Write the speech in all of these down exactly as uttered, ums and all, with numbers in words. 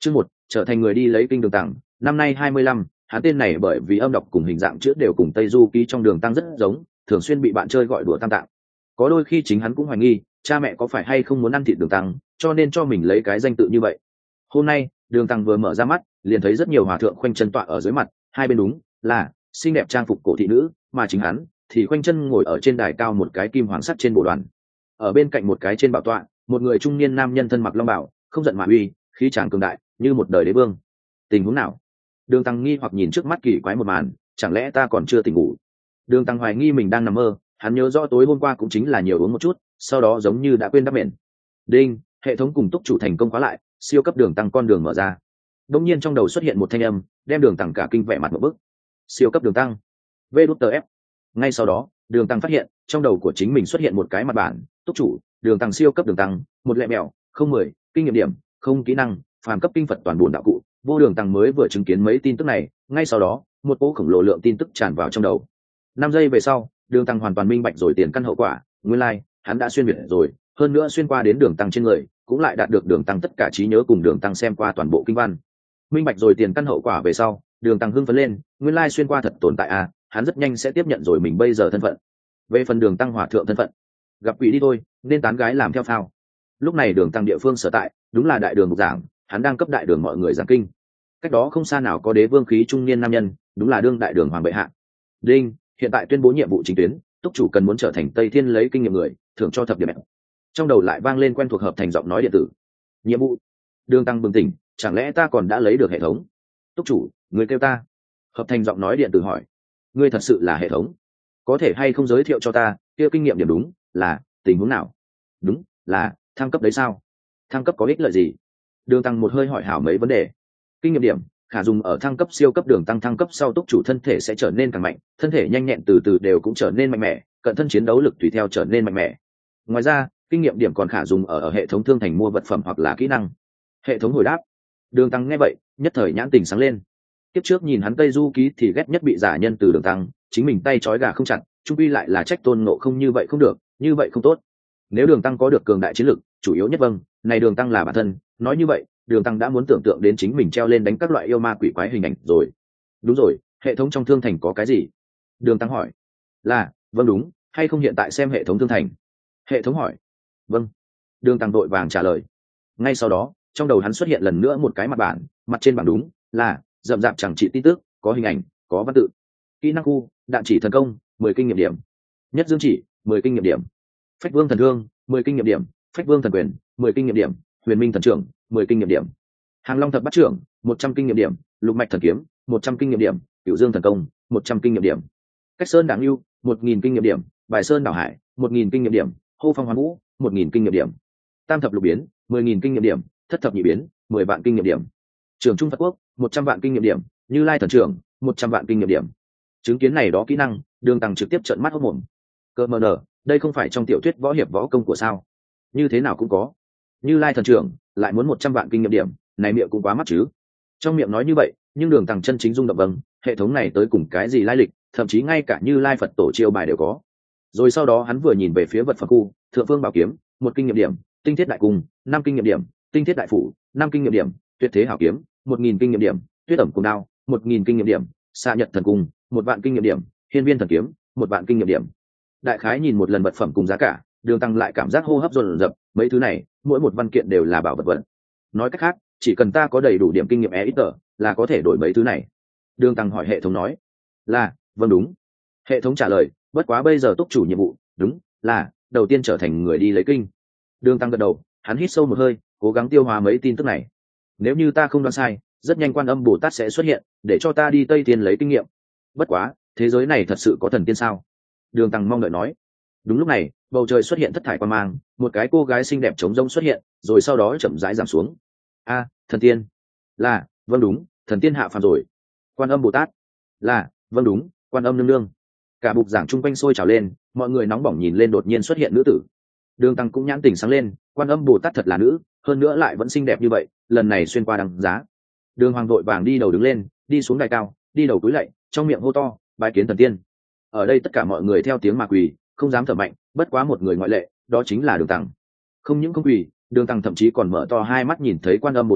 Chương một, trở thành người đi lấy kinh đường tăng, năm nay hai mươi lăm, hắn tên này bởi vì âm đọc cùng hình dạng chữ đều cùng Tây Du ký trong đường tăng rất giống, thường xuyên bị bạn chơi gọi đùa tam tạng. Có đôi khi chính hắn cũng hoài nghi, cha mẹ có phải hay không muốn ăn thịt đường tăng, cho nên cho mình lấy cái danh tự như vậy. Hôm nay, đường tăng vừa mở ra mắt, liền thấy rất nhiều hòa thượng khoanh chân tọa ở dưới mặt, hai bên đúng là xinh đẹp trang phục cổ thị nữ, mà chính hắn thì khoanh chân ngồi ở trên đài cao một cái kim hoàng sắt trên bộ đoàn. Ở bên cạnh một cái trên bảo tọa, một người trung niên nam nhân thân mặc long bào, không giận mà uy, khí tràng cường đại, như một đời đế vương. Tình huống nào? Đường tăng nghi hoặc nhìn trước mắt kỳ quái một màn, chẳng lẽ ta còn chưa tỉnh ngủ? Đường tăng hoài nghi mình đang nằm mơ, hắn nhớ rõ tối hôm qua cũng chính là nhiều uống một chút, sau đó giống như đã quên đắp mền. Đinh, hệ thống cùng túc chủ thành công khóa lại, siêu cấp đường tăng con đường mở ra. Đống nhiên trong đầu xuất hiện một thanh âm, đem đường tăng cả kinh vẻ mặt một bức. Siêu cấp đường tăng, vê đút tờ ép. Ngay sau đó, đường tăng phát hiện trong đầu của chính mình xuất hiện một cái mặt bản, túc chủ, đường tăng siêu cấp đường tăng, một lẹ mèo, không mười, kinh nghiệm điểm, không kỹ năng, phàm cấp kinh phật toàn buồn đạo cụ. Vô đường tăng mới vừa chứng kiến mấy tin tức này, ngay sau đó, một cỗ khổng lồ lượng tin tức tràn vào trong đầu. Năm giây về sau, đường tăng hoàn toàn minh bạch rồi tiền căn hậu quả, nguyên lai, like, hắn đã xuyên việt rồi, hơn nữa xuyên qua đến đường tăng trên người, cũng lại đạt được đường tăng tất cả trí nhớ cùng đường tăng xem qua toàn bộ kinh văn. Minh bạch rồi tiền căn hậu quả về sau, đường tăng hưng phấn lên, nguyên lai xuyên qua thật tồn tại à, hắn rất nhanh sẽ tiếp nhận rồi mình bây giờ thân phận. Về phần đường tăng hòa thượng thân phận, gặp quỷ đi thôi, nên tán gái làm theo phao. Lúc này đường tăng địa phương sở tại, đúng là đại đường mục giảng, hắn đang cấp đại đường mọi người giảng kinh. Cách đó không xa nào có đế vương khí trung niên nam nhân, đúng là đương đại đường hoàng bệ hạ. Đinh, hiện tại tuyên bố nhiệm vụ chính tuyến, túc chủ cần muốn trở thành Tây Thiên lấy kinh nghiệm người, thưởng cho thập điểm. Trong đầu lại vang lên quen thuộc hợp thành giọng nói điện tử. Nhiệm vụ. Đường tăng bừng tỉnh, chẳng lẽ ta còn đã lấy được hệ thống? Túc chủ, người kêu ta. Hợp thành giọng nói điện tử hỏi. Ngươi thật sự là hệ thống? Có thể hay không giới thiệu cho ta, kia kinh nghiệm điểm đúng là tình huống nào? Đúng là thăng cấp đấy sao? Thăng cấp có ích lợi gì? Đường tăng một hơi hỏi hảo mấy vấn đề. Kinh nghiệm điểm khả dùng ở thăng cấp siêu cấp, đường tăng thăng cấp sau túc chủ thân thể sẽ trở nên càng mạnh, thân thể nhanh nhẹn từ từ đều cũng trở nên mạnh mẽ, cận thân chiến đấu lực tùy theo trở nên mạnh mẽ. Ngoài ra, kinh nghiệm điểm còn khả dùng ở, ở hệ thống thương thành mua vật phẩm hoặc là kỹ năng. Hệ thống hồi đáp. Đường tăng nghe vậy, nhất thời nhãn tình sáng lên. Tiếp trước nhìn hắn Tây Du ký thì ghét nhất bị giả nhân từ đường tăng, chính mình tay trói gà không chặt, trung quy lại là trách tôn ngộ không như vậy không được, như vậy không tốt. Nếu đường tăng có được cường đại chiến lực, chủ yếu nhất vâng, này đường tăng là bản thân, nói như vậy, đường tăng đã muốn tưởng tượng đến chính mình treo lên đánh các loại yêu ma quỷ quái hình ảnh rồi. Đúng rồi, hệ thống trong thương thành có cái gì? Đường tăng hỏi. Là, vâng đúng, hay không hiện tại xem hệ thống thương thành? Hệ thống hỏi. Vâng. Đường tăng đội vàng trả lời. Ngay sau đó, trong đầu hắn xuất hiện lần nữa một cái mặt bản, mặt trên bảng đúng là rậm rạp chẳng trị tin tức, có hình ảnh, có văn tự. Kỹ năng khu, đạn chỉ thần công, mười kinh nghiệm điểm. Nhất dương chỉ, mười kinh nghiệm điểm. Phách vương thần thương, mười kinh nghiệm điểm. Phách vương thần quyền, mười kinh nghiệm điểm. Huyền minh thần trưởng, mười kinh nghiệm điểm. Hàng long thập bát trưởng, một trăm kinh nghiệm điểm. Lục mạch thần kiếm, một trăm kinh nghiệm điểm. Cửu dương thần công, một trăm kinh nghiệm điểm. Cách sơn đảng lưu, một nghìn kinh nghiệm điểm. Bài sơn đảo hải, một nghìn kinh nghiệm điểm. Hô phong hoán vũ, một nghìn kinh nghiệm điểm. Tam thập lục biến, mười nghìn kinh nghiệm điểm. Thất thập nhị biến, mười vạn kinh nghiệm điểm. Trường trung Phật quốc, một trăm vạn kinh nghiệm điểm. Như lai thần trưởng, một trăm vạn kinh nghiệm điểm. Chứng kiến này đó kỹ năng, đường tăng trực tiếp trợn mắt hốt mồm. Cơ mờ nở, đây không phải trong tiểu thuyết võ hiệp võ công của sao? Như thế nào cũng có. Như lai thần trưởng lại muốn một trăm vạn kinh nghiệm điểm, này miệng cũng quá mắc chứ. Trong miệng nói như vậy, nhưng đường tăng chân chính rung động vâng, hệ thống này tới cùng cái gì lai lịch, thậm chí ngay cả Như lai Phật tổ chiêu bài đều có. Rồi sau đó hắn vừa nhìn về phía vật phẩm khu, thượng phương bảo kiếm, một kinh nghiệm điểm. Tinh thiết đại cung, năm kinh nghiệm điểm. Tinh thiết đại phủ, năm kinh nghiệm điểm. Tuyệt thế hảo kiếm, một nghìn kinh nghiệm điểm. Tuyết ẩm cung đao, một nghìn kinh nghiệm điểm. Xạ nhật thần cung, một vạn kinh nghiệm điểm. Hiên viên thần kiếm, một vạn kinh nghiệm điểm. Đại khái nhìn một lần vật phẩm cùng giá cả, đường tăng lại cảm giác hô hấp dồn dập, mấy thứ này mỗi một văn kiện đều là bảo vật vật. Nói cách khác, chỉ cần ta có đầy đủ điểm kinh nghiệm e ít tờ là có thể đổi mấy thứ này. Đường tăng hỏi hệ thống nói. Là, vâng đúng. Hệ thống trả lời, bất quá bây giờ túc chủ nhiệm vụ đúng là đầu tiên trở thành người đi lấy kinh. Đường tăng gật đầu, hắn hít sâu một hơi, cố gắng tiêu hóa mấy tin tức này. Nếu như ta không đoán sai, rất nhanh Quan Âm Bồ Tát sẽ xuất hiện để cho ta đi Tây Thiên lấy kinh nghiệm. Bất quá, thế giới này thật sự có thần tiên sao? Đường tăng mong đợi nói. Đúng lúc này, bầu trời xuất hiện thất thải quang mang, một cái cô gái xinh đẹp trống rỗng xuất hiện, rồi sau đó chậm rãi giảm xuống. A, thần tiên. Là, vâng đúng, thần tiên hạ phàm rồi. Quan Âm Bồ Tát. Là, vâng đúng, Quan Âm nương nương. Cả bục giảng chung quanh sôi trào lên, mọi người nóng bỏng nhìn lên đột nhiên xuất hiện nữ tử. Đường tăng cũng nhãn tình sáng lên, Quan Âm Bồ Tát thật là nữ, hơn nữa lại vẫn xinh đẹp như vậy, lần này xuyên qua đằng giá. Đường hoàng vội vàng đi đầu đứng lên, đi xuống đài cao, đi đầu cúi lạy, trong miệng hô to, bái kiến thần tiên. Ở đây tất cả mọi người theo tiếng mà quỳ, không dám thở mạnh, bất quá một người ngoại lệ, đó chính là đường tăng. Không những không quỳ, đường tăng thậm chí còn mở to hai mắt nhìn thấy Quan Âm Bồ Tát,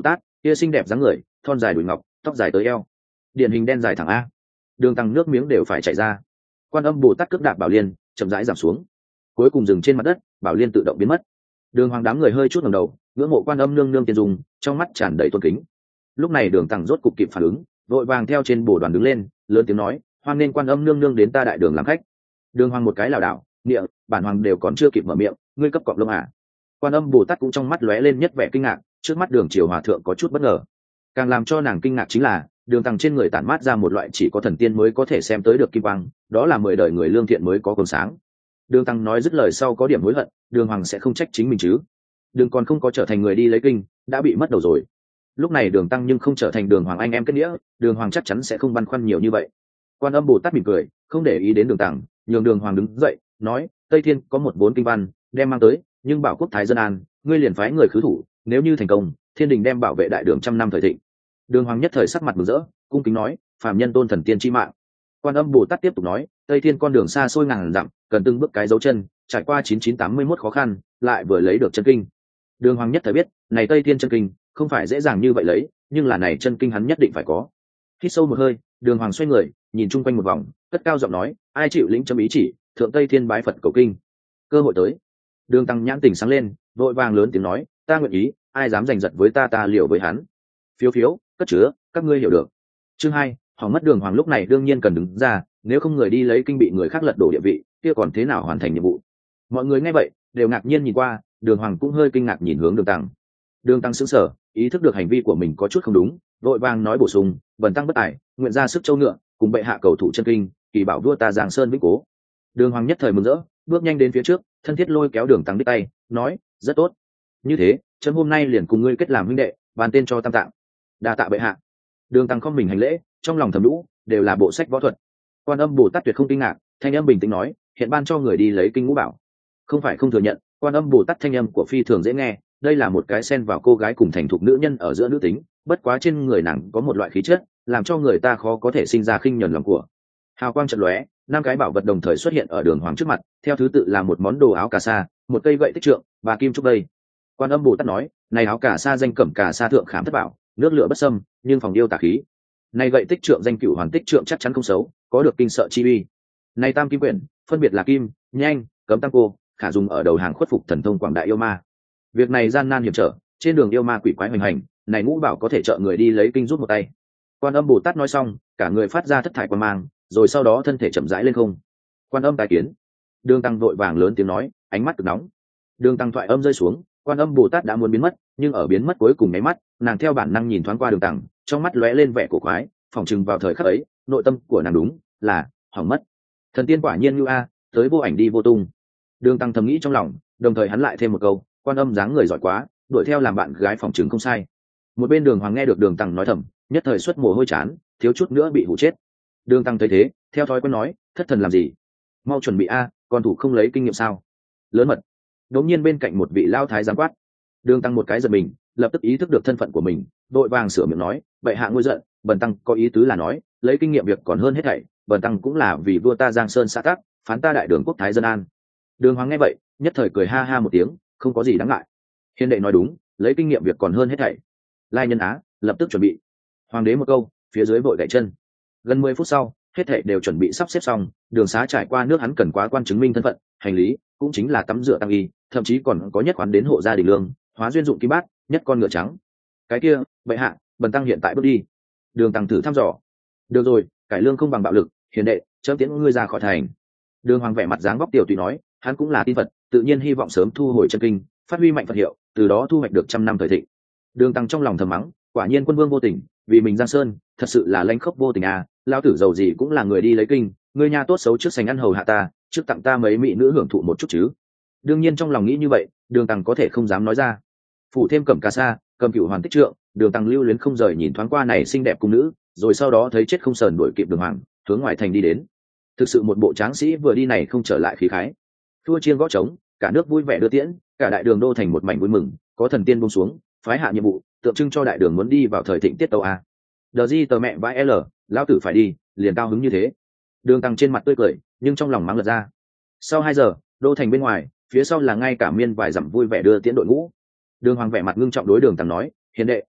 kia xinh đẹp dáng người, thon dài đùi ngọc, tóc dài tới eo, điển hình đen dài thẳng a. Đường Tăng nước miếng đều phải chảy ra. Quan Âm Bồ Tát cước đạp Bảo Liên, chậm rãi giảm xuống, cuối cùng dừng trên mặt đất, Bảo Liên tự động biến mất. Đường Hoàng đám người hơi chút ngẩng đầu, ngưỡng mộ Quan Âm nương nương tiên dung, trong mắt tràn đầy tôn kính. Lúc này Đường Tăng rốt cục kịp phản ứng, vội vàng theo trên bồ đoàn đứng lên, lớn tiếng nói, hoan nên Quan Âm nương nương đến ta đại đường làm khách. Đường Hoàng một cái lảo đảo, miệng, bản hoàng đều còn chưa kịp mở miệng, ngươi cấp cọp lông à? Quan Âm Bồ Tát cũng trong mắt lóe lên nhất vẻ kinh ngạc, trước mắt Đường Triều hòa thượng có chút bất ngờ. Càng làm cho nàng kinh ngạc chính là, Đường Tăng trên người tản mát ra một loại chỉ có thần tiên mới có thể xem tới được kim quang, đó là mười đời người lương thiện mới có cơn sáng. Đường Tăng nói dứt lời sau có điểm hối hận, Đường Hoàng sẽ không trách chính mình chứ? Đường còn không có trở thành người đi lấy kinh, đã bị mất đầu rồi. Lúc này Đường Tăng nhưng không trở thành Đường Hoàng anh em kết nghĩa, Đường Hoàng chắc chắn sẽ không băn khoăn nhiều như vậy. Quan Âm Bồ Tát mỉm cười, không để ý đến Đường Tăng, nhường Đường Hoàng đứng dậy, nói, Tây Thiên có một vốn kinh văn, đem mang tới, nhưng bảo quốc thái dân an, ngươi liền phái người khứ thủ, nếu như thành công, thiên đình đem bảo vệ đại đường trăm năm thời thịnh. Đường Hoàng nhất thời sắc mặt mừng rỡ, cung kính nói, phàm nhân tôn thần tiên chi mạng. Quan Âm Bồ Tát tiếp tục nói, Tây Thiên con đường xa xôi ngàn dặm, cần từng bước cái dấu chân, trải qua chín chín tám mươi mốt khó khăn, lại vừa lấy được chân kinh. Đường Hoàng nhất thời biết, này Tây Thiên chân kinh, không phải dễ dàng như vậy lấy, nhưng là này chân kinh hắn nhất định phải có. Hít sâu một hơi, Đường Hoàng xoay người, nhìn chung quanh một vòng, cất cao giọng nói, ai chịu lĩnh chấm ý chỉ, thượng Tây Thiên bái Phật cầu kinh. Cơ hội tới. Đường Tăng nhãn tỉnh sáng lên, vội vàng lớn tiếng nói, ta nguyện ý, ai dám giành giật với ta ta liều với hắn. Phiếu phiếu, cất chứa, các ngươi hiểu được. Chương hai, hỏng mất. Đường Hoàng lúc này đương nhiên cần đứng ra, nếu không người đi lấy kinh bị người khác lật đổ địa vị, kia còn thế nào hoàn thành nhiệm vụ? Mọi người nghe vậy đều ngạc nhiên nhìn qua, Đường Hoàng cũng hơi kinh ngạc nhìn hướng Đường Tăng. Đường Tăng sững sờ, ý thức được hành vi của mình có chút không đúng, vội vàng nói bổ sung, bần tăng bất tài, nguyện ra sức châu ngựa, cùng bệ hạ cầu thủ chân kinh, kỳ bảo vua ta Giang Sơn vĩnh cố. Đường Hoàng nhất thời mừng rỡ, bước nhanh đến phía trước, thân thiết lôi kéo Đường Tăng đích tay, nói, rất tốt. Như thế, chấm hôm nay liền cùng ngươi kết làm huynh đệ, bàn tên cho Tam Tạng. Đa tạ bệ hạ. Đường Tăng không mình hành lễ, trong lòng thầm đủ, đều là bộ sách võ thuật. Quan Âm Bồ Tát tuyệt không kinh ngạc, thanh âm bình tĩnh nói, hiện ban cho người đi lấy kinh ngũ bảo. Không phải không thừa nhận, Quan Âm Bồ Tát thanh âm của phi thường dễ nghe, đây là một cái xen vào cô gái cùng thành thục nữ nhân ở giữa nữ tính, bất quá trên người nàng có một loại khí chất, làm cho người ta khó có thể sinh ra khinh nhẫn lòng của. Hào quang chợt lóe, năm cái bảo vật đồng thời xuất hiện ở Đường Hoàng trước mặt, theo thứ tự là một món đồ áo cà sa, một cây gậy tích trượng và kim trúc đây. Quan Âm Bồ Tát nói, này áo cà sa danh cẩm cà sa thượng khảm thất bảo, nước lửa bất xâm, nhưng phòng điêu tà khí. Này gậy tích trượng danh cửu hoàn tích trượng chắc chắn không xấu, có được kinh sợ chi uy. Này tam kim quyển, phân biệt là kim, nhanh, cấm tăng cô, khả dùng ở đầu hàng khuất phục thần thông quảng đại yêu ma. Việc này gian nan hiểm trở, trên đường yêu ma quỷ quái hoành hành, này ngũ bảo có thể trợ người đi lấy kinh rút một tay. Quan Âm Bồ Tát nói xong, cả người phát ra thất thải quan mang, rồi sau đó thân thể chậm rãi lên không. Quan Âm tái kiến. Đường Tăng vội vàng lớn tiếng nói, ánh mắt cực nóng. Đường Tăng thoại âm rơi xuống, Quan Âm Bồ Tát đã muốn biến mất, nhưng ở biến mất cuối cùng nháy mắt, nàng theo bản năng nhìn thoáng qua Đường Tăng, trong mắt lóe lên vẻ cổ quái, phỏng chừng vào thời khắc ấy, nội tâm của nàng đúng là hỏng mất. Thần tiên quả nhiên như a, tới vô ảnh đi vô tung. Đường Tăng thầm nghĩ trong lòng, đồng thời hắn lại thêm một câu, Quan Âm dáng người giỏi quá, đuổi theo làm bạn gái phỏng chừng không sai. Một bên Đường Hoàng nghe được Đường Tăng nói thầm, nhất thời xuất mồ hôi chán, thiếu chút nữa bị hụ chết. Đường Tăng thấy thế, theo thói quen nói, thất thần làm gì? Mau chuẩn bị a, còn thủ không lấy kinh nghiệm sao? Lớn mật. Đống nhiên bên cạnh một vị lao thái giáng quát. Đường Tăng một cái giật mình, lập tức ý thức được thân phận của mình, đội vàng sửa miệng nói, bệ hạ ngôi giận, bần tăng có ý tứ là nói, lấy kinh nghiệm việc còn hơn hết thảy, bần tăng cũng là vì vua ta Giang Sơn xã tắc, phán ta đại đường quốc thái dân an. Đường Hoàng nghe vậy, nhất thời cười ha ha một tiếng, không có gì đáng ngại. Hiền đệ nói đúng, lấy kinh nghiệm việc còn hơn hết thảy. Lai nhân á, lập tức chuẩn bị. Hoàng đế một câu, phía dưới vội gãy chân. Gần mười phút sau, hết thảy đều chuẩn bị sắp xếp xong, đường xá trải qua nước hắn cần quá quan chứng minh thân phận, hành lý, cũng chính là tắm rửa tăng y, thậm chí còn có nhất khoán đến hộ gia đình lương, hóa duyên dụng kim bát, nhất con ngựa trắng. Cái kia, bệ hạ, bần tăng hiện tại bước đi. Đường Tăng thử thăm dò. Được rồi, cải lương không bằng bạo lực, hiền đệ, chấm tiễn ngươi ra khỏi thành. Đường Hoàng vẻ mặt dáng vóc tiểu tùy nói, hắn cũng là tin Phật, tự nhiên hy vọng sớm thu hồi chân kinh, phát huy mạnh Phật hiệu, từ đó thu hoạch được trăm năm thời thịnh. Đường Tăng trong lòng thầm mắng, quả nhiên quân vương vô tình, vì mình Giang Sơn, thật sự là lãnh khốc vô tình à, lao tử giàu gì cũng là người đi lấy kinh, ngươi nha tốt xấu trước sành ăn hầu hạ ta, trước tặng ta mấy mỹ nữ hưởng thụ một chút chứ. Đương nhiên trong lòng nghĩ như vậy, Đường Tăng có thể không dám nói ra. Phủ thêm cẩm cà sa, cầm cửu hoàn tích trượng, Đường Tăng lưu luyến không rời nhìn thoáng qua này xinh đẹp cung nữ, rồi sau đó thấy chết không sờn đuổi kịp Đường Hoàng, hướng ngoài thành đi đến. Thực sự một bộ tráng sĩ vừa đi này không trở lại khí khái. Thua chiên gõ trống, cả nước vui vẻ đưa tiễn, cả đại đường đô thành một mảnh vui mừng, có thần tiên buông xuống, phái hạ nhiệm vụ, tượng trưng cho đại đường muốn đi vào thời thịnh tiết tấu a. Đờ di tờ mẹ vãi l, lão tử phải đi, liền cao hứng như thế. Đường Tăng trên mặt tươi cười, nhưng trong lòng mắng lật ra. Sau hai giờ, đô thành bên ngoài, phía sau là ngay cả miên vài dặm vui vẻ đưa tiễn đội ngũ. Đường Hoàng vẻ mặt ngưng trọng đối Đường Tăng nói, hiền đệ,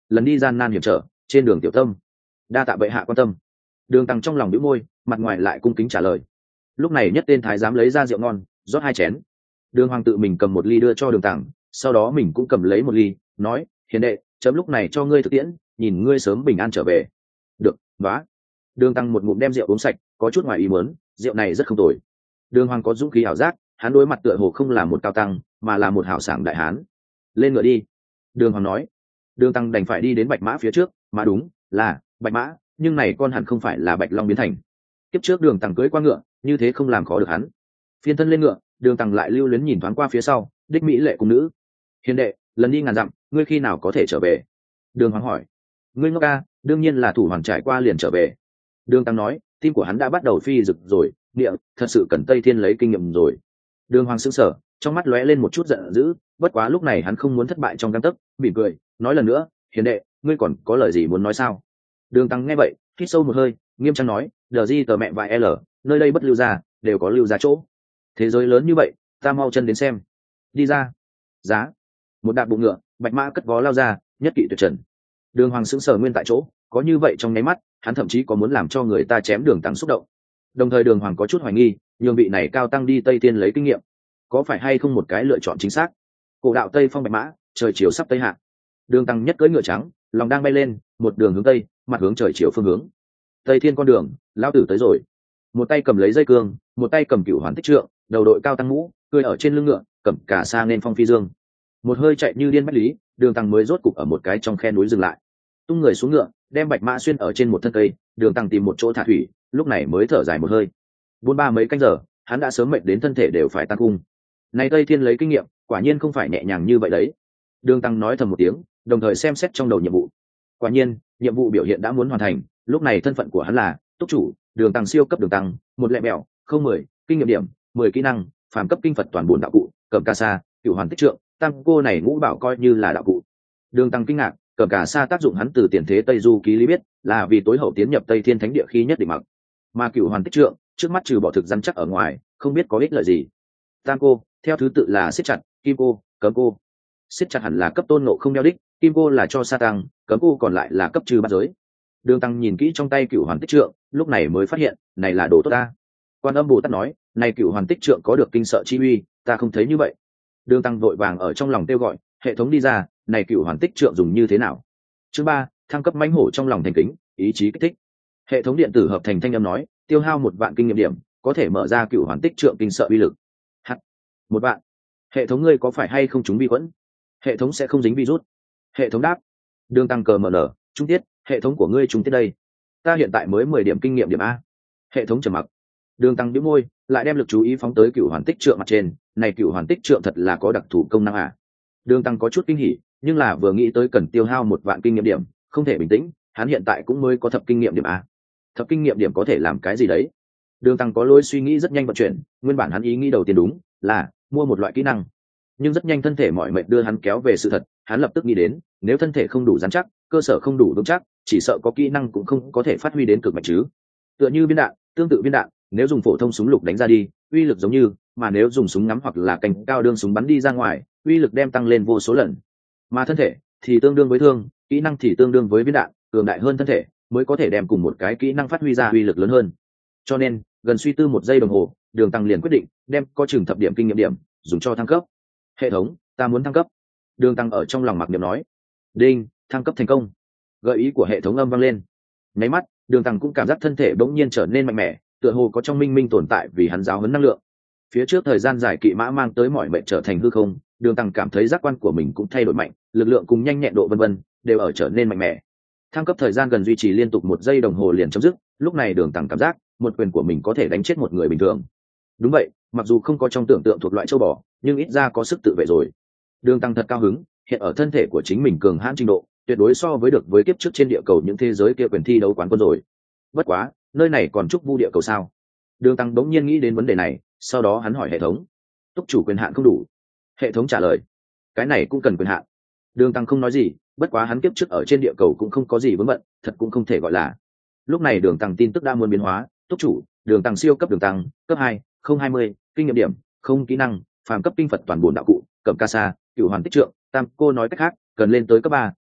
lần đi gian nan hiểm trở trên đường tiểu tâm, đa tạ bệ hạ quan tâm. Đường Tăng trong lòng bĩu môi, mặt ngoài lại cung kính trả lời. Lúc này nhất tên thái giám lấy ra rượu ngon, rót hai chén. Đường Hoàng tự mình cầm một ly đưa cho Đường Tăng, sau đó mình cũng cầm lấy một ly, nói: hiền đệ, chấm lúc này cho ngươi thực tiễn, nhìn ngươi sớm bình an trở về. Được, vá. Đường Tăng một ngụm đem rượu uống sạch, có chút ngoài ý muốn, rượu này rất không tồi. Đường Hoàng có dũng khí ảo giác, hắn đối mặt tựa hồ không là một cao tăng, mà là một hảo sảng đại hán. Lên ngựa đi. Đường Hoàng nói. Đường Tăng đành phải đi đến bạch mã phía trước, mà đúng là bạch mã, nhưng này con hẳn không phải là bạch long biến thành. Kiếp trước Đường Tăng cưỡi qua ngựa, như thế không làm khó được hắn. Phiên thân lên ngựa, Đường Tăng lại lưu luyến nhìn thoáng qua phía sau, đích mỹ lệ cung nữ. Hiền đệ, lần đi ngàn dặm, ngươi khi nào có thể trở về? Đường Hoàng hỏi. Ngươi ngốc ca, đương nhiên là thủ hoàn trải qua liền trở về. Đường Tăng nói, tim của hắn đã bắt đầu phi rực rồi, địa, thật sự cần Tây Thiên lấy kinh nghiệm rồi. Đường Hoàng sững sờ, trong mắt lóe lên một chút giận dữ, bất quá lúc này hắn không muốn thất bại trong gang tấc, mỉm cười, nói lần nữa, hiền đệ, ngươi còn có lời gì muốn nói sao? Đường Tăng nghe vậy, hít sâu một hơi, nghiêm trang nói, đờ di tờ mẹ vài l, nơi đây bất lưu ra, đều có lưu ra chỗ. Thế giới lớn như vậy, ta mau chân đến xem. Đi ra. Giá. Một đạp bụng ngựa, bạch mã cất vó lao ra, nhất kỵ tuyệt trần. Đường Hoàng sững sờ nguyên tại chỗ, có như vậy trong nháy mắt, hắn thậm chí có muốn làm cho người ta chém Đường Tăng xúc động. Đồng thời Đường Hoàng có chút hoài nghi, nhường vị này cao tăng đi Tây Thiên lấy kinh nghiệm, có phải hay không một cái lựa chọn chính xác? Cổ đạo Tây phong bạch mã, trời chiều sắp tây hạ. Đường Tăng nhất cưỡi ngựa trắng, lòng đang bay lên, một đường hướng tây, mặt hướng trời chiều phương hướng. Tây Thiên con đường, lão tử tới rồi. Một tay cầm lấy dây cương, một tay cầm cửu hoàn tích trượng, đầu đội cao tăng mũ, cười ở trên lưng ngựa, cầm cả sa nên phong phi dương. Một hơi chạy như điên bách lý, Đường Tăng mới rốt cục ở một cái trong khe núi dừng lại. Tung người xuống ngựa, đem bạch mã xuyên ở trên một thân cây, Đường Tăng tìm một chỗ thả thủy, lúc này mới thở dài một hơi. Buôn ba mấy canh giờ, hắn đã sớm mệt đến thân thể đều phải tan cung. Này Tây Thiên lấy kinh nghiệm, quả nhiên không phải nhẹ nhàng như vậy đấy. Đường Tăng nói thầm một tiếng, đồng thời xem xét trong đầu nhiệm vụ. Quả nhiên, nhiệm vụ biểu hiện đã muốn hoàn thành, lúc này thân phận của hắn là túc chủ, Đường Tăng siêu cấp Đường Tăng, một lẹ mẹo, không mười, kinh nghiệm điểm, mười kỹ năng, phàm cấp kinh Phật toàn buồn đạo cụ, cầm ca sa, cửu hoàn tích trượng, tăng cô này ngũ bảo coi như là đạo cụ. Đường Tăng kinh ngạc, cầm ca sa tác dụng hắn từ tiền thế Tây Du ký lý biết, là vì tối hậu tiến nhập Tây Thiên thánh địa khi nhất định mặc. Mà cửu hoàn tích trượng, trước mắt trừ bỏ thực rắn chắc ở ngoài, không biết có ích lợi gì. Tam cô, theo thứ tự là siết chặt, kim cô, cấm cô. Siết chặt hẳn là cấp tôn ngộ không đeo đích, kim cô là cho sa tăng, cấm cô còn lại là cấp trừ bát giới. Đường Tăng nhìn kỹ trong tay cửu hoàn tích trượng, lúc này mới phát hiện, này là đồ tốt ta. Quan Âm Bồ Tát nói, này cửu hoàn tích trượng có được kinh sợ chi uy, ta không thấy như vậy. Đường Tăng vội vàng ở trong lòng kêu gọi, hệ thống đi ra, này cửu hoàn tích trượng dùng như thế nào? Chương ba, thăng cấp mãnh hổ trong lòng thành kính, ý chí kích thích. Hệ thống điện tử hợp thành thanh âm nói, tiêu hao một vạn kinh nghiệm điểm, có thể mở ra cửu hoàn tích trượng kinh sợ uy lực. Hắt, một vạn. Hệ thống ngươi có phải hay không trúng vi khuẩn? Hệ thống sẽ không dính virus. Hệ thống đáp. Đường Tăng cờ mở nở, trung tiết, hệ thống của ngươi trung tiết đây. Ta hiện tại mới mười điểm kinh nghiệm điểm a. Hệ thống trầm mặc. Đường Tăng nhếch môi, lại đem lực chú ý phóng tới cửu hoàn tích trượng mặt trên, này cửu hoàn tích trượng thật là có đặc thù công năng à? Đường Tăng có chút kinh hỉ, nhưng là vừa nghĩ tới cần tiêu hao một vạn kinh nghiệm điểm, không thể bình tĩnh, hắn hiện tại cũng mới có thập kinh nghiệm điểm a. Thập kinh nghiệm điểm có thể làm cái gì đấy? Đường Tăng có lối suy nghĩ rất nhanh vận chuyển, nguyên bản hắn ý nghĩ đầu tiên đúng là mua một loại kỹ năng, nhưng rất nhanh thân thể mọi mệnh đưa hắn kéo về sự thật. Hắn lập tức nghĩ đến, nếu thân thể không đủ rắn chắc, cơ sở không đủ vững chắc, chỉ sợ có kỹ năng cũng không có thể phát huy đến cực mạnh chứ. Tựa như viên đạn, tương tự viên đạn, nếu dùng phổ thông súng lục đánh ra đi, uy lực giống như, mà nếu dùng súng ngắm hoặc là cành cao đương súng bắn đi ra ngoài, uy lực đem tăng lên vô số lần. Mà thân thể thì tương đương với thương, kỹ năng thì tương đương với viên đạn, cường đại hơn thân thể mới có thể đem cùng một cái kỹ năng phát huy ra uy lực lớn hơn. Cho nên gần suy tư một giây đồng hồ, Đường Tăng liền quyết định đem có chừng thập điểm kinh nghiệm điểm dùng cho thăng cấp. Hệ thống, ta muốn thăng cấp. Đường Tăng ở trong lòng mặc niệm nói. Đinh, thăng cấp thành công. Gợi ý của hệ thống âm vang lên. Nháy mắt, Đường Tăng cũng cảm giác thân thể bỗng nhiên trở nên mạnh mẽ, tựa hồ có trong minh minh tồn tại vì hắn giáo huấn năng lượng. Phía trước thời gian dài kỵ mã mang tới mọi mệnh trở thành hư không, Đường Tăng cảm thấy giác quan của mình cũng thay đổi mạnh, lực lượng cùng nhanh nhẹn độ vân vân đều ở trở nên mạnh mẽ. Thăng cấp thời gian gần duy trì liên tục một giây đồng hồ liền chấm dứt, lúc này Đường Tăng cảm giác một quyền của mình có thể đánh chết một người bình thường. Đúng vậy, mặc dù không có trong tưởng tượng thuộc loại châu bò, nhưng ít ra có sức tự vệ rồi. Đường Tăng thật cao hứng, hiện ở thân thể của chính mình cường hãn trình độ, tuyệt đối so với được với kiếp trước trên địa cầu những thế giới kia quyền thi đấu quán quân rồi. Bất quá, nơi này còn chúc vu địa cầu sao? Đường Tăng đống nhiên nghĩ đến vấn đề này, sau đó hắn hỏi hệ thống, túc chủ quyền hạn không đủ. Hệ thống trả lời, cái này cũng cần quyền hạn. Đường Tăng không nói gì, bất quá hắn kiếp trước ở trên địa cầu cũng không có gì vướng bận, thật cũng không thể gọi là. Lúc này Đường Tăng tin tức đã muốn biến hóa, túc chủ, Đường Tăng siêu cấp Đường Tăng, cấp hai, không hai mươi, kinh nghiệm điểm, không kỹ năng, phàm cấp kinh Phật toàn buồn đạo cụ, cầm ca sa, cửu hoàn tích trượng, tam cô nói cách khác, cần lên tới cấp ba,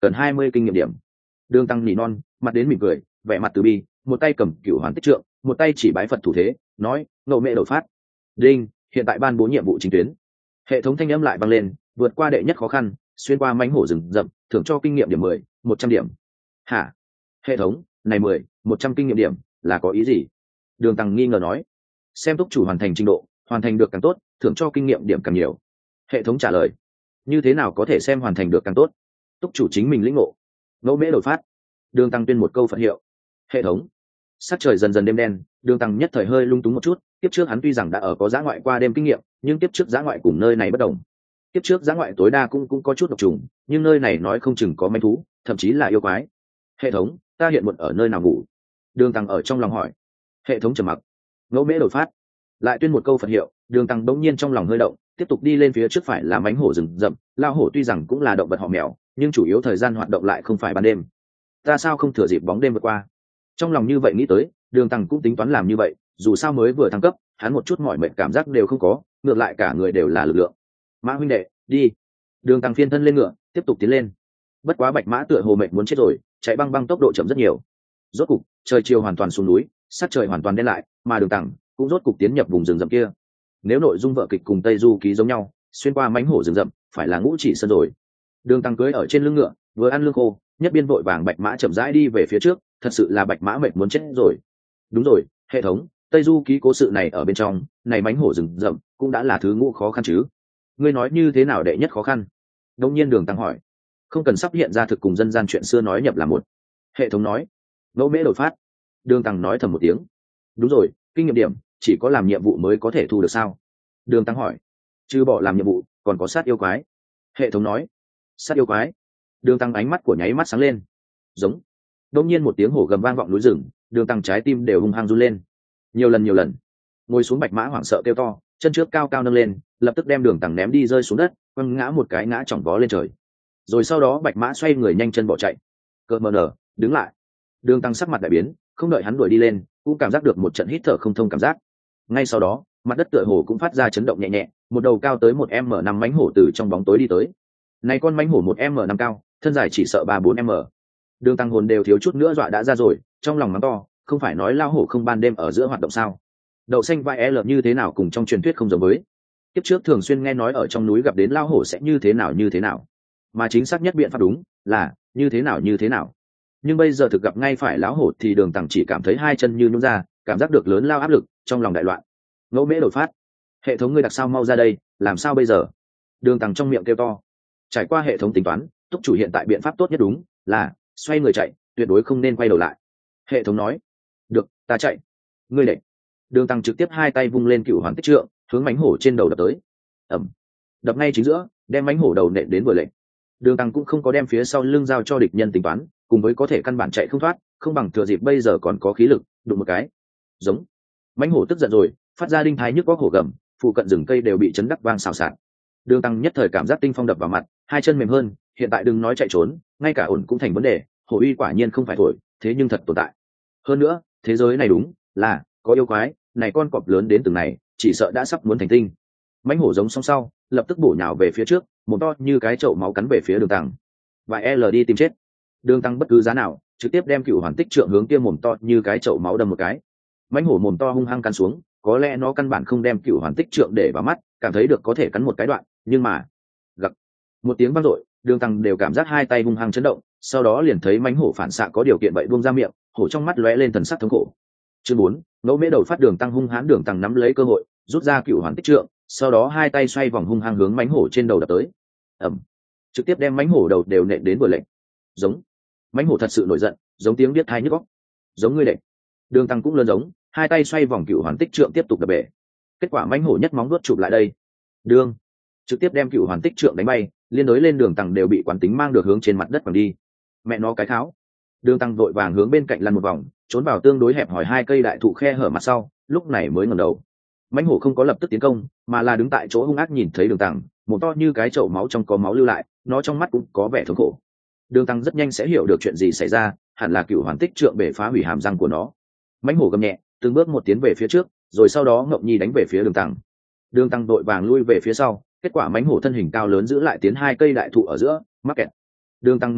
cần hai mươi kinh nghiệm điểm. Đường tăng nỉ non, mặt đến mỉm cười, vẻ mặt từ bi, một tay cầm cửu hoàn tích trượng, một tay chỉ bái phật thủ thế, nói ngộ mẹ đột phát. Đinh, hiện tại ban bố nhiệm vụ chính tuyến. Hệ thống thanh âm lại vang lên, vượt qua đệ nhất khó khăn, xuyên qua mãnh hổ rừng rậm, thưởng cho kinh nghiệm điểm mười, một trăm điểm. Hả? Hệ thống này mười, một trăm kinh nghiệm điểm là có ý gì? Đường tăng nghi ngờ nói. Xem túc chủ hoàn thành trình độ, hoàn thành được càng tốt, thưởng cho kinh nghiệm điểm càng nhiều. Hệ thống trả lời. Như thế nào có thể xem hoàn thành được càng tốt? Túc chủ chính mình lĩnh ngộ. Ngẫu mễ đột phát. Đường tăng tuyên một câu phật hiệu. Hệ thống. Sắc trời dần dần đêm đen, đường tăng nhất thời hơi lung túng một chút. Tiếp trước hắn tuy rằng đã ở có dã ngoại qua đêm kinh nghiệm, nhưng tiếp trước dã ngoại cùng nơi này bất đồng. Tiếp trước dã ngoại tối đa cũng cũng có chút độc trùng, nhưng nơi này nói không chừng có manh thú, thậm chí là yêu quái. Hệ thống, ta hiện muộn ở nơi nào ngủ? Đường tăng ở trong lòng hỏi. Hệ thống trầm mặc. Ngẫu mễ đột phát. Lại tuyên một câu phật hiệu. Đường tăng bỗng nhiên trong lòng hơi động, tiếp tục đi lên phía trước phải là mãnh hổ rừng rậm. Lao hổ tuy rằng cũng là động vật họ mèo, nhưng chủ yếu thời gian hoạt động lại không phải ban đêm. Ta sao không thừa dịp bóng đêm vượt qua? Trong lòng như vậy nghĩ tới, đường tăng cũng tính toán làm như vậy. Dù sao mới vừa thăng cấp, hắn một chút mỏi mệt cảm giác đều không có, ngược lại cả người đều là lực lượng. Mã huynh đệ, đi. Đường tăng phiên thân lên ngựa, tiếp tục tiến lên. Bất quá bạch mã tựa hồ mệt muốn chết rồi, chạy băng băng tốc độ chậm rất nhiều. Rốt cục trời chiều hoàn toàn xuống núi, sát trời hoàn toàn đen lại, mà đường tăng cũng rốt cục tiến nhập vùng rừng rậm kia. Nếu nội dung vở kịch cùng Tây Du Ký giống nhau, xuyên qua mãnh hổ rừng rậm, phải là Ngũ Chỉ Sơn rồi. Đường tăng cưỡi ở trên lưng ngựa, vừa ăn lương khô, nhất biên vội vàng bạch mã chậm rãi đi về phía trước, thật sự là bạch mã mệt muốn chết rồi. Đúng rồi, hệ thống, Tây Du Ký cố sự này ở bên trong, này mãnh hổ rừng rậm cũng đã là thứ ngũ khó khăn chứ? Ngươi nói như thế nào đệ nhất khó khăn? Đột nhiên đường tăng hỏi. Không cần sắp hiện ra thực cùng dân gian chuyện xưa nói nhập là một. Hệ thống nói. Ngẫu mễ đột phát. Đường tăng nói thầm một tiếng. Đúng rồi, kinh nghiệm điểm chỉ có làm nhiệm vụ mới có thể thu được sao? Đường tăng hỏi. Chứ bỏ làm nhiệm vụ còn có sát yêu quái. Hệ thống nói. Sát yêu quái. Đường tăng ánh mắt của nháy mắt sáng lên. Giống. Đột nhiên một tiếng hổ gầm vang vọng núi rừng, đường tăng trái tim đều hung hăng run lên. Nhiều lần nhiều lần. Ngồi xuống bạch mã hoảng sợ kêu to, chân trước cao cao nâng lên, lập tức đem đường tăng ném đi rơi xuống đất, quăng ngã một cái ngã chỏng vó lên trời. Rồi sau đó bạch mã xoay người nhanh chân bỏ chạy. Cợt mờ nở, đứng lại. Đường tăng sắc mặt đại biến, không đợi hắn đuổi đi lên, cũng cảm giác được một trận hít thở không thông cảm giác. Ngay sau đó, mặt đất tựa hồ cũng phát ra chấn động nhẹ nhẹ, một đầu cao tới một m năm mãnh hổ từ trong bóng tối đi tới. Này con mãnh hổ một m năm cao, thân dài chỉ sợ ba bốn m. Đường tăng hồn đều thiếu chút nữa dọa đã ra rồi, trong lòng mắng to, không phải nói lao hổ không ban đêm ở giữa hoạt động sao? Đậu xanh vai L như thế nào cùng trong truyền thuyết không giống với. Kiếp trước thường xuyên nghe nói ở trong núi gặp đến lao hổ sẽ như thế nào như thế nào, mà chính xác nhất biện pháp đúng là như thế nào như thế nào. Nhưng bây giờ thực gặp ngay phải lão hổ thì đường tăng chỉ cảm thấy hai chân như nhún ra, cảm giác được lớn lao áp lực, trong lòng đại loạn. Ngẫu mễ đột phát. Hệ thống ngươi đặc sao mau ra đây, làm sao bây giờ? Đường tăng trong miệng kêu to. Trải qua hệ thống tính toán, túc chủ hiện tại biện pháp tốt nhất đúng là xoay người chạy, tuyệt đối không nên quay đầu lại. Hệ thống nói. Được, ta chạy. Ngươi đẩy. Đường tăng trực tiếp hai tay vung lên cựu hoàn tích trượng, hướng mãnh hổ trên đầu đập tới. Ẩm. Đập ngay chính giữa, đem mãnh hổ đầu nện đến vừa lệnh. Đường tăng cũng không có đem phía sau lưng giao cho địch nhân tính toán, cùng với có thể căn bản chạy không thoát, không bằng thừa dịp bây giờ còn có khí lực, đụng một cái. Giống. Mãnh hổ tức giận rồi, phát ra đinh thái nhức góc hổ gầm, phụ cận rừng cây đều bị chấn đắc vang xào xạc. Đường tăng nhất thời cảm giác tinh phong đập vào mặt, hai chân mềm hơn, hiện tại đừng nói chạy trốn, ngay cả ổn cũng thành vấn đề. Hổ uy quả nhiên không phải thổi, thế nhưng thật tồn tại. Hơn nữa, thế giới này đúng là có yêu quái, này con cọp lớn đến từng này, chỉ sợ đã sắp muốn thành tinh. Mãnh hổ giống song sau, lập tức bổ nhào về phía trước, mồm to như cái chậu máu cắn về phía đường tăng. Và L đi tìm chết. Đường tăng bất cứ giá nào, trực tiếp đem cựu hoàn tích trượng hướng kia mồm to như cái chậu máu đâm một cái. Mãnh hổ mồm to hung hăng cắn xuống, có lẽ nó căn bản không đem cựu hoàn tích trượng để vào mắt, cảm thấy được có thể cắn một cái đoạn, nhưng mà gặc một tiếng vang dội, đường tăng đều cảm giác hai tay hung hăng chấn động, sau đó liền thấy mãnh hổ phản xạ có điều kiện vậy buông ra miệng, hổ trong mắt lóe lên thần sắc thống khổ. Chương bốn, ngẫu mễ đầu phát. Đường tăng hung hãn, đường tăng nắm lấy cơ hội, rút ra cựu hoàn tích trượng, sau đó hai tay xoay vòng hung hăng hướng mãnh hổ trên đầu đập tới. Ẩm. Trực tiếp đem mãnh hổ đầu đều nện đến vừa lệnh. Giống. Mãnh hổ thật sự nổi giận, giống tiếng biết thai nhức óc. Giống ngươi đệm. Đường tăng cũng lớn giống, hai tay xoay vòng cựu hoàn tích trượng tiếp tục đập bể. Kết quả mãnh hổ nhất móng vuốt chụp lại đây. Đường. Trực tiếp đem cựu hoàn tích trượng đánh bay, liên đối lên đường tăng đều bị quán tính mang được hướng trên mặt đất bằng đi. Mẹ nó cái tháo. Đường tăng vội vàng hướng bên cạnh lăn một vòng, trốn vào tương đối hẹp hòi hai cây đại thụ khe hở mặt sau, lúc này mới ngẩng đầu. Mãnh hổ không có lập tức tiến công, mà là đứng tại chỗ hung ác nhìn thấy đường tăng, một to như cái chậu máu trong có máu lưu lại, nó trong mắt cũng có vẻ thống khổ. Đường tăng rất nhanh sẽ hiểu được chuyện gì xảy ra, hẳn là cựu hoàn tích trượng bể phá hủy hàm răng của nó. Mãnh hổ gầm nhẹ, từng bước một tiến về phía trước, rồi sau đó ngậm nhi đánh về phía đường tăng. Đường tăng đội vàng lui về phía sau, kết quả mãnh hổ thân hình cao lớn giữ lại tiến hai cây đại thụ ở giữa, mắc kẹt. Đường tăng mừng rỡ,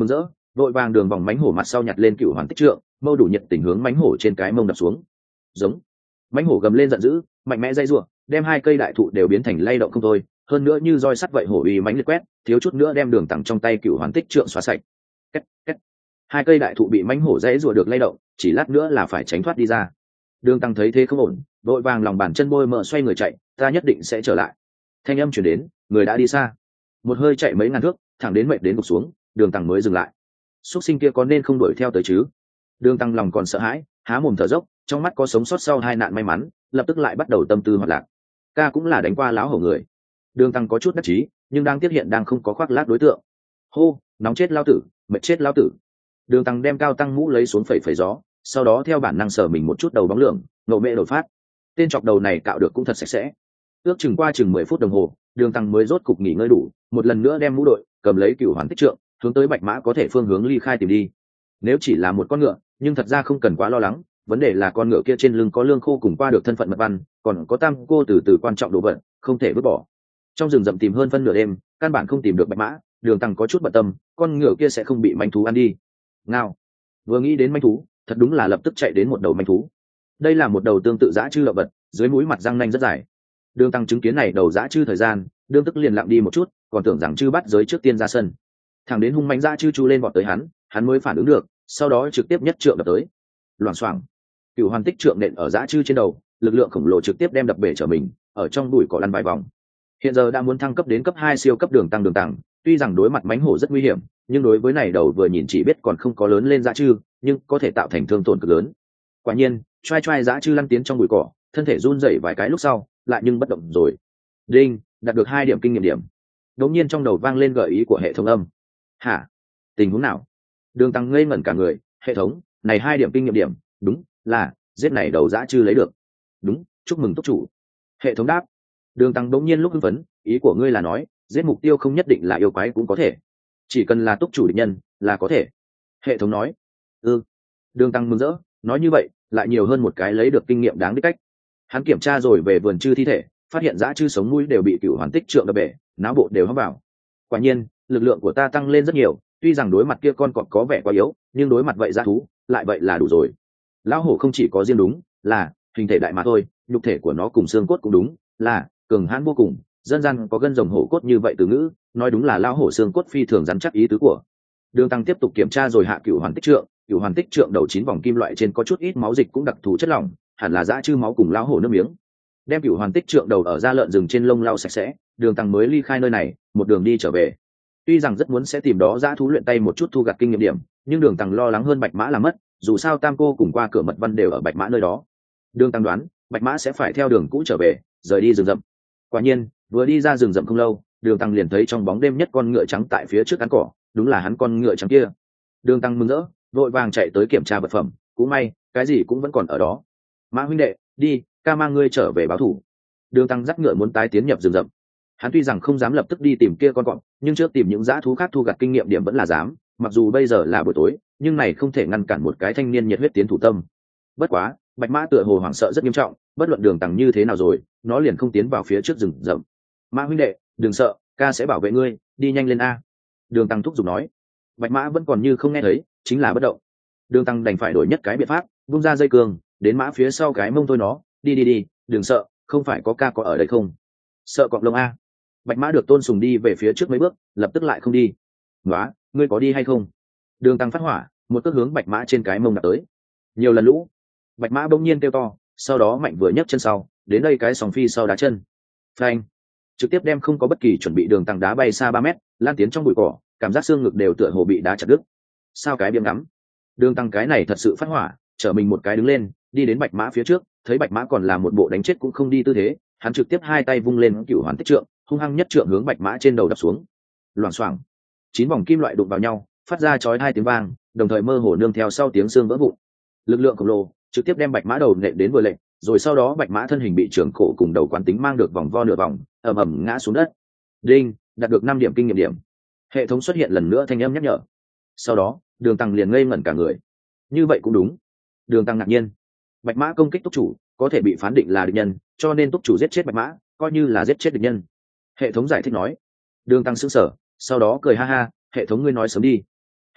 vội vàng đường vòng mánh hổ mặt sau nhặt lên cựu hoàn tích trượng, mâu đủ nhiệt tình hướng mánh hổ trên cái mông đập xuống. Giống. Mánh hổ gầm lên giận dữ, mạnh mẽ dây rủa, đem hai cây đại thụ đều biến thành lay động không thôi, hơn nữa như roi sắt vậy hổ uy mánh liệt quét, thiếu chút nữa đem đường tằng trong tay cựu hoàn tích trượng xóa sạch. Két, két. Hai cây đại thụ bị mánh hổ dãy rủa được lay động, chỉ lát nữa là phải tránh thoát đi ra. Đường tăng thấy thế không ổn, vội vàng lòng bàn chân bôi mỡ xoay người chạy, ta nhất định sẽ trở lại. Thanh âm chuyển đến, người đã đi xa, một hơi chạy mấy ngàn thước, thẳng đến mệt đến gục xuống, đường tăng mới dừng lại. Súc sinh kia có nên không đuổi theo tới chứ? Đường tăng lòng còn sợ hãi, há mồm thở dốc, trong mắt có sống sót sau hai nạn may mắn, lập tức lại bắt đầu tâm tư hoạt lạc. Ca cũng là đánh qua lão hổ người. Đường tăng có chút đắc chí, nhưng đang tiếp hiện đang không có khoác lác đối tượng. Hô, nóng chết lao tử, mệt chết lao tử. Đường tăng đem cao tăng mũ lấy xuống phẩy phẩy gió, sau đó theo bản năng sờ mình một chút đầu bóng lượng, nộ mẹ đột phát. Tên chọc đầu này cạo được cũng thật sạch sẽ. Ước chừng qua chừng mười phút đồng hồ, đường tăng mới rốt cục nghỉ ngơi đủ, một lần nữa đem mũ đội, cầm lấy cửu hoàn tích trượng, hướng tới bạch mã có thể phương hướng ly khai tìm đi. Nếu chỉ là một con ngựa, nhưng thật ra không cần quá lo lắng, vấn đề là con ngựa kia trên lưng có lương khô cùng qua được thân phận mật văn, còn có tam cô từ từ quan trọng đồ vật, không thể vứt bỏ. Trong rừng rậm tìm hơn phân nửa đêm, căn bản không tìm được bạch mã, đường tăng có chút bận tâm, con ngựa kia sẽ không bị manh thú ăn đi. Ngao. Vừa nghĩ đến manh thú, thật đúng là lập tức chạy đến một đầu manh thú. Đây là một đầu tương tự dã chư động vật, dưới mũi mặt răng nanh rất dài. Đường tăng chứng kiến này đầu dã chư thời gian, đương tức liền lặng đi một chút, còn tưởng rằng chư bắt giới trước tiên ra sân. Thằng đến hung mãnh dã chư chu lên vọt tới hắn, hắn mới phản ứng được, sau đó trực tiếp nhất trượng đập tới. Loảng xoảng. Cửu hoàn tích trượng nện ở dã chư trên đầu, lực lượng khổng lồ trực tiếp đem đập bể trở mình, ở trong bụi cỏ lăn vài vòng. Hiện giờ đã muốn thăng cấp đến cấp hai siêu cấp đường tăng đường tăng, tuy rằng đối mặt mãnh hổ rất nguy hiểm, nhưng đối với này đầu vừa nhìn chỉ biết còn không có lớn lên dã chư, nhưng có thể tạo thành thương tổn cực lớn. Quả nhiên, choai choai dã chư lăn tiến trong bụi cỏ, thân thể run rẩy vài cái lúc sau, lại nhưng bất động rồi. Đinh, đạt được hai điểm kinh nghiệm điểm. Đột nhiên trong đầu vang lên gợi ý của hệ thống âm. Hả? Tình huống nào? Đường tăng ngây ngẩn cả người, hệ thống, này hai điểm kinh nghiệm điểm, đúng là giết này đầu dã chư lấy được. Đúng, chúc mừng túc chủ. Hệ thống đáp. Đường tăng đột nhiên lúc hưng phấn, ý của ngươi là nói, giết mục tiêu không nhất định là yêu quái cũng có thể, chỉ cần là túc chủ địch nhân là có thể. Hệ thống nói. Ừ. Đường tăng mừng rỡ, nói như vậy lại nhiều hơn một cái lấy được kinh nghiệm đáng đích cách. Hắn kiểm tra rồi về vườn chư thi thể, phát hiện dã chư sống mũi đều bị cửu hoàn tích trượng đập bể, não bộ đều hấp vào. Quả nhiên, lực lượng của ta tăng lên rất nhiều, tuy rằng đối mặt kia con cọp có vẻ quá yếu, nhưng đối mặt vậy dã thú, lại vậy là đủ rồi. Lão hổ không chỉ có riêng đúng là hình thể đại mà thôi, nhục thể của nó cùng xương cốt cũng đúng là cường hãn vô cùng. Dân gian có gân rồng hổ cốt như vậy từ ngữ, nói đúng là lão hổ xương cốt phi thường rắn chắc ý tứ của. Đường tăng tiếp tục kiểm tra rồi hạ cửu hoàn tích trượng, cửu hoàn tích trượng đầu chín vòng kim loại trên có chút ít máu dịch cũng đặc thù chất lỏng, hẳn là dã chư máu cùng lão hổ nước miếng. Đem cửu hoàn tích trượng đầu ở da lợn rừng trên lông lau sạch sẽ, đường tăng mới ly khai nơi này, một đường đi trở về. Tuy rằng rất muốn sẽ tìm đó dã thú luyện tay một chút thu gặt kinh nghiệm điểm, nhưng đường tăng lo lắng hơn bạch mã làm mất, dù sao tam cô cùng qua cửa mật văn đều ở bạch mã nơi đó. Đường tăng đoán bạch mã sẽ phải theo đường cũ trở về, rời đi rừng rậm. Quả nhiên, vừa đi ra rừng rậm không lâu, đường tăng liền thấy trong bóng đêm nhất con ngựa trắng tại phía trước ăn cỏ, đúng là hắn con ngựa trắng kia. Đường tăng mừng rỡ, vội vàng chạy tới kiểm tra vật phẩm, cũng may cái gì cũng vẫn còn ở đó. Mã huynh đệ, đi, ca mang ngươi trở về báo thủ. Đường tăng dắt ngựa muốn tái tiến nhập rừng rậm. Hắn tuy rằng không dám lập tức đi tìm kia con cọp, nhưng trước tìm những dã thú khác thu gặt kinh nghiệm điểm vẫn là dám. Mặc dù bây giờ là buổi tối, nhưng này không thể ngăn cản một cái thanh niên nhiệt huyết tiến thủ tâm. Bất quá, bạch mã tựa hồ hoảng sợ rất nghiêm trọng, bất luận đường tăng như thế nào rồi, nó liền không tiến vào phía trước rừng rậm. Mã huynh đệ, đừng sợ, ca sẽ bảo vệ ngươi, đi nhanh lên a. Đường tăng thúc giục nói. Bạch mã vẫn còn như không nghe thấy, chính là bất động. Đường tăng đành phải đổi nhất cái biện pháp, vung ra dây cương, đến mã phía sau cái mông thôi nó, đi đi đi, đừng sợ, không phải có ca có ở đây không? Sợ cọp lông a. Bạch mã được tôn sùng đi về phía trước mấy bước, lập tức lại không đi. Nóa, ngươi có đi hay không? Đường tăng phát hỏa, một cước hướng bạch mã trên cái mông đạp tới. Nhiều lần lũ. Bạch mã bỗng nhiên kêu to, sau đó mạnh vừa nhấc chân sau, đến đây cái sòng phi sau đá chân. Phanh. Trực tiếp đem không có bất kỳ chuẩn bị đường tăng đá bay xa ba mét, lan tiến trong bụi cỏ, cảm giác xương ngực đều tựa hồ bị đá chặt đứt. Sao cái biếng ngắm? Đường tăng cái này thật sự phát hỏa, trở mình một cái đứng lên, đi đến bạch mã phía trước, thấy bạch mã còn là một bộ đánh chết cũng không đi tư thế, hắn trực tiếp hai tay vung lên cửu hoàn tích trượng, hung hăng nhất trượng hướng bạch mã trên đầu đập xuống. Loảng xoảng, chín vòng kim loại đụng vào nhau, phát ra chói hai tiếng vang, đồng thời mơ hồ nương theo sau tiếng xương vỡ vụn. Lực lượng khổng lồ trực tiếp đem bạch mã đầu nện đến vừa lệnh, rồi sau đó bạch mã thân hình bị trưởng cổ cùng đầu quán tính mang được vòng vo nửa vòng, ầm ầm ngã xuống đất. Đinh, đạt được năm điểm kinh nghiệm điểm. Hệ thống xuất hiện lần nữa thanh âm nhắc nhở. Sau đó, đường tăng liền ngây ngẩn cả người. Như vậy cũng đúng. Đường tăng ngạc nhiên. Bạch mã công kích túc chủ, có thể bị phán định là địch nhân, cho nên túc chủ giết chết bạch mã, coi như là giết chết địch nhân. Hệ thống giải thích nói. Đường tăng sững sờ, sau đó cười ha ha, hệ thống ngươi nói sớm đi.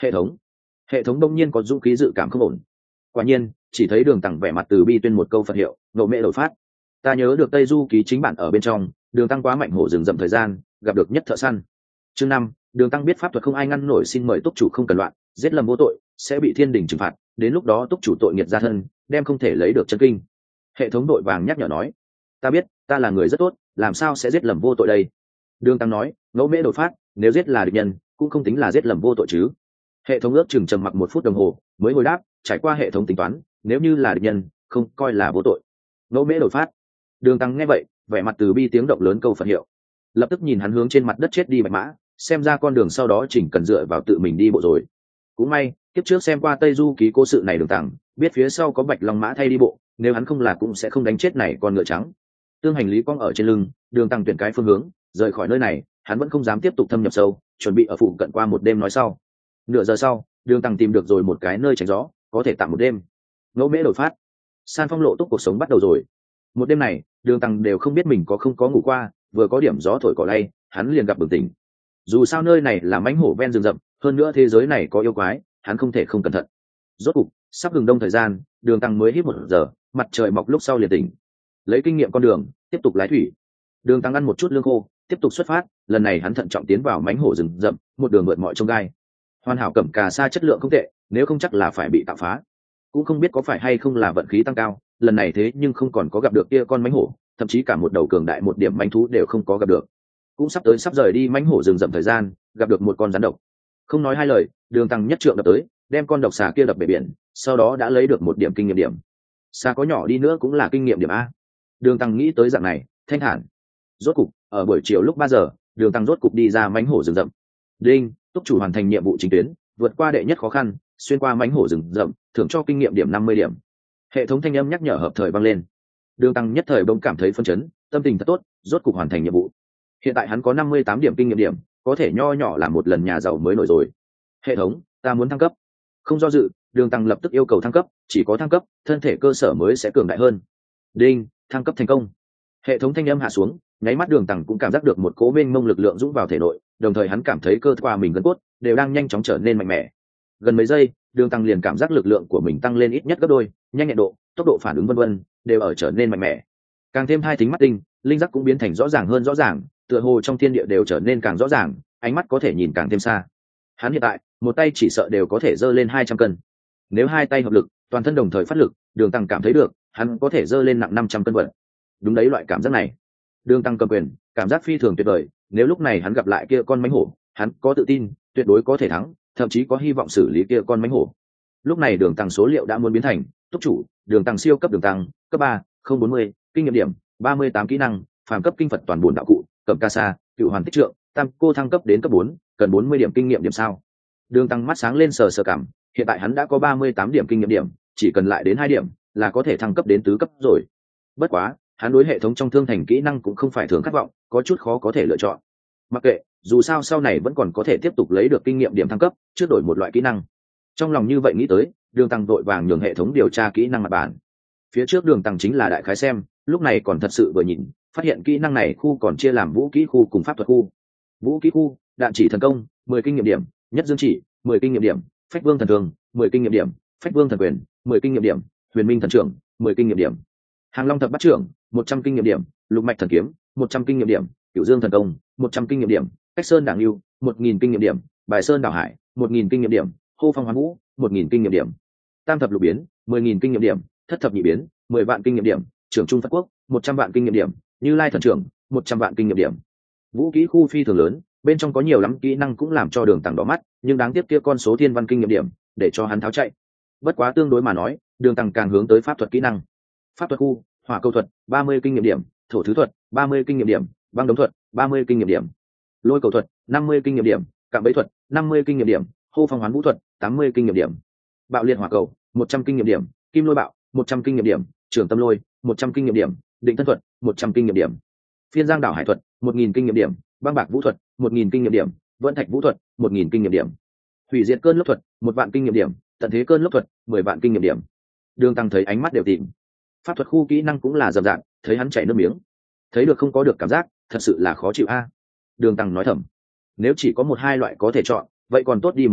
hệ thống hệ thống đông nhiên có dũng khí dự cảm không ổn. Quả nhiên chỉ thấy đường tăng vẻ mặt từ bi tuyên một câu Phật hiệu, ngộ mẹ đổi phát. Ta nhớ được Tây Du ký chính bản ở bên trong, đường tăng quá mạnh hổ rừng rậm thời gian gặp được nhất thợ săn. Chương năm, đường tăng biết pháp thuật không ai ngăn nổi, xin mời túc chủ không cần loạn, giết lầm vô tội sẽ bị thiên đình trừng phạt, đến lúc đó túc chủ tội nghiệt gia thân, đem không thể lấy được chân kinh. Hệ thống đội vàng nhắc nhở nói. Ta biết, ta là người rất tốt, làm sao sẽ giết lầm vô tội đây? Đường tăng nói, ngẫu mễ đột phát, nếu giết là địch nhân cũng không tính là giết lầm vô tội chứ. Hệ thống ước chừng trầm mặc một phút đồng hồ mới hồi đáp, trải qua hệ thống tính toán, nếu như là địch nhân không coi là vô tội. Ngẫu mễ đột phát. Đường tăng nghe vậy vẻ mặt từ bi tiếng động lớn câu Phật hiệu, lập tức nhìn hắn hướng trên mặt đất chết đi bạch mã, xem ra con đường sau đó chỉnh cần dựa vào tự mình đi bộ rồi. Cũng may kiếp trước xem qua Tây Du ký cố sự này, đường tăng biết phía sau có bạch long mã thay đi bộ, nếu hắn không là cũng sẽ không đánh chết này con ngựa trắng. Tương hành lý cong ở trên lưng, đường tăng tuyển cái phương hướng rời khỏi nơi này, hắn vẫn không dám tiếp tục thâm nhập sâu, chuẩn bị ở phụ cận qua một đêm nói sau. Nửa giờ sau, đường tăng tìm được rồi một cái nơi tránh gió, có thể tạm một đêm. Ngẫu mễ đổi phát, san phong lộ túc cuộc sống bắt đầu rồi. Một đêm này đường tăng đều không biết mình có không có ngủ qua, vừa có điểm gió thổi cỏ lay hắn liền gặp bừng tỉnh. Dù sao nơi này là mãnh hổ ven rừng rậm, hơn nữa thế giới này có yêu quái, hắn không thể không cẩn thận. Rốt cục sắp hừng đông thời gian, đường tăng mới hít một giờ, mặt trời mọc lúc sau liền tỉnh. Lấy kinh nghiệm con đường tiếp tục lái thủy, đường tăng ăn một chút lương khô tiếp tục xuất phát. Lần này hắn thận trọng tiến vào mãnh hổ rừng rậm, một đường vượt mọi trông gai, hoàn hảo cẩm cà sa chất lượng không tệ, nếu không chắc là phải bị tạo phá. Cũng không biết có phải hay không là vận khí tăng cao, lần này thế nhưng không còn có gặp được kia con mãnh hổ, thậm chí cả một đầu cường đại một điểm mãnh thú đều không có gặp được. Cũng sắp tới sắp rời đi mãnh hổ rừng rậm thời gian, gặp được một con rắn độc. Không nói hai lời, đường tăng nhất trượng đập tới, đem con độc xà kia đập bể biển, sau đó đã lấy được một điểm kinh nghiệm điểm. Xà có nhỏ đi nữa cũng là kinh nghiệm điểm a. Đường tăng nghĩ tới dạng này thanh thản. Rốt cục ở buổi chiều lúc ba giờ, đường tăng rốt cục đi ra mãnh hổ rừng rậm. Đinh, túc chủ hoàn thành nhiệm vụ chính tuyến, vượt qua đệ nhất khó khăn, xuyên qua mãnh hổ rừng rậm, thưởng cho kinh nghiệm điểm năm mươi điểm. Hệ thống thanh âm nhắc nhở hợp thời vang lên. Đường tăng nhất thời bỗng cảm thấy phấn chấn, tâm tình thật tốt, rốt cục hoàn thành nhiệm vụ. Hiện tại hắn có năm mươi tám điểm kinh nghiệm điểm, có thể nho nhỏ làm một lần nhà giàu mới nổi rồi. Hệ thống, ta muốn thăng cấp. Không do dự, đường tăng lập tức yêu cầu thăng cấp, chỉ có thăng cấp thân thể cơ sở mới sẽ cường đại hơn. Đinh, thăng cấp thành công. Hệ thống thanh âm hạ xuống, nháy mắt đường tăng cũng cảm giác được một cỗ mênh mông lực lượng dũng vào thể nội, đồng thời hắn cảm thấy cơ qua mình gân cốt đều đang nhanh chóng trở nên mạnh mẽ. Gần mấy giây, đường tăng liền cảm giác lực lượng của mình tăng lên ít nhất gấp đôi, nhanh nhẹn độ, tốc độ phản ứng vân vân đều ở trở nên mạnh mẽ. Càng thêm hai tính mắt tinh, linh giác cũng biến thành rõ ràng hơn rõ ràng, tựa hồ trong thiên địa đều trở nên càng rõ ràng, ánh mắt có thể nhìn càng thêm xa. Hắn hiện tại một tay chỉ sợ đều có thể giơ lên hai trăm cân. Nếu hai tay hợp lực, toàn thân đồng thời phát lực, đường tăng cảm thấy được hắn có thể giơ lên nặng năm trăm cân vật. Đúng đấy, loại cảm giác này đường tăng cầm quyền cảm giác phi thường tuyệt vời. Nếu lúc này hắn gặp lại kia con mãnh hổ, hắn có tự tin tuyệt đối có thể thắng, thậm chí có hy vọng xử lý kia con mãnh hổ. Lúc này đường tăng số liệu đã muốn biến thành túc chủ đường tăng siêu cấp đường tăng cấp ba không bốn mươi kinh nghiệm điểm ba mươi tám kỹ năng phàm cấp kinh phật toàn bổn đạo cụ cẩm ca sa cựu hoàn tích trượng tam cô thăng cấp đến cấp bốn cần bốn mươi điểm kinh nghiệm điểm sao. Đường tăng mắt sáng lên sờ sờ cảm, hiện tại hắn đã có ba mươi tám điểm kinh nghiệm điểm, chỉ cần lại đến hai điểm là có thể thăng cấp đến tứ cấp rồi. Bất quá hắn đối hệ thống trong thương thành kỹ năng cũng không phải thường khát vọng, có chút khó có thể lựa chọn. Mặc kệ, dù sao sau này vẫn còn có thể tiếp tục lấy được kinh nghiệm điểm thăng cấp, trước đổi một loại kỹ năng. Trong lòng như vậy nghĩ tới, đường tăng vội vàng nhường hệ thống điều tra kỹ năng mặt bản. Phía trước đường tăng chính là đại khái xem, lúc này còn thật sự vừa nhìn, phát hiện kỹ năng này khu còn chia làm vũ kỹ khu cùng pháp thuật khu. Vũ kỹ khu, đạn chỉ thần công mười kinh nghiệm điểm, nhất dương chỉ mười kinh nghiệm điểm, phách vương thần thường mười kinh nghiệm điểm, phách vương thần quyền mười kinh nghiệm điểm, huyền minh thần trưởng mười kinh nghiệm điểm, hàng long thập bát trưởng một trăm kinh nghiệm điểm, lục mạch thần kiếm một trăm kinh nghiệm điểm, cửu dương thần công một trăm kinh nghiệm điểm, cách sơn đảng lưu một nghìn kinh nghiệm điểm, bài sơn đảo hải một nghìn kinh nghiệm điểm, hô phong hoán vũ một nghìn kinh nghiệm điểm, tam thập lục biến mười nghìn kinh nghiệm điểm, thất thập nhị biến mười vạn kinh nghiệm điểm, trưởng trung phật quốc một trăm vạn kinh nghiệm điểm, như lai thần trưởng một trăm vạn kinh nghiệm điểm. Vũ kỹ khu phi thường lớn, bên trong có nhiều lắm kỹ năng cũng làm cho đường tăng đỏ mắt, nhưng đáng tiếc kia con số thiên văn kinh nghiệm điểm để cho hắn tháo chạy. Bất quá tương đối mà nói, đường tăng càng hướng tới pháp thuật kỹ năng. Pháp thuật khu, hỏa câu thuật ba mươi kinh nghiệm điểm, thổ thứ thuật ba mươi kinh nghiệm điểm, băng đống thuật ba mươi kinh nghiệm điểm, lôi cầu thuật năm mươi kinh nghiệm điểm, cạm bẫy thuật năm mươi kinh nghiệm điểm, hô phong hoán vũ thuật tám mươi kinh nghiệm điểm, bạo liệt hỏa cầu một trăm kinh nghiệm điểm, kim lôi bạo một trăm kinh nghiệm điểm, trưởng tâm lôi một trăm kinh nghiệm điểm, định thân thuật một trăm kinh nghiệm điểm, phiên giang đảo hải thuật một nghìn kinh nghiệm điểm, băng bạc vũ thuật một nghìn kinh nghiệm điểm, vẫn thạch vũ thuật một nghìn kinh nghiệm điểm, hủy diệt cơn lốc thuật một vạn kinh nghiệm điểm, tận thế cơn lốc thuật mười vạn kinh nghiệm điểm. Đường tăng thấy ánh mắt đều tìm. Pháp thuật khu kỹ năng cũng là rầm rạp, thấy hắn chảy nước miếng, thấy được không có được cảm giác thật sự là khó chịu a. Đường tăng nói thầm, nếu chỉ có một hai loại có thể chọn vậy còn tốt đi một chút,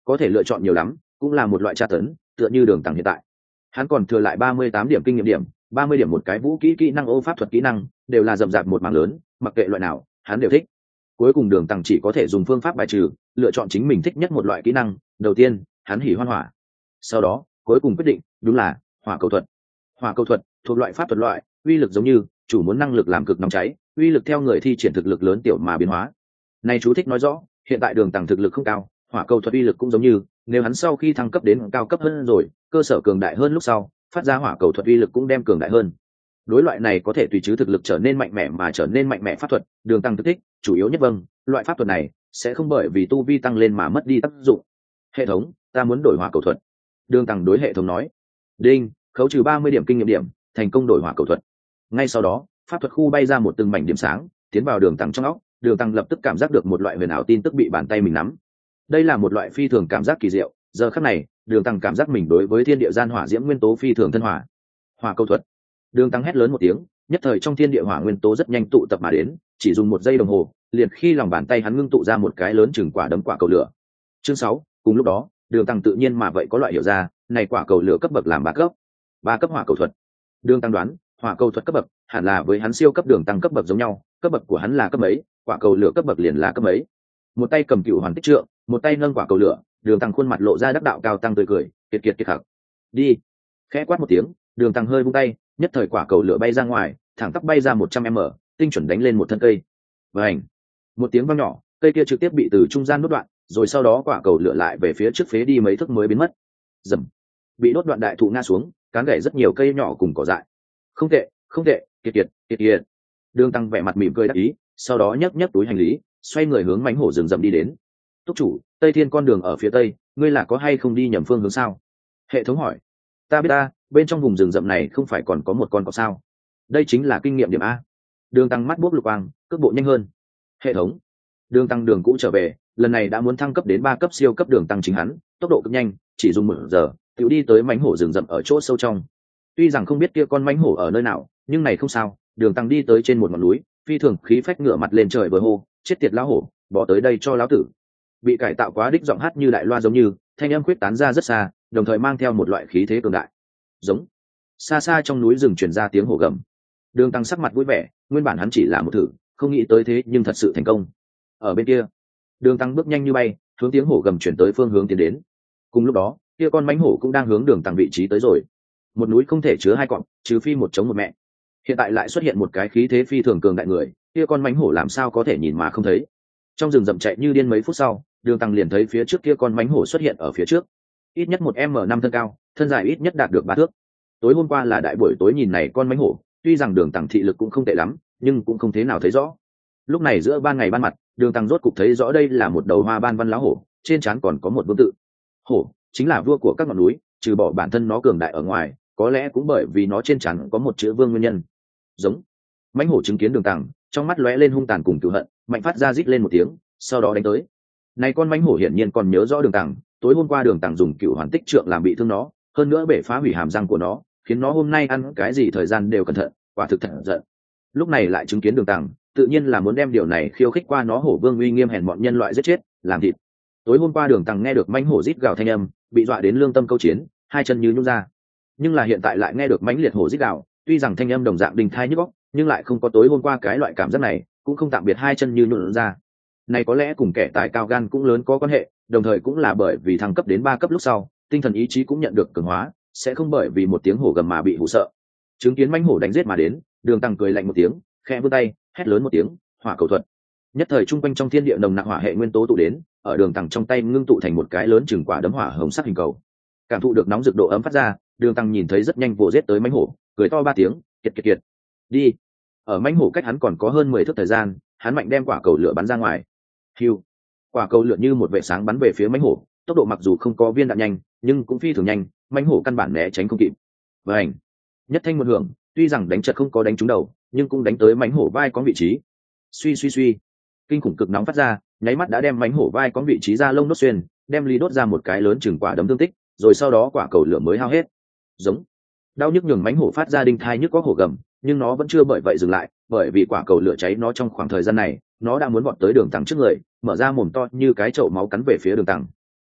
có thể lựa chọn nhiều lắm, cũng là một loại tra tấn, tựa như Đường Tăng hiện tại. Hắn còn thừa lại ba mươi tám điểm kinh nghiệm điểm, ba mươi điểm một cái vũ kỹ kỹ năng ô pháp thuật kỹ năng, đều là rậm rạp một mảng lớn, mặc kệ loại nào, hắn đều thích. Cuối cùng Đường Tăng chỉ có thể dùng phương pháp bài trừ, lựa chọn chính mình thích nhất một loại kỹ năng. Đầu tiên, hắn hỉ hoan hỏa. Sau đó, cuối cùng quyết định, đúng là hỏa cầu thuật. Hỏa cầu thuật thuộc loại pháp thuật loại, uy lực giống như chủ muốn năng lực làm cực nóng cháy, uy lực theo người thi triển thực lực lớn tiểu mà biến hóa. Này chú thích nói rõ, hiện tại Đường Tăng thực lực không cao, hỏa cầu thuật uy lực cũng giống như, nếu hắn sau khi thăng cấp đến cao cấp hơn rồi, cơ sở cường đại hơn lúc sau, phát ra hỏa cầu thuật uy lực cũng đem cường đại hơn. Đối loại này có thể tùy chứ thực lực trở nên mạnh mẽ mà trở nên mạnh mẽ pháp thuật, Đường Tăng thích, chủ yếu nhất vâng, loại pháp thuật này sẽ không bởi vì tu vi tăng lên mà mất đi tác dụng. Hệ thống, ta muốn đổi hỏa cầu thuật. Đường Tăng đối hệ thống nói. Đinh, khấu trừ ba mươi điểm kinh nghiệm điểm, thành công đổi hỏa cầu thuật. Ngay sau đó, pháp thuật khu bay ra một từng mảnh điểm sáng, tiến vào Đường Tăng trong óc. Đường Tăng lập tức cảm giác được một loại huyền ảo tin tức bị bàn tay mình nắm. Đây là một loại phi thường cảm giác kỳ diệu, giờ khắc này, Đường Tăng cảm giác mình đối với thiên địa gian hỏa diễm nguyên tố phi thường thân hỏa. Hỏa cầu thuật. Đường Tăng hét lớn một tiếng, nhất thời trong thiên địa hỏa nguyên tố rất nhanh tụ tập mà đến, chỉ dùng một giây đồng hồ, liền khi lòng bàn tay hắn ngưng tụ ra một cái lớn chừng quả đấm quả cầu lửa. Chương sáu, cùng lúc đó, Đường Tăng tự nhiên mà vậy có loại hiểu ra, này quả cầu lửa cấp bậc làm ba cấp. Ba cấp hỏa cầu thuật. Đường Tăng đoán, hỏa cầu thuật cấp bậc hẳn là với hắn siêu cấp Đường Tăng cấp bậc giống nhau, cấp bậc của hắn là cấp mấy, quả cầu lửa cấp bậc liền là cấp mấy. Một tay cầm cựu hoàn tích trượng, một tay nâng quả cầu lửa, Đường Tăng khuôn mặt lộ ra đắc đạo cao tăng tươi cười, kiệt kiệt kiệt hặc. Đi. Khẽ quát một tiếng, Đường Tăng hơi vung tay, nhất thời quả cầu lửa bay ra ngoài, thẳng tắp bay ra một trăm mét, tinh chuẩn đánh lên một thân cây. Vành. Một tiếng vang nhỏ, cây kia trực tiếp bị từ trung gian đốt đoạn, rồi sau đó quả cầu lửa lại về phía trước phế đi mấy thước mới biến mất. Rầm. Bị đốt đoạn đại thụ ngã xuống, cán gãy rất nhiều cây nhỏ cùng cỏ dại. Không tệ, không tệ, kiệt kiệt, kiệt kiệt. Đường Tăng vẻ mặt mỉm cười đắc ý, sau đó nhấc nhấc túi hành lý, xoay người hướng mãnh hổ rừng rậm đi đến. Túc chủ, Tây Thiên con đường ở phía tây, ngươi là có hay không đi nhầm phương hướng sao? Hệ thống hỏi. Ta biết ta, bên trong vùng rừng rậm này không phải còn có một con cọp sao? Đây chính là kinh nghiệm điểm a. Đường Tăng mắt buốc lục quang, cước bộ nhanh hơn. Hệ thống. Đường Tăng đường cũ trở về, lần này đã muốn thăng cấp đến ba cấp siêu cấp Đường Tăng chính hắn, tốc độ cực nhanh, chỉ dùng một giờ, tiểu đi tới mãnh hổ rừng rậm ở chỗ sâu trong. Tuy rằng không biết kia con mãnh hổ ở nơi nào, nhưng này không sao, Đường Tăng đi tới trên một ngọn núi, phi thường khí phách ngửa mặt lên trời vừa hô, chết tiệt lão hổ, bỏ tới đây cho lão tử. Bị cải tạo quá đích giọng hát như đại loa giống như, thanh âm khuyết tán ra rất xa, đồng thời mang theo một loại khí thế cường đại. Giống. Xa xa trong núi rừng truyền ra tiếng hổ gầm. Đường Tăng sắc mặt vui vẻ, nguyên bản hắn chỉ là một thử, không nghĩ tới thế nhưng thật sự thành công. Ở bên kia, Đường Tăng bước nhanh như bay, hướng tiếng hổ gầm chuyển tới phương hướng tiến đến. Cùng lúc đó, kia con mãnh hổ cũng đang hướng Đường Tăng vị trí tới rồi. Một núi không thể chứa hai cọp, trừ phi một chống một mẹ. Hiện tại lại xuất hiện một cái khí thế phi thường cường đại người, kia con mãnh hổ làm sao có thể nhìn mà không thấy. Trong rừng rậm chạy như điên mấy phút sau, Đường Tăng liền thấy phía trước kia con mãnh hổ xuất hiện ở phía trước. Ít nhất một m năm thân cao, thân dài ít nhất đạt được ba thước. Tối hôm qua là đại buổi tối nhìn này con mãnh hổ, tuy rằng Đường Tăng thị lực cũng không tệ lắm, nhưng cũng không thế nào thấy rõ. Lúc này giữa ban ngày ban mặt, Đường Tăng rốt cục thấy rõ đây là một đầu hoa ban văn lá hổ, trên trán còn có một vương tự. Hổ chính là vua của các ngọn núi, trừ bỏ bản thân nó cường đại ở ngoài, có lẽ cũng bởi vì nó trên trán có một chữ vương nguyên nhân. Giống. Mãnh hổ chứng kiến Đường Tăng, trong mắt lóe lên hung tàn cùng cừu hận, mạnh phát ra rít lên một tiếng, sau đó đánh tới. Này con mãnh hổ hiển nhiên còn nhớ rõ Đường Tăng, tối hôm qua Đường Tăng dùng cựu hoàn tích trượng làm bị thương nó, hơn nữa bể phá hủy hàm răng của nó, khiến nó hôm nay ăn cái gì thời gian đều cẩn thận, quả thực thật giận. Lúc này lại chứng kiến Đường Tăng, tự nhiên là muốn đem điều này khiêu khích qua nó hổ vương uy nghiêm hèn mọn nhân loại giết chết, làm thịt. Tối hôm qua Đường Tăng nghe được mãnh hổ rít gào thanh âm, bị dọa đến lương tâm câu chiến, hai chân như nhũn ra. Nhưng là hiện tại lại nghe được mãnh liệt hổ rít gào, tuy rằng thanh âm đồng dạng đình thai nhức óc, nhưng lại không có tối hôm qua cái loại cảm giác này, cũng không tạm biệt hai chân như nhũn ra. Này có lẽ cùng kẻ tài cao gan cũng lớn có quan hệ, đồng thời cũng là bởi vì thăng cấp đến ba cấp lúc sau, tinh thần ý chí cũng nhận được cường hóa, sẽ không bởi vì một tiếng hổ gầm mà bị hù sợ. Chứng kiến mãnh hổ đánh giết mà đến, Đường Tăng cười lạnh một tiếng, khẽ vươn tay, hét lớn một tiếng, hỏa cầu thuật. Nhất thời trung quanh trong thiên địa nồng nặc hỏa hệ nguyên tố tụ đến, ở Đường Tăng trong tay ngưng tụ thành một cái lớn chừng quả đấm hỏa hồng sắc hình cầu. Cảm thụ được nóng rực độ ấm phát ra, Đường Tăng nhìn thấy rất nhanh vồ giết tới mãnh hổ, cười to ba tiếng, kiệt kiệt kiệt. Đi. Ở mãnh hổ cách hắn còn có hơn mười thước thời gian, hắn mạnh đem quả cầu lửa bắn ra ngoài. Hiu. Quả cầu lửa như một vệ sáng bắn về phía mãnh hổ, tốc độ mặc dù không có viên đạn nhanh, nhưng cũng phi thường nhanh, mãnh hổ căn bản né tránh không kịp. Vành. Nhất thanh một hưởng, tuy rằng đánh chật không có đánh trúng đầu, nhưng cũng đánh tới mãnh hổ vai có vị trí. Suy suy suy. Kinh khủng cực nóng phát ra, nháy mắt đã đem mãnh hổ vai có vị trí da lông đốt xuyên, đem ly đốt ra một cái lớn chừng quả đấm thương tích, rồi sau đó quả cầu lửa mới hao hết. Giống. Đau nhức nhường mãnh hổ phát ra đinh thai nhức có hổ gầm, nhưng nó vẫn chưa bởi vậy dừng lại, bởi vì quả cầu lửa cháy nó trong khoảng thời gian này, nó đã muốn vọt tới Đường Tăng trước người, mở ra mồm to như cái chậu máu cắn về phía Đường Tăng.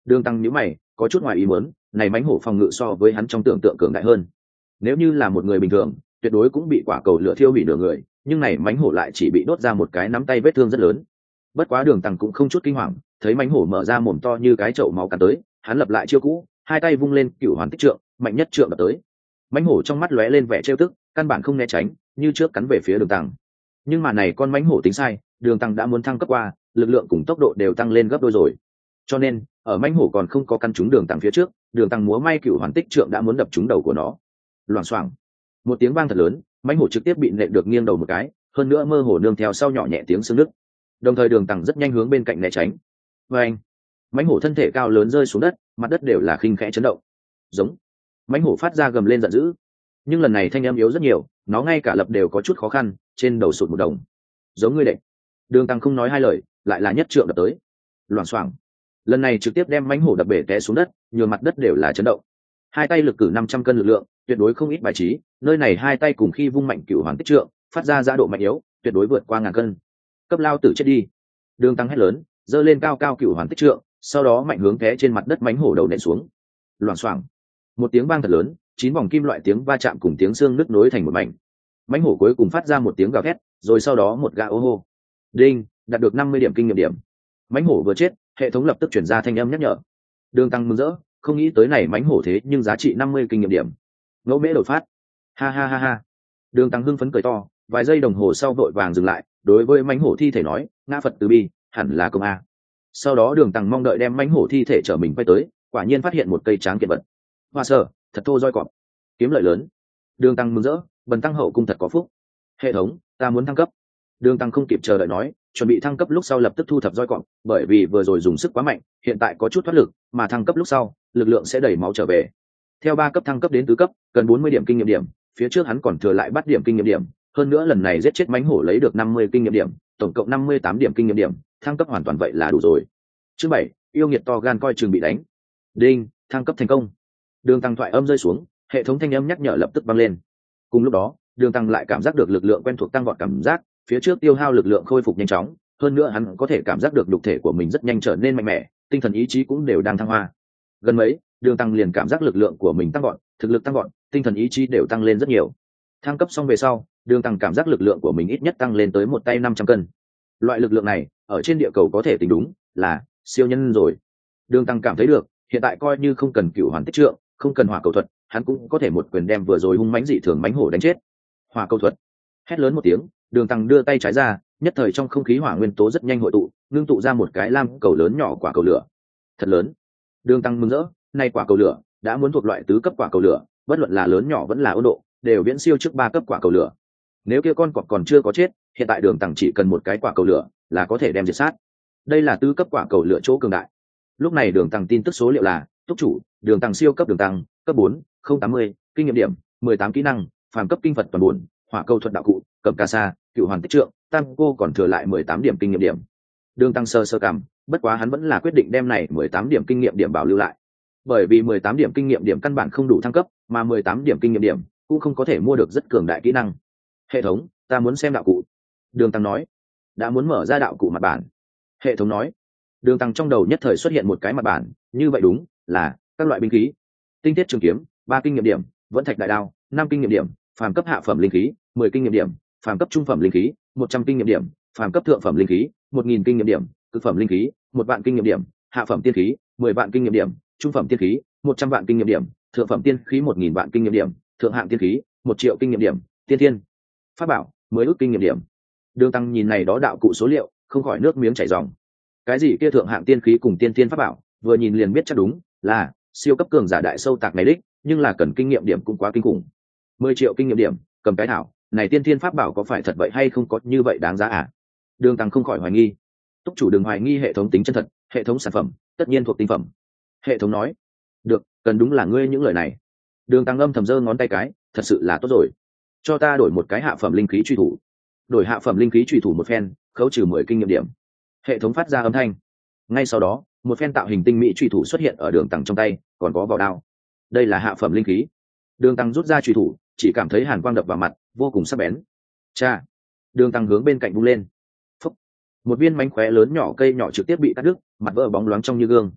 Đường tăng nhíu mày, có chút ngoài ý muốn, này mãnh hổ phòng ngự so với hắn trong tưởng tượng cường đại hơn. Nếu như là một người bình thường, tuyệt đối cũng bị quả cầu lửa thiêu hủy nửa người, nhưng này mãnh hổ lại chỉ bị đốt ra một cái nắm tay vết thương rất lớn. Bất quá Đường Tăng cũng không chút kinh hoàng, thấy mãnh hổ mở ra mồm to như cái chậu máu cắn tới, hắn lập lại chiêu cũ, hai tay vung lên cửu hoàn tích trượng, mạnh nhất trượng đập tới. Mãnh hổ trong mắt lóe lên vẻ trêu tức, căn bản không né tránh, như trước cắn về phía Đường Tăng. Nhưng mà này con mãnh hổ tính sai, Đường Tăng đã muốn thăng cấp qua, lực lượng cùng tốc độ đều tăng lên gấp đôi rồi. Cho nên, ở mãnh hổ còn không có căn trúng Đường Tăng phía trước, Đường Tăng múa may cửu hoàn tích trượng đã muốn đập trúng đầu của nó. Loảng xoảng, một tiếng vang thật lớn, mãnh hổ trực tiếp bị nện được nghiêng đầu một cái, hơn nữa mơ hồ nương theo sau nhỏ nhẹ tiếng xương nứt. Đồng thời Đường Tăng rất nhanh hướng bên cạnh né tránh. Và anh, mãnh hổ thân thể cao lớn rơi xuống đất, mặt đất đều là khinh khẽ chấn động. Giống, mãnh hổ phát ra gầm lên giận dữ, nhưng lần này thanh âm yếu rất nhiều, nó ngay cả lập đều có chút khó khăn, trên đầu sụt một đồng. Giống ngươi đệ. Đường Tăng không nói hai lời, lại là nhất trượng đập tới. Loảng xoảng, lần này trực tiếp đem mãnh hổ đập bể té xuống đất, nhường mặt đất đều là chấn động. Hai tay lực cử năm trăm cân lực lượng, tuyệt đối không ít bài trí, nơi này hai tay cùng khi vung mạnh cửu hoàn tích trượng, phát ra giá độ mạnh yếu, tuyệt đối vượt qua ngàn cân. Cấp lao tử chết đi. Đường Tăng hét lớn, giơ lên cao cao cửu hoàn tích trượng, sau đó mạnh hướng té trên mặt đất mãnh hổ đầu nện xuống. Loảng xoảng, một tiếng vang thật lớn, chín vòng kim loại tiếng va chạm cùng tiếng xương nứt nối thành một mảnh. Mãnh hổ cuối cùng phát ra một tiếng gào thét, rồi sau đó một gã ô hô. Đinh, đạt được năm mươi điểm kinh nghiệm điểm. Mãnh hổ vừa chết, hệ thống lập tức chuyển ra thanh âm nhắc nhở. Đường Tăng mừng rỡ, không nghĩ tới này mãnh hổ thế nhưng giá trị năm mươi kinh nghiệm điểm. Ngẫu mễ đột phát. Ha ha ha ha. Đường Tăng hưng phấn cười to, vài giây đồng hồ sau vội vàng dừng lại, đối với mãnh hổ thi thể nói, ngã Phật từ bi, hẳn là công a. Sau đó Đường Tăng mong đợi đem mãnh hổ thi thể trở mình quay tới, quả nhiên phát hiện một cây tráng kiện vật. Hoa sở, thật thô roi cọp, kiếm lợi lớn. Đường Tăng mừng rỡ, bần tăng hậu cung thật có phúc. Hệ thống, ta muốn thăng cấp. Đường Tăng không kịp chờ đợi nói, chuẩn bị thăng cấp lúc sau lập tức thu thập roi cọp, bởi vì vừa rồi dùng sức quá mạnh, hiện tại có chút thoát lực, mà thăng cấp lúc sau, lực lượng sẽ đẩy máu trở về. Theo ba cấp thăng cấp đến tứ cấp, cần bốn mươi điểm kinh nghiệm điểm, phía trước hắn còn thừa lại bắt điểm kinh nghiệm điểm, hơn nữa lần này giết chết mãnh hổ lấy được năm mươi kinh nghiệm điểm, tổng cộng năm mươi tám điểm kinh nghiệm điểm, thăng cấp hoàn toàn vậy là đủ rồi. Chương bảy, yêu nghiệt to gan coi chừng bị đánh. Đinh, thăng cấp thành công. Đường Tăng thoại âm rơi xuống, hệ thống thanh âm nhắc nhở lập tức vang lên. Cùng lúc đó, Đường Tăng lại cảm giác được lực lượng quen thuộc tăng vọt cảm giác, phía trước tiêu hao lực lượng khôi phục nhanh chóng, hơn nữa hắn có thể cảm giác được nhục thể của mình rất nhanh trở nên mạnh mẽ, tinh thần ý chí cũng đều đang thăng hoa. Gần mấy, Đường Tăng liền cảm giác lực lượng của mình tăng vọt, thực lực tăng vọt, tinh thần ý chí đều tăng lên rất nhiều. Thăng cấp xong về sau, Đường Tăng cảm giác lực lượng của mình ít nhất tăng lên tới một tay năm trăm cân. Loại lực lượng này, ở trên địa cầu có thể tính đúng là siêu nhân rồi. Đường Tăng cảm thấy được, hiện tại coi như không cần cửu hoàn tích trượng, không cần hỏa cầu thuật, hắn cũng có thể một quyền đem vừa rồi hung mãnh dị thường mãnh hổ đánh chết. Hỏa cầu thuật. Hét lớn một tiếng, Đường Tăng đưa tay trái ra, nhất thời trong không khí hỏa nguyên tố rất nhanh hội tụ, ngưng tụ ra một cái lam cầu lớn nhỏ quả cầu lửa. Thật lớn. Đường Tăng mừng rỡ, nay quả cầu lửa đã muốn thuộc loại tứ cấp quả cầu lửa, bất luận là lớn nhỏ vẫn là ôn độ, đều viễn siêu trước ba cấp quả cầu lửa. Nếu kia con cọp còn chưa có chết, hiện tại Đường Tăng chỉ cần một cái quả cầu lửa là có thể đem diệt sát. Đây là tứ cấp quả cầu lửa chỗ cường đại. Lúc này Đường Tăng tin tức số liệu là túc chủ Đường Tăng siêu cấp Đường Tăng cấp bốn không tám mươi kinh nghiệm điểm mười tám kỹ năng phàm cấp kinh Phật toàn buồn hỏa cầu thuật đạo cụ cầm ca sa cựu hoàn tích trượng tam cô còn thừa lại mười tám điểm kinh nghiệm điểm. Đường Tăng sơ sơ cảm, bất quá hắn vẫn là quyết định đem này mười tám điểm kinh nghiệm điểm bảo lưu lại, bởi vì mười tám điểm kinh nghiệm điểm căn bản không đủ thăng cấp, mà mười tám điểm kinh nghiệm điểm cũng không có thể mua được rất cường đại kỹ năng. Hệ thống, ta muốn xem đạo cụ. Đường Tăng nói. Đã muốn mở ra đạo cụ mặt bản. Hệ thống nói. Đường Tăng trong đầu nhất thời xuất hiện một cái mặt bản, như vậy đúng là các loại binh khí. Tinh thiết trường kiếm ba kinh nghiệm điểm, vẫn thạch đại đao năm kinh nghiệm điểm, phàm cấp hạ phẩm linh khí mười kinh nghiệm điểm, phàm cấp trung phẩm linh khí một trăm kinh nghiệm điểm, phàm cấp thượng phẩm linh khí một nghìn kinh nghiệm điểm, cực phẩm linh khí một vạn kinh nghiệm điểm, hạ phẩm tiên khí mười vạn kinh nghiệm điểm, trung phẩm tiên khí một trăm vạn kinh nghiệm điểm, thượng phẩm tiên khí một nghìn vạn kinh nghiệm điểm, thượng hạng tiên khí một triệu kinh nghiệm điểm, tiên thiên pháp bảo mười ước kinh nghiệm điểm. Đường Tăng nhìn này đó đạo cụ số liệu, không khỏi nước miếng chảy ròng. Cái gì kia thượng hạng tiên khí cùng tiên thiên pháp bảo, vừa nhìn liền biết chắc đúng là siêu cấp cường giả đại sâu tạc này đích, nhưng là cần kinh nghiệm điểm cũng quá kinh khủng. Mười triệu kinh nghiệm điểm, cầm cái thảo, này tiên thiên pháp bảo có phải thật vậy hay không có như vậy đáng giá à? Đường Tăng không khỏi hoài nghi. Túc chủ đừng hoài nghi hệ thống tính chân thật, hệ thống sản phẩm tất nhiên thuộc tinh phẩm. Hệ thống nói. Được, cần đúng là ngươi những lời này. Đường Tăng âm thầm giơ ngón tay cái, thật sự là tốt rồi. Cho ta đổi một cái hạ phẩm linh khí truy thủ. Đổi hạ phẩm linh khí truy thủ một phen, khấu trừ mười kinh nghiệm điểm. Hệ thống phát ra âm thanh. Ngay sau đó, một phen tạo hình tinh mỹ truy thủ xuất hiện ở Đường Tăng trong tay, còn có vỏ đao. Đây là hạ phẩm linh khí. Đường Tăng rút ra truy thủ, chỉ cảm thấy hàn quang đập vào mặt, vô cùng sắc bén. Cha! Đường Tăng hướng bên cạnh vung lên. Phúc! Một viên mánh khóe lớn nhỏ cây nhỏ trực tiếp bị cắt đứt, mặt vỡ bóng loáng trong như gương.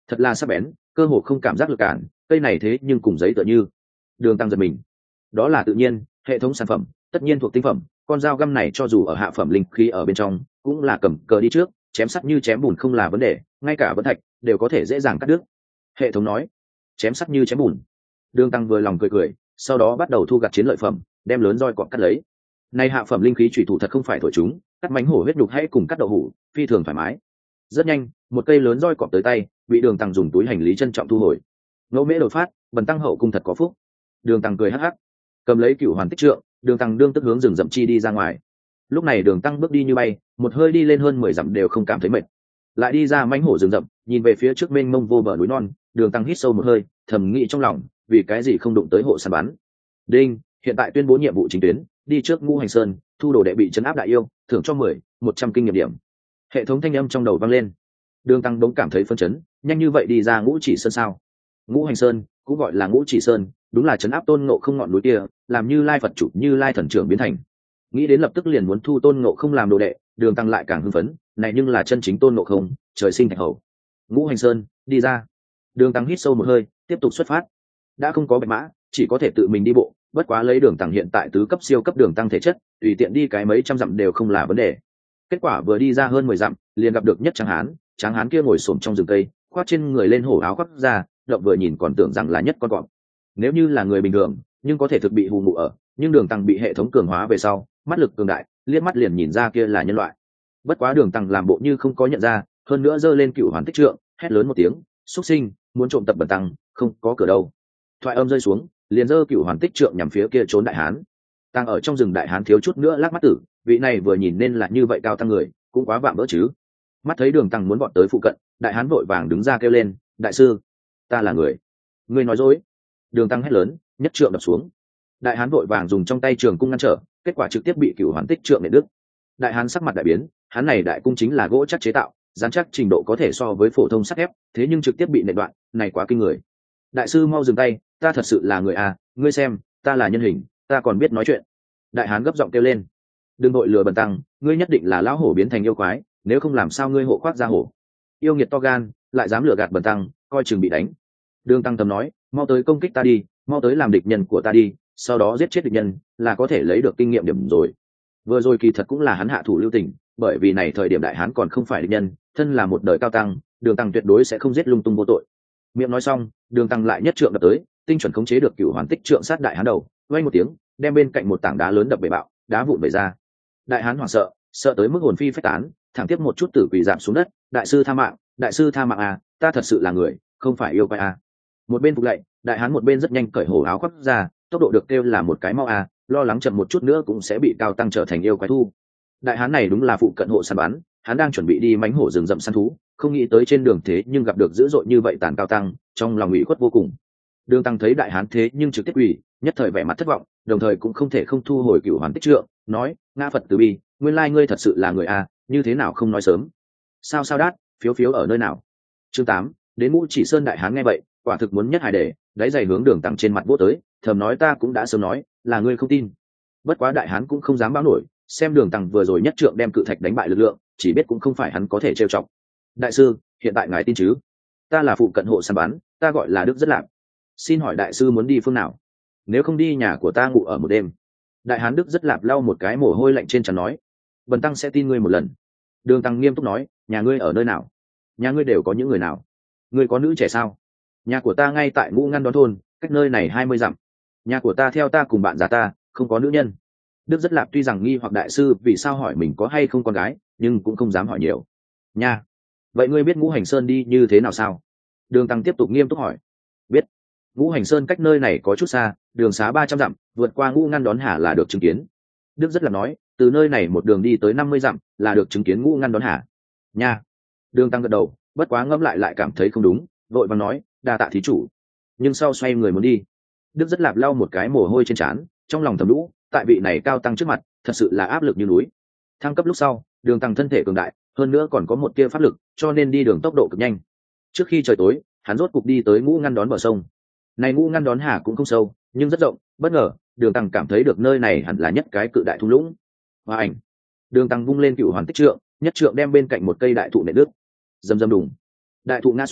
thật là sắc bén, cơ hồ không cảm giác lực cản, cây này thế nhưng cùng giấy tựa như. Đường tăng giật mình. Đó là tự nhiên, hệ thống sản phẩm tất nhiên thuộc tinh phẩm, con dao găm này cho dù ở hạ phẩm linh khí ở bên trong cũng là cầm cờ đi trước, chém sắt như chém bùn không là vấn đề, ngay cả vẫn thạch đều có thể dễ dàng cắt đứt. Hệ thống nói chém sắt như chém bùn. Đường tăng vừa lòng cười cười, sau đó bắt đầu thu gặt chiến lợi phẩm, đem lớn roi cọp cắt lấy. Này hạ phẩm linh khí chủy thủ thật không phải thổi chúng, cắt mánh hổ huyết nhục hay cùng cắt đậu hủ, phi thường thoải mái. Rất nhanh, một cây lớn roi cọp tới tay, bị đường tăng dùng túi hành lý trân trọng thu hồi. Ngẫu mễ đột phát, bần tăng hậu cung thật có phúc. Đường tăng cười hắc hắc, cầm lấy cửu hoàn tích trượng, đường tăng đương tức hướng rừng rậm chi đi ra ngoài. Lúc này đường tăng bước đi như bay, một hơi đi lên hơn mười dặm đều không cảm thấy mệt. Lại đi ra mánh hổ rừng rậm, nhìn về phía trước mênh mông vô bờ núi non, đường tăng hít sâu một hơi, thầm nghĩ trong lòng, vì cái gì không đụng tới hộ săn bắn. Đinh, hiện tại tuyên bố nhiệm vụ chính tuyến, đi trước Ngũ Hành Sơn, thu đồ đệ bị trấn áp đại yêu, thưởng cho mười, một trăm kinh nghiệm điểm. Hệ thống thanh âm trong đầu vang lên. Đường tăng đống cảm thấy phấn chấn, nhanh như vậy đi ra Ngũ Chỉ Sơn sao? Ngũ Hành Sơn cũng gọi là Ngũ Chỉ Sơn, đúng là trấn áp Tôn Ngộ Không ngọn núi kia, làm Như Lai Phật chủ Như Lai thần trưởng biến thành. Nghĩ đến lập tức liền muốn thu Tôn Ngộ Không làm đồ đệ, đường tăng lại càng hưng phấn, này nhưng là chân chính Tôn Ngộ Không, trời sinh thạch hầu. Ngũ Hành Sơn, đi ra. Đường tăng hít sâu một hơi, tiếp tục xuất phát. Đã không có bạch mã, chỉ có thể tự mình đi bộ, bất quá lấy đường tăng hiện tại tứ cấp siêu cấp đường tăng thể chất, tùy tiện đi cái mấy trăm dặm đều không là vấn đề. Kết quả vừa đi ra hơn mười dặm, liền gặp được Nhất Tráng Hán, Tráng Hán kia ngồi xổm trong rừng cây, khoác trên người lên hổ áo khoác ra, động vừa nhìn còn tưởng rằng là nhất con cọp. Nếu như là người bình thường, nhưng có thể thực bị hù mụ ở, nhưng đường tăng bị hệ thống cường hóa về sau, mắt lực cường đại, liếc mắt liền nhìn ra kia là nhân loại. Bất quá đường tăng làm bộ như không có nhận ra, hơn nữa giơ lên cựu hoàn tích trượng, hét lớn một tiếng, xuất sinh, muốn trộm tập bần tăng, không có cửa đâu. Thoại âm rơi xuống, liền giơ cựu hoàn tích trượng nhằm phía kia trốn đại hán. Tăng ở trong rừng đại hán thiếu chút nữa lắc mắt tử, vị này vừa nhìn nên là như vậy cao tăng người, cũng quá vạm vỡ chứ. Mắt thấy đường tăng muốn bọn tới phụ cận, đại hán vội vàng đứng ra kêu lên, đại sư, ta là người. Ngươi nói dối. Đường tăng hét lớn, nhất trượng đập xuống. Đại hán vội vàng dùng trong tay trường cung ngăn trở, kết quả trực tiếp bị cửu hoàn tích trượng nện đứt. Đại hán sắc mặt đại biến, hắn này đại cung chính là gỗ chắc chế tạo, dán chắc trình độ có thể so với phổ thông sắt thép, thế nhưng trực tiếp bị nện đoạn, này quá kinh người. Đại sư mau dừng tay, ta thật sự là người à, ngươi xem, ta là nhân hình, ta còn biết nói chuyện. Đại hán gấp giọng kêu lên, đừng vội lừa bần tăng, ngươi nhất định là lão hổ biến thành yêu quái, nếu không làm sao ngươi hộ khoác ra hổ. Yêu nghiệt to gan, lại dám lừa gạt bần tăng, coi chừng bị đánh. Đường tăng tầm nói, mau tới công kích ta đi, mau tới làm địch nhân của ta đi, sau đó giết chết địch nhân là có thể lấy được kinh nghiệm điểm rồi. Vừa rồi kỳ thật cũng là hắn hạ thủ lưu tình, bởi vì này thời điểm đại hán còn không phải địch nhân, thân là một đời cao tăng, đường tăng tuyệt đối sẽ không giết lung tung vô tội. Miệng nói xong, đường tăng lại nhất trượng đập tới, tinh chuẩn khống chế được cửu hoàn tích trượng sát đại hán đầu, vang một tiếng, đem bên cạnh một tảng đá lớn đập bể bạo, đá vụn bể ra. Đại hán hoảng sợ, sợ tới mức hồn phi phách tán, thẳng tiếp một chút tử quỷ giảm xuống đất. Đại sư tha mạng, đại sư tha mạng à, ta thật sự là người, không phải yêu quái à. Một bên phục lạy, đại hán một bên rất nhanh cởi hổ áo khoác ra, tốc độ được kêu là một cái mau à, lo lắng chậm một chút nữa cũng sẽ bị cao tăng trở thành yêu quái thu. Đại hán này đúng là phụ cận hộ săn bắn, hắn đang chuẩn bị đi mánh hổ rừng rậm săn thú, không nghĩ tới trên đường thế nhưng gặp được dữ dội như vậy tàn cao tăng, trong lòng ủy khuất vô cùng. Đường tăng thấy đại hán thế nhưng trực tiếp ủy, nhất thời vẻ mặt thất vọng, đồng thời cũng không thể không thu hồi cửu hoàn tích trượng, nói, ngã Phật từ bi, nguyên lai ngươi thật sự là người à, như thế nào không nói sớm. Sao sao đát, phiếu phiếu ở nơi nào? Chương tám, đến Ngũ Chỉ Sơn đại hán nghe vậy, quả thực muốn nhất hài đề, đáy giày hướng đường tăng trên mặt vô tới, thầm nói ta cũng đã sớm nói, là ngươi không tin. Bất quá đại hán cũng không dám báo nổi, xem đường tăng vừa rồi nhất trượng đem cự thạch đánh bại lực lượng, chỉ biết cũng không phải hắn có thể trêu chọc. Đại sư, hiện tại ngài tin chứ? Ta là phụ cận hộ săn bắn, ta gọi là Đức Rất Lạc. Xin hỏi đại sư muốn đi phương nào? Nếu không đi nhà của ta ngủ ở một đêm. Đại hán Đức Rất Lạp lau một cái mồ hôi lạnh trên trán nói, bần tăng sẽ tin ngươi một lần. Đường tăng nghiêm túc nói, nhà ngươi ở nơi nào? Nhà ngươi đều có những người nào? Ngươi có nữ trẻ sao? Nhà của ta ngay tại Ngũ Ngăn Đón thôn, cách nơi này hai mươi dặm. Nhà của ta theo ta cùng bạn già ta, không có nữ nhân. Đức Rất Lạp tuy rằng nghi hoặc đại sư vì sao hỏi mình có hay không con gái, nhưng cũng không dám hỏi nhiều. Nha, vậy ngươi biết Ngũ Hành Sơn đi như thế nào sao? Đường tăng tiếp tục nghiêm túc hỏi. Biết. Ngũ Hành Sơn cách nơi này có chút xa, đường xá ba trăm dặm, vượt qua Ngũ Ngăn Đón Hà là được chứng kiến. Đức Rất Lạp nói, từ nơi này một đường đi tới năm mươi dặm là được chứng kiến Ngũ Ngăn Đón Hà. Nha. Đường tăng gật đầu, bất quá ngẫm lại lại cảm thấy không đúng, vội vàng nói, đa tạ thí chủ. Nhưng sau xoay người muốn đi. Đức Rất Lạp lau một cái mồ hôi trên trán, trong lòng thầm lũ, tại vị này cao tăng trước mặt, thật sự là áp lực như núi. Thăng cấp lúc sau, đường tăng thân thể cường đại, hơn nữa còn có một tia pháp lực, cho nên đi đường tốc độ cực nhanh. Trước khi trời tối, hắn rốt cục đi tới Ngũ Ngăn Đón bờ sông. Này Ngũ Ngăn Đón Hà cũng không sâu, nhưng rất rộng, bất ngờ, đường tăng cảm thấy được nơi này hẳn là nhất cái cự đại thung lũng. Và ảnh, đường tăng vung lên cựu hoàn tích trượng, nhất trượng đem bên cạnh một cây đại thụ nện đứt. Rầm rầm đùng, đại thụ ngã xuống,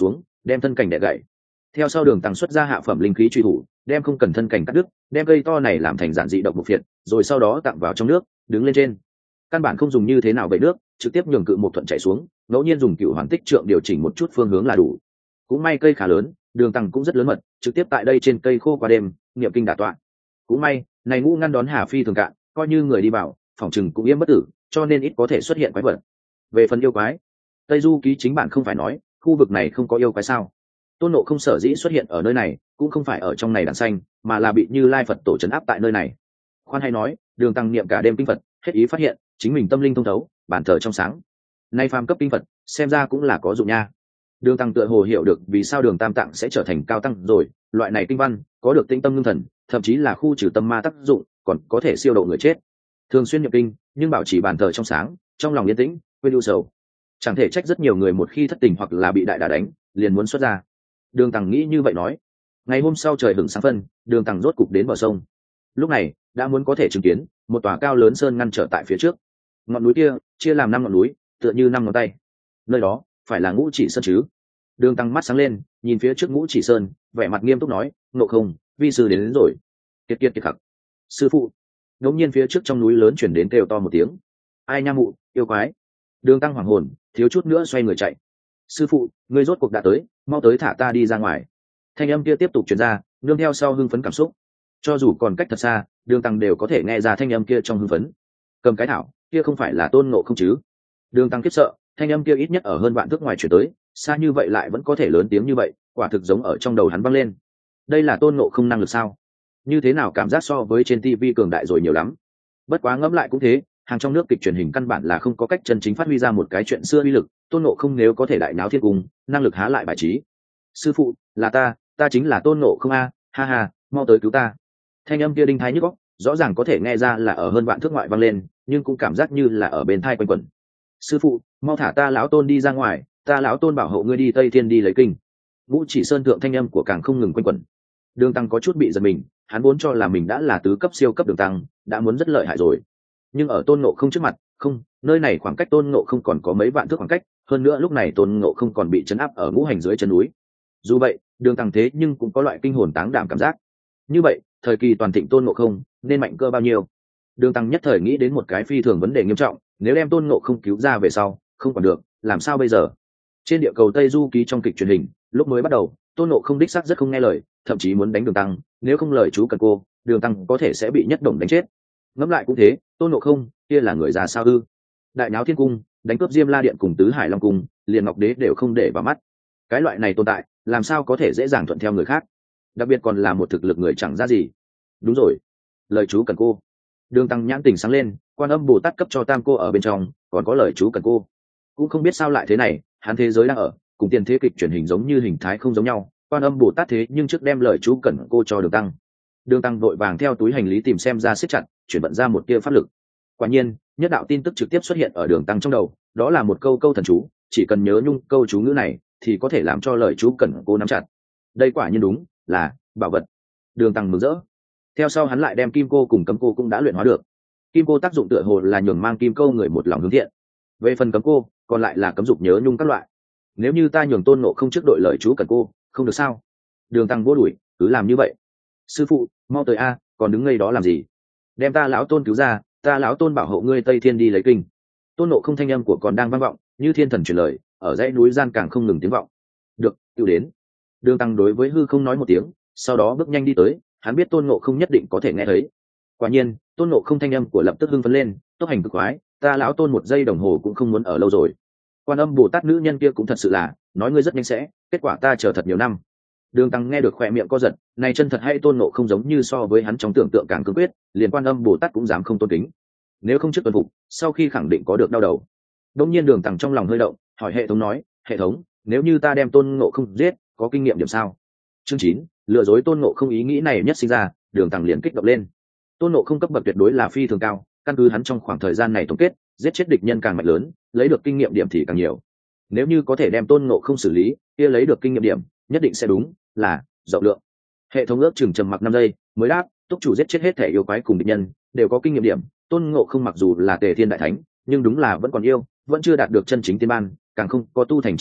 đem thân cảnh đẻ gậy. Theo sau Đường Tăng xuất ra hạ phẩm linh khí truy thủ, đem không cần thân cảnh cắt đứt, đem cây to này làm thành giản dị độc một phiệt, rồi sau đó tặng vào trong nước, đứng lên trên. Căn bản không dùng như thế nào vậy nước, trực tiếp nhường cự một thuận chảy xuống, ngẫu nhiên dùng cựu hoàn tích trượng điều chỉnh một chút phương hướng là đủ. Cũng may cây khá lớn, Đường Tăng cũng rất lớn mật, trực tiếp tại đây trên cây khô qua đêm, niệm kinh đả tọa. Cũng may, này ngũ ngăn đón Hà Phi thường cạn, coi như người đi vào, phòng chừng cũng yên bất tử, cho nên ít có thể xuất hiện quái vật. Về phần yêu quái, Tây Du ký chính bản không phải nói, khu vực này không có yêu quái sao? Tôn Ngộ không sở dĩ xuất hiện ở nơi này, cũng không phải ở trong này đàn xanh, mà là bị Như Lai Phật tổ trấn áp tại nơi này. Khoan hay nói, Đường Tăng niệm cả đêm kinh Phật, hết ý phát hiện, chính mình tâm linh thông thấu, bản thờ trong sáng. Nay phàm cấp kinh Phật, xem ra cũng là có dụng nha. Đường Tăng tựa hồ hiểu được vì sao Đường Tam Tạng sẽ trở thành cao tăng rồi, loại này kinh văn có được tĩnh tâm ngưng thần, thậm chí là khu trừ tâm ma tác dụng, còn có thể siêu độ người chết. Thường xuyên niệm kinh, nhưng bảo trì bản thờ trong sáng, trong lòng yên tĩnh, quên ưu sầu. Chẳng thể trách rất nhiều người một khi thất tình hoặc là bị đại đả đánh, liền muốn xuất ra. Đường Tăng nghĩ như vậy nói. Ngày hôm sau trời hửng sáng phân, Đường Tăng rốt cục đến bờ sông. Lúc này đã muốn có thể chứng kiến một tòa cao lớn sơn ngăn trở tại phía trước. Ngọn núi kia chia làm năm ngọn núi, tựa như năm ngón tay. Nơi đó phải là Ngũ Chỉ Sơn chứ? Đường Tăng mắt sáng lên, nhìn phía trước Ngũ Chỉ Sơn, vẻ mặt nghiêm túc nói: Ngộ không, vi sư đến, đến rồi. Kiệt kiệt kiệt khặc. Sư phụ. Đột nhiên phía trước trong núi lớn chuyển đến kêu to một tiếng. Ai nha mụ, yêu quái. Đường Tăng hoảng hồn, thiếu chút nữa xoay người chạy. Sư phụ, ngươi rốt cuộc đã tới, mau tới thả ta đi ra ngoài. Thanh âm kia tiếp tục truyền ra, nương theo sau hưng phấn cảm xúc. Cho dù còn cách thật xa, Đường Tăng đều có thể nghe ra thanh âm kia trong hưng phấn. Cầm cái thảo, kia không phải là Tôn Ngộ không chứ? Đường Tăng khiếp sợ, thanh âm kia ít nhất ở hơn vạn thước ngoài chuyển tới, xa như vậy lại vẫn có thể lớn tiếng như vậy, quả thực giống ở trong đầu hắn vang lên. Đây là Tôn Ngộ không năng lực sao? Như thế nào cảm giác so với trên tivi cường đại rồi nhiều lắm. Bất quá ngẫm lại cũng thế, hàng trong nước kịch truyền hình căn bản là không có cách chân chính phát huy ra một cái chuyện xưa uy lực. Tôn Ngộ không nếu có thể đại náo thiên cung, năng lực há lại bài trí. Sư phụ, là ta, ta chính là Tôn Ngộ không a, ha ha, mau tới cứu ta. Thanh âm kia đinh thái nhức óc, rõ ràng có thể nghe ra là ở hơn vạn thước ngoại vang lên, nhưng cũng cảm giác như là ở bên thai quanh quẩn. Sư phụ, mau thả ta lão Tôn đi ra ngoài, ta lão Tôn bảo hộ ngươi đi Tây Thiên đi lấy kinh. Ngũ Chỉ Sơn thượng thanh âm của càng không ngừng quanh quẩn. Đường Tăng có chút bị giật mình, hắn vốn cho là mình đã là tứ cấp siêu cấp Đường Tăng, đã muốn rất lợi hại rồi. Nhưng ở Tôn Ngộ không trước mặt, không, nơi này khoảng cách Tôn Ngộ không còn có mấy vạn thước khoảng cách, hơn nữa lúc này Tôn Ngộ không còn bị trấn áp ở ngũ hành dưới chân núi. Dù vậy, Đường Tăng thế nhưng cũng có loại kinh hồn táng đảm cảm giác. Như vậy, thời kỳ toàn thịnh Tôn Ngộ không nên mạnh cơ bao nhiêu? Đường Tăng nhất thời nghĩ đến một cái phi thường vấn đề nghiêm trọng, nếu đem Tôn Ngộ không cứu ra về sau, không còn được, làm sao bây giờ? Trên địa cầu Tây Du ký trong kịch truyền hình, lúc mới bắt đầu, Tôn Ngộ không đích xác rất không nghe lời, thậm chí muốn đánh Đường Tăng, nếu không lời chú cần cô, Đường Tăng có thể sẽ bị nhất động đánh chết. Ngẫm lại cũng thế, Tôn Ngộ không kia là người già sao ư? Đại náo thiên cung, đánh cướp Diêm La điện cùng tứ hải long cung, liền ngọc đế đều không để vào mắt. Cái loại này tồn tại, làm sao có thể dễ dàng thuận theo người khác? Đặc biệt còn là một thực lực người chẳng ra gì. Đúng rồi, lời chú cần cô. Đường Tăng nhãn tình sáng lên, Quan Âm Bồ Tát cấp cho tam cô ở bên trong, còn có lời chú cần cô. Cũng không biết sao lại thế này, hắn thế giới đang ở, cùng tiền thế kịch truyền hình giống như hình thái không giống nhau. Quan Âm Bồ Tát thế nhưng trước đem lời chú cần cô cho Đường Tăng. Đường Tăng vội vàng theo túi hành lý tìm xem ra siết chặt, chuyển vận ra một tia pháp lực. Quả nhiên, nhất đạo tin tức trực tiếp xuất hiện ở Đường Tăng trong đầu, đó là một câu câu thần chú, chỉ cần nhớ nhung câu chú ngữ này, thì có thể làm cho lời chú cần cô nắm chặt. Đây quả nhiên đúng là bảo vật. Đường Tăng mừng rỡ. Theo sau hắn lại đem kim cô cùng cấm cô cũng đã luyện hóa được. Kim cô tác dụng tựa hồ là nhường mang kim câu người một lòng hướng thiện. Về phần cấm cô, còn lại là cấm dục nhớ nhung các loại. Nếu như ta nhường Tôn Ngộ không trước đội lời chú cần cô, không được sao? Đường Tăng vô đuổi, cứ làm như vậy. Sư phụ, mau tới a, còn đứng ngây đó làm gì? Đem ta lão Tôn cứu ra, ta lão Tôn bảo hộ ngươi Tây Thiên đi lấy kinh. Tôn Ngộ không thanh âm của còn đang vang vọng, như thiên thần truyền lời, ở dãy núi gian càng không ngừng tiếng vọng. Được, tự đến. Đường Tăng đối với hư không nói một tiếng, sau đó bước nhanh đi tới, hắn biết Tôn Ngộ không nhất định có thể nghe thấy. Quả nhiên, Tôn Ngộ không thanh âm của lập tức hưng phấn lên, tốc hành cực khoái, ta lão Tôn một giây đồng hồ cũng không muốn ở lâu rồi. Quan Âm Bồ Tát nữ nhân kia cũng thật sự là, nói ngươi rất nhanh sẽ, kết quả ta chờ thật nhiều năm. Đường Tăng nghe được khỏe miệng co giật, này chân thật hay Tôn Ngộ không giống như so với hắn trong tưởng tượng càng cương quyết, liền Quan Âm Bồ Tát cũng dám không tôn kính. Nếu không trước tuần phục, sau khi khẳng định có được đau đầu. Đống nhiên Đường Tăng trong lòng hơi động, hỏi hệ thống nói, hệ thống, nếu như ta đem Tôn Ngộ không giết, có kinh nghiệm điểm sao? Chương chín, lừa dối Tôn Ngộ không ý nghĩ này nhất sinh ra, Đường Tăng liền kích động lên. Tôn Ngộ không cấp bậc tuyệt đối là phi thường cao, căn cứ hắn trong khoảng thời gian này tổng kết, giết chết địch nhân càng mạnh lớn, lấy được kinh nghiệm điểm thì càng nhiều. Nếu như có thể đem Tôn Ngộ không xử lý, kia lấy được kinh nghiệm điểm, nhất định sẽ đúng là rộng lượng. Hệ thống ước chừng trầm mặc năm giây, mới đáp, túc chủ giết chết hết thể yêu quái cùng địch nhân, đều có kinh nghiệm điểm. Tôn Ngộ không mặc dù là Tề Thiên đại thánh, nhưng đúng là vẫn còn yêu, vẫn chưa đạt được chân chính tiên ban, càng không có tu thành chính quả,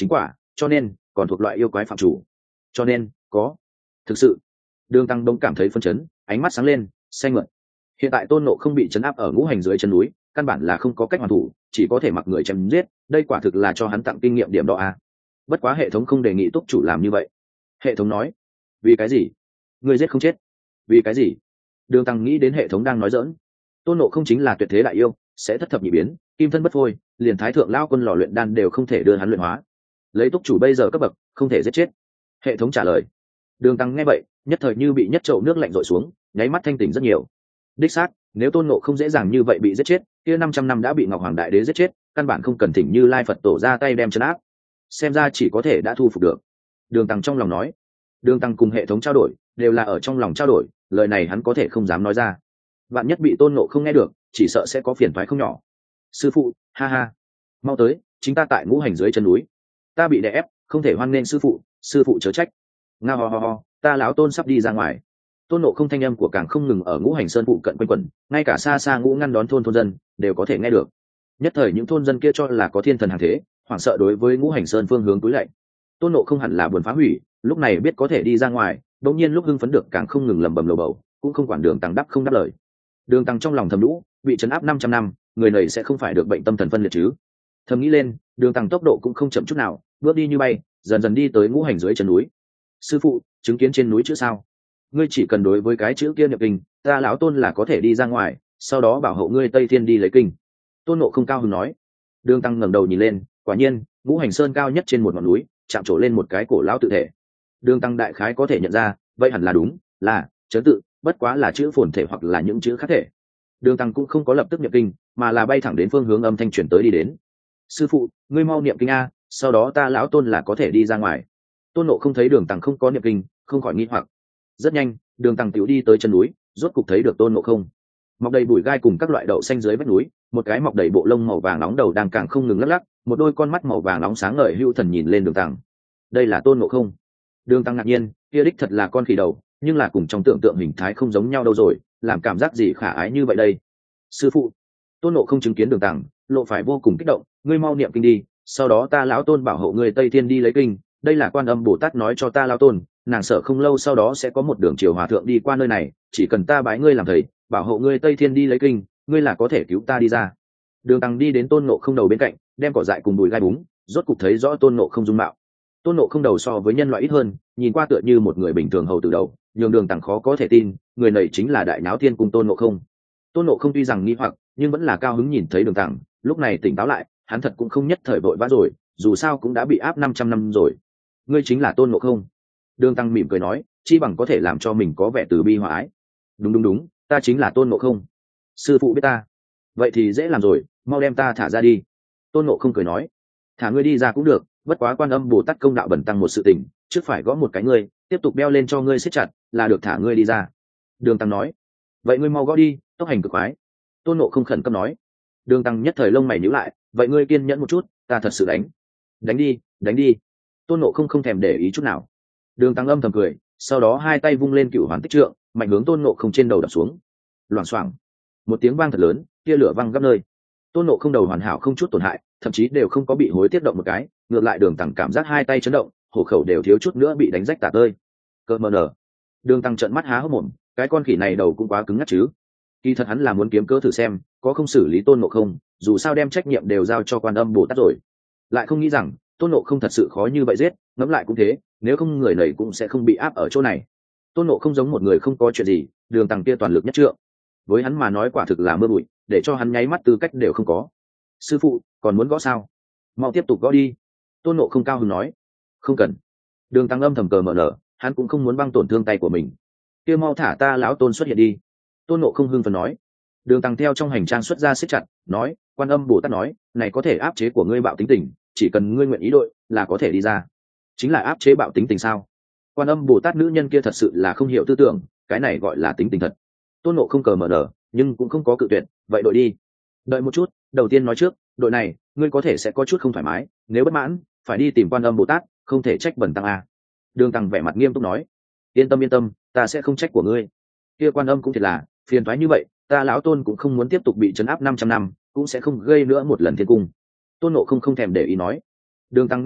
cho nên còn thuộc loại yêu quái phạm chủ, cho nên có thực sự. Đường tăng đông cảm thấy phân chấn, ánh mắt sáng lên, xanh mượt. Hiện tại tôn nộ không bị chấn áp ở ngũ hành dưới chân núi, căn bản là không có cách hoàn thủ, chỉ có thể mặc người chém giết. Đây quả thực là cho hắn tặng kinh nghiệm điểm đó a. Bất quá hệ thống không đề nghị túc chủ làm như vậy. Hệ thống nói, vì cái gì? Người giết không chết, vì cái gì? Đường tăng nghĩ đến hệ thống đang nói dỡn. Tôn nộ không chính là tuyệt thế đại yêu, sẽ thất thập nhị biến, kim thân bất phôi, liền thái thượng lao quân lò luyện đan đều không thể đưa hắn luyện hóa. Lấy túc chủ bây giờ cấp bậc, không thể giết chết. Hệ thống trả lời. Đường tăng nghe vậy, nhất thời như bị nhất chậu nước lạnh rội xuống, nháy mắt thanh tỉnh rất nhiều. Đích xác, nếu tôn nộ không dễ dàng như vậy bị giết chết, kia năm trăm năm đã bị ngọc hoàng đại đế giết chết, căn bản không cần thỉnh Như Lai Phật tổ ra tay đem trấn áp. Xem ra chỉ có thể đã thu phục được. Đường tăng trong lòng nói. Đường tăng cùng hệ thống trao đổi, đều là ở trong lòng trao đổi, lời này hắn có thể không dám nói ra. Vạn nhất bị tôn nộ không nghe được, chỉ sợ sẽ có phiền toái không nhỏ. Sư phụ, ha ha, mau tới, chính ta tại ngũ hành dưới chân núi, ta bị đè ép, không thể hoan nghênh sư phụ, sư phụ chớ trách. Nga ho ho ho, ta lão tôn sắp đi ra ngoài. Tôn nộ không thanh âm của càng không ngừng ở ngũ hành sơn phụ cận quanh quẩn, ngay cả xa xa ngũ ngăn đón thôn thôn dân đều có thể nghe được. Nhất thời những thôn dân kia cho là có thiên thần hàng thế, hoảng sợ đối với ngũ hành sơn phương hướng túi lạy. Tôn nộ không hẳn là buồn phá hủy, lúc này biết có thể đi ra ngoài, đột nhiên lúc hưng phấn được càng không ngừng lẩm bẩm lầu bầu, cũng không quản đường tăng đắp không đáp lời. Đường tăng trong lòng thầm lũ, bị trấn áp năm trăm năm, người này sẽ không phải được bệnh tâm thần phân liệt chứ? Thầm nghĩ lên, đường tăng tốc độ cũng không chậm chút nào, bước đi như bay, dần dần đi tới ngũ hành dưới chân núi. Sư phụ, chứng kiến trên núi chữ sao? Ngươi chỉ cần đối với cái chữ kia niệm kinh, ta lão tôn là có thể đi ra ngoài, sau đó bảo hộ ngươi Tây Thiên đi lấy kinh. Tôn nộ không cao hứng nói. Đường tăng ngẩng đầu nhìn lên, quả nhiên ngũ hành sơn cao nhất trên một ngọn núi, chạm trổ lên một cái cổ lão tự thể. Đường tăng đại khái có thể nhận ra, vậy hẳn là đúng, là chớ tự, bất quá là chữ phồn thể hoặc là những chữ khác thể. Đường tăng cũng không có lập tức niệm kinh, mà là bay thẳng đến phương hướng âm thanh chuyển tới đi đến. Sư phụ, ngươi mau niệm kinh a, sau đó ta lão tôn là có thể đi ra ngoài. Tôn nộ không thấy đường tăng không có niệm kinh, không khỏi nghi hoặc. Rất nhanh, đường tăng tiểu đi tới chân núi, rốt cục thấy được tôn nộ không. Mọc đầy bụi gai cùng các loại đậu xanh dưới vách núi, một cái mọc đầy bộ lông màu vàng nóng đầu đang càng không ngừng lắc lắc, một đôi con mắt màu vàng nóng sáng ngời hưu thần nhìn lên đường tăng. Đây là tôn nộ không. Đường tăng ngạc nhiên, kia đích thật là con khỉ đầu, nhưng là cùng trong tưởng tượng hình thái không giống nhau đâu rồi, làm cảm giác gì khả ái như vậy đây. Sư phụ. Tôn nộ không chứng kiến đường tăng, lộ phải vô cùng kích động, ngươi mau niệm kinh đi, sau đó ta lão tôn bảo hộ ngươi Tây Thiên đi lấy kinh. Đây là Quan Âm Bồ Tát nói cho ta lão tôn, nàng sợ không lâu sau đó sẽ có một đường triều hòa thượng đi qua nơi này, chỉ cần ta bái ngươi làm thầy, bảo hộ ngươi Tây Thiên đi lấy kinh, ngươi là có thể cứu ta đi ra. Đường tăng đi đến tôn nộ không đầu bên cạnh, đem cỏ dại cùng bùi gai búng, rốt cục thấy rõ tôn nộ không dung mạo. Tôn nộ không đầu so với nhân loại ít hơn, nhìn qua tựa như một người bình thường hầu từ đầu, nhường đường tăng khó có thể tin, người này chính là đại náo thiên cung tôn nộ không. Tôn nộ không tuy rằng nghi hoặc, nhưng vẫn là cao hứng nhìn thấy đường tăng, lúc này tỉnh táo lại, hắn thật cũng không nhất thời vội vã rồi, dù sao cũng đã bị áp năm trăm năm rồi. Ngươi chính là tôn nộ không. Đường tăng mỉm cười nói, chi bằng có thể làm cho mình có vẻ từ bi hòa ái. Đúng đúng đúng, ta chính là tôn nộ không. Sư phụ biết ta. Vậy thì dễ làm rồi, mau đem ta thả ra đi. Tôn nộ không cười nói, thả ngươi đi ra cũng được, bất quá Quan Âm Bồ Tát công đạo bẩn tăng một sự tình, trước phải gõ một cái ngươi, tiếp tục đeo lên cho ngươi siết chặt, là được thả ngươi đi ra. Đường tăng nói, vậy ngươi mau gõ đi, tốc hành cực khoái. Tôn nộ không khẩn cấp nói. Đường tăng nhất thời lông mày nhíu lại, vậy ngươi kiên nhẫn một chút, ta thật sự đánh. Đánh đi, đánh đi. Tôn nộ không không thèm để ý chút nào. Đường tăng âm thầm cười, sau đó hai tay vung lên cửu hoàn tích trượng, mạnh hướng tôn nộ không trên đầu đập xuống. Loảng xoảng, một tiếng vang thật lớn, tia lửa văng khắp nơi. Tôn nộ không đầu hoàn hảo không chút tổn hại, thậm chí đều không có bị hối tiếc động một cái, ngược lại đường tăng cảm giác hai tay chấn động, hổ khẩu đều thiếu chút nữa bị đánh rách tả tơi. Cơ mờ nở. Đường tăng trợn mắt há hốc mồm, cái con khỉ này đầu cũng quá cứng ngắc chứ. Kỳ thật hắn là muốn kiếm cớ thử xem có không xử lý tôn nộ không, dù sao đem trách nhiệm đều giao cho Quan Âm Bồ Tát rồi. Lại không nghĩ rằng tôn nộ không thật sự khó như vậy giết, ngẫm lại cũng thế, nếu không người này cũng sẽ không bị áp ở chỗ này. Tôn nộ không giống một người không có chuyện gì, đường tăng kia toàn lực nhất trượng, với hắn mà nói quả thực là mưa bụi, để cho hắn nháy mắt tư cách đều không có. Sư phụ còn muốn gõ sao? Mau tiếp tục gõ đi. Tôn nộ không cao hứng nói. Không cần. Đường tăng âm thầm cờ mở nở, hắn cũng không muốn băng tổn thương tay của mình. Kia mau thả ta lão tôn xuất hiện đi. Tôn nộ không hưng phấn nói. Đường tăng theo trong hành trang xuất ra siết chặt, nói, Quan Âm Bồ Tát nói, này có thể áp chế của ngươi bạo tính tình, chỉ cần ngươi nguyện ý đội là có thể đi ra. Chính là áp chế bạo tính tình sao? Quan Âm Bồ Tát nữ nhân kia thật sự là không hiểu tư tưởng, cái này gọi là tính tình thật. Tôn nộ không cờ mở nở, nhưng cũng không có cự tuyệt, vậy đội đi. Đợi một chút, đầu tiên nói trước, đội này ngươi có thể sẽ có chút không thoải mái, nếu bất mãn phải đi tìm Quan Âm Bồ Tát, không thể trách bẩn tăng a. Đường tăng vẻ mặt nghiêm túc nói. Yên tâm yên tâm, ta sẽ không trách của ngươi. Kia Quan Âm cũng thiệt là phiền toái như vậy, ta lão tôn cũng không muốn tiếp tục bị trấn áp năm trăm năm, cũng sẽ không gây nữa một lần thiên cung. Tôn nộ không không thèm để ý nói. Đường tăng nghe vậy,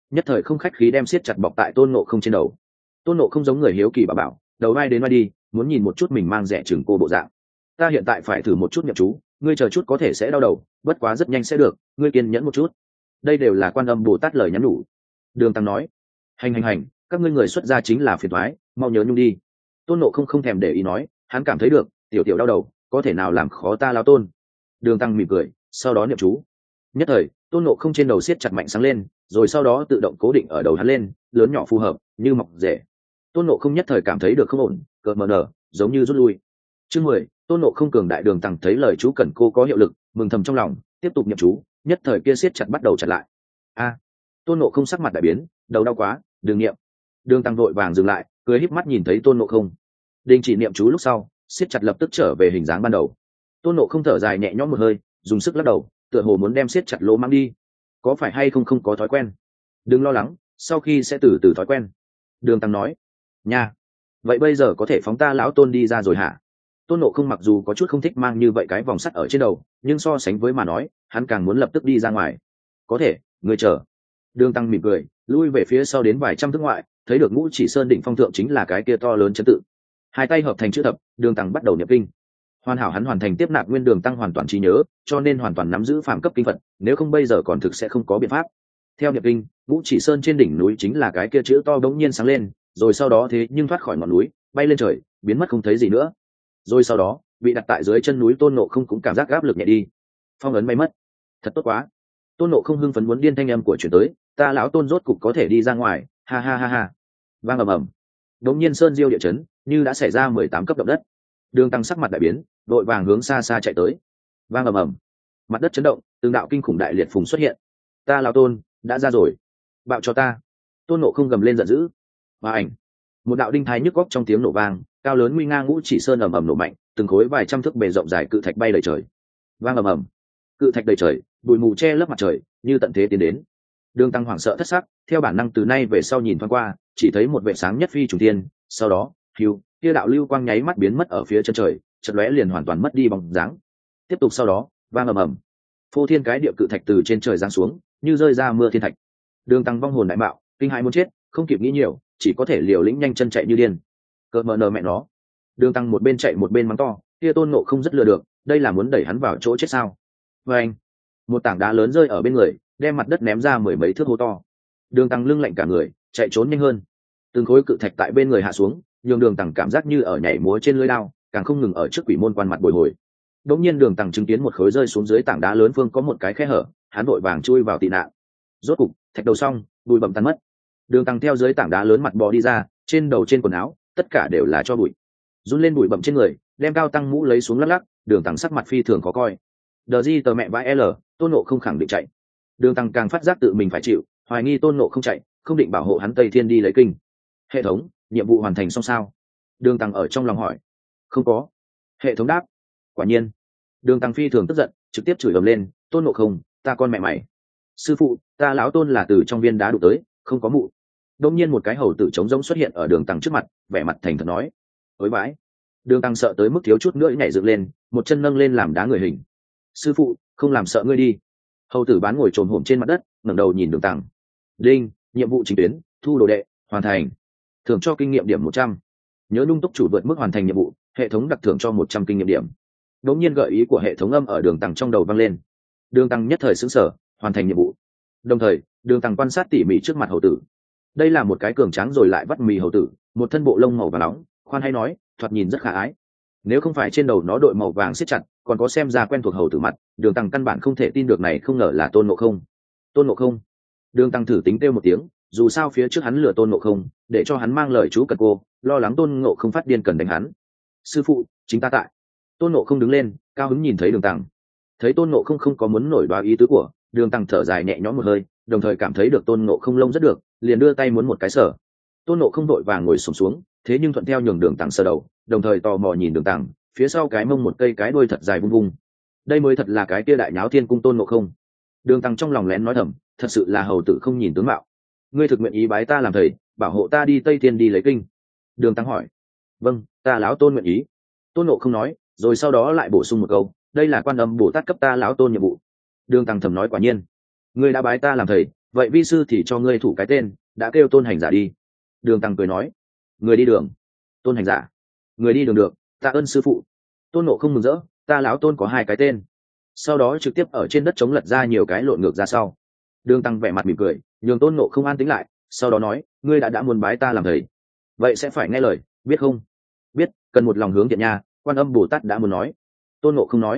nhất thời không khách khí đem siết chặt bọc tại tôn nộ không trên đầu. Tôn nộ không giống người hiếu kỳ bà bảo, đầu vai đến vai đi, muốn nhìn một chút mình mang rẻ chừng cô bộ dạng. Ta hiện tại phải thử một chút nhập chú, ngươi chờ chút có thể sẽ đau đầu, bất quá rất nhanh sẽ được, ngươi kiên nhẫn một chút. Đây đều là Quan Âm Bồ Tát lời nhắn nhủ. Đường Tăng nói, hành hành hành, các ngươi người xuất gia chính là phiền toái, mau nhớ nhung đi. Tôn nộ không không thèm để ý nói, hắn cảm thấy được, tiểu tiểu đau đầu, có thể nào làm khó ta lão tôn. Đường Tăng mỉm cười, sau đó niệm chú. Nhất thời, tôn nộ không trên đầu siết chặt mạnh sáng lên, rồi sau đó tự động cố định ở đầu hắn lên, lớn nhỏ phù hợp, như mọc rễ. Tôn nộ không nhất thời cảm thấy được không ổn, cợt mờ nở, giống như rút lui. Chương mười, tôn nộ không cường đại. Đường Tăng thấy lời chú cẩn cô có hiệu lực, mừng thầm trong lòng, tiếp tục niệm chú. Nhất thời kia siết chặt bắt đầu chặt lại. A, tôn nộ không sắc mặt đại biến, đầu đau quá, đừng niệm. Đường Tăng vội vàng dừng lại, cười híp mắt nhìn thấy tôn nộ không. Đình chỉ niệm chú lúc sau, siết chặt lập tức trở về hình dáng ban đầu. Tôn nộ không thở dài nhẹ nhõm một hơi, dùng sức lắc đầu, tựa hồ muốn đem siết chặt lỗ mang đi. Có phải hay không không có thói quen? Đừng lo lắng, sau khi sẽ từ từ thói quen. Đường Tăng nói. Nha, vậy bây giờ có thể phóng ta lão tôn đi ra rồi hả? Tôn nộ không mặc dù có chút không thích mang như vậy cái vòng sắt ở trên đầu, nhưng so sánh với mà nói, hắn càng muốn lập tức đi ra ngoài. Có thể, người chờ. Đường Tăng mỉm cười, lui về phía sau đến vài trăm thước ngoại, thấy được Ngũ Chỉ Sơn đỉnh phong thượng chính là cái kia to lớn trấn tự. Hai tay hợp thành chữ thập, Đường Tăng bắt đầu niệm kinh. Hoàn hảo hắn hoàn thành tiếp nạp nguyên Đường Tăng hoàn toàn trí nhớ, cho nên hoàn toàn nắm giữ phàm cấp kinh Phật, nếu không bây giờ còn thực sẽ không có biện pháp. Theo niệm kinh, Ngũ Chỉ Sơn trên đỉnh núi chính là cái kia chữ to bỗng nhiên sáng lên, rồi sau đó thế nhưng thoát khỏi ngọn núi, bay lên trời, biến mất không thấy gì nữa. Rồi sau đó, bị đặt tại dưới chân núi tôn nộ không cũng cảm giác áp lực nhẹ đi. Phong ấn bay mất, thật tốt quá. Tôn nộ không hưng phấn muốn điên thanh âm của chuyển tới, ta lão tôn rốt cục có thể đi ra ngoài, ha ha ha ha. Vang ầm ầm, đống nhiên sơn diêu địa chấn, như đã xảy ra mười tám cấp động đất. Đường Tăng sắc mặt đại biến, đội vàng hướng xa xa chạy tới. Vang ầm ầm, mặt đất chấn động, từng đạo kinh khủng đại liệt phùng xuất hiện. Ta lão tôn đã ra rồi, bạo cho ta. Tôn nộ không gầm lên giận dữ. Và ảnh, một đạo đinh thái nhức góc trong tiếng nổ vang, cao lớn nguy nga Ngũ Chỉ Sơn ầm ầm nổ mạnh, từng khối vài trăm thước bề rộng dài cự thạch bay đầy trời. Vang ầm ầm, cự thạch đầy trời, bụi mù che lấp mặt trời, như tận thế tiến đến. Đường Tăng hoảng sợ thất sắc, theo bản năng từ nay về sau nhìn thoáng qua, chỉ thấy một vệ sáng nhất phi trùng thiên, sau đó, hưu, kia đạo lưu quang nháy mắt biến mất ở phía chân trời, chợt lóe liền hoàn toàn mất đi bóng dáng. Tiếp tục sau đó, vang ầm ầm, phô thiên cái địa cự thạch từ trên trời giáng xuống, như rơi ra mưa thiên thạch. Đường Tăng vong hồn đại mạo, kinh hãi muốn chết, không kịp nghĩ nhiều, chỉ có thể liều lĩnh nhanh chân chạy như điên. Cợt mờ nờ mẹ nó. Đường Tăng một bên chạy một bên mắng to, kia tôn nộ không rất lừa được, đây là muốn đẩy hắn vào chỗ chết sao? Và anh, một tảng đá lớn rơi ở bên người, đem mặt đất ném ra mười mấy thước hố to. Đường Tăng lưng lạnh cả người, chạy trốn nhanh hơn. Từng khối cự thạch tại bên người hạ xuống, nhường Đường Tăng cảm giác như ở nhảy múa trên lưỡi đao, càng không ngừng ở trước quỷ môn quan mặt bồi hồi. Đột nhiên Đường Tăng chứng kiến một khối rơi xuống dưới tảng đá lớn phương có một cái khe hở, hắn vội vàng chui vào tị nạn. Rốt cục, thạch đầu xong, bụi bặm tan mất. Đường Tăng theo dưới tảng đá lớn mặt bò đi ra, trên đầu trên quần áo, tất cả đều là cho bụi. Run lên bụi bặm trên người, đem cao tăng mũ lấy xuống lắc lắc, Đường Tăng sắc mặt phi thường khó coi. Đờ di tờ mẹ vãi l, tôn nộ không khẳng định chạy. Đường Tăng càng phát giác tự mình phải chịu, hoài nghi tôn nộ không chạy, không định bảo hộ hắn Tây Thiên đi lấy kinh. Hệ thống, nhiệm vụ hoàn thành xong sao? Đường Tăng ở trong lòng hỏi. Không có. Hệ thống đáp. Quả nhiên. Đường Tăng phi thường tức giận, trực tiếp chửi ầm lên, tôn nộ không, ta con mẹ mày. Sư phụ, ta lão tôn là từ trong viên đá đụng tới, không có mụ. Đông nhiên một cái hầu tử trống rỗng xuất hiện ở Đường Tăng trước mặt, vẻ mặt thành thật nói. Ối vãi. Đường Tăng sợ tới mức thiếu chút nữa nhảy dựng lên, một chân nâng lên làm đá người hình. Sư phụ, không làm sợ ngươi đi. Hầu tử bán ngồi trồm hổm trên mặt đất, ngẩng đầu nhìn Đường Tăng. Đinh, nhiệm vụ chính tuyến, thu đồ đệ, hoàn thành. Thưởng cho kinh nghiệm điểm một trăm. Nhớ nung túc chủ vượt mức hoàn thành nhiệm vụ, hệ thống đặc thưởng cho một trăm kinh nghiệm điểm. Đột nhiên gợi ý của hệ thống âm ở Đường Tăng trong đầu vang lên. Đường Tăng nhất thời sững sờ, hoàn thành nhiệm vụ. Đồng thời, Đường Tăng quan sát tỉ mỉ trước mặt hầu tử. Đây là một cái cường tráng rồi lại vắt mì hầu tử, một thân bộ lông màu vàng nóng, khoan hay nói, thoạt nhìn rất khả ái. Nếu không phải trên đầu nó đội màu vàng siết chặt, còn có xem ra quen thuộc hầu tử mặt, Đường Tăng căn bản không thể tin được này không ngờ là tôn ngộ không. Tôn ngộ không. Đường Tăng thử tính kêu một tiếng, dù sao phía trước hắn lừa tôn ngộ không, để cho hắn mang lời chú cật cô, lo lắng tôn ngộ không phát điên cần đánh hắn. Sư phụ, chính ta tại. Tôn ngộ không đứng lên, cao hứng nhìn thấy Đường Tăng. Thấy tôn ngộ không không có muốn nổi đoá ý tứ của, Đường Tăng thở dài nhẹ nhõm một hơi, đồng thời cảm thấy được tôn ngộ không lông rất được, liền đưa tay muốn một cái sở. Tôn ngộ không đội vàng ngồi xổm xuống, thế nhưng thuận theo nhường Đường Tăng sờ đầu, đồng thời tò mò nhìn Đường Tăng, phía sau cái mông một cây cái đuôi thật dài vung vung. Đây mới thật là cái kia đại nháo thiên cung tôn ngộ không. Đường Tăng trong lòng lén nói thầm, thật sự là hầu tử không nhìn tướng mạo. Ngươi thực nguyện ý bái ta làm thầy, bảo hộ ta đi Tây Thiên đi lấy kinh? Đường Tăng hỏi. Vâng, ta lão tôn nguyện ý. Tôn ngộ không nói, rồi sau đó lại bổ sung một câu, đây là Quan Âm Bồ Tát cấp ta lão tôn nhiệm vụ. Đường Tăng thầm nói quả nhiên. Ngươi đã bái ta làm thầy, vậy vi sư thì cho ngươi thủ cái tên, đã kêu tôn hành giả đi. Đường tăng cười nói. Người đi đường. Tôn hành giả. Người đi đường được, tạ ơn sư phụ. Tôn Ngộ không mừng rỡ, ta lão tôn có hai cái tên. Sau đó trực tiếp ở trên đất trống lật ra nhiều cái lộn ngược ra sau. Đường tăng vẻ mặt mỉm cười, nhường Tôn Ngộ không an tĩnh lại, sau đó nói, ngươi đã đã muốn bái ta làm thầy, vậy sẽ phải nghe lời, biết không? Biết, cần một lòng hướng thiện nha, Quan Âm Bồ Tát đã muốn nói. Tôn Ngộ không nói,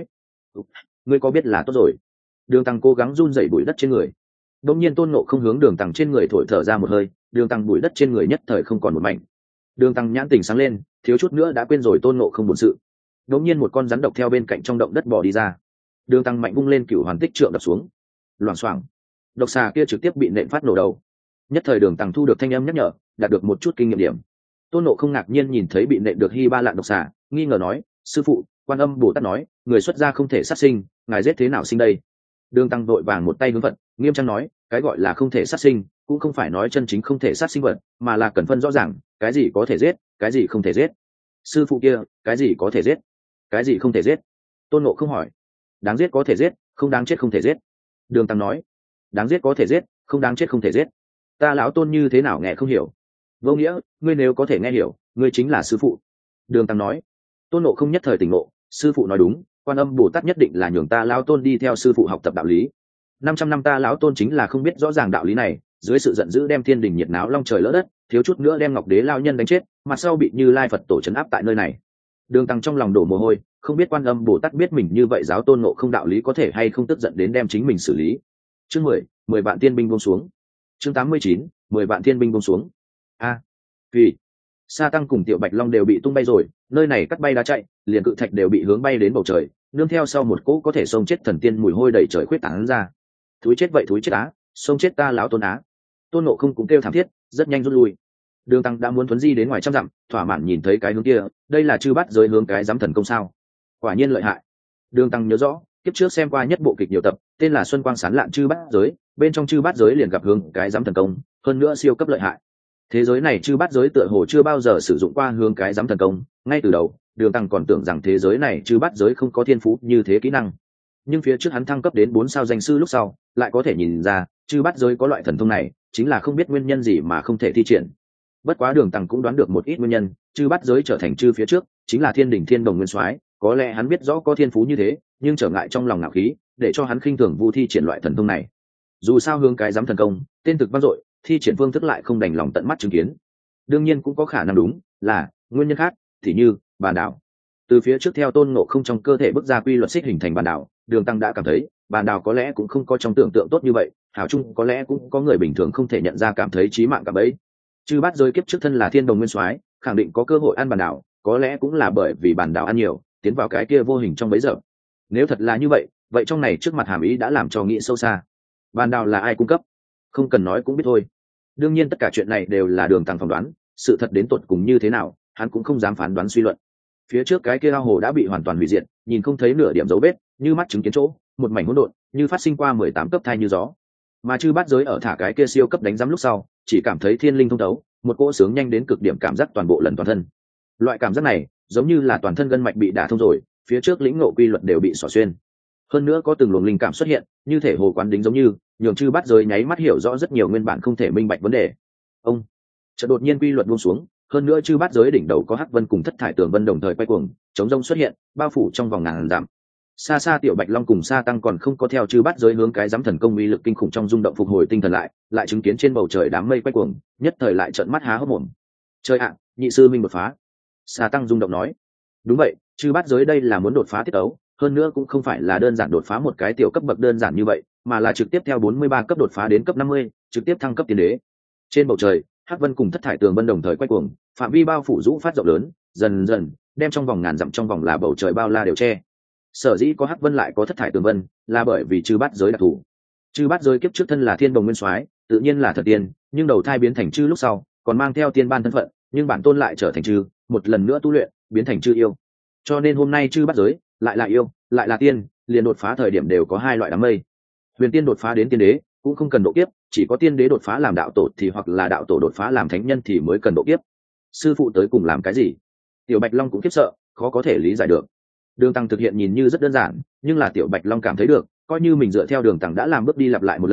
ngươi có biết là tốt rồi. Đường tăng cố gắng run rẩy bụi đất trên người. Đột nhiên Tôn Ngộ không hướng đường tăng trên người thổi thở ra một hơi, đường tăng bụi đất trên người nhất thời không còn một mảnh. Đường tăng nhãn tỉnh sáng lên, thiếu chút nữa đã quên rồi Tôn Ngộ không buồn sự. Đột nhiên một con rắn độc theo bên cạnh trong động đất bò đi ra. Đường tăng mạnh vung lên cửu hoàn tích trượng đập xuống. Loảng xoảng, độc xà kia trực tiếp bị nện phát nổ đầu. Nhất thời đường tăng thu được thanh âm nhắc nhở, đạt được một chút kinh nghiệm điểm. Tôn Ngộ không ngạc nhiên nhìn thấy bị nện được Hy Ba Lạn độc xà, nghi ngờ nói, sư phụ, Quan Âm Bồ Tát nói, người xuất gia không thể sát sinh, ngài giết thế nào sinh đây? Đường tăng vội vàng một tay hướng Phật, nghiêm trang nói, cái gọi là không thể sát sinh, cũng không phải nói chân chính không thể sát sinh vật, mà là cần phân rõ ràng, cái gì có thể giết, cái gì không thể giết. Sư phụ kia, cái gì có thể giết, cái gì không thể giết? Tôn Ngộ không hỏi. Đáng giết có thể giết, không đáng chết không thể giết. Đường tăng nói. Đáng giết có thể giết, không đáng chết không thể giết. Ta lão tôn như thế nào nghe không hiểu? Vô nghĩa, ngươi nếu có thể nghe hiểu, ngươi chính là sư phụ. Đường tăng nói. Tôn Ngộ không nhất thời tỉnh ngộ, sư phụ nói đúng, Quan Âm Bồ Tát nhất định là nhường ta lão tôn đi theo sư phụ học tập đạo lý. Năm trăm năm ta lão tôn chính là không biết rõ ràng đạo lý này, dưới sự giận dữ đem thiên đình nhiệt náo long trời lỡ đất, thiếu chút nữa đem Ngọc Đế lao nhân đánh chết, mặt sau bị Như Lai Phật tổ trấn áp tại nơi này. Đường tăng trong lòng đổ mồ hôi, không biết Quan Âm Bồ Tát biết mình như vậy giáo Tôn Ngộ không đạo lý có thể hay không tức giận đến đem chính mình xử lý. Chương mười, mười vạn tiên binh buông xuống. Chương tám mươi chín, mười vạn tiên binh buông xuống. A, vì Sa Tăng cùng Tiểu Bạch Long đều bị tung bay rồi, nơi này cắt bay đá chạy, liền cự thạch đều bị hướng bay đến bầu trời, nương theo sau một cỗ có thể xông chết thần tiên mùi hôi đầy trời khuyết tán ra. Thúi chết vậy thúi chết á, xông chết ta lão Tôn á. Tôn Ngộ không cũng kêu thảm thiết, rất nhanh rút lui. Đường tăng đã muốn thuấn di đến ngoài trăm dặm, thỏa mãn nhìn thấy cái hướng kia, đây là chư bát giới hướng cái giám thần công sao? Quả nhiên lợi hại. Đường tăng nhớ rõ, kiếp trước xem qua nhất bộ kịch nhiều tập, tên là Xuân Quang Sán Lạn Chư Bát Giới, bên trong chư bát giới liền gặp hướng cái giám thần công, hơn nữa siêu cấp lợi hại. Thế giới này chư bát giới tựa hồ chưa bao giờ sử dụng qua hướng cái giám thần công, ngay từ đầu, Đường tăng còn tưởng rằng thế giới này chư bát giới không có thiên phú như thế kỹ năng. Nhưng phía trước hắn thăng cấp đến bốn sao danh sư lúc sau, lại có thể nhìn ra, chư bát giới có loại thần thông này, chính là không biết nguyên nhân gì mà không thể thi triển. Bất quá Đường tăng cũng đoán được một ít nguyên nhân, chư bát giới trở thành chư phía trước chính là thiên đỉnh thiên đồng nguyên soái, có lẽ hắn biết rõ có thiên phú như thế, nhưng trở ngại trong lòng ngạo khí, để cho hắn khinh thường vu thi triển loại thần thông này. Dù sao hướng cái giám thần công, tên thực vang dội, thi triển phương thức lại không đành lòng tận mắt chứng kiến. Đương nhiên cũng có khả năng đúng là nguyên nhân khác, thì như bàn đảo. Từ phía trước theo Tôn Ngộ không trong cơ thể bức ra quy luật xích hình thành bàn đảo, Đường tăng đã cảm thấy bàn đảo có lẽ cũng không có trong tưởng tượng tốt như vậy, hảo chung có lẽ cũng có người bình thường không thể nhận ra cảm thấy chí mạng cả bấy. Chư bát giới kiếp trước thân là thiên đồng nguyên soái, khẳng định có cơ hội ăn bàn đảo, có lẽ cũng là bởi vì bàn đảo ăn nhiều, tiến vào cái kia vô hình trong bấy giờ. Nếu thật là như vậy, vậy trong này trước mặt hàm ý đã làm cho nghĩ sâu xa. Bàn đảo là ai cung cấp? Không cần nói cũng biết thôi. Đương nhiên tất cả chuyện này đều là Đường tăng phỏng đoán, sự thật đến tột cùng như thế nào, hắn cũng không dám phán đoán suy luận. Phía trước cái kia ao hồ đã bị hoàn toàn hủy diệt, nhìn không thấy nửa điểm dấu vết, như mắt chứng kiến chỗ, một mảnh hỗn độn, như phát sinh qua mười tám cấp thai như gió. Mà chư bát giới ở thả cái kia siêu cấp đánh giám lúc sau, chỉ cảm thấy thiên linh thông thấu, một cỗ sướng nhanh đến cực điểm cảm giác toàn bộ lần toàn thân. Loại cảm giác này, giống như là toàn thân gân mạch bị đả thông rồi, phía trước lĩnh ngộ quy luật đều bị xỏ xuyên. Hơn nữa có từng luồng linh cảm xuất hiện, như thể hồ quán đính giống như, nhường chư bát giới nháy mắt hiểu rõ rất nhiều nguyên bản không thể minh bạch vấn đề. Ông, chợt đột nhiên quy luật buông xuống, hơn nữa chư bát giới đỉnh đầu có hắc vân cùng thất thải tường vân đồng thời quay cuồng, chống rông xuất hiện, bao phủ trong vòng ngàn dặm. Xa xa Tiểu Bạch Long cùng Sa Tăng còn không có theo chư bát giới hướng cái giám thần công uy lực kinh khủng trong rung động phục hồi tinh thần lại, lại chứng kiến trên bầu trời đám mây quay cuồng, nhất thời lại trợn mắt há hốc mồm. Trời ạ, nhị sư minh đột phá! Sa Tăng rung động nói. Đúng vậy, chư bát giới đây là muốn đột phá tiết ấu, hơn nữa cũng không phải là đơn giản đột phá một cái tiểu cấp bậc đơn giản như vậy, mà là trực tiếp theo bốn mươi ba cấp đột phá đến cấp năm mươi, trực tiếp thăng cấp tiên đế. Trên bầu trời, hắc vân cùng thất thải tường vân đồng thời quay cuồng, phạm vi bao phủ rũ phát rộng lớn, dần dần đem trong vòng ngàn dặm trong vòng là bầu trời bao la đều che. Sở dĩ có hắc vân lại có thất thải tường vân, là bởi vì chư bát giới đặc thù. Chư bát giới kiếp trước thân là thiên đồng nguyên soái, tự nhiên là thật tiên, nhưng đầu thai biến thành chư lúc sau, còn mang theo tiên ban thân phận, nhưng bản tôn lại trở thành chư, một lần nữa tu luyện, biến thành chư yêu. Cho nên hôm nay chư bát giới lại là yêu, lại là tiên, liền đột phá thời điểm đều có hai loại đám mây. Huyền tiên đột phá đến tiên đế, cũng không cần độ kiếp, chỉ có tiên đế đột phá làm đạo tổ thì hoặc là đạo tổ đột phá làm thánh nhân thì mới cần độ kiếp. Sư phụ tới cùng làm cái gì? Tiểu Bạch Long cũng khiếp sợ, khó có thể lý giải được. Đường tăng thực hiện nhìn như rất đơn giản, nhưng là Tiểu Bạch Long cảm thấy được, coi như mình dựa theo Đường tăng đã làm bước đi lặp lại một lần,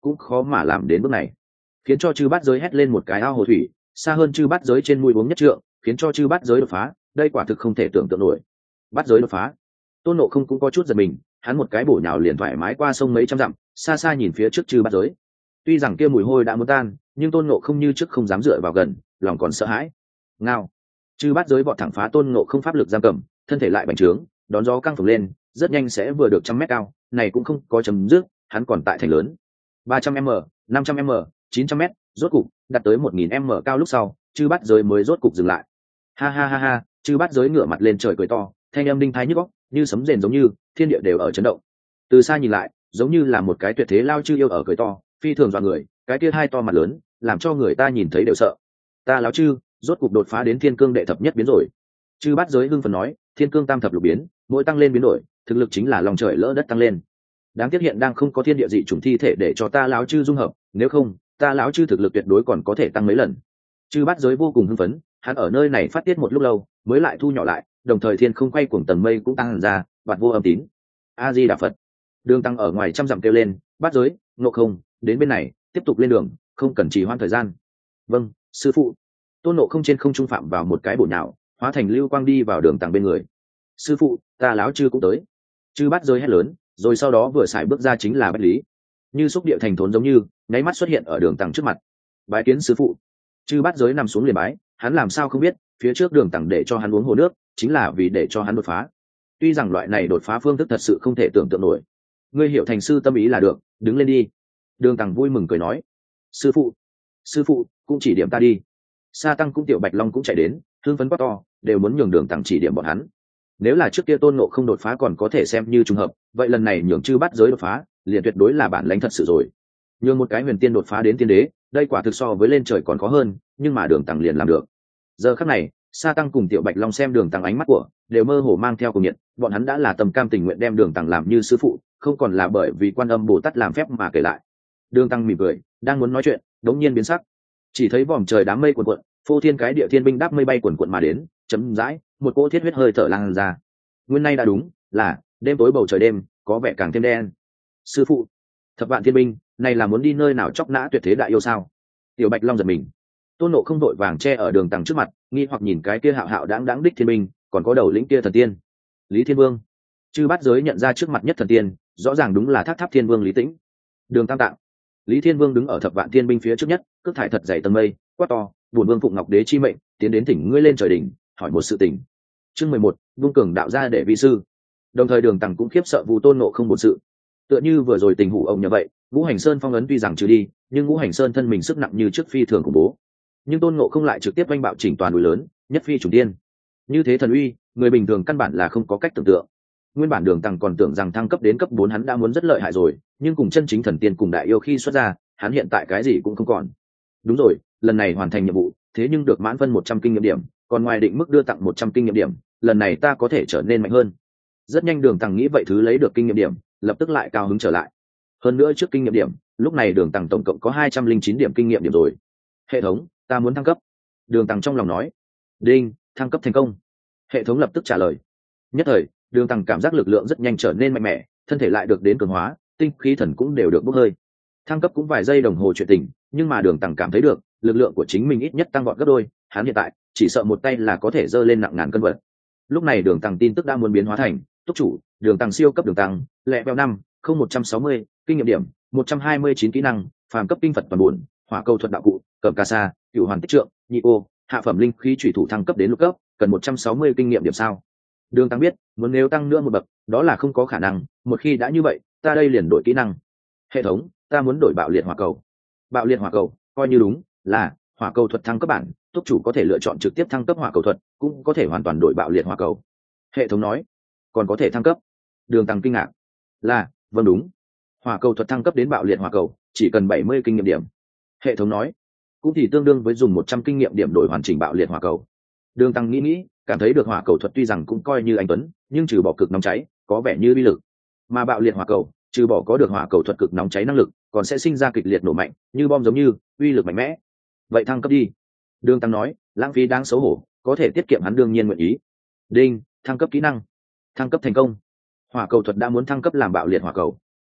cũng khó mà làm đến bước này, khiến cho chư bát giới hét lên một cái ao hồ thủy, xa hơn chư bát giới trên mũi uống nhất trượng, khiến cho chư bát giới đột phá. Đây quả thực không thể tưởng tượng nổi. Bát giới đột phá, Tôn Ngộ Không cũng có chút giật mình, hắn một cái bổ nhào liền thoải mái qua sông mấy trăm dặm, xa xa nhìn phía trước chư bát giới. Tuy rằng kia mùi hôi đã muốn tan, nhưng Tôn Ngộ Không như trước không dám dựa vào gần, lòng còn sợ hãi. Ngao, chư bát giới vọt thẳng phá Tôn Ngộ Không pháp lực giam cầm, thân thể lại bành trướng, đón gió căng phồng lên, rất nhanh sẽ vừa được trăm mét cao. Này cũng không có chấm dứt, hắn còn tại thành lớn, ba trăm m, năm trăm m, chín trăm m, rốt cục đạt tới một nghìn m cao lúc sau, chư bát giới mới rốt cục dừng lại. Ha ha ha ha, chư bát giới ngửa mặt lên trời cười to, thanh âm đinh thái nhức óc, như sấm rền giống như thiên địa đều ở chấn động. Từ xa nhìn lại, giống như là một cái tuyệt thế lao chư yêu ở cười to, phi thường dọa người, cái kia hai to mặt lớn, làm cho người ta nhìn thấy đều sợ. Ta lão chư, rốt cục đột phá đến thiên cương đệ thập nhất biến rồi. Chư bát giới hưng phấn nói, thiên cương tam thập lục biến, mỗi tăng lên biến đổi, thực lực chính là lòng trời lỡ đất tăng lên. Đáng tiếc hiện đang không có thiên địa dị chủng thi thể để cho ta lão chư dung hợp, nếu không, ta lão chư thực lực tuyệt đối còn có thể tăng mấy lần. Chư bát giới vô cùng hưng phấn, hắn ở nơi này phát tiết một lúc lâu, mới lại thu nhỏ lại, đồng thời thiên không quay cuồng tầng mây cũng tăng ra, bạt vô âm tín. A Di Đà Phật. Đường tăng ở ngoài trăm dặm kêu lên, bát giới, Ngộ Không, đến bên này, tiếp tục lên đường, không cần trì hoãn thời gian. Vâng, sư phụ. Tôn Ngộ Không trên không trung phạm vào một cái bổ nhào, hóa thành lưu quang đi vào đường tăng bên người. Sư phụ, ta lão chư cũng tới. Chư bát giới hét lớn, rồi sau đó vừa xài bước ra chính là Bách Lý, như xúc địa thành thốn giống như nháy mắt xuất hiện ở đường tăng trước mặt. Bái kiến sư phụ. Chư bát giới nằm xuống liền bái, hắn làm sao không biết phía trước đường tăng để cho hắn uống hồ nước chính là vì để cho hắn đột phá. Tuy rằng loại này đột phá phương thức thật sự không thể tưởng tượng nổi. Ngươi hiểu thành sư tâm ý là được, đứng lên đi. Đường tăng vui mừng cười nói. Sư phụ, sư phụ cũng chỉ điểm ta đi. Sa tăng cũng tiểu bạch long cũng chạy đến, thương phấn quá to, đều muốn nhường đường tăng chỉ điểm bọn hắn. Nếu là trước kia Tôn Ngộ Không đột phá còn có thể xem như trùng hợp, vậy lần này nhường chư bát giới đột phá liền tuyệt đối là bản lãnh thật sự rồi. Nhường một cái huyền tiên đột phá đến tiên đế, đây quả thực so với lên trời còn khó hơn, nhưng mà đường tăng liền làm được. Giờ khắc này, Sa tăng cùng tiểu bạch long xem đường tăng ánh mắt của đều mơ hồ mang theo cùng nhiệt, bọn hắn đã là tâm cam tình nguyện đem đường tăng làm như sư phụ, không còn là bởi vì Quan Âm Bồ Tát làm phép mà kể lại. Đường tăng mỉm cười, đang muốn nói chuyện, đống nhiên biến sắc, chỉ thấy vòm trời đám mây cuồn cuộn, phô thiên cái địa thiên binh đáp mây bay cuồn cuộn mà đến, chấm dãi, một cỗ thiết huyết hơi thở lan ra. Nguyên nay đã đúng là đêm tối bầu trời đêm có vẻ càng thêm đen. Sư phụ, thập vạn thiên binh này là muốn đi nơi nào chóc nã tuyệt thế đại yêu sao? Tiểu bạch long giật mình. Tôn Ngộ Không đội vàng che ở đường tăng trước mặt, nghi hoặc nhìn cái kia hạo hạo đáng đáng đích thiên binh, còn có đầu lĩnh kia thần tiên Lý Thiên Vương. Chư bát giới nhận ra trước mặt nhất thần tiên, rõ ràng đúng là Tháp Tháp Thiên Vương Lý Tĩnh. Đường tam tạng. Lý Thiên Vương đứng ở thập vạn thiên binh phía trước nhất, cước thải thật dày tầng mây, quát to, bổn vương phụng ngọc đế chi mệnh, tiến đến thỉnh ngươi lên trời đỉnh, hỏi một sự tình. Chương mười một, vung cường đạo ra để vi sư. Đồng thời đường tăng cũng khiếp sợ Vu Tôn Ngộ Không một sự, tựa như vừa rồi tình hủ ông như vậy. Ngũ Hành Sơn phong ấn tuy rằng trừ đi, nhưng Ngũ Hành Sơn thân mình sức nặng như trước phi thường khủng bố. Nhưng Tôn Ngộ Không lại trực tiếp oanh bạo chỉnh toàn núi lớn, nhất phi trùng tiên. Như thế thần uy, người bình thường căn bản là không có cách tưởng tượng. Nguyên bản đường tăng còn tưởng rằng thăng cấp đến cấp bốn hắn đã muốn rất lợi hại rồi, nhưng cùng chân chính thần tiên cùng đại yêu khi xuất ra, hắn hiện tại cái gì cũng không còn. Đúng rồi, lần này hoàn thành nhiệm vụ, thế nhưng được mãn phân một trăm kinh nghiệm điểm, còn ngoài định mức đưa tặng một trăm kinh nghiệm điểm, lần này ta có thể trở nên mạnh hơn. Rất nhanh đường tăng nghĩ vậy thứ lấy được kinh nghiệm điểm, lập tức lại cao hứng trở lại. Hơn nữa trước kinh nghiệm điểm, lúc này đường tăng tổng cộng có hai trăm linh chín điểm kinh nghiệm điểm rồi. Hệ thống, ta muốn thăng cấp. Đường tăng trong lòng nói. Đinh, thăng cấp thành công. Hệ thống lập tức trả lời. Nhất thời, đường tăng cảm giác lực lượng rất nhanh trở nên mạnh mẽ, thân thể lại được đến cường hóa, tinh khí thần cũng đều được bốc hơi. Thăng cấp cũng vài giây đồng hồ chuyện tình, nhưng mà đường tăng cảm thấy được lực lượng của chính mình ít nhất tăng vọt gấp đôi. Hắn hiện tại chỉ sợ một tay là có thể giơ lên nặng ngàn cân vật. Lúc này đường tăng tin tức đã muốn biến hóa thành túc chủ đường tăng siêu cấp đường tăng lẹ veo năm không một trăm sáu mươi kinh nghiệm điểm một trăm hai mươi chín kỹ năng phàm cấp kinh phật toàn buồn hỏa câu thuật đạo cụ cẩm ca sa cựu hoàn tích trượng nhị ô hạ phẩm linh khí thủy thủ thăng cấp đến lục cấp cần một trăm sáu mươi kinh nghiệm điểm sao? Đường tăng biết muốn nếu tăng nữa một bậc đó là không có khả năng, một khi đã như vậy ta đây liền đổi kỹ năng. Hệ thống, ta muốn đổi bạo liệt hỏa cầu. Bạo liệt hỏa cầu coi như đúng là hỏa cầu thuật thăng cấp bản, túc chủ có thể lựa chọn trực tiếp thăng cấp hỏa cầu thuật, cũng có thể hoàn toàn đổi bạo liệt hỏa cầu. Hệ thống nói còn có thể thăng cấp. Đường tăng kinh ngạc. Là vâng đúng, hỏa cầu thuật thăng cấp đến bạo liệt hỏa cầu chỉ cần bảy mươi kinh nghiệm điểm. Hệ thống nói cũng thì tương đương với dùng một trăm kinh nghiệm điểm đổi hoàn chỉnh bạo liệt hỏa cầu. Đường tăng nghĩ nghĩ, cảm thấy được hỏa cầu thuật tuy rằng cũng coi như anh tuấn, nhưng trừ bỏ cực nóng cháy có vẻ như uy lực, mà bạo liệt hỏa cầu trừ bỏ có được hỏa cầu thuật cực nóng cháy năng lực, còn sẽ sinh ra kịch liệt nổ mạnh như bom giống như uy lực mạnh mẽ. Vậy thăng cấp đi. Đường tăng nói, lãng phí đáng xấu hổ, có thể tiết kiệm hắn đương nhiên nguyện ý. Đinh, thăng cấp kỹ năng. Thăng cấp thành công. Hỏa cầu thuật đã muốn thăng cấp làm bạo liệt hỏa cầu.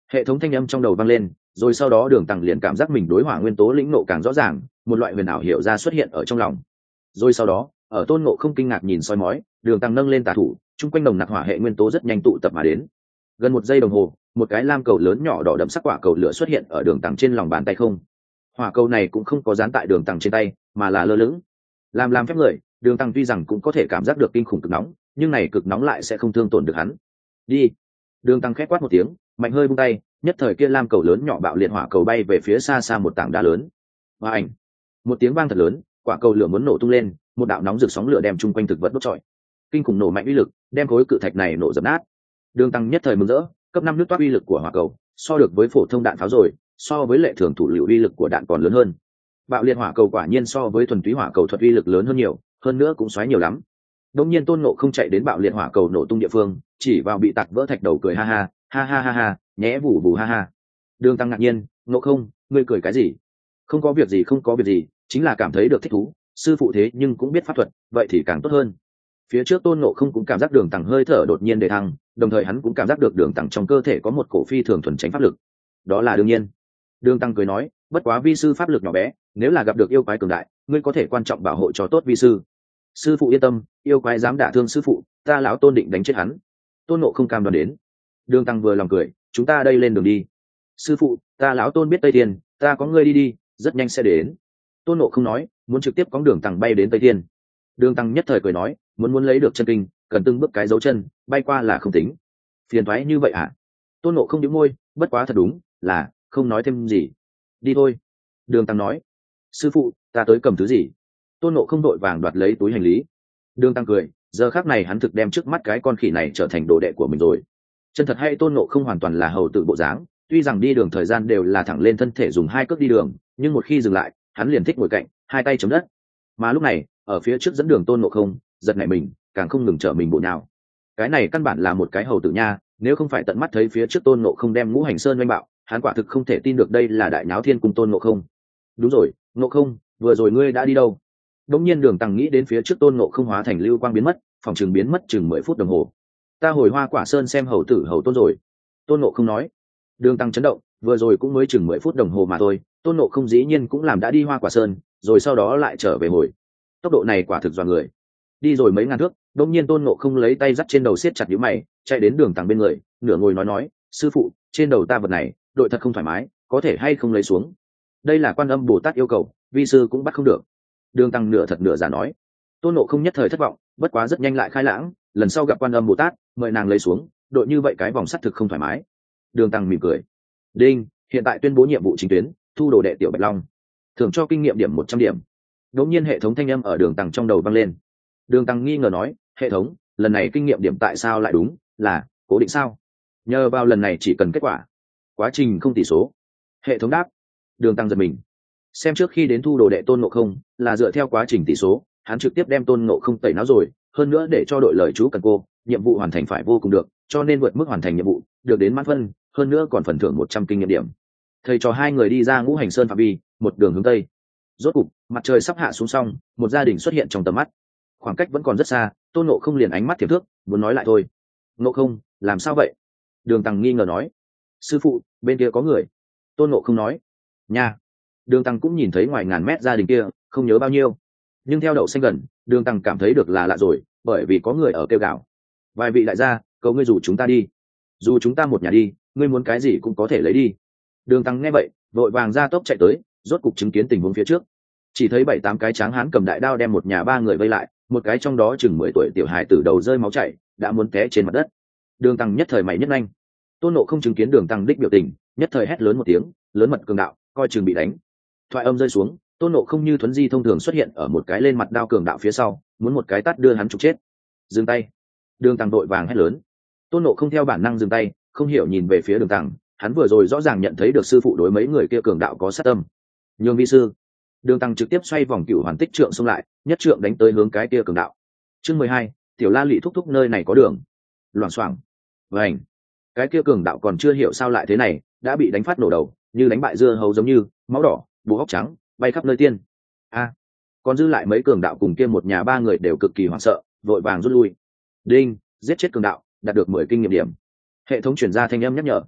Hệ thống thanh âm trong đầu vang lên, rồi sau đó đường tăng liền cảm giác mình đối hỏa nguyên tố lĩnh nộ càng rõ ràng, một loại huyền ảo hiểu ra xuất hiện ở trong lòng. Rồi sau đó ở tôn ngộ không kinh ngạc nhìn soi mói, đường tăng nâng lên tà thủ, chung quanh nồng nặc hỏa hệ nguyên tố rất nhanh tụ tập mà đến. Gần một giây đồng hồ, một cái lam cầu lớn nhỏ đỏ đậm sắc quả cầu lửa xuất hiện ở đường tăng trên lòng bàn tay không. Hỏa cầu này cũng không có dán tại đường tăng trên tay, mà là lơ lửng. Làm làm phép người, đường tăng tuy rằng cũng có thể cảm giác được kinh khủng cực nóng, nhưng này cực nóng lại sẽ không thương tổn được hắn. Đi. Đường tăng khét quát một tiếng, mạnh hơi buông tay, nhất thời kia lam cầu lớn nhỏ bạo liệt hỏa cầu bay về phía xa xa một tảng đá lớn. Và ảnh, một tiếng vang thật lớn, quả cầu lửa muốn nổ tung lên, một đạo nóng rực sóng lửa đem chung quanh thực vật đốt trọi. Kinh khủng nổ mạnh uy lực, đem khối cự thạch này nổ dập nát. Đường tăng nhất thời mừng rỡ, cấp năm nước toát uy lực của hỏa cầu, so được với phổ thông đạn pháo rồi, so với lệ thường thủ liệu uy lực của đạn còn lớn hơn. Bạo liệt hỏa cầu quả nhiên so với thuần túy hỏa cầu thuật uy lực lớn hơn nhiều, hơn nữa cũng xoáy nhiều lắm. Đột nhiên Tôn Ngộ không chạy đến bạo liệt hỏa cầu nổ tung địa phương, chỉ vào bị tạc vỡ thạch đầu cười ha ha, ha ha ha ha, nhẽ vù vù ha ha. Đường tăng ngạc nhiên, Ngộ không, ngươi cười cái gì? Không có việc gì, không có việc gì, chính là cảm thấy được thích thú. Sư phụ thế nhưng cũng biết pháp thuật, vậy thì càng tốt hơn. Phía trước Tôn Ngộ không cũng cảm giác đường tăng hơi thở đột nhiên đề thăng, đồng thời hắn cũng cảm giác được đường tăng trong cơ thể có một cổ phi thường thuần tránh pháp lực. Đó là đương nhiên. Đường tăng cười nói, bất quá vi sư pháp lực nhỏ bé, nếu là gặp được yêu quái cường đại, ngươi có thể quan trọng bảo hộ cho tốt vi sư. Sư phụ yên tâm, yêu quái dám đả thương sư phụ, ta lão Tôn định đánh chết hắn. Tôn Ngộ không cam đoan đến. Đường tăng vừa lòng cười, chúng ta đây lên đường đi. Sư phụ, ta lão Tôn biết Tây Thiên, ta có ngươi đi đi, rất nhanh sẽ đến. Tôn Ngộ không nói, muốn trực tiếp cóng đường tăng bay đến Tây Thiên. Đường tăng nhất thời cười nói, muốn muốn lấy được chân kinh, cần từng bước cái dấu chân, bay qua là không tính. Phiền thoái như vậy hả? Tôn Ngộ không nhíu môi, bất quá thật đúng là không nói thêm gì. Đi thôi. Đường tăng nói. Sư phụ, ta tới cầm thứ gì? Tôn Ngộ không đội vàng đoạt lấy túi hành lý. Đường tăng cười, giờ khác này hắn thực đem trước mắt cái con khỉ này trở thành đồ đệ của mình rồi. Chân thật hay Tôn Ngộ không hoàn toàn là hầu tự bộ dáng, tuy rằng đi đường thời gian đều là thẳng lên thân thể dùng hai cước đi đường, nhưng một khi dừng lại, hắn liền thích ngồi cạnh, hai tay chống đất. Mà lúc này, ở phía trước dẫn đường Tôn Ngộ không, giật nảy mình, càng không ngừng trở mình bộ nào. Cái này căn bản là một cái hầu tử nha, nếu không phải tận mắt thấy phía trước Tôn Ngộ không đem Ngũ Hành Sơn oanh bạo, hắn quả thực không thể tin được đây là đại náo thiên cung Tôn Ngộ không. Đúng rồi, Ngộ không, vừa rồi ngươi đã đi đâu? Đống nhiên đường tăng nghĩ đến phía trước Tôn Ngộ không hóa thành lưu quang biến mất, phòng trường biến mất chừng mười phút đồng hồ. Ta hồi Hoa Quả Sơn xem hầu tử hầu tôn rồi. Tôn Ngộ không nói. Đường tăng chấn động, vừa rồi cũng mới chừng mười phút đồng hồ mà thôi, Tôn Ngộ không dĩ nhiên cũng làm đã đi Hoa Quả Sơn, rồi sau đó lại trở về hồi. Tốc độ này quả thực dọa người. Đi rồi mấy ngàn thước, đột nhiên Tôn Ngộ không lấy tay dắt trên đầu siết chặt nhíu mày, chạy đến đường tăng bên người, nửa ngồi nói nói, sư phụ, trên đầu ta vật này, đội thật không thoải mái, có thể hay không lấy xuống? Đây là Quan Âm Bồ Tát yêu cầu, vi sư cũng bắt không được. Đường tăng nửa thật nửa giả nói. Tôn Ngộ không nhất thời thất vọng, bất quá rất nhanh lại khai lãng, lần sau gặp Quan Âm Bồ Tát, mời nàng lấy xuống, đội như vậy cái vòng sắt thực không thoải mái. Đường tăng mỉm cười. Đinh, hiện tại tuyên bố nhiệm vụ chính tuyến, thu đồ đệ tiểu Bạch Long, thưởng cho kinh nghiệm điểm một trăm điểm. Đột nhiên hệ thống thanh âm ở đường tăng trong đầu vang lên. Đường tăng nghi ngờ nói, hệ thống, lần này kinh nghiệm điểm tại sao lại đúng là cố định sao? Nhờ vào lần này chỉ cần kết quả, quá trình không tỷ số. Hệ thống đáp. Đường tăng giật mình, xem trước khi đến thu đồ đệ Tôn Ngộ không là dựa theo quá trình tỷ số, hắn trực tiếp đem Tôn Ngộ không tẩy não rồi, hơn nữa để cho đội lời chú cần cô nhiệm vụ hoàn thành phải vô cùng được, cho nên vượt mức hoàn thành nhiệm vụ được đến mãn phân, hơn nữa còn phần thưởng một trăm kinh nghiệm điểm. Thầy trò hai người đi ra Ngũ Hành Sơn phạm vi, một đường hướng tây. Rốt cục mặt trời sắp hạ xuống xong, một gia đình xuất hiện trong tầm mắt. Khoảng cách vẫn còn rất xa, Tôn Ngộ không liền ánh mắt thiệp thước, muốn nói lại thôi. Ngộ không, làm sao vậy? Đường tăng nghi ngờ nói. Sư phụ, bên kia có người. Tôn Ngộ không nói. Nha. Đường tăng cũng nhìn thấy ngoài ngàn mét gia đình kia, không nhớ bao nhiêu, nhưng theo đậu xanh gần, đường tăng cảm thấy được là lạ rồi, bởi vì có người ở kêu gào. Vài vị đại gia, cầu ngươi rủ chúng ta đi, dù chúng ta một nhà đi, ngươi muốn cái gì cũng có thể lấy đi. Đường tăng nghe vậy, vội vàng ra tốc chạy tới, rốt cục chứng kiến tình huống phía trước. Chỉ thấy bảy tám cái tráng hán cầm đại đao đem một nhà ba người vây lại, một cái trong đó chừng mười tuổi tiểu hài từ đầu rơi máu chảy, đã muốn té trên mặt đất. Đường tăng nhất thời mày nhất nhanh. Tôn Ngộ không chứng kiến đường tăng đích biểu tình, nhất thời hét lớn một tiếng, lớn mật cường đạo, coi chừng bị đánh. Thoại âm rơi xuống, Tôn Ngộ không như thuấn di thông thường xuất hiện ở một cái lên mặt đao cường đạo phía sau, muốn một cái tát đưa hắn trục chết. Dừng tay. Đường tăng đội vàng hét lớn. Tôn Ngộ không theo bản năng dừng tay, không hiểu nhìn về phía đường tăng, hắn vừa rồi rõ ràng nhận thấy được sư phụ đối mấy người kia cường đạo có sát tâm. Nhường vi sư. Đường tăng trực tiếp xoay vòng cửu hoàn tích trượng xông lại, nhất trượng đánh tới hướng cái kia cường đạo. Chương mười hai, tiểu la lị thúc thúc nơi này có đường. Loảng xoảng. Vành. Cái kia cường đạo còn chưa hiểu sao lại thế này, đã bị đánh phát nổ đầu, như đánh bại dưa hấu giống như, máu đỏ, bù hóc trắng, bay khắp nơi tiên. A. Còn dư lại mấy cường đạo cùng kia một nhà ba người đều cực kỳ hoảng sợ, vội vàng rút lui. Đinh, giết chết cường đạo, đạt được mười kinh nghiệm điểm. Hệ thống chuyển ra thanh âm nhắc nhở.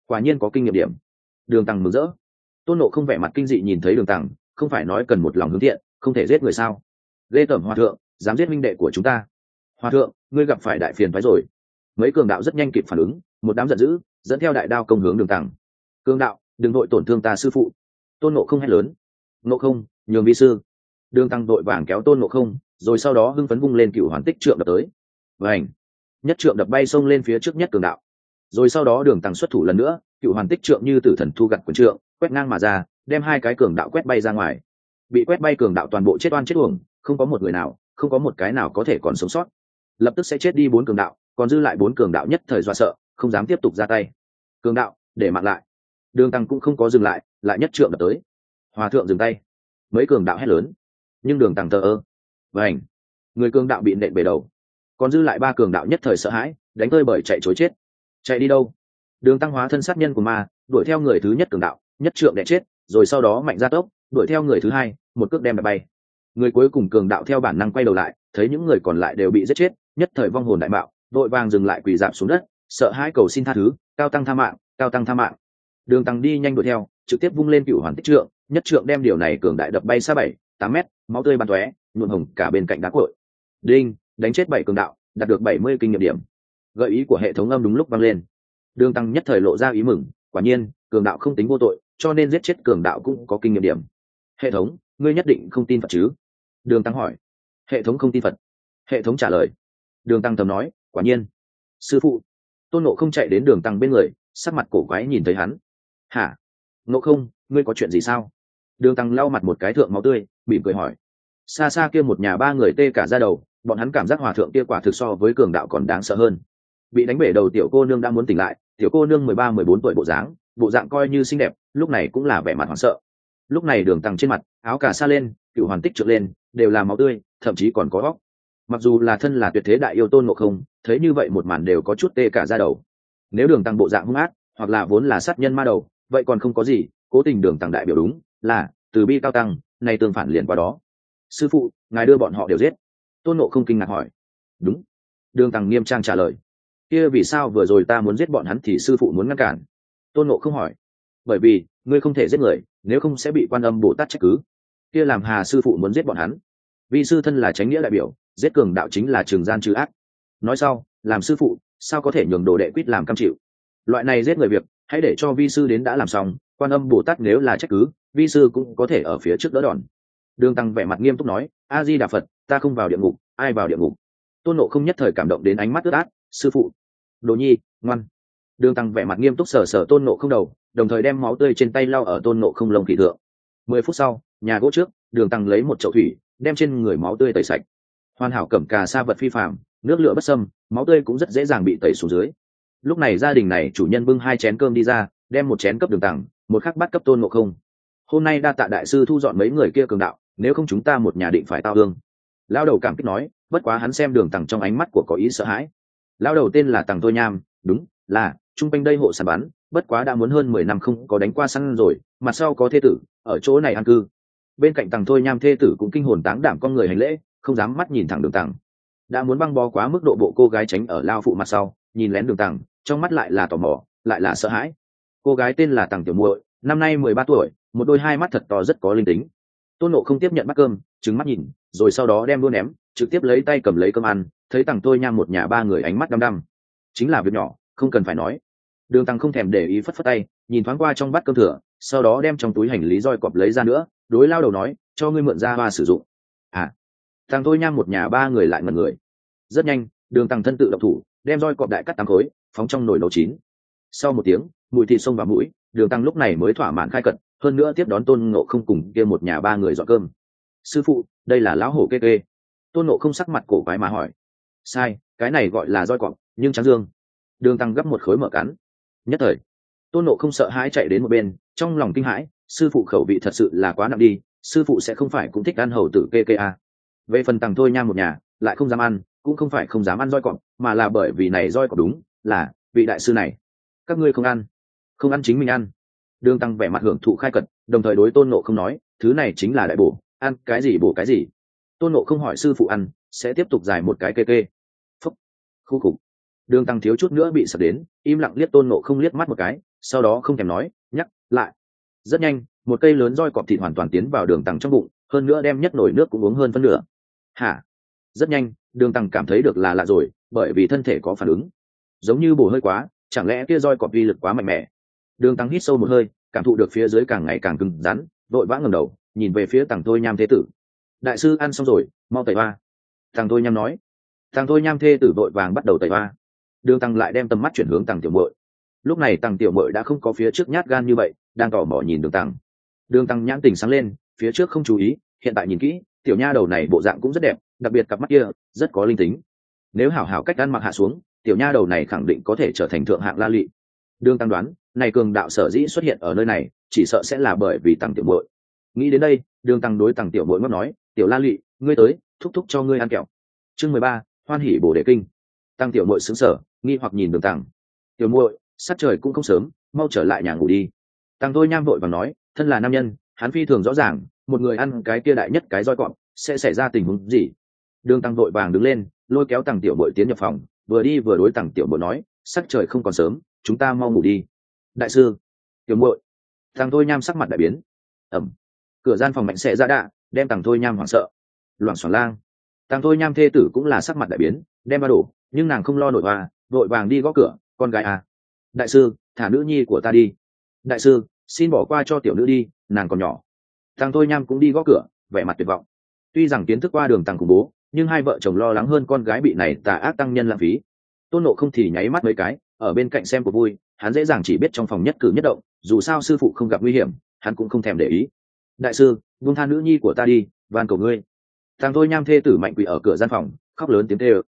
quả nhiên có kinh nghiệm điểm. Đường Tăng mừng rỡ. Tôn Ngộ không vẻ mặt kinh dị nhìn thấy Đường Tăng, không phải nói cần một lòng hướng thiện, không thể giết người sao? Ghê tởm hòa thượng, dám giết minh đệ của chúng ta. Hòa thượng, ngươi gặp phải đại phiền phái rồi. Mấy cường đạo rất nhanh kịp phản ứng, một đám giận dữ dẫn theo đại đao công hướng Đường Tăng. Cường đạo, đừng vội tổn thương ta sư phụ. Tôn Ngộ không hét lớn. Ngộ không, nhường vi sư. Đường Tăng đội vàng kéo Tôn Ngộ không, rồi sau đó hưng phấn vung lên cửu hoàn tích trượng đập tới. Vành, nhất trượng đập bay xông lên phía trước nhất cường đạo. Rồi sau đó Đường Tăng xuất thủ lần nữa, cửu hoàn tích trượng như tử thần thu gặt quyền trượng, quét ngang mà ra, đem hai cái cường đạo quét bay ra ngoài. Bị quét bay cường đạo toàn bộ chết oan chết uổng, không có một người nào, không có một cái nào có thể còn sống sót. Lập tức sẽ chết đi bốn cường đạo, còn dư lại bốn cường đạo nhất thời do sợ, không dám tiếp tục ra tay. Cường đạo, để mạng lại. Đường Tăng cũng không có dừng lại, lại nhất trượng đập tới. Hòa thượng dừng tay. Mấy cường đạo hét lớn, nhưng Đường Tăng thờ ơ. Vành, người cường đạo bị nện bể đầu, còn dư lại ba cường đạo nhất thời sợ hãi, đánh tơi bởi chạy chối chết. Chạy đi đâu? Đường Tăng hóa thân sát nhân của ma, đuổi theo người thứ nhất cường đạo, nhất trượng đè chết, rồi sau đó mạnh ra tốc, đuổi theo người thứ hai, một cước đem đập bay. Người cuối cùng cường đạo theo bản năng quay đầu lại, thấy những người còn lại đều bị giết chết, nhất thời vong hồn đại bạo, vội vàng dừng lại quỳ rạp xuống đất, sợ hãi cầu xin tha thứ, cao tăng tha mạng, cao tăng tha mạng. Đường Tăng đi nhanh đuổi theo, trực tiếp vung lên cửu hoàn tích trượng, nhất trượng đem điều này cường đại đập bay xa bảy, tám mét, máu tươi bắn tóe, nhuộm hồng cả bên cạnh đá cội. Đinh, đánh chết bảy cường đạo, đạt được bảy mươi kinh nghiệm điểm. Gợi ý của hệ thống âm đúng lúc vang lên. Đường Tăng nhất thời lộ ra ý mừng, quả nhiên, cường đạo không tính vô tội, cho nên giết chết cường đạo cũng có kinh nghiệm điểm. Hệ thống, ngươi nhất định không tin Phật chứ? Đường Tăng hỏi. Hệ thống không tin Phật. Hệ thống trả lời. Đường Tăng thầm nói, quả nhiên. Sư phụ. Tôn Ngộ không chạy đến Đường Tăng bên người, sắc mặt cổ quái nhìn thấy hắn. Hả? Ngộ không, ngươi có chuyện gì sao? Đường Tăng lau mặt một cái thượng máu tươi, mỉm cười hỏi. Xa xa kia một nhà ba người tê cả da đầu, bọn hắn cảm giác hòa thượng kia quả thực so với cường đạo còn đáng sợ hơn. Bị đánh bể đầu tiểu cô nương đã muốn tỉnh lại, tiểu cô nương mười ba mười bốn tuổi bộ dáng, bộ dạng coi như xinh đẹp, lúc này cũng là vẻ mặt hoảng sợ. Lúc này Đường Tăng trên mặt, áo cà sa lên, cựu hoàn tích trượng lên, đều là máu tươi, thậm chí còn có óc. Mặc dù là thân là tuyệt thế đại yêu Tôn Ngộ không, thấy như vậy một màn đều có chút tê cả da đầu. Nếu Đường Tăng bộ dạng hung ác, hoặc là vốn là sát nhân ma đầu, vậy còn không có gì, cố tình Đường Tăng đại biểu đúng là từ bi cao tăng, này tương phản liền qua đó. Sư phụ, ngài đưa bọn họ đều giết. Tôn Ngộ không kinh ngạc hỏi. Đúng. Đường Tăng nghiêm trang trả lời. Kia vì sao vừa rồi ta muốn giết bọn hắn thì sư phụ muốn ngăn cản? Tôn Ngộ không hỏi. Bởi vì ngươi không thể giết người, nếu không sẽ bị Quan Âm Bồ Tát trách cứ. Kia làm hà sư phụ muốn giết bọn hắn? Vì sư thân là chánh nghĩa đại biểu, giết cường đạo chính là trường gian trừ ác. Nói sau, làm sư phụ sao có thể nhường đồ đệ quyết làm cam chịu? Loại này giết người việc, hãy để cho vi sư đến đã làm xong. Quan Âm Bồ Tát nếu là trách cứ, vi sư cũng có thể ở phía trước đỡ đòn. Đường Tăng vẻ mặt nghiêm túc nói, A Di Đà Phật, ta không vào địa ngục, ai vào địa ngục? Tôn Ngộ không nhất thời cảm động đến ánh mắt ướt át. Sư phụ. Đồ nhi, ngoan. Đường Tăng vẻ mặt nghiêm túc sờ sờ Tôn Ngộ không đầu, đồng thời đem máu tươi trên tay lau ở Tôn Ngộ không lông kỳ thượng. Mười phút sau, nhà gỗ trước, Đường Tăng lấy một chậu thủy, đem trên người máu tươi tẩy sạch. Hoàn hảo cẩm cà sa vật phi phàm, nước lửa bất xâm, máu tươi cũng rất dễ dàng bị tẩy xuống dưới. Lúc này gia đình này chủ nhân bưng hai chén cơm đi ra, đem một chén cấp Đường Tăng, một khắc bắt cấp Tôn Ngộ không. Hôm nay đa tạ đại sư thu dọn mấy người kia cường đạo, nếu không chúng ta một nhà định phải tao hương. Lao đầu cảm kích nói, bất quá hắn xem Đường Tăng trong ánh mắt của có ý sợ hãi. Lao đầu tên là Tằng Thôi Nham, đúng là trung quanh đây hộ săn bắn, bất quá đã muốn hơn mười năm không có đánh qua săn rồi, mặt sau có thê tử ở chỗ này an cư. Bên cạnh Tằng Thôi Nham thê tử cũng kinh hồn táng đảm con người hành lễ, không dám mắt nhìn thẳng Đường Tăng. Đã muốn băng bó quá mức độ bộ cô gái tránh ở lao phụ mặt sau, nhìn lén Đường Tăng, trong mắt lại là tò mò, lại là sợ hãi. Cô gái tên là Tằng Tiểu Muội, năm nay mười ba tuổi, một đôi hai mắt thật to rất có linh tính. Tôn Ngộ không tiếp nhận bát cơm, trừng mắt nhìn, rồi sau đó đem đũa ném, trực tiếp lấy tay cầm lấy cơm ăn. Thấy Tằng Thôi Nham một nhà ba người ánh mắt đăm đăm, chính là việc nhỏ, không cần phải nói. Đường Tăng không thèm để ý, phất phất tay, nhìn thoáng qua trong bát cơm thừa, sau đó đem trong túi hành lý roi cọp lấy ra nữa, đối lao đầu nói, cho ngươi mượn ra hoa sử dụng. À, Tằng Thôi Nham một nhà ba người lại ngẩn người. Rất nhanh, Đường Tăng thân tự động thủ, đem roi cọp đại cắt tám khối, phóng trong nồi nấu chín. Sau một tiếng, mùi thịt xông vào mũi, Đường Tăng lúc này mới thỏa mãn khai cật, hơn nữa tiếp đón Tôn Ngộ không cùng kia một nhà ba người dọn cơm. Sư phụ, đây là lão hổ kê kê. Tôn Ngộ không sắc mặt cổ quái mà hỏi. Sai, cái này gọi là roi cọp, nhưng trắng dương. Đường Tăng gấp một khối mở cắn. Nhất thời, Tôn Ngộ không sợ hãi chạy đến một bên, trong lòng kinh hãi, sư phụ khẩu vị thật sự là quá nặng đi, sư phụ sẽ không phải cũng thích ăn hầu tử kê kê à. Về phần Tằng Thôi Nham một nhà, lại không dám ăn, cũng không phải không dám ăn roi cọp, mà là bởi vì này roi cọp đúng là vị đại sư này. Các ngươi không ăn, không ăn chính mình ăn. Đường Tăng vẻ mặt hưởng thụ khai cật, đồng thời đối Tôn Ngộ không nói, thứ này chính là đại bổ, ăn cái gì bổ cái gì. Tôn Ngộ không hỏi sư phụ ăn, sẽ tiếp tục giải một cái kê kê. Phúc, khu khục. Đường Tăng thiếu chút nữa bị sập đến, im lặng liếc Tôn Ngộ không liếc mắt một cái, sau đó không thèm nói nhắc lại. Rất nhanh một cây lớn roi cọp thịt hoàn toàn tiến vào đường tằng trong bụng, hơn nữa đem nhất nồi nước cũng uống hơn phân nửa. Hả? Rất nhanh đường tằng cảm thấy được là lạ rồi, bởi vì thân thể có phản ứng, giống như bổ hơi quá, chẳng lẽ kia roi cọp uy lực quá mạnh mẽ. Đường Tăng hít sâu một hơi, cảm thụ được phía dưới càng ngày càng cứng rắn, vội vã ngẩng đầu nhìn về phía Tằng Thôi Nham thế tử. Đại sư ăn xong rồi, mau tẩy hoa. Tằng Thôi Nham nói. Tằng Thôi Nham thế tử vội vàng bắt đầu tẩy hoa. Đường Tăng lại đem tầm mắt chuyển hướng Tằng tiểu muội. Lúc này Tằng tiểu muội đã không có phía trước nhát gan như vậy, đang tò mò nhìn Đường Tăng. Đường Tăng nhãn tình sáng lên, phía trước không chú ý, hiện tại nhìn kỹ, tiểu nha đầu này bộ dạng cũng rất đẹp, đặc biệt cặp mắt kia rất có linh tính. Nếu hảo hảo cách ăn mặc hạ xuống, tiểu nha đầu này khẳng định có thể trở thành thượng hạng la lị. Đường Tăng đoán, này cường đạo sở dĩ xuất hiện ở nơi này, chỉ sợ sẽ là bởi vì Tằng tiểu muội. Nghĩ đến đây, Đường Tăng đối Tằng tiểu muội ngóc nói, tiểu la lị, ngươi tới, thúc thúc cho ngươi ăn kẹo. Chương mười ba, hoan hỉ bổ đề kinh. Tằng tiểu muội sững sờ, nghi hoặc nhìn Đường Tăng. Tiểu muội, sát trời cũng không sớm, mau trở lại nhà ngủ đi. Tằng Thôi Nham vội vàng nói, thân là nam nhân, hắn phi thường rõ ràng, một người ăn cái kia đại nhất cái roi cọp sẽ xảy ra tình huống gì. Đường Tăng vội vàng đứng lên, lôi kéo Tằng tiểu muội tiến nhập phòng, vừa đi vừa đối Tằng tiểu muội nói, sắc trời không còn sớm, chúng ta mau ngủ đi. Đại sư, tiểu muội. Tằng Thôi Nham sắc mặt đại biến. Ẩm. Cửa gian phòng mạnh sẽ ra đạ, đem Tằng Thôi Nham hoảng sợ. Loảng xoảng lang. Tằng Thôi Nham thê tử cũng là sắc mặt đại biến, đem ba đổ, nhưng nàng không lo nổi hoa, vội vàng đi gõ cửa, con gái à. Đại sư, thả nữ nhi của ta đi. Đại sư, xin bỏ qua cho tiểu nữ đi, nàng còn nhỏ. Tằng Thôi Nham cũng đi gõ cửa, vẻ mặt tuyệt vọng. Tuy rằng kiến thức qua Đường Tăng khủng bố, nhưng hai vợ chồng lo lắng hơn con gái bị này tà ác tăng nhân lãng phí. Tôn Nộ không thì nháy mắt mấy cái, ở bên cạnh xem của vui, hắn dễ dàng chỉ biết trong phòng nhất cử nhất động, dù sao sư phụ không gặp nguy hiểm, hắn cũng không thèm để ý. Đại sư, buông tha nữ nhi của ta đi, van cầu ngươi. Tằng Thôi Nham thê tử mạnh quỳ ở cửa gian phòng, khóc lớn tiếng kêu.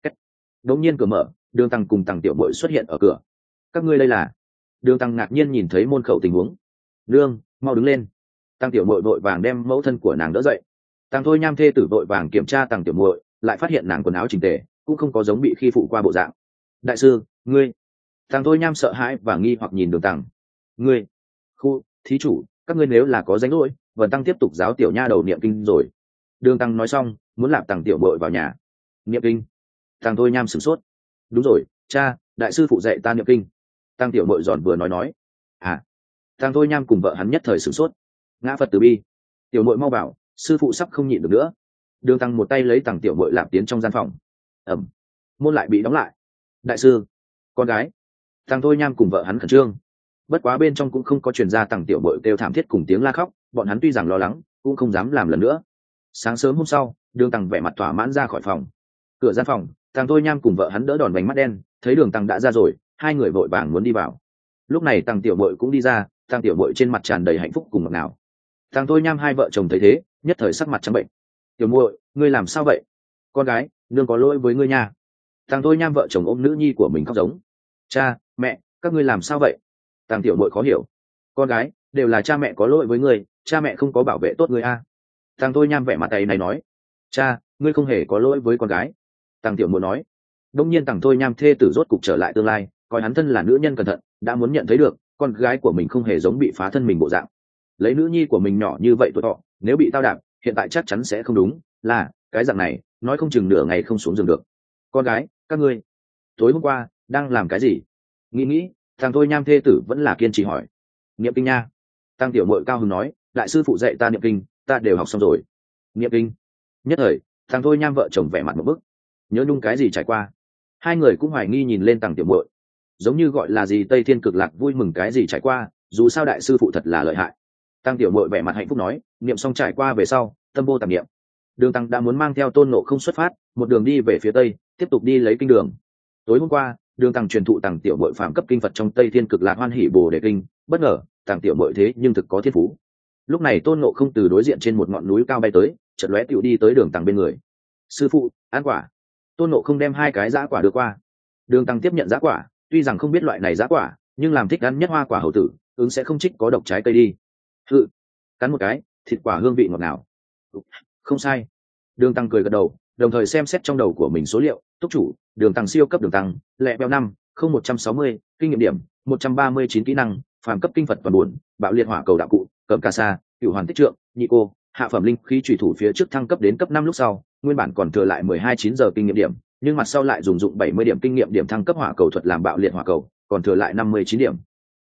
Đột nhiên cửa mở, Đường Tăng cùng Tằng tiểu muội xuất hiện ở cửa. Các ngươi đây là? Đường Tăng ngạc nhiên nhìn thấy môn khẩu tình huống. Nương, mau đứng lên. Tằng tiểu muội vội vàng đem mẫu thân của nàng đỡ dậy. Tằng Thôi Nham thê tử vội vàng kiểm tra Tằng tiểu muội, lại phát hiện nàng quần áo chỉnh tề, cũng không có giống bị khi phụ qua bộ dạng. Đại sư, ngươi. Tằng Thôi Nham sợ hãi và nghi hoặc nhìn Đường Tăng. Ngươi, khu, thí chủ, các ngươi nếu là có danh lỗi, Vân Tăng tiếp tục giáo tiểu nha đầu niệm kinh rồi. Đường Tăng nói xong, muốn lạp Tằng tiểu muội vào nhà. Niệm kinh. Tằng Thôi Nham sửng sốt. Đúng rồi, cha, đại sư phụ dạy ta niệm kinh. Tằng tiểu muội giòn vừa nói nói. À. Tằng Thôi Nham cùng vợ hắn nhất thời sửng sốt. Ngã Phật từ bi. Tiểu muội mau bảo, sư phụ sắp không nhịn được nữa. Đường Tăng một tay lấy Tằng tiểu muội lạp tiến trong gian phòng. Ẩm. Môn lại bị đóng lại. Đại sư, con gái. Tằng Thôi Nham cùng vợ hắn khẩn trương. Bất quá bên trong cũng không có truyền ra Tằng tiểu muội kêu thảm thiết cùng tiếng la khóc, bọn hắn tuy rằng lo lắng, cũng không dám làm lần nữa. Sáng sớm hôm sau, Đường Tăng vẻ mặt thỏa mãn ra khỏi phòng. Cửa gian phòng, Tằng Thôi Nham cùng vợ hắn đỡ đòn bánh mắt đen, thấy Đường Tăng đã ra rồi, hai người vội vàng muốn đi vào. Lúc này Tằng tiểu muội cũng đi ra, Tằng tiểu muội trên mặt tràn đầy hạnh phúc cùng ngọt ngào. Tằng Thôi Nham hai vợ chồng thấy thế, nhất thời sắc mặt trắng bệnh. Tiểu muội, ngươi làm sao vậy? Con gái, nương có lỗi với ngươi nha. Tằng Thôi Nham vợ chồng ôm nữ nhi của mình khóc giống. Cha, mẹ, các ngươi làm sao vậy? Tằng tiểu muội khó hiểu. Con gái, đều là cha mẹ có lỗi với ngươi, cha mẹ không có bảo vệ tốt ngươi a. Tằng Thôi Nham vẻ mặt tay này nói. Cha, ngươi không hề có lỗi với con gái. Tằng tiểu muội nói. Đông nhiên Tằng Thôi Nham thê tử rốt cục trở lại tương lai, coi hắn thân là nữ nhân cẩn thận, đã muốn nhận thấy được con gái của mình không hề giống bị phá thân mình bộ dạng. Lấy nữ nhi của mình nhỏ như vậy tuổi thọ, nếu bị tao đạp, hiện tại chắc chắn sẽ không đúng, là cái dạng này, nói không chừng nửa ngày không xuống giường được. Con gái, các ngươi tối hôm qua đang làm cái gì? Nghĩ nghĩ, Tằng Thôi Nham thê tử vẫn là kiên trì hỏi. Niệm kinh nha. Tằng tiểu muội cao hứng nói, đại sư phụ dạy ta niệm kinh, ta đều học xong rồi. Niệm kinh. Nhất thời, Tằng Thôi Nham vợ chồng vẻ mặt một bức, nhớ nhung cái gì trải qua. Hai người cũng hoài nghi nhìn lên Tằng tiểu muội, giống như gọi là gì Tây Thiên Cực Lạc vui mừng cái gì trải qua, dù sao đại sư phụ thật là lợi hại. Tằng tiểu muội vẻ mặt hạnh phúc nói, niệm xong trải qua về sau, tâm vô tạp niệm. Đường Tăng đã muốn mang theo Tôn Nộ không xuất phát, một đường đi về phía tây, tiếp tục đi lấy kinh đường. Tối hôm qua, Đường Tăng truyền thụ Tằng tiểu muội phạm cấp kinh Phật trong Tây Thiên Cực Lạc hoan hỷ bồ đề kinh, bất ngờ, Tằng tiểu muội thế nhưng thực có thiên phú. Lúc này Tôn Nộ không từ đối diện trên một ngọn núi cao bay tới, chợt lóe tiểu đi tới Đường Tăng bên người. Sư phụ, ăn quả. Tôn Nộ không đem hai cái dã quả đưa qua. Đường Tăng tiếp nhận dã quả, tuy rằng không biết loại này dã quả, nhưng làm thích ăn nhất hoa quả hầu tử, ứng sẽ không trích có độc trái cây đi. Hự, cắn một cái, thịt quả hương vị ngọt ngào. Không sai. Đường Tăng cười gật đầu, đồng thời xem xét trong đầu của mình số liệu. Túc chủ, Đường Tăng siêu cấp Đường Tăng, lẹ bèo năm, không một trăm sáu mươi, kinh nghiệm điểm, một trăm ba mươi chín kỹ năng, phàm cấp kinh Phật toàn buồn, bạo liệt hỏa cầu đạo cụ, cẩm ca sa, cửu hoàn tích trượng, nhị cô, hạ phẩm linh khí chủy thủ phía trước thăng cấp đến cấp năm lúc sau, nguyên bản còn thừa lại mười hai chín giờ kinh nghiệm điểm, nhưng mặt sau lại dùng dụng bảy mươi điểm kinh nghiệm điểm thăng cấp hỏa cầu thuật làm bạo liệt hỏa cầu, còn thừa lại năm mươi chín điểm.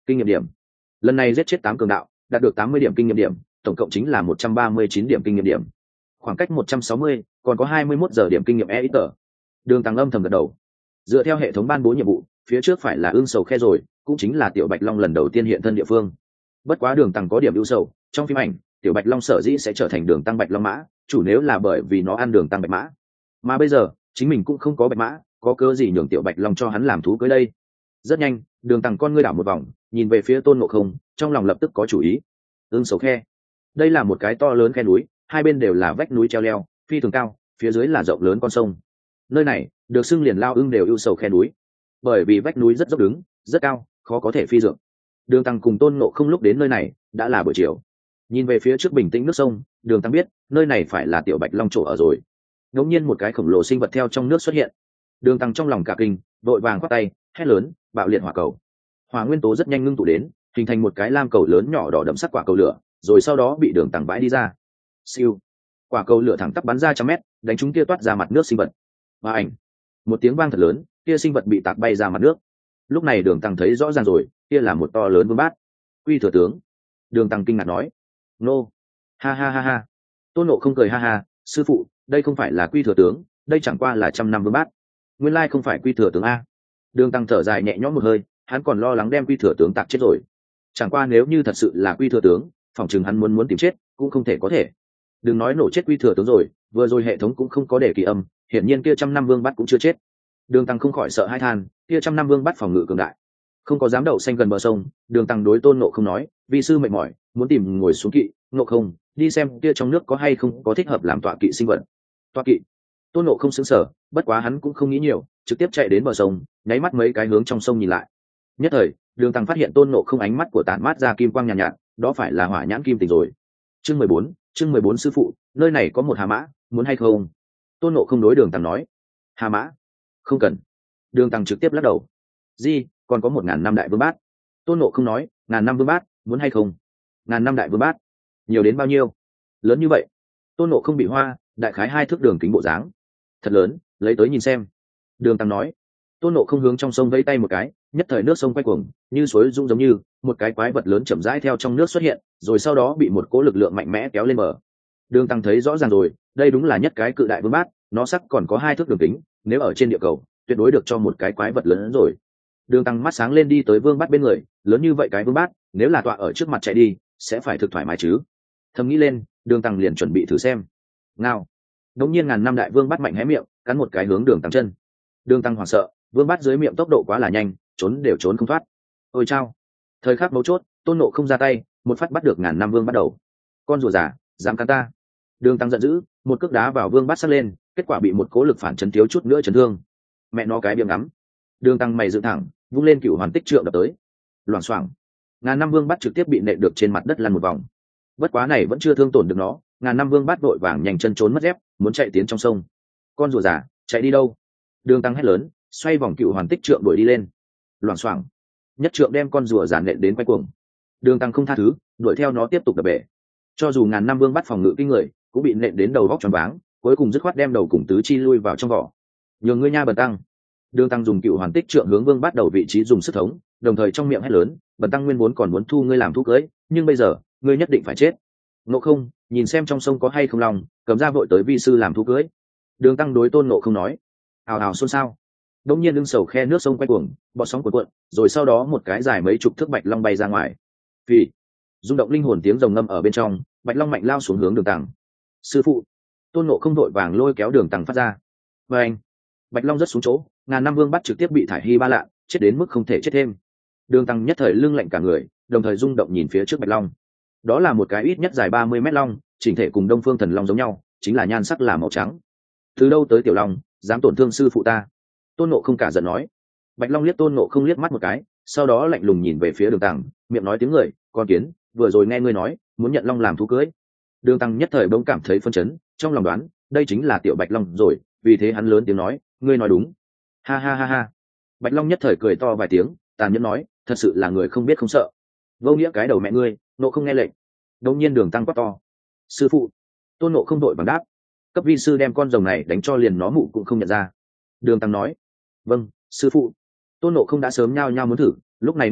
kinh nghiệm điểm. Lần này giết chết tám cường đạo, đạt được tám mươi điểm kinh nghiệm điểm, tổng cộng chính là một trăm ba mươi chín điểm kinh nghiệm điểm. Khoảng cách một trăm sáu mươi, còn có hai mươi mốt giờ điểm kinh nghiệm e ít tờ. Đường Tăng âm thầm gật đầu. Dựa theo hệ thống ban bố nhiệm vụ, phía trước phải là ương sầu khe rồi, cũng chính là tiểu bạch long lần đầu tiên hiện thân địa phương. Bất quá Đường Tăng có điểm ưu sầu, trong phim ảnh, tiểu bạch long sở dĩ sẽ trở thành Đường Tăng bạch long mã, chủ nếu là bởi vì nó ăn Đường Tăng bạch mã. Mà bây giờ, chính mình cũng không có bạch mã, có cơ gì nhường tiểu bạch long cho hắn làm thú cưới đây. Rất nhanh, Đường Tăng con ngươi đảo một vòng, nhìn về phía Tôn Ngộ Không, trong lòng lập tức có chủ ý. Ương sầu khe, đây là một cái to lớn khe núi, hai bên đều là vách núi treo leo, phi thường cao, phía dưới là rộng lớn con sông. Nơi này được xưng liền lao ưng đều ưu sầu khe núi, bởi vì vách núi rất dốc đứng, rất cao, khó có thể phi dượng. Đường Tăng cùng Tôn Ngộ Không lúc đến nơi này đã là buổi chiều. Nhìn về phía trước bình tĩnh nước sông, Đường Tăng biết nơi này phải là tiểu bạch long chỗ ở rồi. Ngẫu nhiên một cái khổng lồ sinh vật theo trong nước xuất hiện. Đường Tăng trong lòng cả kinh, vội vàng quát tay hét lớn, bạo liệt hỏa cầu. Hỏa nguyên tố rất nhanh ngưng tụ đến, hình thành một cái lam cầu lớn nhỏ đỏ đậm sắc quả cầu lửa, rồi sau đó bị Đường Tăng bãi đi ra. Siêu, quả cầu lửa thẳng tắp bắn ra trăm mét, đánh trúng kia toát ra mặt nước sinh vật. Và ảnh, một tiếng vang thật lớn, kia sinh vật bị tạc bay ra mặt nước. Lúc này Đường Tăng thấy rõ ràng rồi, kia là một to lớn vương bát. Quy thừa tướng. Đường Tăng kinh ngạc nói. Nô, ha ha ha ha. Tôn Ngộ Không cười ha ha, sư phụ, đây không phải là quy thừa tướng, đây chẳng qua là trăm năm vương bát. Nguyên lai không phải quy thừa tướng a. Đường Tăng thở dài nhẹ nhõm một hơi, hắn còn lo lắng đem quy thừa tướng tạc chết rồi. Chẳng qua nếu như thật sự là quy thừa tướng, phỏng chừng hắn muốn muốn tìm chết cũng không thể có thể. Đừng nói nổ chết quy thừa tướng rồi, vừa rồi hệ thống cũng không có để kỳ âm, hiển nhiên kia trăm năm vương bát cũng chưa chết. Đường Tăng không khỏi sợ hãi than, kia trăm năm vương bát phòng ngự cường đại, không có dám đậu xanh gần bờ sông. Đường Tăng đối Tôn Ngộ Không nói, vì sư mệt mỏi, muốn tìm ngồi xuống kỵ. Ngộ Không, đi xem kia trong nước có hay không có thích hợp làm tọa kỵ sinh vật. Tọa kỵ? Tôn Ngộ Không sững sờ, bất quá hắn cũng không nghĩ nhiều, trực tiếp chạy đến bờ sông, nháy mắt mấy cái hướng trong sông nhìn lại. Nhất thời, Đường Tăng phát hiện Tôn Ngộ Không ánh mắt của tản mát ra kim quang nhàn nhạt, nhạt, đó phải là hỏa nhãn kim tình rồi. Chương mười bốn, chương mười bốn sư phụ, nơi này có một hà mã, muốn hay không? Tôn Ngộ Không đối Đường Tăng nói. Hà mã? Không cần. Đường Tăng trực tiếp lắc đầu. Gì, còn có một ngàn năm đại vương bát. Tôn Ngộ Không nói, ngàn năm vương bát, muốn hay không? Ngàn năm đại vương bát, nhiều đến bao nhiêu? Lớn như vậy. Tôn Ngộ Không bị hoa, đại khái hai thước đường kính bộ dáng. Thật lớn, lấy tới nhìn xem. Đường Tăng nói. Tôn Ngộ Không hướng trong sông vẫy tay một cái, nhất thời nước sông quay cuồng, như suối rung giống như một cái quái vật lớn chậm rãi theo trong nước xuất hiện, rồi sau đó bị một cỗ lực lượng mạnh mẽ kéo lên bờ. Đường Tăng thấy rõ ràng rồi, đây đúng là nhất cái cự đại vương bát, nó sắc còn có hai thước đường kính, nếu ở trên địa cầu, tuyệt đối được cho một cái quái vật lớn hơn rồi. Đường Tăng mắt sáng lên đi tới vương bát bên người, lớn như vậy cái vương bát, nếu là tọa ở trước mặt chạy đi, sẽ phải thực thoải mái chứ. Thầm nghĩ lên, Đường Tăng liền chuẩn bị thử xem. Ngao. Đống nhiên ngàn năm đại vương bát mạnh hé miệng, cắn một cái hướng Đường Tăng chân. Đường Tăng hoảng sợ, vương bát dưới miệng tốc độ quá là nhanh, trốn đều trốn không thoát. Ôi chao. Thời khắc mấu chốt, Tôn Ngộ Không ra tay, một phát bắt được ngàn năm vương bắt đầu. Con rùa giả, dám cắn ta. Đường Tăng giận dữ, một cước đá vào vương bát sắc lên, kết quả bị một cố lực phản chấn thiếu chút nữa chấn thương. Mẹ nó cái biếng ngắm. Đường Tăng mày dựng thẳng, vung lên cửu hoàn tích trượng đập tới. Loảng xoảng. Ngàn năm vương bát trực tiếp bị nện được trên mặt đất lăn một vòng. Bất quá này vẫn chưa thương tổn được nó, ngàn năm vương bát vội vàng nhanh chân trốn mất dép, muốn chạy tiến trong sông. Con rùa giả, chạy đi đâu? Đường Tăng hét lớn, xoay vòng cựu hoàn tích trượng đuổi đi lên. Loảng xoảng. Nhất trượng đem con rùa giả nện đến quay cuồng. Đường Tăng không tha thứ, đuổi theo nó tiếp tục đập bể. Cho dù ngàn năm vương bắt phòng ngự kinh người, cũng bị nện đến đầu vóc tròn váng, cuối cùng dứt khoát đem đầu cùng tứ chi lui vào trong vỏ. Nhường ngươi nha Bần Tăng. Đường Tăng dùng cựu hoàn tích trượng hướng vương bắt đầu vị trí dùng sức thống, đồng thời trong miệng hét lớn, Bần Tăng nguyên vốn còn muốn thu ngươi làm thú cưới, nhưng bây giờ ngươi nhất định phải chết. Ngộ Không, nhìn xem trong sông có hay không lòng, cầm ra vội tới vi sư làm thú cưới. Đường Tăng đối Tôn Ngộ Không nói. Hào hào xôn xao. Đông nhiên lưng sầu khe nước sông quay cuồng, bọt sóng cuộn cuộn, rồi sau đó một cái dài mấy chục thước bạch long bay ra ngoài. Vì rung động linh hồn tiếng rồng ngâm ở bên trong, bạch long mạnh lao xuống hướng Đường Tăng. Sư phụ. Tôn Ngộ Không đội vàng lôi kéo Đường Tăng phát ra. Và anh, bạch long rất xuống chỗ, ngàn năm vương bắt trực tiếp bị thải hy ba lạ, chết đến mức không thể chết thêm. Đường Tăng nhất thời lưng lạnh cả người, đồng thời rung động nhìn phía trước bạch long. Đó là một cái ít nhất dài ba mươi mét long, chỉnh thể cùng Đông Phương Thần Long giống nhau, chính là nhan sắc là màu trắng. Từ đâu tới tiểu long, dám tổn thương sư phụ ta? Tôn Ngộ Không cả giận nói. Bạch long liếc Tôn Ngộ Không liếc mắt một cái, sau đó lạnh lùng nhìn về phía Đường Tăng, miệng nói tiếng người, con kiến, vừa rồi nghe ngươi nói muốn nhận long làm thú cưới. Đường Tăng nhất thời bỗng cảm thấy phân chấn, trong lòng đoán đây chính là tiểu bạch long rồi, vì thế hắn lớn tiếng nói, ngươi nói đúng. Ha ha ha ha. Bạch long nhất thời cười to vài tiếng, tàn nhẫn nói, thật sự là người không biết không sợ. Vô nghĩa cái đầu mẹ ngươi, nộ không nghe lệnh. Đống nhiên Đường Tăng quát to. Sư phụ. Tôn Ngộ Không đội bằng đáp. Cấp vi sư đem con rồng này đánh cho liền nó mụ cũng không nhận ra. Đường Tăng nói. Vâng, sư phụ. Tôn Ngộ Không đã sớm nhao nhao muốn thử, lúc này nghe vậy,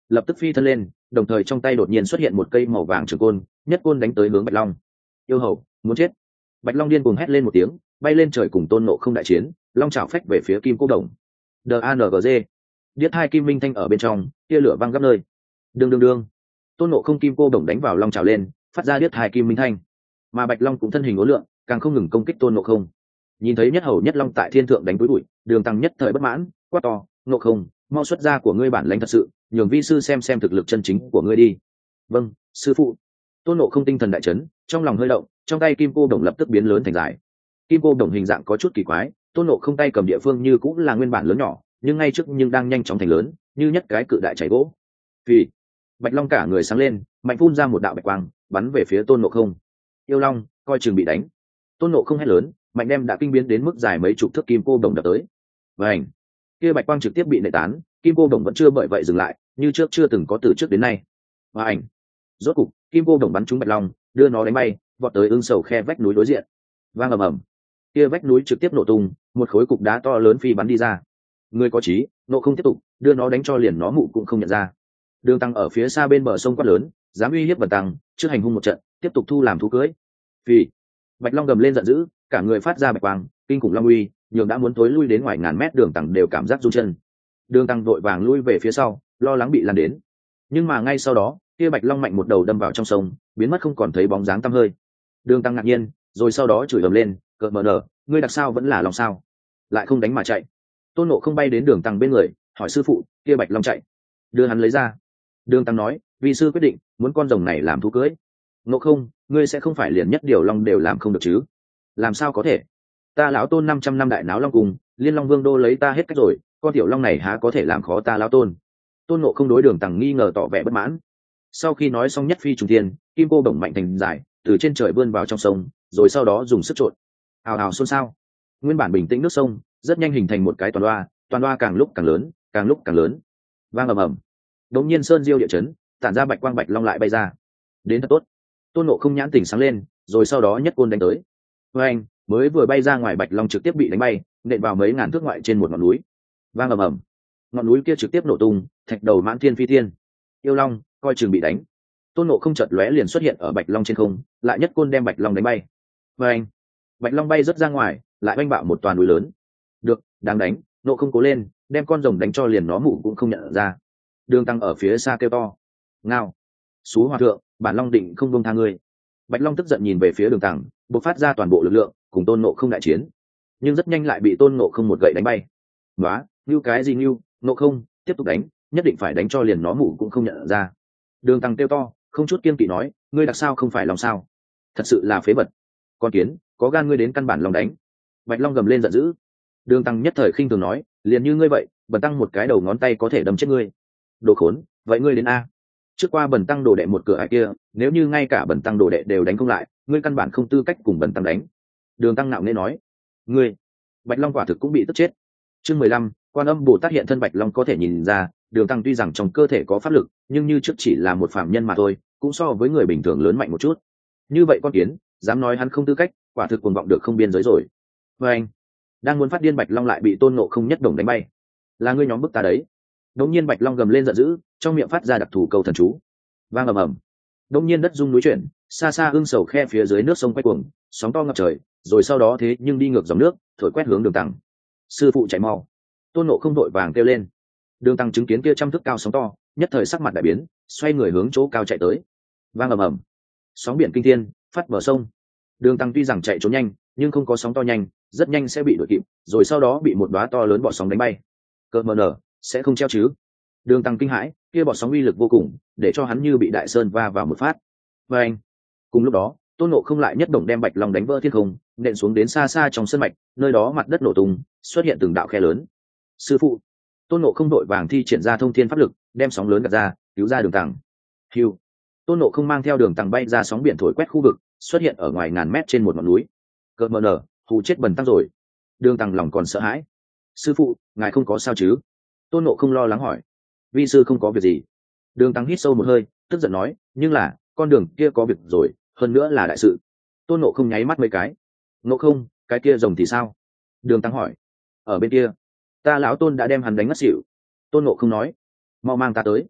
lập tức phi thân lên, đồng thời trong tay đột nhiên xuất hiện một cây màu vàng trường côn, nhất côn đánh tới hướng Bạch Long. Yêu hầu, muốn chết! Bạch Long điên cuồng hét lên một tiếng, bay lên trời cùng Tôn Ngộ Không đại chiến, long chảo phách về phía Kim Cô Đồng. D A N G G. Điếc hai kim minh thanh ở bên trong, tia lửa văng gấp nơi. Đương đương đương. Tôn Ngộ Không Kim Cô Đồng đánh vào long chảo lên, phát ra điếc hai kim minh thanh. Mà Bạch Long cũng thân hình uốn lượn, càng không ngừng công kích Tôn Ngộ Không. Nhìn thấy nhất hầu nhất long tại thiên thượng đánh túi bụi, Đường Tăng nhất thời bất mãn, quát to: Ngộ Không, mau xuất ra của ngươi bản lãnh thật sự, nhường vi sư xem xem thực lực chân chính của ngươi đi. Vâng, sư phụ. Tôn Ngộ Không tinh thần đại chấn, trong lòng hơi động, trong tay Kim Cô Đồng lập tức biến lớn thành dài. Kim Cô Đồng hình dạng có chút kỳ quái, Tôn Ngộ Không tay cầm địa phương như cũng là nguyên bản lớn nhỏ, nhưng ngay trước nhưng đang nhanh chóng thành lớn, như nhất cái cự đại chảy gỗ. Vì Bạch Long cả người sáng lên, mạnh phun ra một đạo bạch quang, bắn về phía Tôn Ngộ Không. Yêu Long, coi chừng bị đánh. Tôn Ngộ Không hét lớn, mạnh đem đã kinh biến đến mức dài mấy chục thước Kim Cô Đồng đập tới. Vành, kia bạch quang trực tiếp bị nệ tán, Kim Cô Đồng vẫn chưa bởi vậy dừng lại, như trước chưa từng có từ trước đến nay. Và ảnh, rốt cục Kim Cô Đồng bắn trúng Bạch Long, đưa nó đánh bay, vọt tới ưng sầu khe vách núi đối diện. Vang ầm ầm, kia vách núi trực tiếp nổ tung, một khối cục đá to lớn phi bắn đi ra. Người có trí, Nộ Không tiếp tục đưa nó đánh cho liền nó mụ cũng không nhận ra. Đường Tăng ở phía xa bên bờ sông quát lớn, dám uy hiếp Bần Tăng, trước hành hung một trận, tiếp tục thu làm thú cưới. Vì Bạch Long gầm lên giận dữ, cả người phát ra bạch quang, kinh khủng long uy, nhường đã muốn tối lui đến ngoài ngàn mét Đường Tăng đều cảm giác run chân. Đường Tăng vội vàng lui về phía sau, lo lắng bị lan đến. Nhưng mà ngay sau đó, kia bạch long mạnh một đầu đâm vào trong sông, biến mất không còn thấy bóng dáng tăm hơi. Đường Tăng ngạc nhiên, rồi sau đó chửi ầm lên, cợt mờ nở, ngươi đặc sao vẫn là lòng sao, lại không đánh mà chạy. Tôn Ngộ Không bay đến Đường Tăng bên người, hỏi sư phụ, kia bạch long chạy, đưa hắn lấy ra. Đường Tăng nói, vì sư quyết định muốn con rồng này làm thú cưới. Ngộ Không, ngươi sẽ không phải liền nhất điều long đều làm không được chứ? Làm sao có thể? Ta lão Tôn năm trăm năm đại náo long cùng, liên long vương đô lấy ta hết cách rồi, con tiểu long này há có thể làm khó ta lão Tôn? Tôn Ngộ Không đối Đường Tăng nghi ngờ tỏ vẻ bất mãn. Sau khi nói xong nhất phi trùng thiên, Kim Cô Đồng mạnh thành dài, từ trên trời vươn vào trong sông, rồi sau đó dùng sức trộn. Hào hào xôn xao. Nguyên bản bình tĩnh nước sông rất nhanh hình thành một cái toàn loa, toàn loa càng lúc càng lớn, càng lúc càng lớn. Vang ầm ầm. Đống nhiên sơn diêu địa chấn, tản ra bạch quang bạch long lại bay ra. Đến thật tốt. Tôn Ngộ Không nhãn tỉnh sáng lên, rồi sau đó nhất côn đánh tới. Với anh, mới vừa bay ra ngoài bạch long trực tiếp bị đánh bay, nện vào mấy ngàn thước ngoại trên một ngọn núi. Vang ầm ầm. Ngọn núi kia trực tiếp nổ tung, thạch đầu mãn thiên phi thiên. Yêu Long, coi chừng bị đánh. Tôn Ngộ Không chợt lóe liền xuất hiện ở bạch long trên không, lại nhất côn đem bạch long đánh bay. Với anh, bạch long bay rất ra ngoài, lại oanh bạo một toàn núi lớn. Được, đáng đánh, Ngộ Không cố lên, đem con rồng đánh cho liền nó mụ cũng không nhận ra. Đường Tăng ở phía xa kêu to, ngao, xú hòa thượng, bản long định không buông tha ngươi. Bạch long tức giận nhìn về phía Đường Tăng, bộc phát ra toàn bộ lực lượng cùng Tôn Ngộ Không đại chiến, nhưng rất nhanh lại bị Tôn Ngộ Không một gậy đánh bay. Nóa, như cái gì như Ngộ Không, tiếp tục đánh, nhất định phải đánh cho liền nó mụ cũng không nhận ra. Đường Tăng kêu to, không chút kiên kỵ nói, ngươi đặc sao không phải lòng sao, thật sự là phế vật, con kiến, có gan ngươi đến căn bản lòng đánh. Bạch long gầm lên giận dữ. Đường Tăng nhất thời khinh thường nói, liền như ngươi vậy, Bần Tăng một cái đầu ngón tay có thể đâm chết ngươi. Đồ khốn, vậy ngươi đến a. Trước qua Bần Tăng đồ đệ một cửa ải kia, nếu như ngay cả Bần Tăng đồ đệ đều đánh không lại, ngươi căn bản không tư cách cùng Bần Tăng đánh. Đường Tăng ngạo nghễ nói, ngươi. Bạch long quả thực cũng bị tức chết. Chương mười lăm, Quan Âm Bồ Tát hiện thân. Bạch long có thể nhìn ra, Đường Tăng tuy rằng trong cơ thể có pháp lực, nhưng như trước chỉ là một phàm nhân mà thôi, cũng so với người bình thường lớn mạnh một chút. Như vậy con kiến, dám nói hắn không tư cách, quả thực cuồng vọng được không biên giới rồi. Và anh, đang muốn phát điên Bạch long lại bị Tôn Ngộ Không nhất đồng đánh bay. Là ngươi nhóm bức ta đấy. Đống nhiên Bạch long gầm lên giận dữ, trong miệng phát ra đặc thù câu thần chú. Vang ầm ầm. Đống nhiên đất rung núi chuyển, xa xa hương sầu khe phía dưới nước sông quay cuồng, sóng to ngập trời, rồi sau đó thế nhưng đi ngược dòng nước, thổi quét hướng Đường Tăng. Sư phụ chạy mau. Tôn Ngộ Không đội vàng kêu lên. Đường Tăng chứng kiến kia trăm thước cao sóng to, nhất thời sắc mặt đại biến, xoay người hướng chỗ cao chạy tới. Vang ầm ầm. Sóng biển kinh thiên, phát bờ sông. Đường Tăng tuy rằng chạy trốn nhanh, nhưng không có sóng to nhanh, rất nhanh sẽ bị đuổi kịp, rồi sau đó bị một đóa to lớn bọt sóng đánh bay. Cơn mờ nở, sẽ không treo chứ? Đường Tăng kinh hãi, kia bọt sóng uy lực vô cùng, để cho hắn như bị đại sơn va vào một phát. Và anh, cùng lúc đó, Tôn Ngộ Không lại nhất đồng đem Bạch long đánh vỡ thiên không, nện xuống đến xa xa trong sân mạch, nơi đó mặt đất nổ tung, xuất hiện từng đạo khe lớn. Sư phụ. Tôn Ngộ Không đội vàng thi triển ra thông thiên pháp lực, đem sóng lớn gạt ra, cứu ra Đường Tăng. Hiu. Tôn Ngộ Không mang theo Đường Tăng bay ra sóng biển thổi quét khu vực, xuất hiện ở ngoài ngàn mét trên một ngọn núi. Cơn mờ nở, hù chết Bần Tăng rồi. Đường Tăng lòng còn sợ hãi. Sư phụ, ngài không có sao chứ? Tôn Ngộ Không lo lắng hỏi. Vi sư không có việc gì. Đường Tăng hít sâu một hơi, tức giận nói, nhưng là con đường kia có việc rồi, hơn nữa là đại sự. Tôn Ngộ Không nháy mắt mấy cái. Ngộ Không, cái kia rồng thì sao? Đường Tăng hỏi. Ở bên kia, ta lão Tôn đã đem hắn đánh ngất xỉu. Tôn Ngộ Không nói, mau mang ta tới.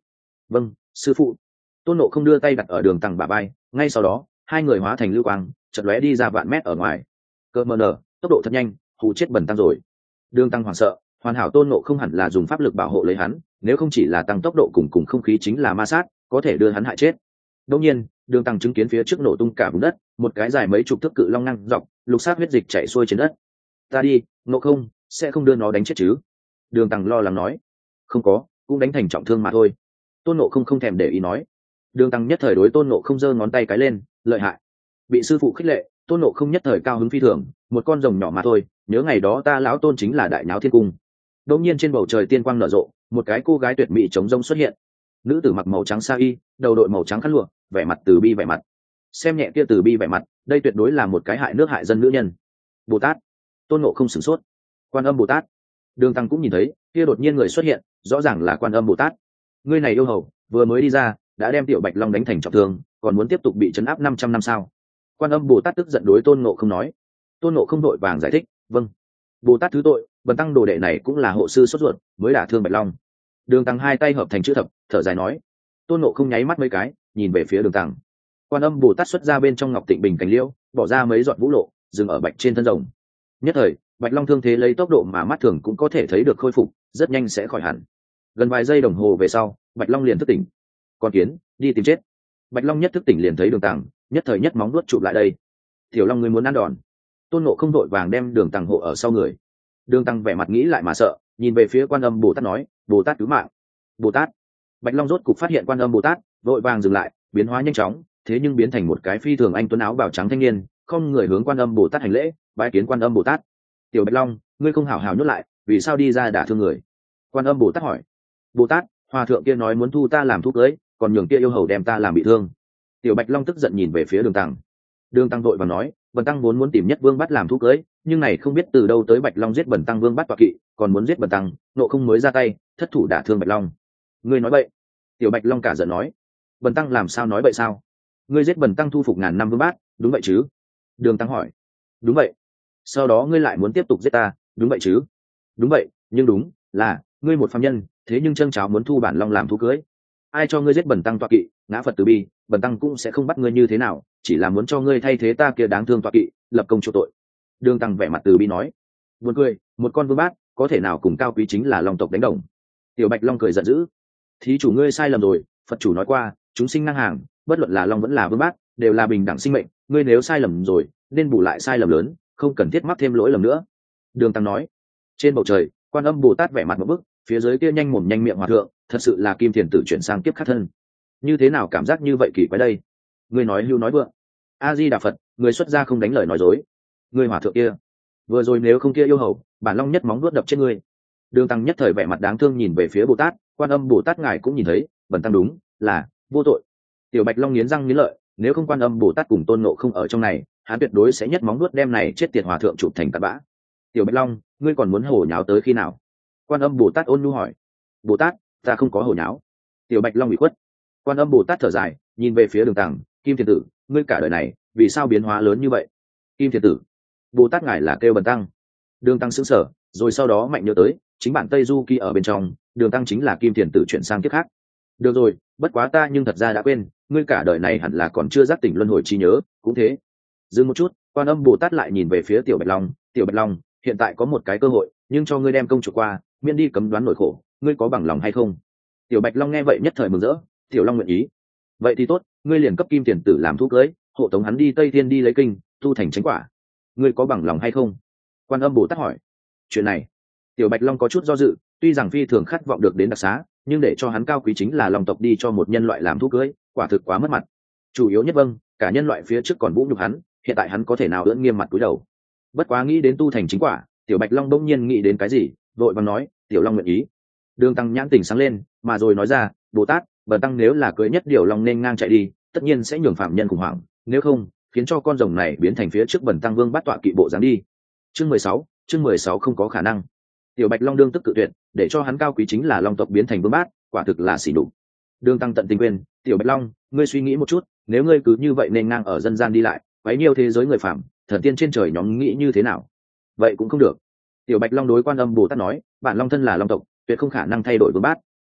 vâng sư phụ. Tôn Ngộ không đưa tay đặt ở đường tăng bả vai, ngay sau đó hai người hóa thành lưu quang chợt lóe đi ra vạn mét ở ngoài. Cơ mờ nở, tốc độ thật nhanh, hù chết bần tăng rồi. Đường tăng hoảng sợ, hoàn hảo Tôn Ngộ không hẳn là dùng pháp lực bảo hộ lấy hắn, nếu không chỉ là tăng tốc độ cùng cùng không khí chính là ma sát, có thể đưa hắn hại chết. Đương nhiên, đường tăng chứng kiến phía trước nổ tung cả vùng đất, một cái dài mấy chục thước cự long năng dọc, lục sát huyết dịch chảy xuôi trên đất. Ta đi, Ngộ không, sẽ không đưa nó đánh chết chứ? Đường tăng lo lắng nói. Không có, cũng đánh thành trọng thương mà thôi. Tôn Ngộ không không thèm để ý nói. Đường tăng nhất thời đối Tôn Ngộ không giơ ngón tay cái lên, lợi hại. Bị sư phụ khích lệ, Tôn Ngộ không nhất thời cao hứng phi thường, một con rồng nhỏ mà thôi, nhớ ngày đó ta lão Tôn chính là đại náo thiên cung. Đột nhiên trên bầu trời tiên quang nở rộ, một cái cô gái tuyệt mỹ trống rông xuất hiện. Nữ tử mặc màu trắng sa y, đầu đội màu trắng khăn lụa, vẻ mặt từ bi vẻ mặt. Xem nhẹ kia từ bi vẻ mặt, đây tuyệt đối là một cái hại nước hại dân nữ nhân. Bồ Tát. Tôn Ngộ không sửng sốt. Quan Âm Bồ Tát. Đường tăng cũng nhìn thấy, kia đột nhiên người xuất hiện, rõ ràng là Quan Âm Bồ Tát. Ngươi này yêu hầu, vừa mới đi ra, đã đem tiểu Bạch Long đánh thành trọng thương, còn muốn tiếp tục bị trấn áp năm trăm năm sao? Quan Âm Bồ Tát tức giận đối Tôn Ngộ không nói. Tôn Ngộ không đội vàng giải thích, vâng. Bồ Tát thứ tội, bần tăng đồ đệ này cũng là hộ sư sốt ruột, mới đả thương Bạch Long. Đường tăng hai tay hợp thành chữ thập, thở dài nói. Tôn Ngộ không nháy mắt mấy cái, nhìn về phía đường tăng. Quan Âm Bồ Tát xuất ra bên trong ngọc tịnh bình cành liễu, bỏ ra mấy giọt vũ lộ, dừng ở bạch trên thân rồng. Nhất thời, Bạch Long thương thế lấy tốc độ mà mắt thường cũng có thể thấy được khôi phục, rất nhanh sẽ khỏi hẳn. Gần vài giây đồng hồ về sau, Bạch Long liền thức tỉnh. Con kiến, đi tìm chết. Bạch Long nhất thức tỉnh liền thấy đường tăng, nhất thời nhất móng nuốt chụp lại đây. Tiểu Long, ngươi muốn ăn đòn? Tôn Ngộ không đội vàng đem đường tăng hộ ở sau người. Đường tăng vẻ mặt nghĩ lại mà sợ, nhìn về phía Quan Âm Bồ Tát nói, Bồ Tát cứu mạng. Bồ Tát. Bạch Long rốt cục phát hiện Quan Âm Bồ Tát, vội vàng dừng lại, biến hóa nhanh chóng, thế nhưng biến thành một cái phi thường anh tuấn áo bào trắng thanh niên, không người hướng Quan Âm Bồ Tát hành lễ, bái kiến Quan Âm Bồ Tát. Tiểu Bạch Long, ngươi không hảo hảo nhốt lại, vì sao đi ra đả thương người? Quan Âm Bồ Tát hỏi. Bồ Tát, hòa thượng kia nói muốn thu ta làm thú cưới, còn nhường kia yêu hầu đem ta làm bị thương. Tiểu Bạch Long tức giận nhìn về phía đường tăng. Đường tăng vội và nói, bần tăng vốn muốn tìm Nhất Vương bắt làm thú cưới, nhưng này không biết từ đâu tới Bạch Long giết bần tăng Vương bắt tọa kỵ, còn muốn giết bần tăng, nộ không mới ra tay, thất thủ đả thương Bạch Long. Ngươi nói bậy. Tiểu Bạch Long cả giận nói. Bần tăng làm sao nói bậy sao? Ngươi giết bần tăng thu phục ngàn năm Vương bát, đúng vậy chứ? Đường tăng hỏi. Đúng vậy. Sau đó ngươi lại muốn tiếp tục giết ta, đúng vậy chứ? Đúng vậy, nhưng đúng là ngươi một phàm nhân, thế nhưng chân cháo muốn thu bản Long làm thú cưới. Ai cho ngươi giết bần tăng tọa kỵ, ngã Phật từ bi, bần tăng cũng sẽ không bắt ngươi như thế nào, chỉ là muốn cho ngươi thay thế ta kia đáng thương tọa kỵ, lập công chỗ tội. Đường tăng vẻ mặt từ bi nói. Buồn cười, một con vương bát có thể nào cùng cao quý chính là Long tộc đánh đồng? Tiểu Bạch Long cười giận dữ. Thí chủ ngươi sai lầm rồi, Phật chủ nói qua, chúng sinh ngang hàng, bất luận là Long vẫn là vương bát, đều là bình đẳng sinh mệnh, ngươi nếu sai lầm rồi, nên bù lại sai lầm lớn, không cần thiết mắc thêm lỗi lầm nữa. Đường tăng nói. Trên bầu trời, Quan Âm Bồ Tát vẻ mặt một bức, phía dưới kia nhanh mồm nhanh miệng hòa thượng, thật sự là Kim Thiền Tử chuyển sang kiếp khác thân. Như thế nào cảm giác như vậy kỳ quái đây? Ngươi nói hưu nói vượng. A Di Đà Phật, người xuất gia không đánh lời nói dối. Ngươi hòa thượng kia, vừa rồi nếu không kia yêu hầu, bản Long nhất móng vuốt đập chết ngươi. Đường tăng nhất thời vẻ mặt đáng thương nhìn về phía Bồ Tát, Quan Âm Bồ Tát ngài cũng nhìn thấy, bần tăng đúng là vô tội. Tiểu Bạch Long nghiến răng nghiến lợi, nếu không Quan Âm Bồ Tát cùng Tôn Ngộ không ở trong này, hắn tuyệt đối sẽ nhất móng vuốt đem này chết tiệt hòa thượng chụp thành tạt bã. Tiểu Bạch Long, ngươi còn muốn hổ nháo tới khi nào? Quan Âm Bồ Tát ôn nhu hỏi. Bồ Tát, ta không có hổ nháo. Tiểu Bạch Long bị khuất. Quan Âm Bồ Tát thở dài, nhìn về phía đường tăng, Kim Thiền Tử, ngươi cả đời này vì sao biến hóa lớn như vậy? Kim Thiền Tử. Bồ Tát ngài là kêu bần tăng. Đường tăng sững sờ, rồi sau đó mạnh nhớ tới, chính bản Tây Du Ký ở bên trong, đường tăng chính là Kim Thiền Tử chuyển sang kiếp khác. Được rồi, bất quá ta nhưng thật ra đã quên, ngươi cả đời này hẳn là còn chưa giác tỉnh luân hồi trí nhớ, cũng thế. Dừng một chút, Quan Âm Bồ Tát lại nhìn về phía Tiểu Bạch Long, Tiểu Bạch Long, hiện tại có một cái cơ hội, nhưng cho ngươi đem công chủ qua, miễn đi cấm đoán nỗi khổ, ngươi có bằng lòng hay không? Tiểu Bạch Long nghe vậy nhất thời mừng rỡ, Tiểu Long nguyện ý. Vậy thì tốt, ngươi liền cấp Kim Tiền Tử làm thú cưới, hộ tống hắn đi Tây Thiên đi lấy kinh, tu thành chánh quả. Ngươi có bằng lòng hay không? Quan Âm Bồ Tát hỏi. Chuyện này, Tiểu Bạch Long có chút do dự, tuy rằng phi thường khát vọng được đến đặc xá, nhưng để cho hắn cao quý chính là Long tộc đi cho một nhân loại làm thú cưới, quả thực quá mất mặt. Chủ yếu nhất vâng, cả nhân loại phía trước còn vũ nhục hắn, hiện tại hắn có thể nào ưỡn nghiêm mặt cúi đầu. Bất quá nghĩ đến tu thành chính quả, Tiểu Bạch Long bỗng nhiên nghĩ đến cái gì, vội vàng nói, Tiểu Long nguyện ý. Đường tăng nhãn tỉnh sáng lên, mà rồi nói ra, Bồ Tát, bần tăng nếu là cưới nhất điều Long nên ngang chạy đi, tất nhiên sẽ nhường phạm nhân khủng hoảng, nếu không, khiến cho con rồng này biến thành phía trước bần tăng vương bắt tọa kỵ bộ dáng đi. Chương mười sáu, chương mười sáu không có khả năng. Tiểu Bạch Long đương tức cự tuyệt, để cho hắn cao quý chính là Long tộc biến thành vương bát, quả thực là xỉ nhục. Đường tăng tận tình quên, Tiểu Bạch Long, ngươi suy nghĩ một chút, nếu ngươi cứ như vậy nên ngang ở dân gian đi lại, quấy nhiều thế giới người phạm, thần tiên trên trời nhóm nghĩ như thế nào? Vậy cũng không được. Tiểu Bạch Long đối Quan Âm Bồ Tát nói, bản Long thân là Long tộc, tuyệt không khả năng thay đổi vương bát.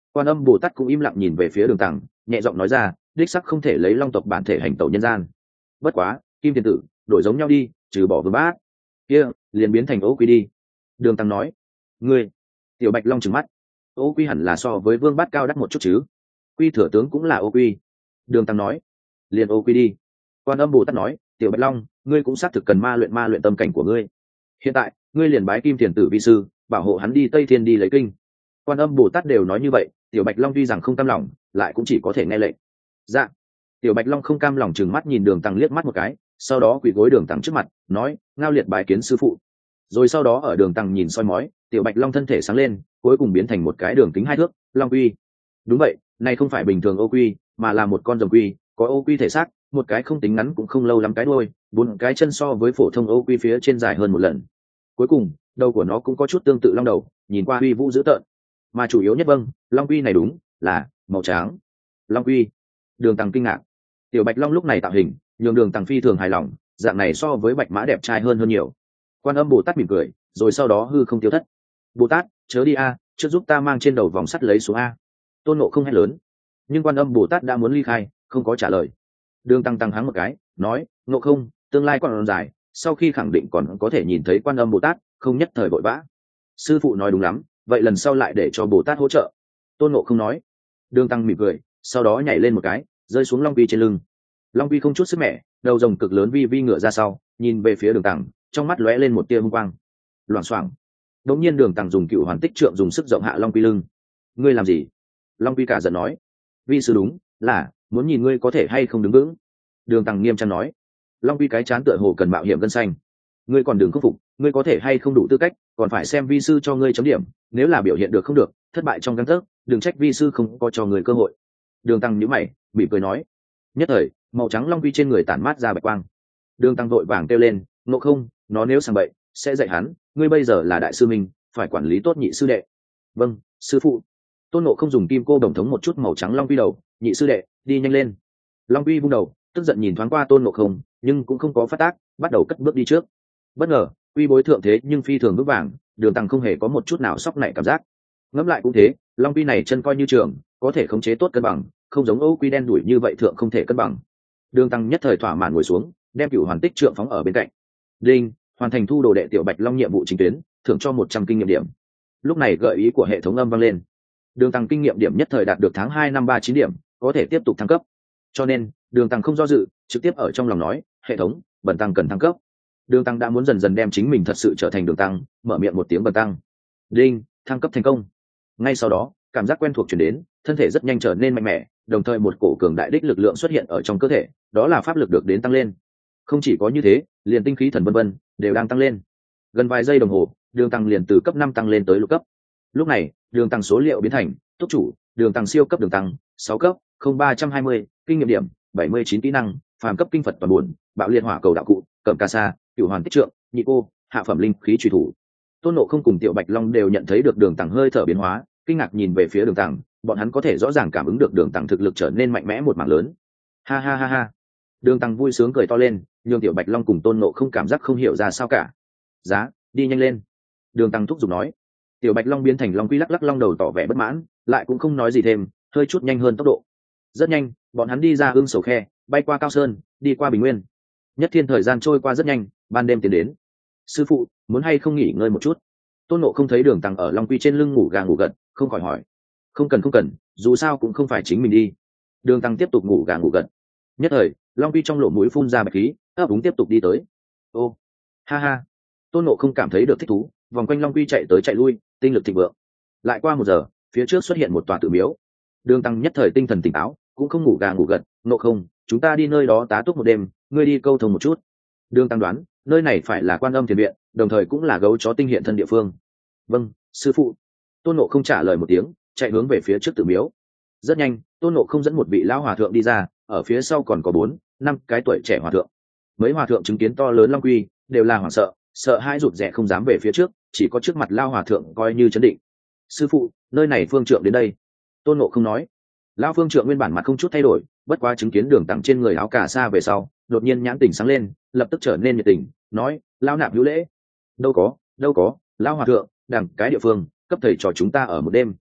Quan Âm Bồ Tát cũng im lặng nhìn về phía Đường Tăng, nhẹ giọng nói ra, đích sắc không thể lấy long tộc bản thể hành tẩu nhân gian. Bất quá, Kim Tiền Tử, đổi giống nhau đi, trừ bỏ Vương Bát, kia liền biến thành Ô Quy đi. Đường Tăng nói. Ngươi? Tiểu Bạch Long trừng mắt. Ô Quy hẳn là so với Vương Bát cao đắt một chút chứ? Quy thừa tướng cũng là Ô Quy. Đường Tăng nói. Liền Ô Quy đi. Quan Âm Bồ Tát nói, Tiểu Bạch Long, ngươi cũng xác thực cần ma luyện ma luyện tâm cảnh của ngươi. Hiện tại, ngươi liền bái Kim Tiền Tử vi sư, bảo hộ hắn đi Tây Thiên đi lấy kinh. Quan Âm Bồ Tát đều nói như vậy, Tiểu Bạch Long tuy rằng không cam lòng, lại cũng chỉ có thể nghe lệnh. Dạ. Tiểu Bạch Long không cam lòng trừng mắt nhìn Đường Tăng liếc mắt một cái, sau đó quỳ gối Đường Tăng trước mặt, nói, ngao liệt bái kiến sư phụ. Rồi sau đó ở Đường Tăng nhìn soi mói, Tiểu Bạch Long thân thể sáng lên, cuối cùng biến thành một cái đường kính hai thước, long quy. Đúng vậy, này không phải bình thường ô quy, mà là một con rồng quy, có ô quy thể xác, một cái không tính ngắn cũng không lâu lắm cái đuôi, bốn cái chân so với phổ thông ô quy phía trên dài hơn một lần. Cuối cùng, đầu của nó cũng có chút tương tự long đầu, nhìn qua uy vũ dữ tợn. Mà chủ yếu nhất vâng, long quy này đúng là màu trắng. Long quy. Đường Tăng kinh ngạc. Tiểu Bạch Long lúc này tạo hình, nhường Đường Tăng phi thường hài lòng, dạng này so với Bạch Mã đẹp trai hơn hơn nhiều. Quan Âm Bồ Tát mỉm cười, rồi sau đó hư không tiêu thất. Bồ Tát, chớ đi a, trước giúp ta mang trên đầu vòng sắt lấy xuống a. Tôn Ngộ không hét lớn. Nhưng Quan Âm Bồ Tát đã muốn ly khai, không có trả lời. Đường Tăng tăng hắng một cái, nói, Ngộ không, tương lai còn dài, sau khi khẳng định còn có thể nhìn thấy Quan Âm Bồ Tát, không nhất thời vội vã. Sư phụ nói đúng lắm, vậy lần sau lại để cho Bồ Tát hỗ trợ. Tôn Ngộ không nói. Đường Tăng mỉm cười, sau đó nhảy lên một cái, rơi xuống long quy trên lưng. Long quy không chút sức mẻ, đầu rồng cực lớn vi vi ngựa ra sau, nhìn về phía Đường Tăng, trong mắt lóe lên một tia hung quang. Loảng xoảng. Đống nhiên Đường Tăng dùng cựu hoàn tích trượng dùng sức rộng hạ long quy lưng. Ngươi làm gì? Long quy cả giận nói. Vi sư đúng là muốn nhìn ngươi có thể hay không đứng vững. Đường Tăng nghiêm trang nói. Long quy cái chán tựa hồ cần mạo hiểm gân xanh. Ngươi còn đừng khắc phục, ngươi có thể hay không đủ tư cách, còn phải xem vi sư cho ngươi chấm điểm, nếu là biểu hiện được không được, thất bại trong gang tấc, đừng trách vi sư không có cho người cơ hội. Đường Tăng nhíu mày, mỉm cười nói. Nhất thời, màu trắng long quy trên người tản mát ra bạch quang. Đường Tăng vội vàng kêu lên, Ngộ không, nó nếu sang bậy, sẽ dạy hắn, ngươi bây giờ là đại sư minh, phải quản lý tốt nhị sư đệ. Vâng, sư phụ. Tôn Ngộ không dùng kim cô đồng thống một chút màu trắng long quy đầu, nhị sư đệ, đi nhanh lên. Long quy vung đầu, tức giận nhìn thoáng qua Tôn Ngộ không, nhưng cũng không có phát tác, bắt đầu cất bước đi trước. Bất ngờ, quy bối thượng thế nhưng phi thường bước vàng, Đường Tăng không hề có một chút nào sốc nảy cảm giác. Ngẫm lại cũng thế, long quy này chân coi như trường, có thể khống chế tốt cân bằng, không giống ô quy đen đuổi như vậy thượng không thể cân bằng. Đường Tăng nhất thời thỏa mãn ngồi xuống, đem cửu hoàn tích trượng phóng ở bên cạnh. Đinh, hoàn thành thu đồ đệ Tiểu Bạch Long nhiệm vụ chính tuyến, thưởng cho một trăm kinh nghiệm điểm. Lúc này gợi ý của hệ thống âm vang lên. Đường Tăng kinh nghiệm điểm nhất thời đạt được tháng hai năm ba chín điểm, có thể tiếp tục thăng cấp. Cho nên, Đường Tăng không do dự, trực tiếp ở trong lòng nói, hệ thống, bần tăng cần thăng cấp. Đường Tăng đã muốn dần dần đem chính mình thật sự trở thành Đường Tăng, mở miệng một tiếng bần tăng. Đinh, thăng cấp thành công. Ngay sau đó, cảm giác quen thuộc chuyển đến, thân thể rất nhanh trở nên mạnh mẽ, đồng thời một cổ cường đại đích lực lượng xuất hiện ở trong cơ thể, đó là pháp lực được đến tăng lên. Không chỉ có như thế, liền tinh khí thần vân vân đều đang tăng lên. Gần vài giây đồng hồ, Đường Tăng liền từ cấp năm tăng lên tới lục cấp. Lúc này, Đường Tăng số liệu biến thành túc chủ, Đường Tăng siêu cấp Đường Tăng sáu cấp, không ba trăm hai mươi, kinh nghiệm điểm bảy mươi chín, kỹ năng phàm cấp kinh Phật toàn buồn, bạo liệt hỏa cầu đạo cụ, cẩm ca sa, cửu hoàn tích trượng, nhị cô, hạ phẩm linh khí truy thủ. Tôn Ngộ không cùng Tiểu Bạch Long đều nhận thấy được Đường Tăng hơi thở biến hóa, kinh ngạc nhìn về phía Đường Tăng, bọn hắn có thể rõ ràng cảm ứng được Đường Tăng thực lực trở nên mạnh mẽ một mảng lớn. Ha ha ha ha. Đường Tăng vui sướng cười to lên, nhưng Tiểu Bạch Long cùng Tôn Ngộ không cảm giác không hiểu ra sao cả. Giá, đi nhanh lên. Đường Tăng thúc giục nói. Tiểu Bạch Long biến thành long quy lắc lắc long đầu tỏ vẻ bất mãn, lại cũng không nói gì thêm, hơi chút nhanh hơn tốc độ. Rất nhanh, bọn hắn đi ra Ưng Sầu Khe, bay qua Cao Sơn, đi qua Bình Nguyên. Nhất thiên thời gian trôi qua rất nhanh, ban đêm tiến đến. Sư phụ, muốn hay không nghỉ ngơi một chút? Tôn Ngộ không thấy Đường Tăng ở long quy trên lưng ngủ gà ngủ gật, không khỏi hỏi. Không cần không cần, dù sao cũng không phải chính mình đi. Đường Tăng tiếp tục ngủ gà ngủ gật. Nhất thời, long quy trong lỗ mũi phun ra bạch khí, ấp úng tiếp tục đi tới. Ô, ha ha. Tôn Ngộ không cảm thấy được thích thú, vòng quanh long quy chạy tới chạy lui, tinh lực thịnh vượng. Lại qua một giờ, phía trước xuất hiện một tòa tự miếu. Đường Tăng nhất thời tinh thần tỉnh táo, cũng không ngủ gà ngủ gật. Ngộ không, chúng ta đi nơi đó tá túc một đêm, ngươi đi câu thông một chút. Đường Tăng đoán, nơi này phải là Quan Âm Thiền viện, đồng thời cũng là gấu chó tinh hiện thân địa phương. Vâng, sư phụ. Tôn Ngộ không trả lời một tiếng, chạy hướng về phía trước tự miếu. Rất nhanh, Tôn Ngộ không dẫn một vị lão hòa thượng đi ra, ở phía sau còn có bốn, năm cái tuổi trẻ hòa thượng. Mấy hòa thượng chứng kiến to lớn long quy, đều là hoảng sợ, sợ hãi rụt rè không dám về phía trước, chỉ có trước mặt lao hòa thượng coi như chấn định. Sư phụ, nơi này phương trượng đến đây. Tôn Ngộ không nói. Lao phương trượng nguyên bản mặt không chút thay đổi, bất quá chứng kiến Đường Tăng trên người áo cà sa về sau, đột nhiên nhãn tình sáng lên, lập tức trở nên nhiệt tình, nói, lao nạp hữu lễ. Đâu có, đâu có, lao hòa thượng, đẳng cái địa phương, cấp thầy trò chúng ta ở một đêm.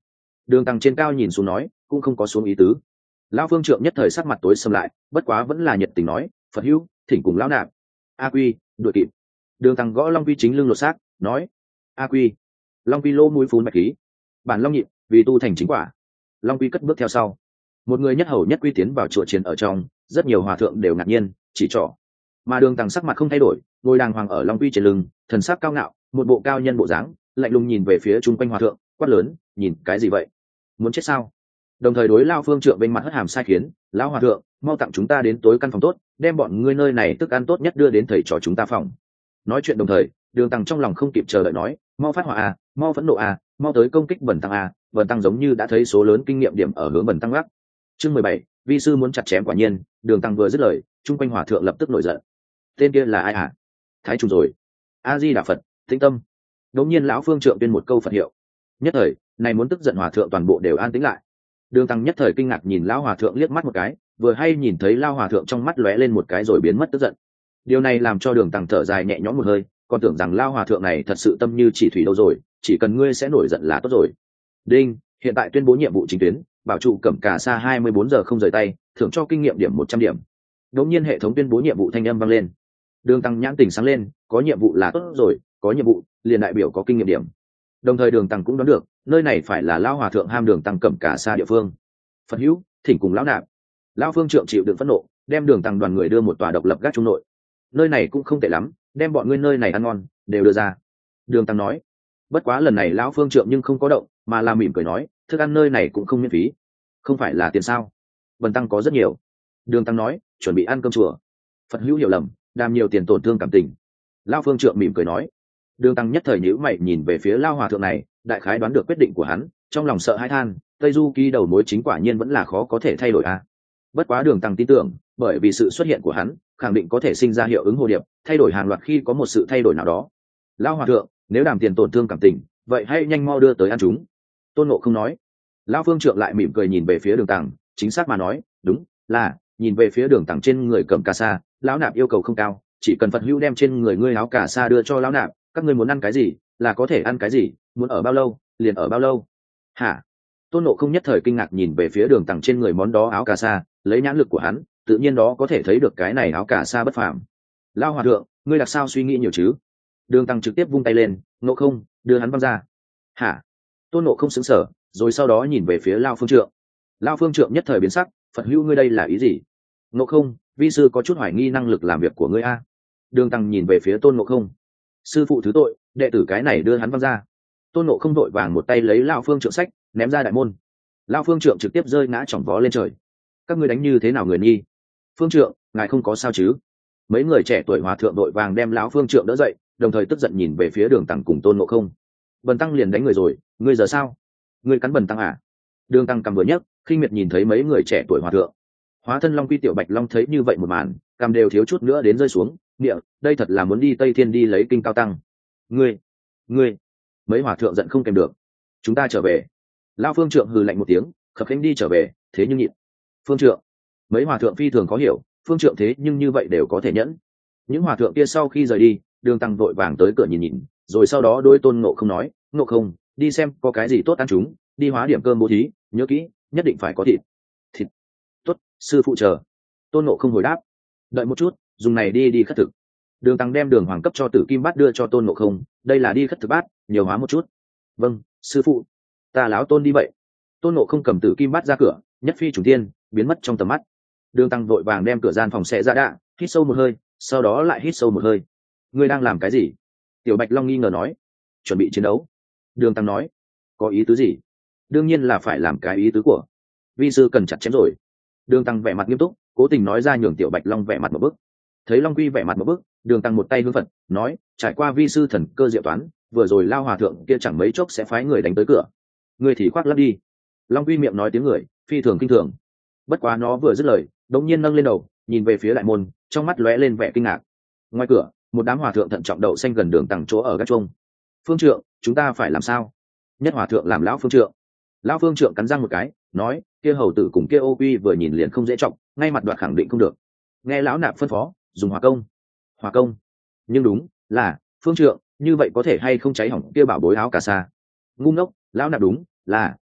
Đường Tăng trên cao nhìn xuống nói, cũng không có xuống ý tứ. Lão phương trượng nhất thời sắc mặt tối sầm lại, bất quá vẫn là nhiệt tình nói, Phật hữu, thỉnh cùng lão nạp. A Quy, đuổi kịp. Đường Tăng gõ Long Quy chính lưng lột xác, nói, A Quy. Long Quy lô mũi phun bạch khí. Bản Long nhịn, vì tu thành chính quả. Long Quy cất bước theo sau. Một người nhất hầu nhất quy tiến vào chùa chiền ở trong, rất nhiều hòa thượng đều ngạc nhiên, chỉ trỏ. Mà Đường Tăng sắc mặt không thay đổi, ngồi đàng hoàng ở Long Quy trên lưng, thần sắc cao ngạo, một bộ cao nhân bộ dáng, lạnh lùng nhìn về phía chung quanh hòa thượng, quát lớn, nhìn cái gì vậy? Muốn chết sao? Đồng thời đối lao phương trượng bên mặt hất hàm sai khiến, lão hòa thượng, mau tặng chúng ta đến tối căn phòng tốt, đem bọn ngươi nơi này thức ăn tốt nhất đưa đến thầy trò chúng ta phòng. Nói chuyện đồng thời, Đường Tăng trong lòng không kịp chờ đợi nói, mau phát hỏa à, mau phẫn nộ à, mau tới công kích Bần Tăng à. Bần Tăng giống như đã thấy số lớn kinh nghiệm điểm ở hướng Bần Tăng gác. Chương mười bảy, vi sư muốn chặt chém quả nhiên. Đường Tăng vừa dứt lời, chung quanh hòa thượng lập tức nổi giận. Tên kia là ai à? Thái trùng rồi. A Di Đà Phật, tĩnh tâm. Đống nhiên lão phương trượng tuyên một câu Phật hiệu. Nhất thời, này muốn tức giận hòa thượng toàn bộ đều an tĩnh lại. Đường Tăng nhất thời kinh ngạc nhìn lão hòa thượng liếc mắt một cái, vừa hay nhìn thấy lão hòa thượng trong mắt lóe lên một cái rồi biến mất tức giận. Điều này làm cho Đường Tăng thở dài nhẹ nhõm một hơi, còn tưởng rằng lão hòa thượng này thật sự tâm như chỉ thủy đâu rồi, chỉ cần ngươi sẽ nổi giận là tốt rồi. Đinh, hiện tại tuyên bố nhiệm vụ chính tuyến, bảo trụ Cẩm Cà Sa hai mươi bốn giờ không rời tay, thưởng cho kinh nghiệm điểm một trăm điểm. Đống nhiên hệ thống tuyên bố nhiệm vụ thanh âm vang lên. Đường Tăng nhãn tình sáng lên, có nhiệm vụ là tốt rồi, có nhiệm vụ liền đại biểu có kinh nghiệm điểm. Đồng thời Đường Tăng cũng đoán được, nơi này phải là lão hòa thượng ham Đường Tăng Cẩm Cà Sa địa phương. Phật hữu, thỉnh cùng lão nạp. Lão phương trượng chịu đựng phẫn nộ, đem Đường Tăng đoàn người đưa một tòa độc lập gác trung nội. Nơi này cũng không tệ lắm, đem bọn ngươi nơi này ăn ngon đều đưa ra. Đường Tăng nói. Bất quá lần này lão phương trượng nhưng không có động, mà là mỉm cười nói, thức ăn nơi này cũng không miễn phí. Không phải là tiền sao? Bần Tăng có rất nhiều. Đường Tăng nói, chuẩn bị ăn cơm chùa. Phật hữu hiểu lầm, đam nhiều tiền tổn thương cảm tình. Lão phương trượng mỉm cười nói. Đường Tăng nhất thời nhíu mày nhìn về phía lão hòa thượng này, đại khái đoán được quyết định của hắn, trong lòng sợ hãi than, Tây Du Ký đầu mối chính quả nhiên vẫn là khó có thể thay đổi a. À. Bất quá Đường Tăng tin tưởng, bởi vì sự xuất hiện của hắn, khẳng định có thể sinh ra hiệu ứng hồ điệp, thay đổi hàng loạt khi có một sự thay đổi nào đó. Lão hòa thượng, nếu đàm tiền tổn thương cảm tình, vậy hãy nhanh mau đưa tới ăn chúng. Tôn Ngộ không nói. Lão phương trượng lại mỉm cười nhìn về phía Đường Tăng, chính xác mà nói, đúng là nhìn về phía Đường Tăng trên người Cẩm Cà Sa, lão nạp yêu cầu không cao, chỉ cần Phật hữu đem trên người ngươi áo cà sa đưa cho lão nạp, các ngươi muốn ăn cái gì là có thể ăn cái gì, muốn ở bao lâu liền ở bao lâu. Hả? Tôn Ngộ không nhất thời kinh ngạc nhìn về phía Đường Tăng trên người món đó áo cà sa, lấy nhãn lực của hắn, tự nhiên đó có thể thấy được cái này áo cà sa bất phàm. Lão hòa thượng, ngươi đặc sao suy nghĩ nhiều chứ? Đường Tăng trực tiếp vung tay lên, Ngộ không, đưa hắn văng ra. Hả? Tôn Ngộ không sững sờ, rồi sau đó nhìn về phía Lão phương trượng. Lão phương trượng nhất thời biến sắc, Phật hữu ngươi đây là ý gì? Ngộ không, vi sư có chút hoài nghi năng lực làm việc của ngươi a. Đường Tăng nhìn về phía Tôn Ngộ không. Sư phụ thứ tội, đệ tử cái này đưa hắn văng ra. Tôn Ngộ không đội vàng một tay lấy Lão phương trượng sách, ném ra đại môn. Lão phương trượng trực tiếp rơi ngã chỏng vó lên trời. Các ngươi đánh như thế nào người nghi? Phương trượng, ngài không có sao chứ? Mấy người trẻ tuổi hòa thượng đội vàng đem lão phương trượng đỡ dậy, đồng thời tức giận nhìn về phía Đường Tăng cùng Tôn Ngộ không. Bần Tăng liền đánh người rồi, ngươi giờ sao? Ngươi cắn Bần Tăng à? Đường Tăng cầm vừa nhấc, khinh miệt nhìn thấy mấy người trẻ tuổi hòa thượng. Hóa thân Long Quy Tiểu Bạch Long thấy như vậy một màn, cầm đều thiếu chút nữa đến rơi xuống, niệm, đây thật là muốn đi Tây Thiên đi lấy kinh cao tăng. Ngươi, ngươi, mấy hòa thượng giận không kèm được. Chúng ta trở về. Lão phương trượng hừ lạnh một tiếng, khập khiễng đi trở về, thế nhưng nhịn. Phương trượng, mấy hòa thượng phi thường khó hiểu, phương trượng thế nhưng như vậy đều có thể nhẫn. Những hòa thượng kia sau khi rời đi, Đường Tăng vội vàng tới cửa nhìn nhìn, rồi sau đó đôi Tôn Ngộ không nói, Ngộ không, đi xem có cái gì tốt ăn chúng, đi hóa điểm cơm bố thí, nhớ kỹ, nhất định phải có thịt. Thịt. Tốt, sư phụ chờ. Tôn Ngộ không hồi đáp. Đợi một chút, dùng này đi đi khất thực. Đường Tăng đem đường hoàng cấp cho Tử Kim Bát đưa cho Tôn Ngộ không, đây là đi khất thực bát, nhiều hóa một chút. Vâng, sư phụ. Ta láo Tôn đi vậy. Tôn Ngộ không cầm Tử Kim Bát ra cửa, nhất phi trùng thiên, biến mất trong tầm mắt. Đường Tăng vội vàng đem cửa gian phòng xẻ ra đạ, hít sâu một hơi, sau đó lại hít sâu một hơi. Ngươi đang làm cái gì? Tiểu Bạch Long nghi ngờ nói. Chuẩn bị chiến đấu. Đường Tăng nói. Có ý tứ gì? Đương nhiên là phải làm cái ý tứ của vi sư cần chặt chém rồi. Đường Tăng vẻ mặt nghiêm túc, cố tình nói ra nhường Tiểu Bạch Long vẻ mặt một bức. Thấy Long Quy vẻ mặt một bức, Đường Tăng một tay hướng Phật nói, trải qua vi sư thần cơ diệu toán, vừa rồi lao hòa thượng kia chẳng mấy chốc sẽ phái người đánh tới cửa. Ngươi thì khoác lắp đi. Long Quy miệng nói tiếng người, phi thường kinh thường. Bất quá nó vừa dứt lời, đột nhiên nâng lên đầu, nhìn về phía đại môn, trong mắt lóe lên vẻ kinh ngạc. Ngoài cửa, một đám hòa thượng thận trọng đậu xanh gần Đường Tăng chỗ ở gác chuông. Phương trượng, chúng ta phải làm sao? Nhất hòa thượng làm lão phương trượng. Lão phương trượng cắn răng một cái, nói, kia hầu tử cùng kia ô quy vừa nhìn liền không dễ trọng, ngay mặt đoạt khẳng định không được. Nghe lão nạp phân phó, dùng hỏa công. Hỏa công? Nhưng đúng là phương trượng, như vậy có thể hay không cháy hỏng kia bảo bối áo cà sa? Ngu ngốc, lão nạp đúng là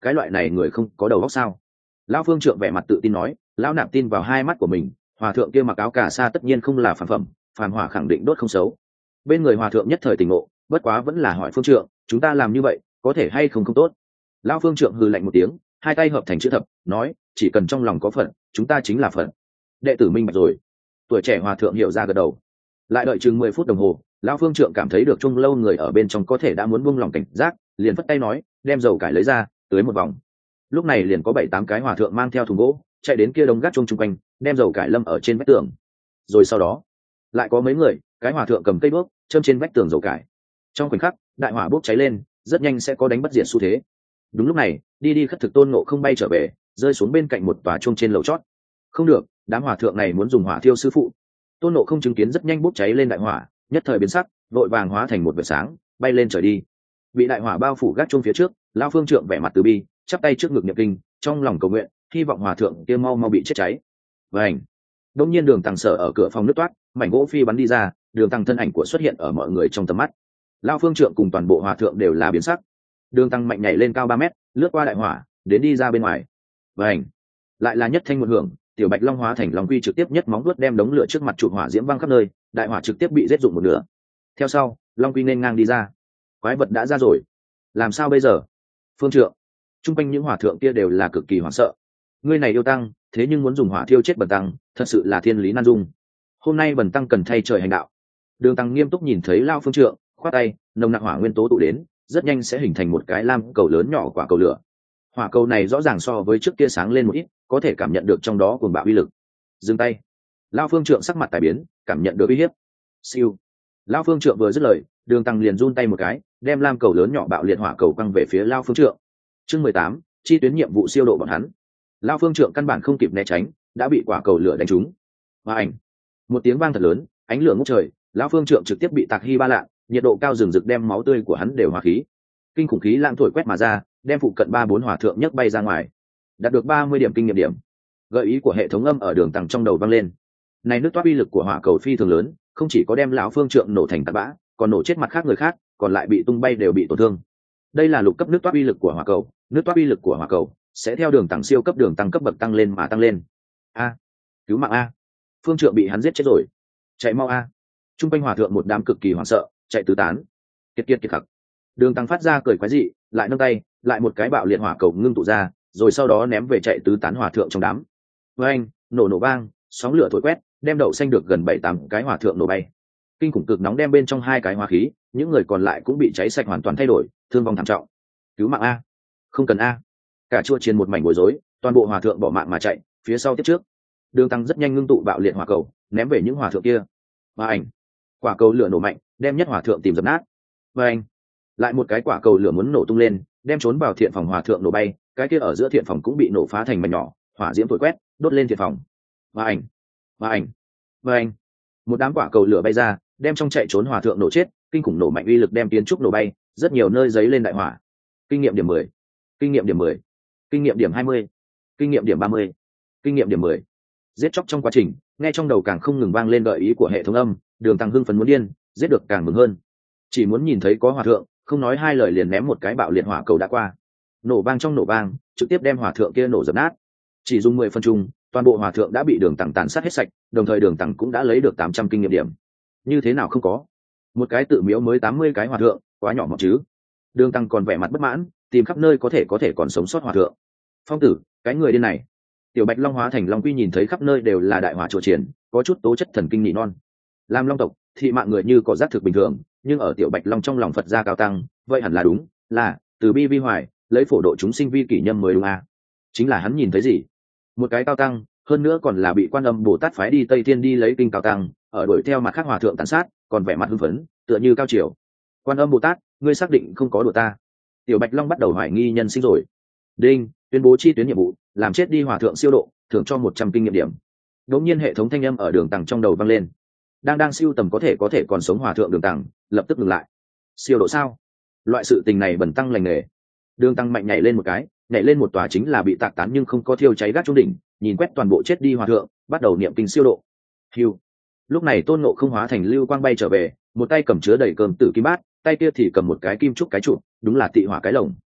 cái loại này người không có đầu óc sao? Lão phương trượng vẻ mặt tự tin nói, lão nạp tin vào hai mắt của mình, hòa thượng kia mặc áo cà sa tất nhiên không là phản phẩm, phàm hỏa khẳng định đốt không xấu. Bên người hòa thượng nhất thời tỉnh ngộ, bất quá vẫn là hỏi phương trượng, chúng ta làm như vậy có thể hay không không tốt? Lão phương trượng hừ lạnh một tiếng, hai tay hợp thành chữ thập, nói, chỉ cần trong lòng có phận, chúng ta chính là phận. Đệ tử minh bạch rồi. Tuổi trẻ hòa thượng hiểu ra gật đầu. Lại đợi chừng mười phút đồng hồ, lão phương trượng cảm thấy được chung lâu người ở bên trong có thể đã muốn buông lòng cảnh giác, liền phất tay nói, đem dầu cải lấy ra, tưới một vòng. Lúc này liền có bảy tám cái hòa thượng mang theo thùng gỗ chạy đến kia đống gác chung chung quanh, đem dầu cải lâm ở trên vách tường. Rồi sau đó lại có mấy người, cái hòa thượng cầm cây đuốc châm trên vách tường dầu cải. Trong khoảnh khắc đại hỏa bốc cháy lên, rất nhanh sẽ có đánh bất diệt xu thế. Đúng lúc này đi đi khất thực Tôn Ngộ không bay trở về, rơi xuống bên cạnh một tòa chuông trên lầu chót. Không được, đám hòa thượng này muốn dùng hỏa thiêu sư phụ. Tôn Ngộ không chứng kiến rất nhanh bốc cháy lên đại hỏa, nhất thời biến sắc, vội vàng hóa thành một vệt sáng bay lên trời đi. Bị đại hỏa bao phủ gác chuông phía trước, lão phương trượng vẻ mặt từ bi, chắp tay trước ngực niệm kinh, trong lòng cầu nguyện, hy vọng hòa thượng kia mau mau bị chết cháy. Vành. Đông nhiên Đường Tăng sở ở cửa phòng nứt toát, mảnh gỗ phi bắn đi ra, Đường Tăng thân ảnh của xuất hiện ở mọi người trong tầm mắt. Lão phương trượng cùng toàn bộ hòa thượng đều là biến sắc. Đường Tăng mạnh nhảy lên cao ba mét, lướt qua đại hỏa, đến đi ra bên ngoài. Vành. Lại là nhất thanh một hưởng, tiểu bạch long hóa thành long quy trực tiếp nhất móng vuốt đem đống lửa trước mặt chụp hỏa diễm văng khắp nơi, đại hỏa trực tiếp bị giết dụng một nửa. Theo sau, long quy nên ngang đi ra. Quái vật đã ra rồi, làm sao bây giờ? Phương trượng, trung quanh những hòa thượng kia đều là cực kỳ hoảng sợ. Ngươi này yêu tăng, thế nhưng muốn dùng hỏa thiêu chết bần tăng, thật sự là thiên lý nan dung. Hôm nay bần tăng cần thay trời hành đạo. Đường Tăng nghiêm túc nhìn thấy lao phương trượng, khoát tay, nồng nặc hỏa nguyên tố tụ đến, rất nhanh sẽ hình thành một cái lam cầu lớn nhỏ quả cầu lửa. Hỏa cầu này rõ ràng so với trước kia sáng lên một ít, có thể cảm nhận được trong đó cuồng bạo uy lực. Dừng tay. Lao phương trượng sắc mặt tài biến, cảm nhận được uy hiếp. Siêu. Lao phương trượng vừa dứt lời, Đường Tăng liền run tay một cái, đem lam cầu lớn nhỏ bạo liệt hỏa cầu quăng về phía Lao phương trượng. Chương mười tám, chi tuyến nhiệm vụ siêu độ bọn hắn. Lao phương trượng căn bản không kịp né tránh, đã bị quả cầu lửa đánh trúng. Và ảnh. Một tiếng vang thật lớn, ánh lửa ngút trời, Lao phương trượng trực tiếp bị tạc hy ba lạ, nhiệt độ cao rừng rực đem máu tươi của hắn đều hòa khí. Kinh khủng khí lãng thổi quét mà ra, đem phụ cận ba bốn hòa thượng nhấc bay ra ngoài. Đạt được ba mươi điểm kinh nghiệm điểm. Gợi ý của hệ thống âm ở Đường Tăng trong đầu vang lên. Này nước toát uy lực của hỏa cầu phi thường lớn, không chỉ có đem lão phương trượng nổ thành tạt bã, còn nổ chết mặt khác người khác, còn lại bị tung bay đều bị tổn thương. Đây là lục cấp nước toát uy lực của hỏa cầu, nước toát uy lực của hỏa cầu sẽ theo Đường Tăng siêu cấp Đường Tăng cấp bậc tăng lên mà tăng lên. A, cứu mạng a! Phương trượng bị hắn giết chết rồi. Chạy mau a! Trung quanh hòa thượng một đám cực kỳ hoảng sợ, chạy tứ tán. Kiệt kiệt kiệt khặc. Đường Tăng phát ra cười quái dị, lại nâng tay, lại một cái bạo liệt hỏa cầu ngưng tụ ra, rồi sau đó ném về chạy tứ tán hòa thượng trong đám. Với anh, nổ nổ vang, sóng lửa thổi quét, đem đậu xanh được gần bảy tám cái hòa thượng nổ bay. Kinh khủng cực nóng đem bên trong hai cái hỏa khí, những người còn lại cũng bị cháy sạch hoàn toàn thay đổi, thương vong thảm trọng. Cứu mạng a! Không cần a! Cả chua chiên một mảnh bối rối, toàn bộ hòa thượng bỏ mạng mà chạy, phía sau tiếp trước. Đường Tăng rất nhanh ngưng tụ bạo liệt hỏa cầu, ném về những hòa thượng kia. Và ảnh, quả cầu lửa nổ mạnh, đem nhất hòa thượng tìm dập nát. Và anh, lại một cái quả cầu lửa muốn nổ tung lên, đem trốn vào thiện phòng hòa thượng nổ bay, cái kia ở giữa thiện phòng cũng bị nổ phá thành mảnh nhỏ, hỏa diễm thổi quét, đốt lên thiện phòng. Và ảnh, và ảnh, và anh, một đám quả cầu lửa bay ra, đem trong chạy trốn hòa thượng nổ chết, kinh khủng nổ mạnh uy lực đem kiến trúc nổ bay, rất nhiều nơi giấy lên đại hỏa. Kinh nghiệm điểm mười, kinh nghiệm điểm mười, kinh nghiệm điểm hai mươi, kinh nghiệm điểm ba mươi, kinh nghiệm điểm mười. Giết chóc trong quá trình, nghe trong đầu càng không ngừng vang lên gợi ý của hệ thống âm, Đường Tăng hưng phấn muốn điên, giết được càng mừng hơn. Chỉ muốn nhìn thấy có hòa thượng, không nói hai lời liền ném một cái bạo liệt hỏa cầu đã qua. Nổ vang trong nổ vang, trực tiếp đem hòa thượng kia nổ dập nát. Chỉ dùng mười phân chung, toàn bộ hòa thượng đã bị Đường Tăng tàn sát hết sạch, đồng thời Đường Tăng cũng đã lấy được tám trăm kinh nghiệm điểm. Như thế nào không có? Một cái tự miếu mới tám mươi cái hòa thượng, quá nhỏ mọn chứ. Đường Tăng còn vẻ mặt bất mãn, tìm khắp nơi có thể có thể còn sống sót hòa thượng. Phong tử, cái người điên này. Tiểu bạch long hóa thành long quy nhìn thấy khắp nơi đều là đại hỏa trổ triển, có chút tố chất thần kinh nhị non. Làm long tộc thị mạng người như có giác thực bình thường, nhưng ở tiểu bạch long trong lòng Phật gia cao tăng, vậy hẳn là đúng, là từ bi vi hoài, lấy phổ độ chúng sinh vi kỷ nhâm mới đúng à. Chính là hắn nhìn thấy gì? Một cái cao tăng, hơn nữa còn là bị Quan Âm Bồ Tát phái đi Tây Thiên đi lấy kinh cao tăng, ở đuổi theo mặt khác hòa thượng tàn sát, còn vẻ mặt hưng phấn, tựa như cao triều. Quan Âm Bồ Tát, ngươi xác định không có đùa ta? Tiểu bạch long bắt đầu hoài nghi nhân sinh rồi. Đinh, tuyên bố chi tuyến nhiệm vụ, làm chết đi hòa thượng siêu độ, thưởng cho một trăm kinh nghiệm điểm. Đống nhiên hệ thống thanh âm ở Đường Tăng trong đầu vang lên. Đang đang siêu tầm có thể có thể còn sống hòa thượng Đường Tăng, lập tức ngừng lại. Siêu độ sao? Loại sự tình này bẩn tăng lành nghề. Đường Tăng mạnh nhảy lên một cái, nhảy lên một tòa chính là bị tạc tán nhưng không có thiêu cháy gác trung đỉnh, nhìn quét toàn bộ chết đi hòa thượng, bắt đầu niệm kinh siêu độ. Hưu. Lúc này Tôn Ngộ không hóa thành lưu quang bay trở về, một tay cầm chứa đầy cơm tử kim bát, tay kia thì cầm một cái kim trúc cái trụ, đúng là tị hỏa cái lồng.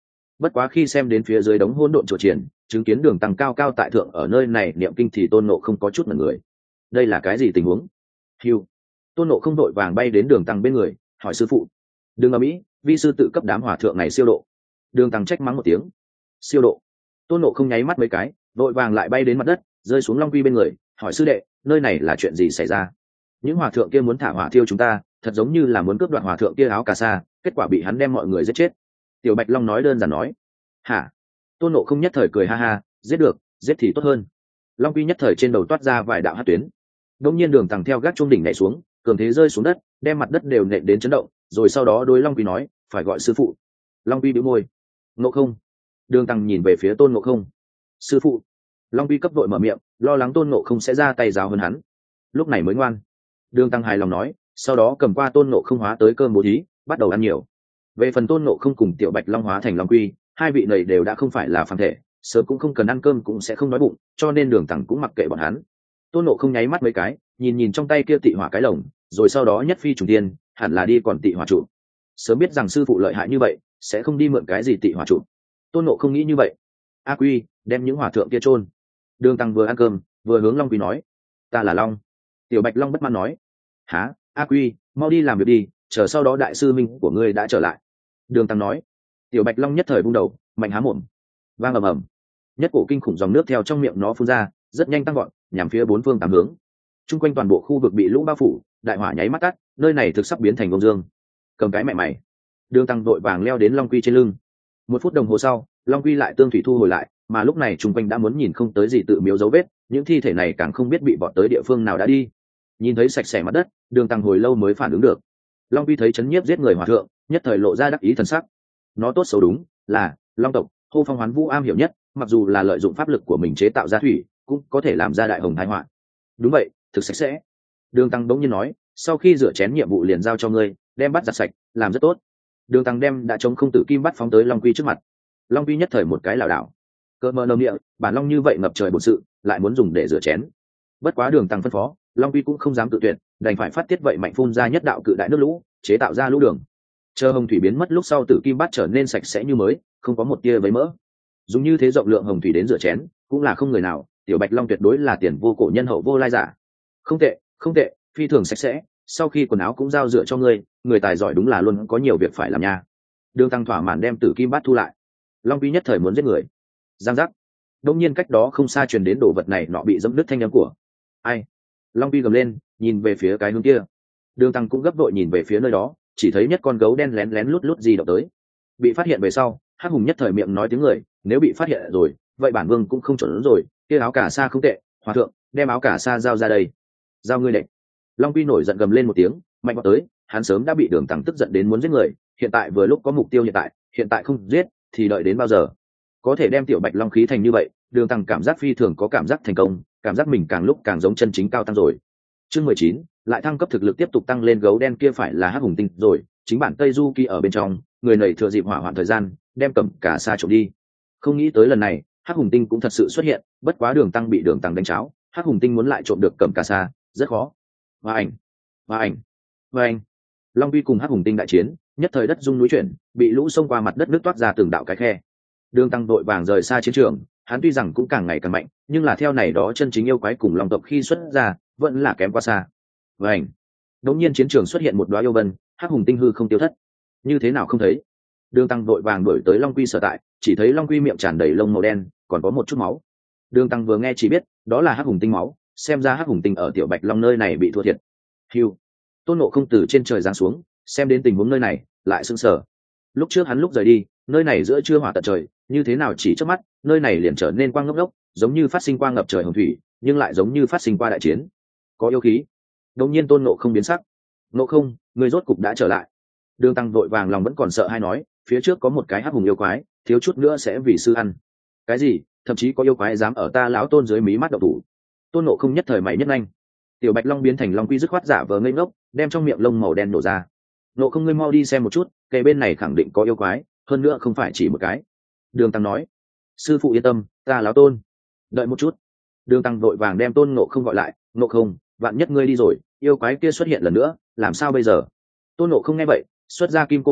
bất quá khi xem đến phía dưới đống hỗn độn trổ triển, chứng kiến đường tăng cao cao tại thượng ở nơi này niệm kinh thì tôn nộ không có chút mật người. Đây là cái gì tình huống? Hiu, tôn nộ không đội vàng bay đến đường tăng bên người, hỏi sư phụ. Đừng ở mỹ, vi sư tự cấp đám hòa thượng này siêu độ. Đường tăng trách mắng một tiếng. Siêu độ? Tôn nộ không nháy mắt mấy cái, đội vàng lại bay đến mặt đất, rơi xuống long quy bên người, hỏi sư đệ, nơi này là chuyện gì xảy ra? Những hòa thượng kia muốn thả hỏa thiêu chúng ta, thật giống như là muốn cướp đoạt hòa thượng kia áo cà sa, kết quả bị hắn đem mọi người giết chết. Tiểu Bạch Long nói đơn giản nói. Hả? Tôn nộ không nhất thời cười ha ha, giết được, giết thì tốt hơn. Long quy nhất thời trên đầu toát ra vài đạo hát tuyến. Đông nhiên đường tằng theo gác trung đỉnh nhảy xuống, cường thế rơi xuống đất, đem mặt đất đều nện đến chấn động, rồi sau đó đối long quy nói, phải gọi sư phụ. Long quy bĩu môi. Ngộ không? Đường tằng nhìn về phía tôn ngộ không. Sư phụ. Long quy cấp vội mở miệng, lo lắng tôn ngộ không sẽ ra tay giáo hơn hắn. Lúc này mới ngoan. Đường tăng hài lòng nói, sau đó cầm qua tôn ngộ không hóa tới cơm bố thí, bắt đầu ăn nhiều. Về phần tôn ngộ không cùng tiểu bạch long hóa thành long quy, hai vị này đều đã không phải là phàm thể, sớm cũng không cần ăn cơm cũng sẽ không đói bụng, cho nên đường tăng cũng mặc kệ bọn hắn. Tôn ngộ không nháy mắt mấy cái, nhìn nhìn trong tay kia tị hỏa cái lồng, rồi sau đó nhất phi trùng tiên, hẳn là đi còn tị hỏa trụ. Sớm biết rằng sư phụ lợi hại như vậy, sẽ không đi mượn cái gì tị hỏa trụ. Tôn ngộ không nghĩ như vậy. A quy, đem những hỏa thượng kia chôn. Đường tăng vừa ăn cơm vừa hướng long quy nói, ta là long. Tiểu bạch long bất mãn nói, há, A quy, mau đi làm việc đi, chờ sau đó đại sư minh của ngươi đã trở lại. Đường tăng nói. Tiểu bạch long nhất thời bung đầu, mạnh há mồm. Vang ầm ầm, nhất cổ kinh khủng dòng nước theo trong miệng nó phun ra, rất nhanh tăng gọn, nhằm phía bốn phương tám hướng. Trung quanh toàn bộ khu vực bị lũ bao phủ, đại hỏa nháy mắt tắt, nơi này thực sắp biến thành vông dương. Cầm cái mẹ mày. Đường tăng vội vàng leo đến long quy trên lưng. Một phút đồng hồ sau, long quy lại tương thủy thu hồi lại, mà lúc này trung quanh đã muốn nhìn không tới gì tự miếu dấu vết, những thi thể này càng không biết bị bọn tới địa phương nào đã đi. Nhìn thấy sạch sẽ mặt đất, đường tăng hồi lâu mới phản ứng được. Long quy thấy chấn nhiếp giết người hòa thượng, nhất thời lộ ra đắc ý thần sắc. Nó tốt xấu đúng là long tộc, hô phong hoán vũ am hiểu nhất, mặc dù là lợi dụng pháp lực của mình chế tạo ra thủy, cũng có thể làm ra đại hồng tai họa. Đúng vậy, thực sạch sẽ. Đường tăng đống nhiên nói, sau khi rửa chén nhiệm vụ liền giao cho ngươi, đem bát giặt sạch, làm rất tốt. Đường tăng đem đã chống không tử kim bắt phóng tới long quy trước mặt. Long quy nhất thời một cái lảo đảo. Cơ mơ nơm miệng, bản long như vậy ngập trời bổn sự, lại muốn dùng để rửa chén. Bất quá đường tăng phân phó, long quy cũng không dám tự tuyệt, đành phải phát tiết vậy mạnh phun ra nhất đạo cự đại nước lũ, chế tạo ra lũ đường. Chờ hồng thủy biến mất lúc sau, tử kim bát trở nên sạch sẽ như mới, không có một tia vấy mỡ. Dùng như thế rộng lượng hồng thủy đến rửa chén, cũng là không người nào, tiểu bạch long tuyệt đối là tiền vô cổ nhân hậu vô lai giả. Không tệ, không tệ, phi thường sạch sẽ. Sau khi quần áo cũng giao rửa cho ngươi, người tài giỏi đúng là luôn có nhiều việc phải làm nha. Đường tăng thỏa mãn đem tử kim bát thu lại. Long quy nhất thời muốn giết người. Giang giác. Đông nhiên cách đó không xa truyền đến đồ vật này nọ bị dẫm đứt thanh âm của ai. Long quy gầm lên, nhìn về phía cái hướng kia. Đường tăng cũng gấp vội nhìn về phía nơi đó, chỉ thấy nhất con gấu đen lén lén lút lút di động tới. Bị phát hiện về sau, hắc hùng nhất thời miệng nói tiếng người, nếu bị phát hiện rồi, vậy bản vương cũng không chuẩn rồi. Kia áo cà sa không tệ, hòa thượng, đem áo cà sa giao ra đây. Giao ngươi đệ. Long quy nổi giận gầm lên một tiếng, mạnh vào tới. Hắn sớm đã bị đường tăng tức giận đến muốn giết người, hiện tại vừa lúc có mục tiêu hiện tại, hiện tại không giết thì đợi đến bao giờ? Có thể đem tiểu bạch long khí thành như vậy, đường tăng cảm giác phi thường có cảm giác thành công, cảm giác mình càng lúc càng giống chân chính cao tăng rồi. Chương mười chín, lại thăng cấp thực lực tiếp tục tăng lên, gấu đen kia phải là hắc hùng tinh rồi, chính bản Tây Du Kỳ ở bên trong, người này thừa dịp hỏa hoạn thời gian, đem cầm cả xa trộm đi. Không nghĩ tới lần này, hắc hùng tinh cũng thật sự xuất hiện, bất quá đường tăng bị đường tăng đánh cháo, hắc hùng tinh muốn lại trộm được cầm cả xa, rất khó. Và ảnh, và ảnh, và ảnh. Long Vi cùng hắc hùng tinh đại chiến, nhất thời đất rung núi chuyển, bị lũ xông qua mặt đất nước toát ra từng đạo cái khe. Đường tăng đội vàng rời xa chiến trường, hắn tuy rằng cũng càng ngày càng mạnh, nhưng là theo này đó chân chính yêu quái cùng long tộc khi xuất ra, vẫn là kém quá xa. Vành. Đột nhiên chiến trường xuất hiện một đóa yêu vân, hắc hùng tinh hư không tiêu thất. Như thế nào không thấy? Đường tăng đội vàng đuổi tới long quy sở tại, chỉ thấy long quy miệng tràn đầy lông màu đen, còn có một chút máu. Đường tăng vừa nghe chỉ biết, đó là hắc hùng tinh máu, xem ra hắc hùng tinh ở tiểu bạch long nơi này bị thua thiệt. Hưu. Tôn Ngộ Không từ trên trời giáng xuống, xem đến tình huống nơi này, lại sững sờ. Lúc trước hắn lúc rời đi, nơi này giữa trưa hỏa tận trời, như thế nào chỉ chớp mắt, nơi này liền trở nên quang ngốc ngốc, giống như phát sinh quang ngập trời hồng thủy, nhưng lại giống như phát sinh qua đại chiến. Có yêu khí. Đột nhiên Tôn Ngộ Không biến sắc. Ngộ Không, người rốt cục đã trở lại. Đường tăng vội vàng lòng vẫn còn sợ hay nói, phía trước có một cái hắc hùng yêu quái, thiếu chút nữa sẽ vì sư ăn. Cái gì? Thậm chí có yêu quái dám ở ta lão Tôn dưới mí mắt động thủ. Tôn Ngộ Không nhất thời mày nhất nhanh. Tiểu bạch long biến thành long quy dứt khoát giả vờ ngây ngốc, đem trong miệng lông màu đen nổ ra. Ngộ Không, ngươi mau đi xem một chút, kề bên này khẳng định có yêu quái, hơn nữa không phải chỉ một cái. Đường tăng nói. Sư phụ yên tâm, ta lão Tôn. Đợi một chút. Đường tăng vội vàng đem Tôn Ngộ Không gọi lại. Ngộ Không, vạn nhất ngươi đi rồi, yêu quái kia xuất hiện lần nữa, làm sao bây giờ? Tôn Ngộ Không nghe vậy, xuất ra kim cô đồng,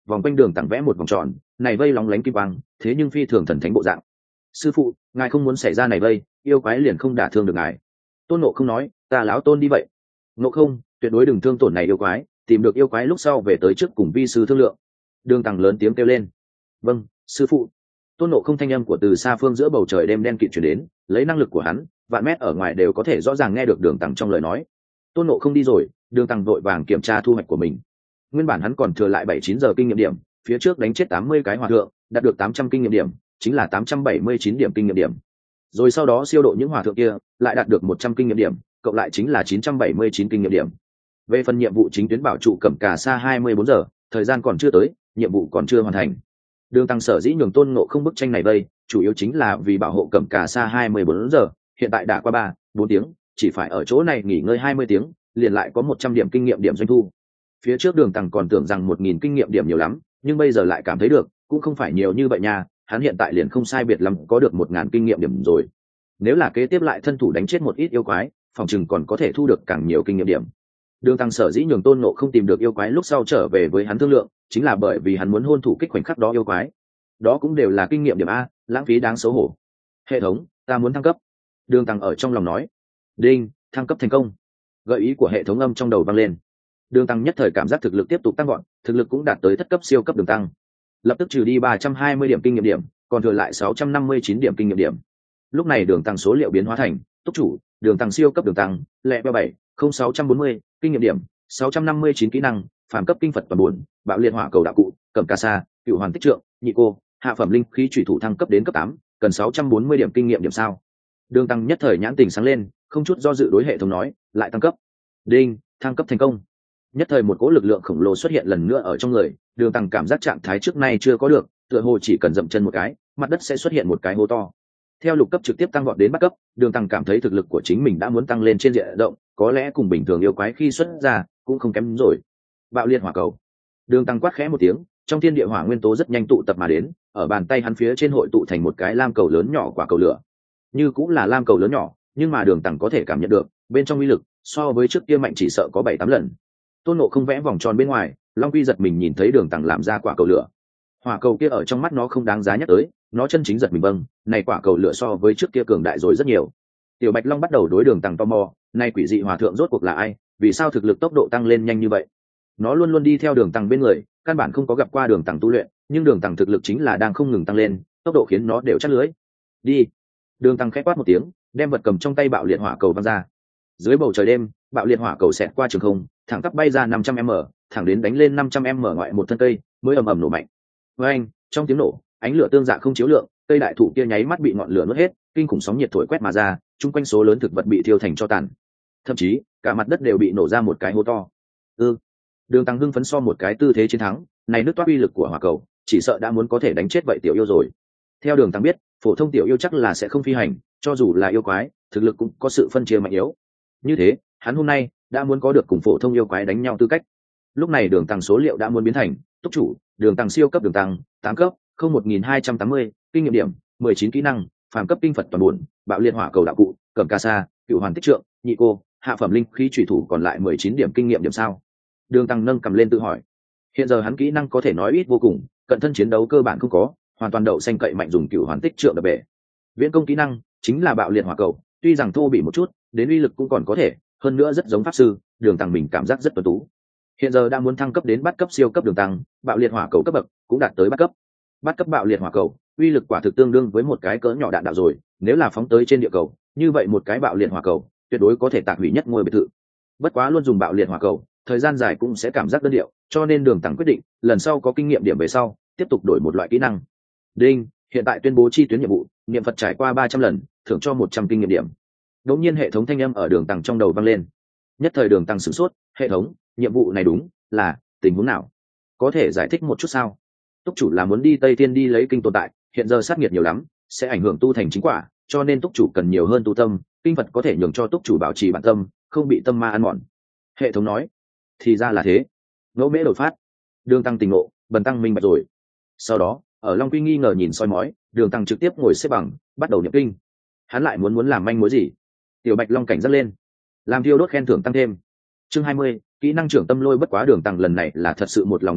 vòng quanh đường tặng vẽ một vòng tròn, này vây lóng lánh kim quang, thế nhưng phi thường thần thánh bộ dạng. Sư phụ, ngài không muốn xảy ra này vây, yêu quái liền không đả thương được ngài. Tôn Ngộ không nói, ta lão tôn đi vậy. Ngộ không, tuyệt đối đừng thương tổn này yêu quái, tìm được yêu quái lúc sau về tới trước cùng vi sư thương lượng. Đường Tăng lớn tiếng kêu lên. Vâng, sư phụ. Tôn Ngộ không thanh âm của từ xa phương giữa bầu trời đêm đen kịt truyền đến, lấy năng lực của hắn, vạn mét ở ngoài đều có thể rõ ràng nghe được Đường Tăng trong lời nói. Tôn Ngộ không đi rồi, Đường Tăng vội vàng kiểm tra thu hoạch của mình. Nguyên bản hắn còn thừa lại bảy chín giờ kinh nghiệm điểm, phía trước đánh chết tám mươi cái hòa thượng, đạt được tám trăm kinh nghiệm điểm, chính là tám trăm bảy mươi chín điểm kinh nghiệm điểm. Rồi sau đó siêu độ những hòa thượng kia, lại đạt được một trăm kinh nghiệm điểm, cộng lại chính là chín trăm bảy mươi chín kinh nghiệm điểm. Về phần nhiệm vụ chính tuyến bảo trụ Cẩm Cà Sa hai mươi bốn giờ, thời gian còn chưa tới, nhiệm vụ còn chưa hoàn thành. Đường Tăng sở dĩ nhường Tôn Ngộ không bức tranh này đây, chủ yếu chính là vì bảo hộ Cẩm Cà Sa hai mươi bốn giờ, hiện tại đã qua ba, bốn tiếng, chỉ phải ở chỗ này nghỉ ngơi hai mươi tiếng, liền lại có một trăm điểm kinh nghiệm điểm doanh thu. Phía trước Đường Tăng còn tưởng rằng một nghìn kinh nghiệm điểm nhiều lắm, nhưng bây giờ lại cảm thấy được, cũng không phải nhiều như vậy nha, hắn hiện tại liền không sai biệt lắm có được một ngàn kinh nghiệm điểm rồi. Nếu là kế tiếp lại thân thủ đánh chết một ít yêu quái, phòng chừng còn có thể thu được càng nhiều kinh nghiệm điểm. Đường Tăng sở dĩ nhường Tôn Ngộ không tìm được yêu quái lúc sau trở về với hắn thương lượng, chính là bởi vì hắn muốn hôn thủ kích khoảnh khắc đó yêu quái. Đó cũng đều là kinh nghiệm điểm a, lãng phí đáng xấu hổ. Hệ thống, ta muốn thăng cấp. Đường Tăng ở trong lòng nói. Đinh, thăng cấp thành công. Gợi ý của hệ thống âm trong đầu vang lên. Đường Tăng nhất thời cảm giác thực lực tiếp tục tăng gọn, thực lực cũng đạt tới thất cấp siêu cấp Đường Tăng. Lập tức trừ đi ba trăm hai mươi điểm kinh nghiệm điểm, còn thừa lại sáu trăm năm mươi chín điểm kinh nghiệm điểm. Lúc này Đường Tăng số liệu biến hóa thành túc chủ, Đường Tăng siêu cấp Đường Tăng, lẹ bảy không sáu trăm bốn mươi kinh nghiệm điểm, sáu trăm năm mươi chín kỹ năng, phàm cấp kinh Phật toàn buồn, bạo liệt hỏa cầu đạo cụ, Cẩm Cà Sa, cựu hoàn tích trượng, nhị cô, hạ phẩm linh khí chủy thủ thăng cấp đến cấp tám, cần sáu trăm bốn mươi điểm kinh nghiệm điểm sao? Đường Tăng nhất thời nhãn tình sáng lên, không chút do dự đối hệ thống nói, lại tăng cấp. Đinh, thăng cấp thành công. Nhất thời một cỗ lực lượng khổng lồ xuất hiện lần nữa ở trong người, Đường Tăng cảm giác trạng thái trước nay chưa có được, tựa hồ chỉ cần dậm chân một cái, mặt đất sẽ xuất hiện một cái hố to. Theo lục cấp trực tiếp tăng vọt đến bát cấp, Đường Tăng cảm thấy thực lực của chính mình đã muốn tăng lên trên diện rộng, có lẽ cùng bình thường yêu quái khi xuất ra cũng không kém rồi. Bạo liệt hỏa cầu. Đường Tăng quát khẽ một tiếng, trong thiên địa hỏa nguyên tố rất nhanh tụ tập mà đến, ở bàn tay hắn phía trên hội tụ thành một cái lam cầu lớn nhỏ quả cầu lửa. Như cũng là lam cầu lớn nhỏ, nhưng mà Đường Tăng có thể cảm nhận được, bên trong uy lực so với trước kia mạnh chỉ sợ có bảy tám lần. Tôn Ngộ không vẽ vòng tròn bên ngoài, Long Quy giật mình nhìn thấy Đường Tăng làm ra quả cầu lửa. Hỏa cầu kia ở trong mắt nó không đáng giá nhắc tới, nó chân chính giật mình vâng, này quả cầu lửa so với trước kia cường đại rồi rất nhiều. Tiểu Bạch Long bắt đầu đối Đường Tăng tò mò, này quỷ dị hòa thượng rốt cuộc là ai, vì sao thực lực tốc độ tăng lên nhanh như vậy? Nó luôn luôn đi theo Đường Tăng bên người, căn bản không có gặp qua Đường Tăng tu luyện, nhưng Đường Tăng thực lực chính là đang không ngừng tăng lên, tốc độ khiến nó đều chắc lưới. Đi. Đường Tăng khẽ quát một tiếng, đem vật cầm trong tay bạo liệt hỏa cầu văng ra. Dưới bầu trời đêm, bạo liệt hỏa cầu xẹt qua trường không, thẳng tắp bay ra năm trăm mét, thẳng đến đánh lên năm trăm mét ngoại một thân cây, mới ầm ầm nổ mạnh. Với anh, trong tiếng nổ, ánh lửa tương dạ không chiếu lượng, cây đại thụ kia nháy mắt bị ngọn lửa nuốt hết, kinh khủng sóng nhiệt thổi quét mà ra, chung quanh số lớn thực vật bị thiêu thành tro tàn. Thậm chí, cả mặt đất đều bị nổ ra một cái hố to. Ư, Đường Tăng hưng phấn so một cái tư thế chiến thắng, này nước toát uy lực của hỏa cầu, chỉ sợ đã muốn có thể đánh chết vậy tiểu yêu rồi. Theo Đường Tăng biết, phổ thông tiểu yêu chắc là sẽ không phi hành, cho dù là yêu quái, thực lực cũng có sự phân chia mạnh yếu. Như thế, hắn hôm nay đã muốn có được cùng phổ thông yêu quái đánh nhau tư cách. Lúc này Đường Tăng số liệu đã muốn biến thành túc chủ, Đường Tăng siêu cấp Đường Tăng, tám cấp, không một nghìn hai trăm tám mươi kinh nghiệm điểm, mười chín kỹ năng, phàm cấp kinh Phật toàn buồn, bạo liệt hỏa cầu đạo cụ, Cẩm Cà Sa, cựu hoàn tích trượng, nhị cô, hạ phẩm linh khí chủy thủ còn lại mười chín điểm kinh nghiệm điểm sao? Đường Tăng nâng cầm lên tự hỏi. Hiện giờ hắn kỹ năng có thể nói ít vô cùng, cận thân chiến đấu cơ bản không có, hoàn toàn đậu xanh cậy mạnh dùng cựu hoàn tích trượng đập bể. Viễn công kỹ năng chính là bạo liệt hỏa cầu, tuy rằng thô bị một chút, đến uy lực cũng còn có thể, hơn nữa rất giống pháp sư, Đường Tăng mình cảm giác rất tuấn tú. Hiện giờ đã muốn thăng cấp đến bát cấp siêu cấp Đường Tăng, bạo liệt hỏa cầu cấp bậc cũng đạt tới bát cấp. Bát cấp bạo liệt hỏa cầu, uy lực quả thực tương đương với một cái cỡ nhỏ đạn đạo rồi, nếu là phóng tới trên địa cầu, như vậy một cái bạo liệt hỏa cầu, tuyệt đối có thể tạc hủy nhất ngôi biệt thự. Bất quá luôn dùng bạo liệt hỏa cầu, thời gian dài cũng sẽ cảm giác đơn điệu, cho nên Đường Tăng quyết định, lần sau có kinh nghiệm điểm về sau, tiếp tục đổi một loại kỹ năng. Đinh, hiện tại tuyên bố chi tuyến nhiệm vụ, niệm Phật trải qua ba trăm lần, thưởng cho một trăm kinh nghiệm điểm. Đột nhiên hệ thống thanh âm ở Đường Tăng trong đầu vang lên. Nhất thời Đường Tăng sửng sốt, hệ thống, nhiệm vụ này đúng là tình huống nào? Có thể giải thích một chút sao? Túc chủ là muốn đi Tây Thiên đi lấy kinh tồn tại, hiện giờ sát nghiệt nhiều lắm, sẽ ảnh hưởng tu thành chính quả, cho nên túc chủ cần nhiều hơn tu tâm, kinh Phật có thể nhường cho túc chủ bảo trì bản tâm, không bị tâm ma ăn mòn. Hệ thống nói, thì ra là thế. Ngẫu mễ đột phát, Đường Tăng tình ngộ, bần tăng minh bạch rồi. Sau đó, ở Long Quy nghi ngờ nhìn soi mói, Đường Tăng trực tiếp ngồi xếp bằng, bắt đầu niệm kinh. Hắn lại muốn muốn làm manh mối gì? Tiểu Bạch Long cảnh giác lên, làm thiêu đốt khen thưởng tăng thêm. Chương hai mươi, kỹ năng trưởng tâm lôi. Bất quá Đường Tăng lần này là thật sự một lòng niệm kinh,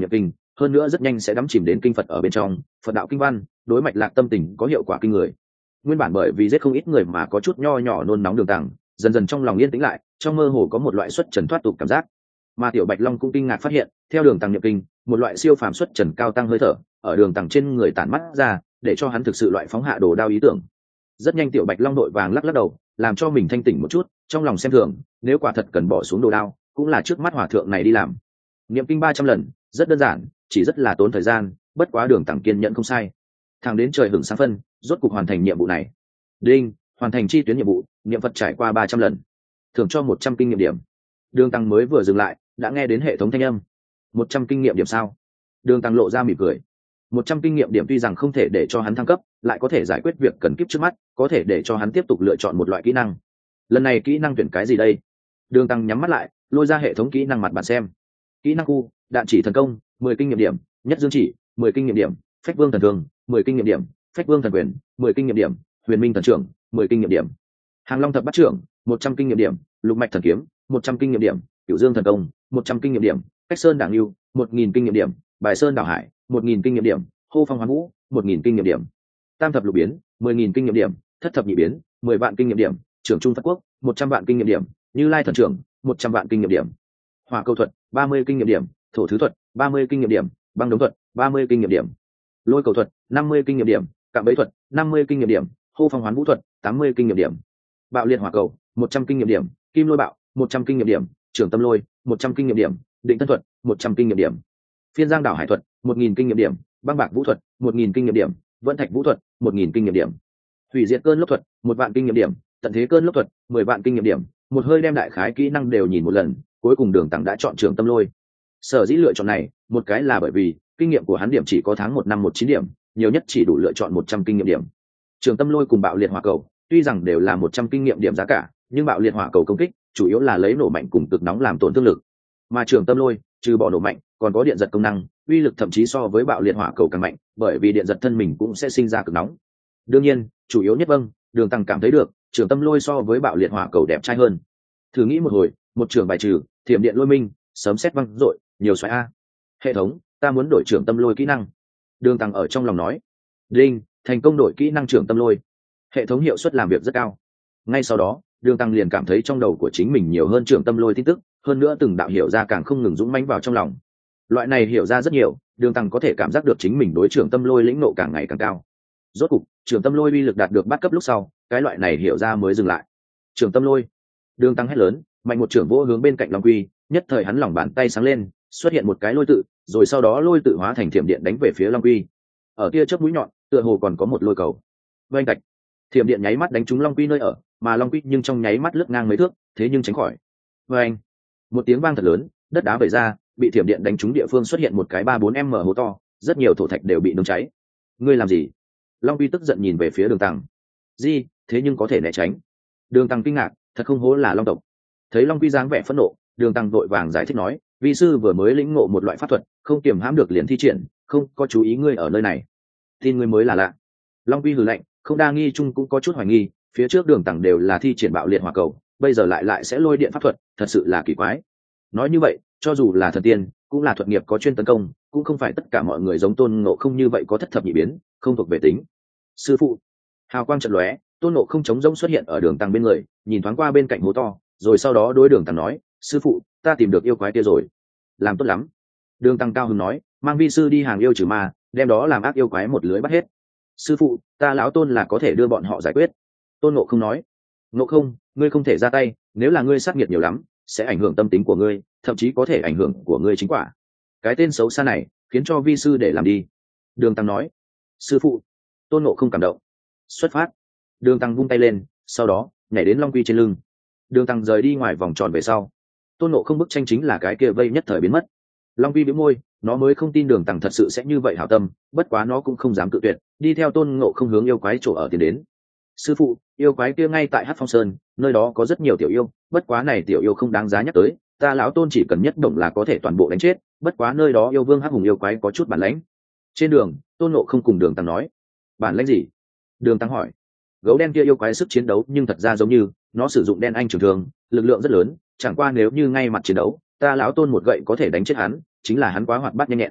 hơn nữa rất nhanh sẽ đắm chìm đến kinh Phật ở bên trong, Phật đạo kinh văn, đối mạch lạc tâm tình có hiệu quả kinh người. Nguyên bản bởi vì giết không ít người mà có chút nho nhỏ nôn nóng Đường Tăng, dần dần trong lòng yên tĩnh lại, trong mơ hồ có một loại xuất trần thoát tục cảm giác. Mà Tiểu Bạch Long cũng kinh ngạc phát hiện, theo Đường Tăng nhập kinh, một loại siêu phàm xuất trần cao tăng hơi thở ở Đường Tăng trên người tản mắt ra, để cho hắn thực sự loại phóng hạ đồ đao ý tưởng. Rất nhanh Tiểu Bạch Long đội vàng lắc lắc đầu, làm cho mình thanh tỉnh một chút, trong lòng xem thường, nếu quả thật cần bỏ xuống đồ đao, cũng là trước mắt hòa thượng này đi làm. Niệm kinh ba trăm lần, rất đơn giản, chỉ rất là tốn thời gian, bất quá Đường Tăng kiên nhẫn không sai. Thẳng đến trời hửng sáng phân, rốt cục hoàn thành nhiệm vụ này. Đinh, hoàn thành chi tuyến nhiệm vụ, niệm Phật trải qua ba trăm lần, thưởng cho một trăm kinh nghiệm điểm. Đường Tăng mới vừa dừng lại, đã nghe đến hệ thống thanh âm. Một trăm kinh nghiệm điểm sao? Đường Tăng lộ ra mỉm cười. Một trăm kinh nghiệm điểm tuy rằng không thể để cho hắn thăng cấp, lại có thể giải quyết việc cần kíp trước mắt, có thể để cho hắn tiếp tục lựa chọn một loại kỹ năng. Lần này kỹ năng tuyển cái gì đây? Đường Tăng nhắm mắt lại, lôi ra hệ thống kỹ năng mặt bản xem. Kỹ năng khu, đạn chỉ thần công, mười kinh nghiệm điểm, nhất dương chỉ, mười kinh nghiệm điểm, phách vương thần thương, mười kinh nghiệm điểm, phách vương thần quyền, mười kinh nghiệm điểm, huyền minh thần trưởng, mười kinh nghiệm điểm. Hàng long thập bát trưởng, một trăm kinh nghiệm điểm, lục mạch thần kiếm, một trăm kinh nghiệm điểm, cửu dương thần công, một trăm kinh nghiệm điểm, cách sơn đảng lưu, một nghìn kinh nghiệm điểm, bài sơn đảo hải, một nghìn kinh nghiệm điểm, hô phong hoán vũ, một nghìn kinh nghiệm điểm. Tam thập lục biến, mười nghìn kinh nghiệm điểm, thất thập nhị biến, mười vạn kinh nghiệm điểm, trưởng trung Phật quốc, một trăm vạn kinh nghiệm điểm, như lai thần trưởng, một trăm vạn kinh nghiệm điểm. Hỏa câu thuật, ba mươi kinh nghiệm điểm, thổ thứ thuật, ba mươi kinh nghiệm điểm, băng đống thuật, ba mươi kinh nghiệm điểm. Lôi cầu thuật, năm mươi kinh nghiệm điểm, cạm bẫy thuật, năm mươi kinh nghiệm điểm, hô phong hoán vũ thuật, tám mươi kinh nghiệm điểm. Bạo liệt hỏa cầu, một trăm kinh nghiệm điểm, kim lôi bạo, một trăm kinh nghiệm điểm, trưởng tâm lôi, một trăm kinh nghiệm điểm, định thân thuật, một trăm kinh nghiệm điểm. Phiên giang đảo hải thuật, một nghìn kinh nghiệm điểm, băng bạc vũ thuật, một nghìn kinh nghiệm điểm, vận thạch vũ thuật, một nghìn kinh nghiệm điểm. Hủy diệt cơn lốc thuật, một vạn kinh nghiệm điểm, tận thế cơn lốc thuật, mười vạn kinh nghiệm điểm. Một hơi đem đại khái kỹ năng đều nhìn một lần, cuối cùng Đường Tăng đã chọn trưởng tâm lôi. Sở dĩ lựa chọn này, một cái là bởi vì kinh nghiệm của hắn điểm chỉ có tháng một năm một chín điểm, nhiều nhất chỉ đủ lựa chọn một trăm kinh nghiệm điểm. Trường tâm lôi cùng bạo liệt hỏa cầu, tuy rằng đều là một trăm kinh nghiệm điểm giá cả, nhưng bạo liệt hỏa cầu công kích chủ yếu là lấy nổ mạnh cùng cực nóng làm tổn thương lực, mà trường tâm lôi trừ bỏ nổ mạnh, còn có điện giật công năng, uy lực thậm chí so với bạo liệt hỏa cầu càng mạnh, bởi vì điện giật thân mình cũng sẽ sinh ra cực nóng. Đương nhiên, chủ yếu nhất vâng, Đường Tăng cảm thấy được, trường tâm lôi so với bạo liệt hỏa cầu đẹp trai hơn. Thử nghĩ một hồi, một trường bài trừ, thiểm điện lôi minh, sấm sét văng rội, nhiều xoáy a. Hệ thống, ta muốn đổi trưởng tâm lôi kỹ năng. Đường Tăng ở trong lòng nói. Đinh, thành công đổi kỹ năng trưởng tâm lôi. Hệ thống hiệu suất làm việc rất cao. Ngay sau đó, Đường Tăng liền cảm thấy trong đầu của chính mình nhiều hơn trưởng tâm lôi tin tức, hơn nữa từng đạo hiểu ra càng không ngừng dũng mãnh vào trong lòng. Loại này hiểu ra rất nhiều, Đường Tăng có thể cảm giác được chính mình đối trưởng tâm lôi lĩnh nộ càng ngày càng cao. Rốt cục, trưởng tâm lôi uy lực đạt được bắt cấp lúc sau, cái loại này hiểu ra mới dừng lại. Trưởng tâm lôi. Đường Tăng hét lớn, mạnh một trưởng vỗ hướng bên cạnh Long Quy, nhất thời hắn lòng bàn tay sáng lên, xuất hiện một cái lôi tự, rồi sau đó lôi tự hóa thành thiểm điện đánh về phía Long Quy. Ở kia chớp mũi nhọn, tựa hồ còn có một lôi cầu. Vành cạch, thiểm điện nháy mắt đánh trúng Long Quy nơi ở, mà Long Quy nhưng trong nháy mắt lướt ngang mấy thước, thế nhưng tránh khỏi. Vành, một tiếng vang thật lớn, đất đá vẩy ra, bị thiểm điện đánh trúng địa phương xuất hiện một cái ba bốn m hố to, rất nhiều thổ thạch đều bị nung cháy. Ngươi làm gì? Long Quy tức giận nhìn về phía Đường Tăng. Gì? Thế nhưng có thể né tránh. Đường Tăng kinh ngạc, thật không hổ là Long tộc. Thấy Long Quy dáng vẻ phẫn nộ, Đường Tăng vội vàng giải thích nói, vi sư vừa mới lĩnh ngộ một loại pháp thuật, không kiềm hãm được liền thi triển, không có chú ý ngươi ở nơi này. Tin ngươi mới là lạ. Long Quy hừ lạnh, không đa nghi chung cũng có chút hoài nghi, phía trước Đường Tăng đều là thi triển bạo liệt hỏa cầu, bây giờ lại lại sẽ lôi điện pháp thuật, thật sự là kỳ quái. Nói như vậy, cho dù là thần tiên, cũng là thuật nghiệp có chuyên tấn công, cũng không phải tất cả mọi người giống Tôn Ngộ Không như vậy có thất thập nhị biến, không thuộc về tính. Sư phụ. Hào quang chợt lóe, Tôn Ngộ Không trống rỗng xuất hiện ở Đường Tăng bên người, nhìn thoáng qua bên cạnh hố to, rồi sau đó đối Đường Tăng nói, sư phụ, ta tìm được yêu quái kia rồi. Làm tốt lắm. Đường Tăng cao hứng nói, mang vi sư đi hàng yêu trừ ma, đem đó làm ác yêu quái một lưới bắt hết. Sư phụ, ta lão Tôn là có thể đưa bọn họ giải quyết. Tôn Ngộ Không nói, Ngộ Không, ngươi không thể ra tay, nếu là ngươi sát nghiệt nhiều lắm, sẽ ảnh hưởng tâm tính của ngươi, thậm chí có thể ảnh hưởng của ngươi chính quả. Cái tên xấu xa này, khiến cho vi sư để làm đi. Đường Tăng nói, sư phụ. Tôn Ngộ Không cảm động. Xuất phát. Đường Tăng vung tay lên, sau đó nhảy đến Long Quy trên lưng. Đường Tăng rời đi ngoài vòng tròn về sau. Tôn Ngộ Không bức tranh chính là cái kia vây nhất thời biến mất. Long Quy bĩu môi, nó mới không tin Đường Tăng thật sự sẽ như vậy hảo tâm, bất quá nó cũng không dám cự tuyệt, đi theo Tôn Ngộ Không hướng yêu quái chỗ ở tiến đến. Sư phụ, yêu quái kia ngay tại Hắc Phong Sơn, nơi đó có rất nhiều tiểu yêu, bất quá này tiểu yêu không đáng giá nhắc tới, ta lão Tôn chỉ cần nhất động là có thể toàn bộ đánh chết, bất quá nơi đó yêu vương Hắc Hùng yêu quái có chút bản lãnh. Trên đường, Tôn Ngộ Không cùng Đường Tăng nói, bản lãnh gì? Đường Tăng hỏi. Gấu đen kia yêu quái sức chiến đấu nhưng thật ra giống như nó sử dụng đen anh trường thường, lực lượng rất lớn, chẳng qua nếu như ngay mặt chiến đấu, ta lão Tôn một gậy có thể đánh chết hắn, chính là hắn quá hoạt bát nhanh nhẹn.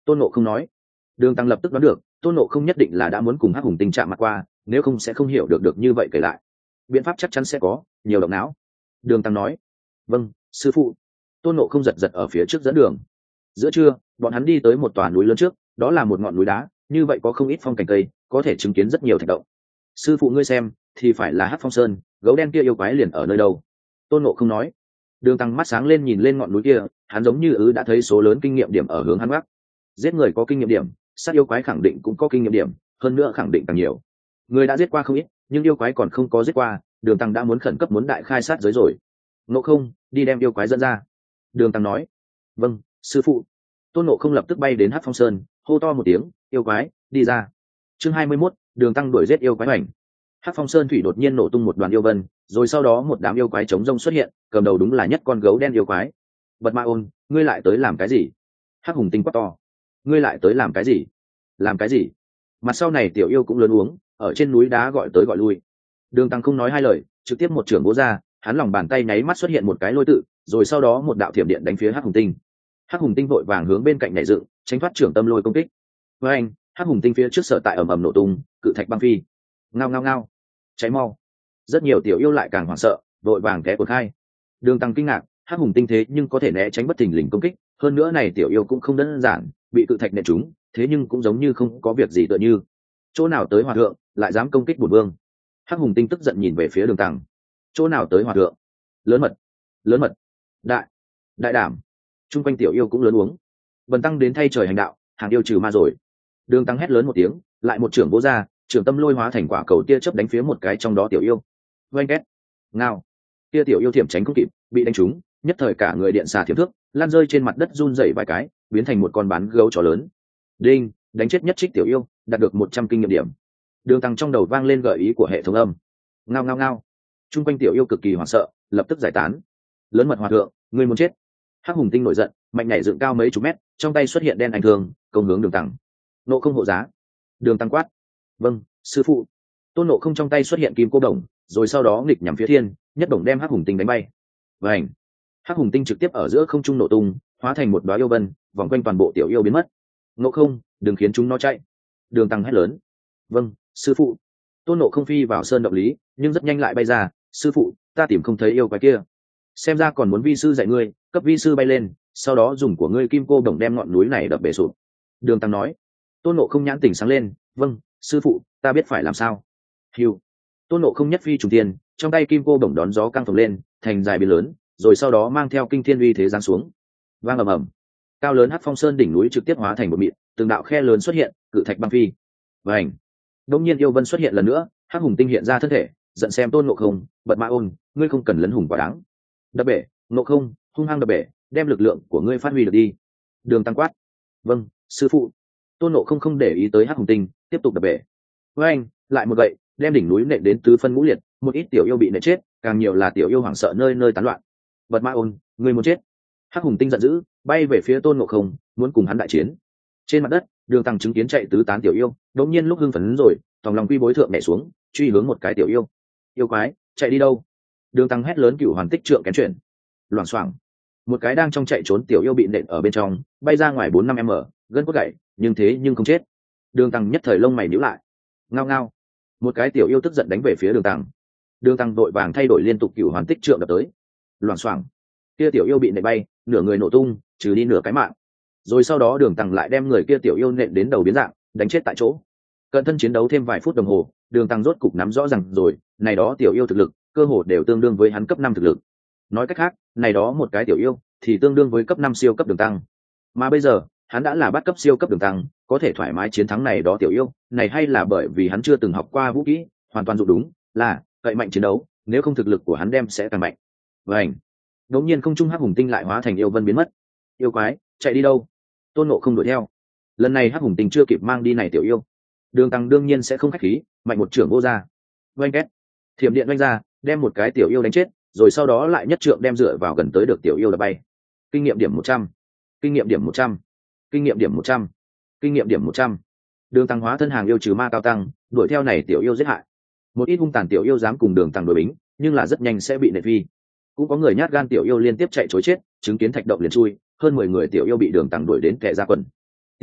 Tôn Ngộ không nói. Đường Tăng lập tức đoán được Tôn Ngộ không nhất định là đã muốn cùng Hắc Hùng Tinh chạm mặt qua, nếu không sẽ không hiểu được được như vậy kể lại. Biện pháp chắc chắn sẽ có, nhiều động não. Đường Tăng nói. Vâng, sư phụ. Tôn Ngộ không giật giật ở phía trước dẫn đường. Giữa trưa, bọn hắn đi tới một tòa núi lớn trước, đó là một ngọn núi đá, như vậy có không ít phong cảnh cây, có thể chứng kiến rất nhiều thạch động. Sư phụ ngươi xem, thì phải là Hắc Phong Sơn, gấu đen kia yêu quái liền ở nơi đâu? Tôn Ngộ không nói. Đường Tăng mắt sáng lên nhìn lên ngọn núi kia, hắn giống như ứ đã thấy số lớn kinh nghiệm điểm ở hướng hắn bắc. Giết người có kinh nghiệm điểm, sát yêu quái khẳng định cũng có kinh nghiệm điểm, hơn nữa khẳng định càng nhiều. Người đã giết qua không ít, nhưng yêu quái còn không có giết qua, Đường Tăng đã muốn khẩn cấp muốn đại khai sát giới rồi. Ngộ không, đi đem yêu quái dẫn ra. Đường Tăng nói. Vâng, sư phụ. Tôn Ngộ không lập tức bay đến Hắc Phong Sơn, hô to một tiếng, yêu quái, đi ra. Chương hai mươi mốt, Đường Tăng đuổi giết yêu quái hoành. Hắc Phong Sơn thủy đột nhiên nổ tung một đoàn yêu vân, rồi sau đó một đám yêu quái chống rông xuất hiện, cầm đầu đúng là nhất con gấu đen yêu quái. Bật Ma Ôn, ngươi lại tới làm cái gì? Hắc Hùng Tinh quát to. Ngươi lại tới làm cái gì? Làm cái gì? Mặt sau này tiểu yêu cũng lớn uống, ở trên núi đá gọi tới gọi lui. Đường Tăng không nói hai lời, trực tiếp một trưởng vỗ ra, hắn lòng bàn tay nháy mắt xuất hiện một cái lôi tự, rồi sau đó một đạo thiểm điện đánh phía Hắc Hùng Tinh. Hắc Hùng Tinh vội vàng hướng bên cạnh nhảy dựng, tránh thoát trưởng tâm lôi công kích. Với anh, Hắc Hùng Tinh phía trước sở tại ầm ầm nổ tung, cự thạch băng phi. Ngao ngao ngao, cháy mau. Rất nhiều tiểu yêu lại càng hoảng sợ, vội vàng té cuồng khai. Đường Tăng kinh ngạc, Hắc Hùng Tinh thế nhưng có thể né tránh bất thình lình công kích, hơn nữa này tiểu yêu cũng không đơn giản, bị cự thạch nện trúng, thế nhưng cũng giống như không có việc gì tựa như. Chỗ nào tới hòa thượng, lại dám công kích bổn vương? Hắc Hùng Tinh tức giận nhìn về phía Đường Tăng. Chỗ nào tới hòa thượng? Lớn mật, lớn mật, đại, đại đảm. Trung quanh tiểu yêu cũng lớn uống. Bần tăng đến thay trời hành đạo, hàng yêu trừ ma rồi. Đường Tăng hét lớn một tiếng, lại một trưởng vỗ ra, trưởng tâm lôi hóa thành quả cầu tia chớp đánh phía một cái trong đó tiểu yêu. Oanh két, ngao. Tia tiểu yêu thiểm tránh không kịp, bị đánh trúng, nhất thời cả người điện xà thiểm thước, lan rơi trên mặt đất run rẩy vài cái, biến thành một con bán gấu chó lớn. Đinh, đánh chết nhất trích tiểu yêu, đạt được một trăm kinh nghiệm điểm. Đường Tăng trong đầu vang lên gợi ý của hệ thống âm. Ngao ngao ngao. Trung quanh tiểu yêu cực kỳ hoảng sợ, lập tức giải tán. Lớn mật hòa thượng, ngươi muốn chết. Hắc Hùng Tinh nổi giận, mạnh nhảy dựng cao mấy chục mét, trong tay xuất hiện đen ảnh thường, công hướng Đường Tăng. Nộ không hộ giá. Đường Tăng quát. Vâng, sư phụ. Tôn Nộ không trong tay xuất hiện kim cô đồng, rồi sau đó nghịch nhắm phía thiên, nhất đồng đem Hắc Hùng Tinh đánh bay. Vành. Hắc Hùng Tinh trực tiếp ở giữa không trung nổ tung, hóa thành một đóa yêu vân, vòng quanh toàn bộ tiểu yêu biến mất. Nộ không, đừng khiến chúng nó chạy. Đường Tăng hét lớn. Vâng, sư phụ. Tôn Nộ không phi vào sơn động lý, nhưng rất nhanh lại bay ra. Sư phụ, ta tìm không thấy yêu quái kia. Xem ra còn muốn vi sư dạy ngươi, cấp vi sư bay lên, sau đó dùng của ngươi kim cô đồng đem ngọn núi này đập bể sụp. Đường Tăng nói. Tôn Nộ không nhãn tỉnh sáng lên. Vâng, sư phụ, ta biết phải làm sao. Hiu. Tôn Nộ không nhất phi trùng tiền, trong tay kim cô đồng đón gió căng phồng lên, thành dài biến lớn, rồi sau đó mang theo kinh thiên uy thế giáng xuống. Vang ầm ầm. Cao lớn Hắc Phong Sơn đỉnh núi trực tiếp hóa thành một mịn, từng đạo khe lớn xuất hiện, cự thạch băng phi. Vành. Đông nhiên yêu vân xuất hiện lần nữa, Hắc Hùng Tinh hiện ra thân thể, giận xem Tôn Ngộ không, bật Ma Ôn, ngươi không cần lấn hùng quá đáng. Đập bể, Ngộ không, hung hăng đập bể, đem lực lượng của ngươi phát huy được đi. Đường Tăng quát. Vâng, sư phụ. Tôn Ngộ không không để ý tới Hắc Hùng Tinh, tiếp tục đập bể. Với anh, lại một gậy, đem đỉnh núi nện đến tứ phân ngũ liệt, một ít tiểu yêu bị nện chết, càng nhiều là tiểu yêu hoảng sợ nơi nơi tán loạn. Bật Ma Ôn, ngươi muốn chết. Hắc Hùng Tinh giận dữ, bay về phía Tôn Ngộ không, muốn cùng hắn đại chiến. Trên mặt đất, Đường Tăng chứng kiến chạy tứ tán tiểu yêu, đột nhiên lúc hưng phấn rồi, tòng lòng quy bối thượng nhảy xuống, truy hướng một cái tiểu yêu. Yêu quái, chạy đi đâu? Đường Tăng hét lớn cửu hoàn tích trượng kén chuyển. Loảng xoảng, một cái đang trong chạy trốn tiểu yêu bị nện ở bên trong, bay ra ngoài bốn năm m, gân cốt gãy, nhưng thế nhưng không chết. Đường Tăng nhất thời lông mày nhíu lại. Ngao ngao, một cái tiểu yêu tức giận đánh về phía Đường Tăng. Đường Tăng đội vàng thay đổi liên tục cửu hoàn tích trượng đập tới. Loảng xoảng, kia tiểu yêu bị nện bay, nửa người nổ tung, trừ đi nửa cái mạng. Rồi sau đó Đường Tăng lại đem người kia tiểu yêu nện đến đầu biến dạng, đánh chết tại chỗ. Cận thân chiến đấu thêm vài phút đồng hồ, Đường Tăng rốt cục nắm rõ rằng rồi, này đó tiểu yêu thực lực, cơ hồ đều tương đương với hắn cấp năm thực lực. Nói cách khác, này đó một cái tiểu yêu thì tương đương với cấp năm siêu cấp Đường Tăng. Mà bây giờ, hắn đã là bắt cấp siêu cấp Đường Tăng, có thể thoải mái chiến thắng này đó tiểu yêu, này hay là bởi vì hắn chưa từng học qua vũ kỹ, hoàn toàn dụng đúng, là cậy mạnh chiến đấu, nếu không thực lực của hắn đem sẽ càng mạnh. Vành. Đột nhiên không trung Hắc Hùng Tinh lại hóa thành yêu vân biến mất. Yêu quái, chạy đi đâu? Tôn Ngộ không đuổi theo. Lần này Hắc Hùng Tinh chưa kịp mang đi này tiểu yêu. Đường Tăng đương nhiên sẽ không khách khí, mạnh một trưởng vô ra. Oanh két. Thiểm điện oanh ra, đem một cái tiểu yêu đánh chết, rồi sau đó lại nhất trượng đem dựa vào gần tới được tiểu yêu đập bay. Kinh nghiệm điểm một trăm, kinh nghiệm điểm một trăm, kinh nghiệm điểm một trăm, kinh nghiệm điểm một trăm. Đường Tăng hóa thân hàng yêu trừ ma cao tăng, đuổi theo này tiểu yêu giết hại. Một ít hung tàn tiểu yêu dám cùng Đường Tăng đối bính, nhưng là rất nhanh sẽ bị nện phi. Cũng có người nhát gan tiểu yêu liên tiếp chạy trối chết, chứng kiến thạch động liền chui, hơn mười người tiểu yêu bị Đường Tăng đuổi đến kẻ ra quần.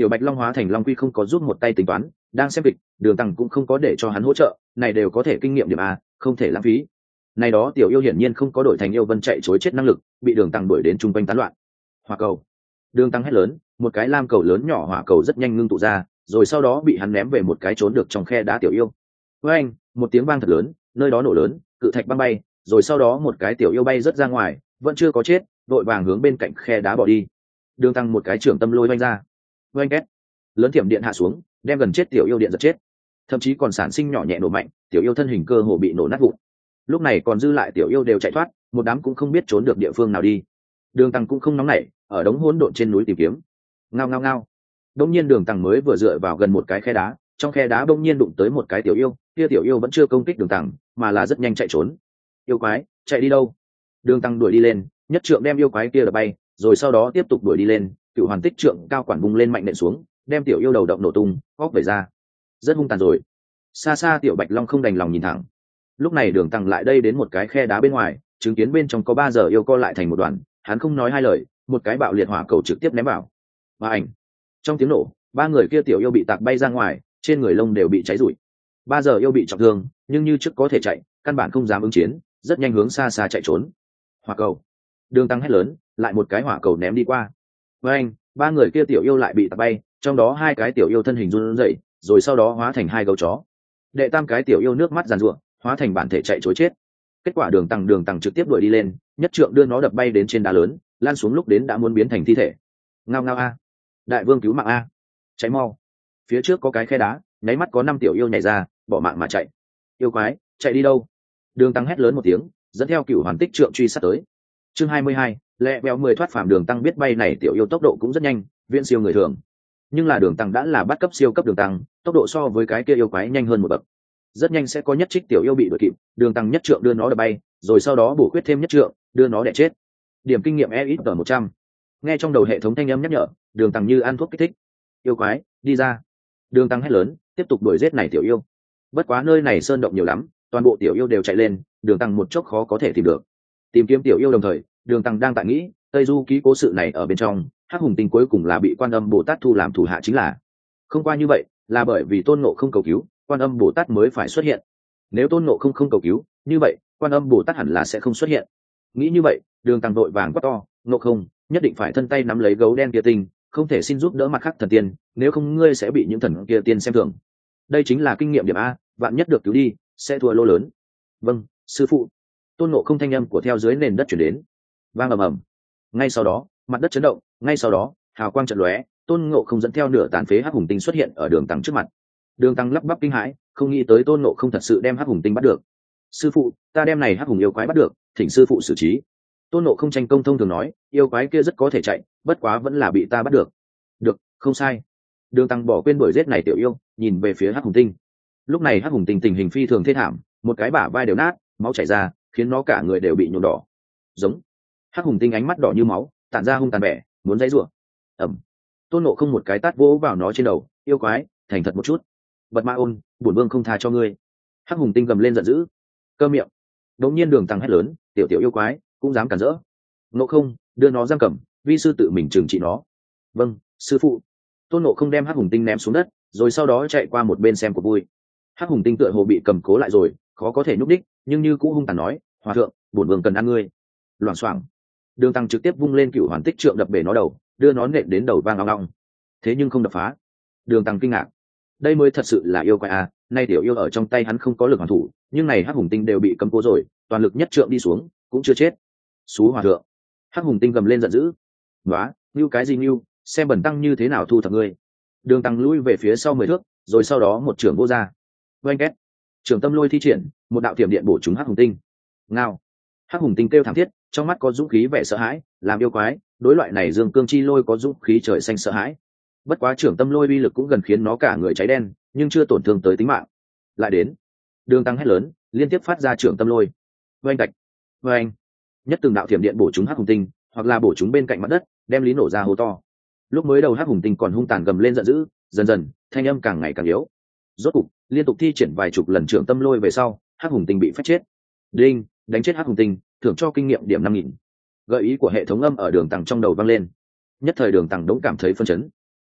Tiểu Bạch Long hóa thành Long Quy không có giúp một tay tính toán, đang xem kịch, Đường Tăng cũng không có để cho hắn hỗ trợ, này đều có thể kinh nghiệm điểm a, không thể lãng phí. Này đó tiểu yêu hiển nhiên không có đổi thành yêu vân chạy chối chết năng lực, bị Đường Tăng đuổi đến trung quanh tán loạn. Hỏa cầu. Đường Tăng hét lớn, một cái lam cầu lớn nhỏ hỏa cầu rất nhanh ngưng tụ ra, rồi sau đó bị hắn ném về một cái trốn được trong khe đá tiểu yêu. Với anh, một tiếng vang thật lớn, nơi đó nổ lớn, cự thạch băng bay, rồi sau đó một cái tiểu yêu bay rất ra ngoài, vẫn chưa có chết, đội vàng hướng bên cạnh khe đá bỏ đi. Đường Tăng một cái trưởng tâm lôi vanh ra. Vanh két. Lớn thiểm điện hạ xuống, đem gần chết tiểu yêu điện giật chết, thậm chí còn sản sinh nhỏ nhẹ nổ mạnh, tiểu yêu thân hình cơ hồ bị nổ nát vụn. Lúc này còn dư lại tiểu yêu đều chạy thoát, một đám cũng không biết trốn được địa phương nào đi. Đường Tăng cũng không nóng nảy, ở đống hỗn độn trên núi tìm kiếm. Ngao ngao ngao. Đông nhiên Đường Tăng mới vừa dựa vào gần một cái khe đá, trong khe đá bỗng nhiên đụng tới một cái tiểu yêu, kia tiểu yêu vẫn chưa công kích Đường Tăng, mà là rất nhanh chạy trốn. Yêu quái, chạy đi đâu? Đường Tăng đuổi đi lên, nhất trượng đem yêu quái kia đập bay, rồi sau đó tiếp tục đuổi đi lên, cựu hoàn tích trượng cao quản bung lên mạnh nện xuống, đem tiểu yêu đầu động nổ tung, óc vẩy ra. Rất hung tàn rồi. Xa xa Tiểu Bạch Long không đành lòng nhìn thẳng. Lúc này Đường Tăng lại đây đến một cái khe đá bên ngoài, chứng kiến bên trong có ba giờ yêu co lại thành một đoàn, hắn không nói hai lời, một cái bạo liệt hỏa cầu trực tiếp ném vào. Và ảnh. Trong tiếng nổ, ba người kia tiểu yêu bị tạc bay ra ngoài, trên người lông đều bị cháy rụi. Ba giờ yêu bị trọng thương, nhưng như trước có thể chạy, căn bản không dám ứng chiến, rất nhanh hướng xa xa chạy trốn. Hỏa cầu. Đường Tăng hét lớn, lại một cái hỏa cầu ném đi qua. Với anh, ba người kia tiểu yêu lại bị tạc bay, trong đó hai cái tiểu yêu thân hình run rẩy, rồi sau đó hóa thành hai gấu chó. Đệ tam cái tiểu yêu nước mắt giàn giụa, hóa thành bản thể chạy trối chết. Kết quả Đường Tăng Đường Tăng trực tiếp đuổi đi lên, nhất trượng đưa nó đập bay đến trên đá lớn, lan xuống lúc đến đã muốn biến thành thi thể. Ngao ngao a, đại vương cứu mạng a, cháy mau. Phía trước có cái khe đá, nháy mắt có năm tiểu yêu nhảy ra, bỏ mạng mà chạy. Yêu quái, chạy đi đâu? Đường Tăng hét lớn một tiếng, dẫn theo cửu hoàn tích trượng truy sát tới. Chương hai mươi hai, lẹ béo mười thoát phàm. Đường Tăng biết bay này tiểu yêu tốc độ cũng rất nhanh, viễn siêu người thường. Nhưng là Đường Tăng đã là bắt cấp siêu cấp Đường Tăng, tốc độ so với cái kia yêu quái nhanh hơn một bậc. Rất nhanh sẽ có nhất trích tiểu yêu bị đuổi kịp, Đường Tăng nhất trượng đưa nó đập bay, rồi sau đó bổ khuyết thêm nhất trượng, đưa nó đè chết. Điểm kinh nghiệm e ít ở một trăm. Nghe trong đầu hệ thống thanh âm nhắc nhở, Đường Tăng như ăn thuốc kích thích. Yêu quái, đi ra. Đường Tăng hét lớn, tiếp tục đuổi giết này tiểu yêu. Bất quá nơi này sơn động nhiều lắm, toàn bộ tiểu yêu đều chạy lên, Đường Tăng một chốc khó có thể tìm được. Tìm kiếm tiểu yêu đồng thời, Đường Tăng đang tại nghĩ, Tây Du ký cố sự này ở bên trong, Hắc Hùng Tinh cuối cùng là bị Quan Âm Bồ Tát thu làm thủ hạ chính là. Không qua như vậy, là bởi vì Tôn Ngộ không cầu cứu, Quan Âm Bồ Tát mới phải xuất hiện. Nếu Tôn Ngộ không không cầu cứu, như vậy, Quan Âm Bồ Tát hẳn là sẽ không xuất hiện. Nghĩ như vậy, Đường Tăng vội vàng quát to, Ngộ không, nhất định phải thân tay nắm lấy gấu đen kia tinh, không thể xin giúp đỡ mặt khác thần tiên, nếu không ngươi sẽ bị những thần kia tiên xem thường. Đây chính là kinh nghiệm điểm a, vạn nhất được cứu đi, sẽ thua lô lớn. Vâng, sư phụ. Tôn Ngộ không thanh âm của theo dưới nền đất chuyển đến, vang ầm ầm. Ngay sau đó, mặt đất chấn động, ngay sau đó, hào quang chợt lóe, Tôn Ngộ không dẫn theo nửa tàn phế Hắc Hùng Tinh xuất hiện ở Đường Tăng trước mặt. Đường Tăng lắp bắp kinh hãi, không nghĩ tới Tôn Ngộ không thật sự đem Hắc Hùng Tinh bắt được. Sư phụ, ta đem này Hắc Hùng yêu quái bắt được, thỉnh sư phụ xử trí. Tôn Ngộ không tranh công thông thường nói, yêu quái kia rất có thể chạy, bất quá vẫn là bị ta bắt được. Được, không sai. Đường Tăng bỏ quên đuổi giết này tiểu yêu, nhìn về phía Hắc Hùng Tinh. Lúc này Hắc Hùng Tinh tình hình phi thường thê thảm, một cái bả vai đều nát, máu chảy ra, khiến nó cả người đều bị nhuộm đỏ. Giống. Hắc Hùng Tinh ánh mắt đỏ như máu, tản ra hung tàn bẻ, muốn dãy rủa. Ầm. Tôn Ngộ không một cái tát vỗ vào nó trên đầu, yêu quái, thành thật một chút. Bật Ma Ôn, bổn vương không tha cho ngươi. Hắc Hùng Tinh gầm lên giận dữ. Cơ miệng. Đột nhiên Đường Tăng hét lớn, tiểu tiểu yêu quái, cũng dám cản rỡ. Ngộ không, đưa nó giam cầm, vi sư tự mình trừng trị nó. Vâng, sư phụ. Tôn Ngộ không đem Hắc Hùng Tinh ném xuống đất, rồi sau đó chạy qua một bên xem cuộc vui. Hắc Hùng Tinh tựa hồ bị cầm cố lại rồi, khó có thể nhúc đích, nhưng như cũ hung tàn nói, hòa thượng, bổn vương cần ăn ngươi. Loảng xoảng. Đường Tăng trực tiếp vung lên cửu hoàn tích trượng đập bể nó đầu, đưa nó nện đến đầu vang ong ong. Thế nhưng không đập phá. Đường Tăng kinh ngạc, đây mới thật sự là yêu quái à, nay tiểu yêu ở trong tay hắn không có lực hoàn thủ, nhưng này Hắc Hùng Tinh đều bị cấm cố rồi, toàn lực nhất trượng đi xuống, cũng chưa chết. Xú hòa thượng. Hắc Hùng Tinh gầm lên giận dữ. Nóa, như cái gì như, xem bẩn tăng như thế nào thu thập ngươi. Đường Tăng lui về phía sau mười thước, rồi sau đó một trường vô ra. Oanh két. Trường tâm lôi thi triển, một đạo tiềm điện bổ trúng Hắc Hùng Tinh. Ngao. Hắc Hùng Tinh kêu thảm thiết, trong mắt có dũng khí vẻ sợ hãi, làm yêu quái, đối loại này dương cương chi lôi có dũng khí trời xanh sợ hãi. Bất quá trưởng tâm lôi uy lực cũng gần khiến nó cả người cháy đen, nhưng chưa tổn thương tới tính mạng. Lại đến. Đường Tăng hét lớn, liên tiếp phát ra trưởng tâm lôi. Oanh cạch. Oanh. Nhất từng đạo thiểm điện bổ trúng Hắc Hùng Tinh, hoặc là bổ trúng bên cạnh mặt đất, đem lý nổ ra hố to. Lúc mới đầu Hắc Hùng Tinh còn hung tàn gầm lên giận dữ, dần dần thanh âm càng ngày càng yếu. Rốt cục liên tục thi triển vài chục lần trưởng tâm lôi về sau, Hắc Hùng Tinh bị phách chết. Đinh, đánh chết Hắc Hùng Tinh, thưởng cho kinh nghiệm điểm năm nghìn. Gợi ý của hệ thống âm ở Đường Tăng trong đầu vang lên. Nhất thời Đường Tăng đống cảm thấy phân chấn.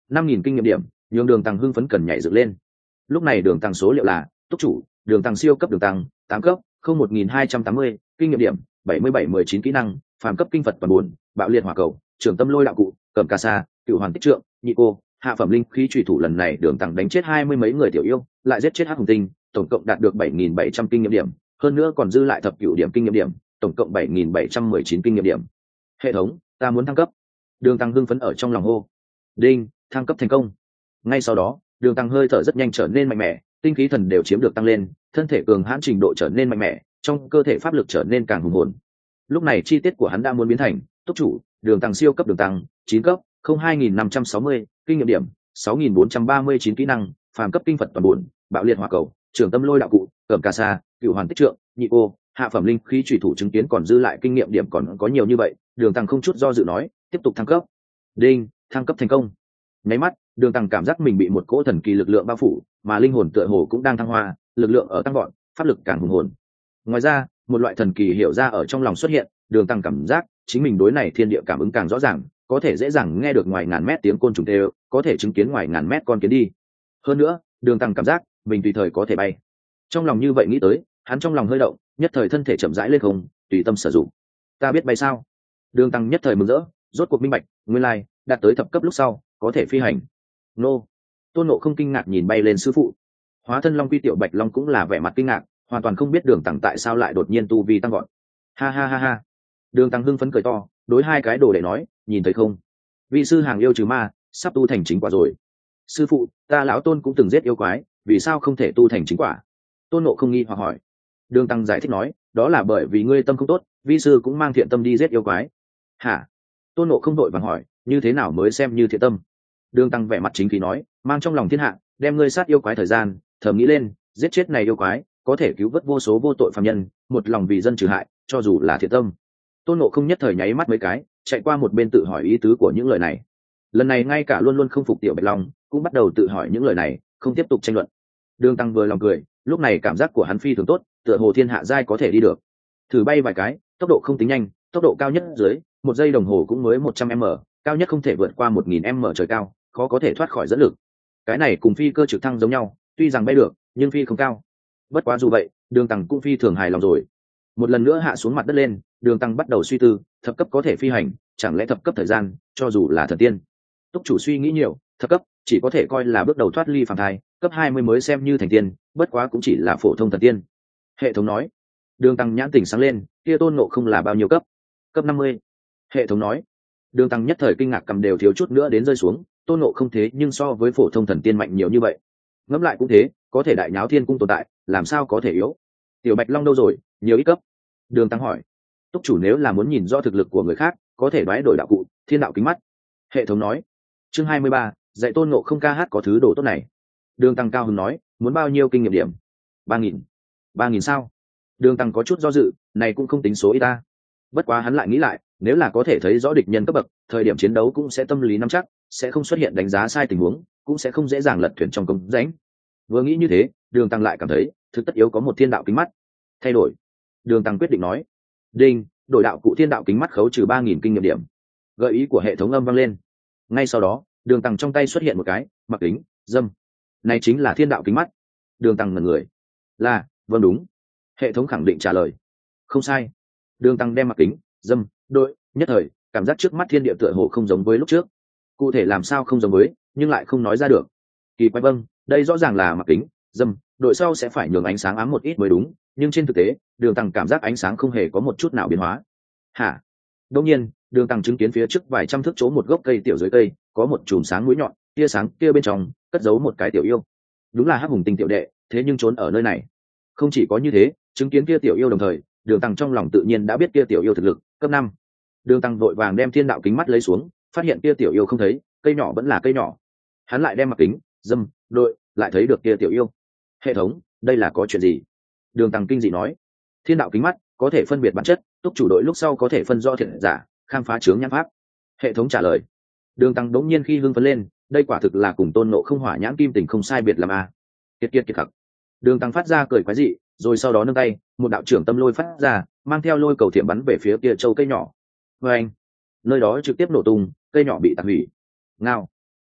năm nghìn kinh nghiệm điểm nhường đường tăng hưng phấn cần nhảy dựng lên. Lúc này đường tăng số liệu là túc chủ đường tăng siêu cấp đường tăng tám cấp không một nghìn hai trăm tám mươi kinh nghiệm điểm bảy mươi bảy mười chín kỹ năng phàm cấp kinh phật toàn buồn bạo liệt hỏa cầu trưởng tâm lôi đạo cụ cầm ca sa cựu hoàn tích trượng nhị cô hạ phẩm linh khí trùy thủ. Lần này đường tăng đánh chết hai mươi mấy người tiểu yêu, lại giết chết hắc hùng tinh, tổng cộng đạt được bảy nghìn bảy trăm kinh nghiệm điểm, hơn nữa còn dư lại thập cửu điểm kinh nghiệm điểm, tổng cộng bảy nghìn bảy trăm mười chín kinh nghiệm điểm. Hệ thống, ta muốn thăng cấp. Đường tăng hưng phấn ở trong lòng hô. Đinh, thăng cấp thành công. Ngay sau đó, đường tăng hơi thở rất nhanh trở nên mạnh mẽ, tinh khí thần đều chiếm được tăng lên, thân thể cường hãn trình độ trở nên mạnh mẽ, trong cơ thể pháp lực trở nên càng hùng hồn. Lúc này chi tiết của hắn đã muốn biến thành túc chủ đường tăng siêu cấp đường tăng chín cấp không hai nghìn năm trăm sáu mươi kinh nghiệm điểm sáu nghìn bốn trăm ba mươi chín kỹ năng phàm cấp kinh phật toàn buồn bạo liệt hỏa cầu trường tâm lôi đạo cụ cẩm ca sa cựu hoàn tích trượng nhị cô hạ phẩm linh khí trùy thủ. Chứng kiến còn dư lại kinh nghiệm điểm còn có nhiều như vậy, đường tăng không chút do dự nói tiếp tục thăng cấp. Đinh, thăng cấp thành công. Nháy mắt đường tăng cảm giác mình bị một cỗ thần kỳ lực lượng bao phủ, mà linh hồn tựa hồ cũng đang thăng hoa, lực lượng ở tăng gọn, pháp lực càng hùng hồn. Ngoài ra một loại thần kỳ hiểu ra ở trong lòng xuất hiện, đường tăng cảm giác chính mình đối này thiên địa cảm ứng càng rõ ràng, có thể dễ dàng nghe được ngoài ngàn mét tiếng côn trùng tê, có thể chứng kiến ngoài ngàn mét con kiến đi. Hơn nữa đường tăng cảm giác mình tùy thời có thể bay. Trong lòng như vậy nghĩ tới, hắn trong lòng hơi động, nhất thời thân thể chậm rãi lên không, tùy tâm sử dụng. Ta biết bay sao? Đường tăng nhất thời mừng rỡ, rốt cuộc minh bạch, nguyên lai đạt tới thập cấp lúc sau có thể phi hành. Nô. Tôn Ngộ không kinh ngạc nhìn bay lên sư phụ. Hóa thân long quy tiểu bạch long cũng là vẻ mặt kinh ngạc, hoàn toàn không biết đường tăng tại sao lại đột nhiên tu vi tăng gọn. Ha ha ha ha. Đường tăng hưng phấn cười to, đối hai cái đồ đệ nói, nhìn thấy không, vị sư hàng yêu trừ ma sắp tu thành chính quả rồi. Sư phụ, ta lão tôn cũng từng giết yêu quái, vì sao không thể tu thành chính quả? Tôn Ngộ không nghi hoặc hỏi. Đường tăng giải thích nói, đó là bởi vì ngươi tâm không tốt, vi sư cũng mang thiện tâm đi giết yêu quái. Hả? Tôn Ngộ không đội vàng hỏi, như thế nào mới xem như thiện tâm? Đường tăng vẻ mặt chính khí nói, mang trong lòng thiên hạ, đem ngươi sát yêu quái thời gian, thầm nghĩ lên, giết chết này yêu quái có thể cứu vớt vô số vô tội phạm nhân, một lòng vì dân trừ hại, cho dù là thiện tâm. Tôn Ngộ không nhất thời nháy mắt mấy cái, chạy qua một bên tự hỏi ý tứ của những lời này. Lần này ngay cả luôn luôn không phục tiểu bạch long cũng bắt đầu tự hỏi những lời này, không tiếp tục tranh luận. Đường tăng vừa lòng cười, lúc này cảm giác của hắn phi thường tốt, tựa hồ thiên hạ giai có thể đi được. Thử bay vài cái, tốc độ không tính nhanh, tốc độ cao nhất dưới một giây đồng hồ cũng mới một trăm m, cao nhất không thể vượt qua một nghìn m trời cao, khó có thể thoát khỏi dẫn lực. Cái này cùng phi cơ trực thăng giống nhau, tuy rằng bay được nhưng phi không cao. Bất quá dù vậy đường tăng cũng phi thường hài lòng rồi. Một lần nữa hạ xuống mặt đất lên, đường tăng bắt đầu suy tư, thập cấp có thể phi hành, chẳng lẽ thập cấp thời gian cho dù là thần tiên? Túc chủ suy nghĩ nhiều, thập cấp chỉ có thể coi là bước đầu thoát ly phàm thai, cấp hai mươi mới xem như thành tiên, bất quá cũng chỉ là phổ thông thần tiên. Hệ thống nói. Đường tăng nhãn tỉnh sáng lên, kia Tôn Ngộ không là bao nhiêu cấp? Cấp năm mươi. Hệ thống nói. Đường tăng nhất thời kinh ngạc, cầm đều thiếu chút nữa đến rơi xuống, Tôn Ngộ không thế nhưng so với phổ thông thần tiên mạnh nhiều như vậy. Ngẫm lại cũng thế, có thể đại nháo thiên cung tồn tại, làm sao có thể yếu? Tiểu bạch long đâu rồi, nhiều ít cấp? Đường tăng hỏi. Túc chủ nếu là muốn nhìn rõ thực lực của người khác, có thể đoái đổi đạo cụ thiên đạo kính mắt. Hệ thống nói. Chương hai mươi ba, dạy Tôn Ngộ không ca hát có thứ đồ tốt này. Đường tăng cao hứng nói, muốn bao nhiêu kinh nghiệm điểm? Ba nghìn. Ba nghìn sao? Đường tăng có chút do dự, này cũng không tính số ít ta. Bất quá hắn lại nghĩ lại, nếu là có thể thấy rõ địch nhân cấp bậc, thời điểm chiến đấu cũng sẽ tâm lý nắm chắc, sẽ không xuất hiện đánh giá sai tình huống, cũng sẽ không dễ dàng lật thuyền trong cống rãnh. Vừa nghĩ như thế, đường tăng lại cảm thấy thực tất yếu có một thiên đạo kính mắt. Thay đổi. Đường tăng quyết định nói. Đinh, đổi đạo cụ thiên đạo kính mắt khấu trừ ba nghìn kinh nghiệm điểm. Gợi ý của hệ thống âm vang lên. Ngay sau đó đường tăng trong tay xuất hiện một cái mặc kính dâm, này chính là thiên đạo kính mắt. Đường tăng ngẩn người. Là, vâng đúng. Hệ thống khẳng định trả lời. Không sai. Đường tăng đem mặc kính dâm đội, nhất thời cảm giác trước mắt thiên địa tựa hồ không giống với lúc trước. Cụ thể làm sao không giống với, nhưng lại không nói ra được. Kỳ quái, vâng, đây rõ ràng là mặc kính dâm đội sau sẽ phải nhường ánh sáng ám một ít mới đúng, nhưng trên thực tế đường tăng cảm giác ánh sáng không hề có một chút nào biến hóa. Hả? Đương nhiên đường tăng chứng kiến phía trước vài trăm thước chỗ một gốc cây tiểu dưới cây có một chùm sáng mũi nhọn, tia sáng kia bên trong cất giấu một cái tiểu yêu. Đúng là hắc hùng tinh tiểu đệ, thế nhưng trốn ở nơi này. Không chỉ có như thế, chứng kiến kia tiểu yêu đồng thời, đường tăng trong lòng tự nhiên đã biết kia tiểu yêu thực lực cấp năm. Đường tăng vội vàng đem thiên đạo kính mắt lấy xuống, phát hiện kia tiểu yêu không thấy, cây nhỏ vẫn là cây nhỏ. Hắn lại đem mặc kính dâm đội, lại thấy được kia tiểu yêu. Hệ thống, đây là có chuyện gì? Đường tăng kinh dị nói. Thiên đạo kính mắt có thể phân biệt bản chất, túc chủ đội lúc sau có thể phân rõ thiện giả, khám phá chướng nhãn pháp. Hệ thống trả lời. Đường tăng đống nhiên khi hưng phấn lên, đây quả thực là cùng Tôn Ngộ không hỏa nhãn kim tình không sai biệt làm a. À. Kiệt kiệt kiệt khặc. Đường tăng phát ra cười quái dị, rồi sau đó nâng tay, một đạo trưởng tâm lôi phát ra, mang theo lôi cầu thiểm bắn về phía kia châu cây nhỏ. Và anh, nơi đó trực tiếp nổ tung, cây nhỏ bị tạc hủy. Ngao.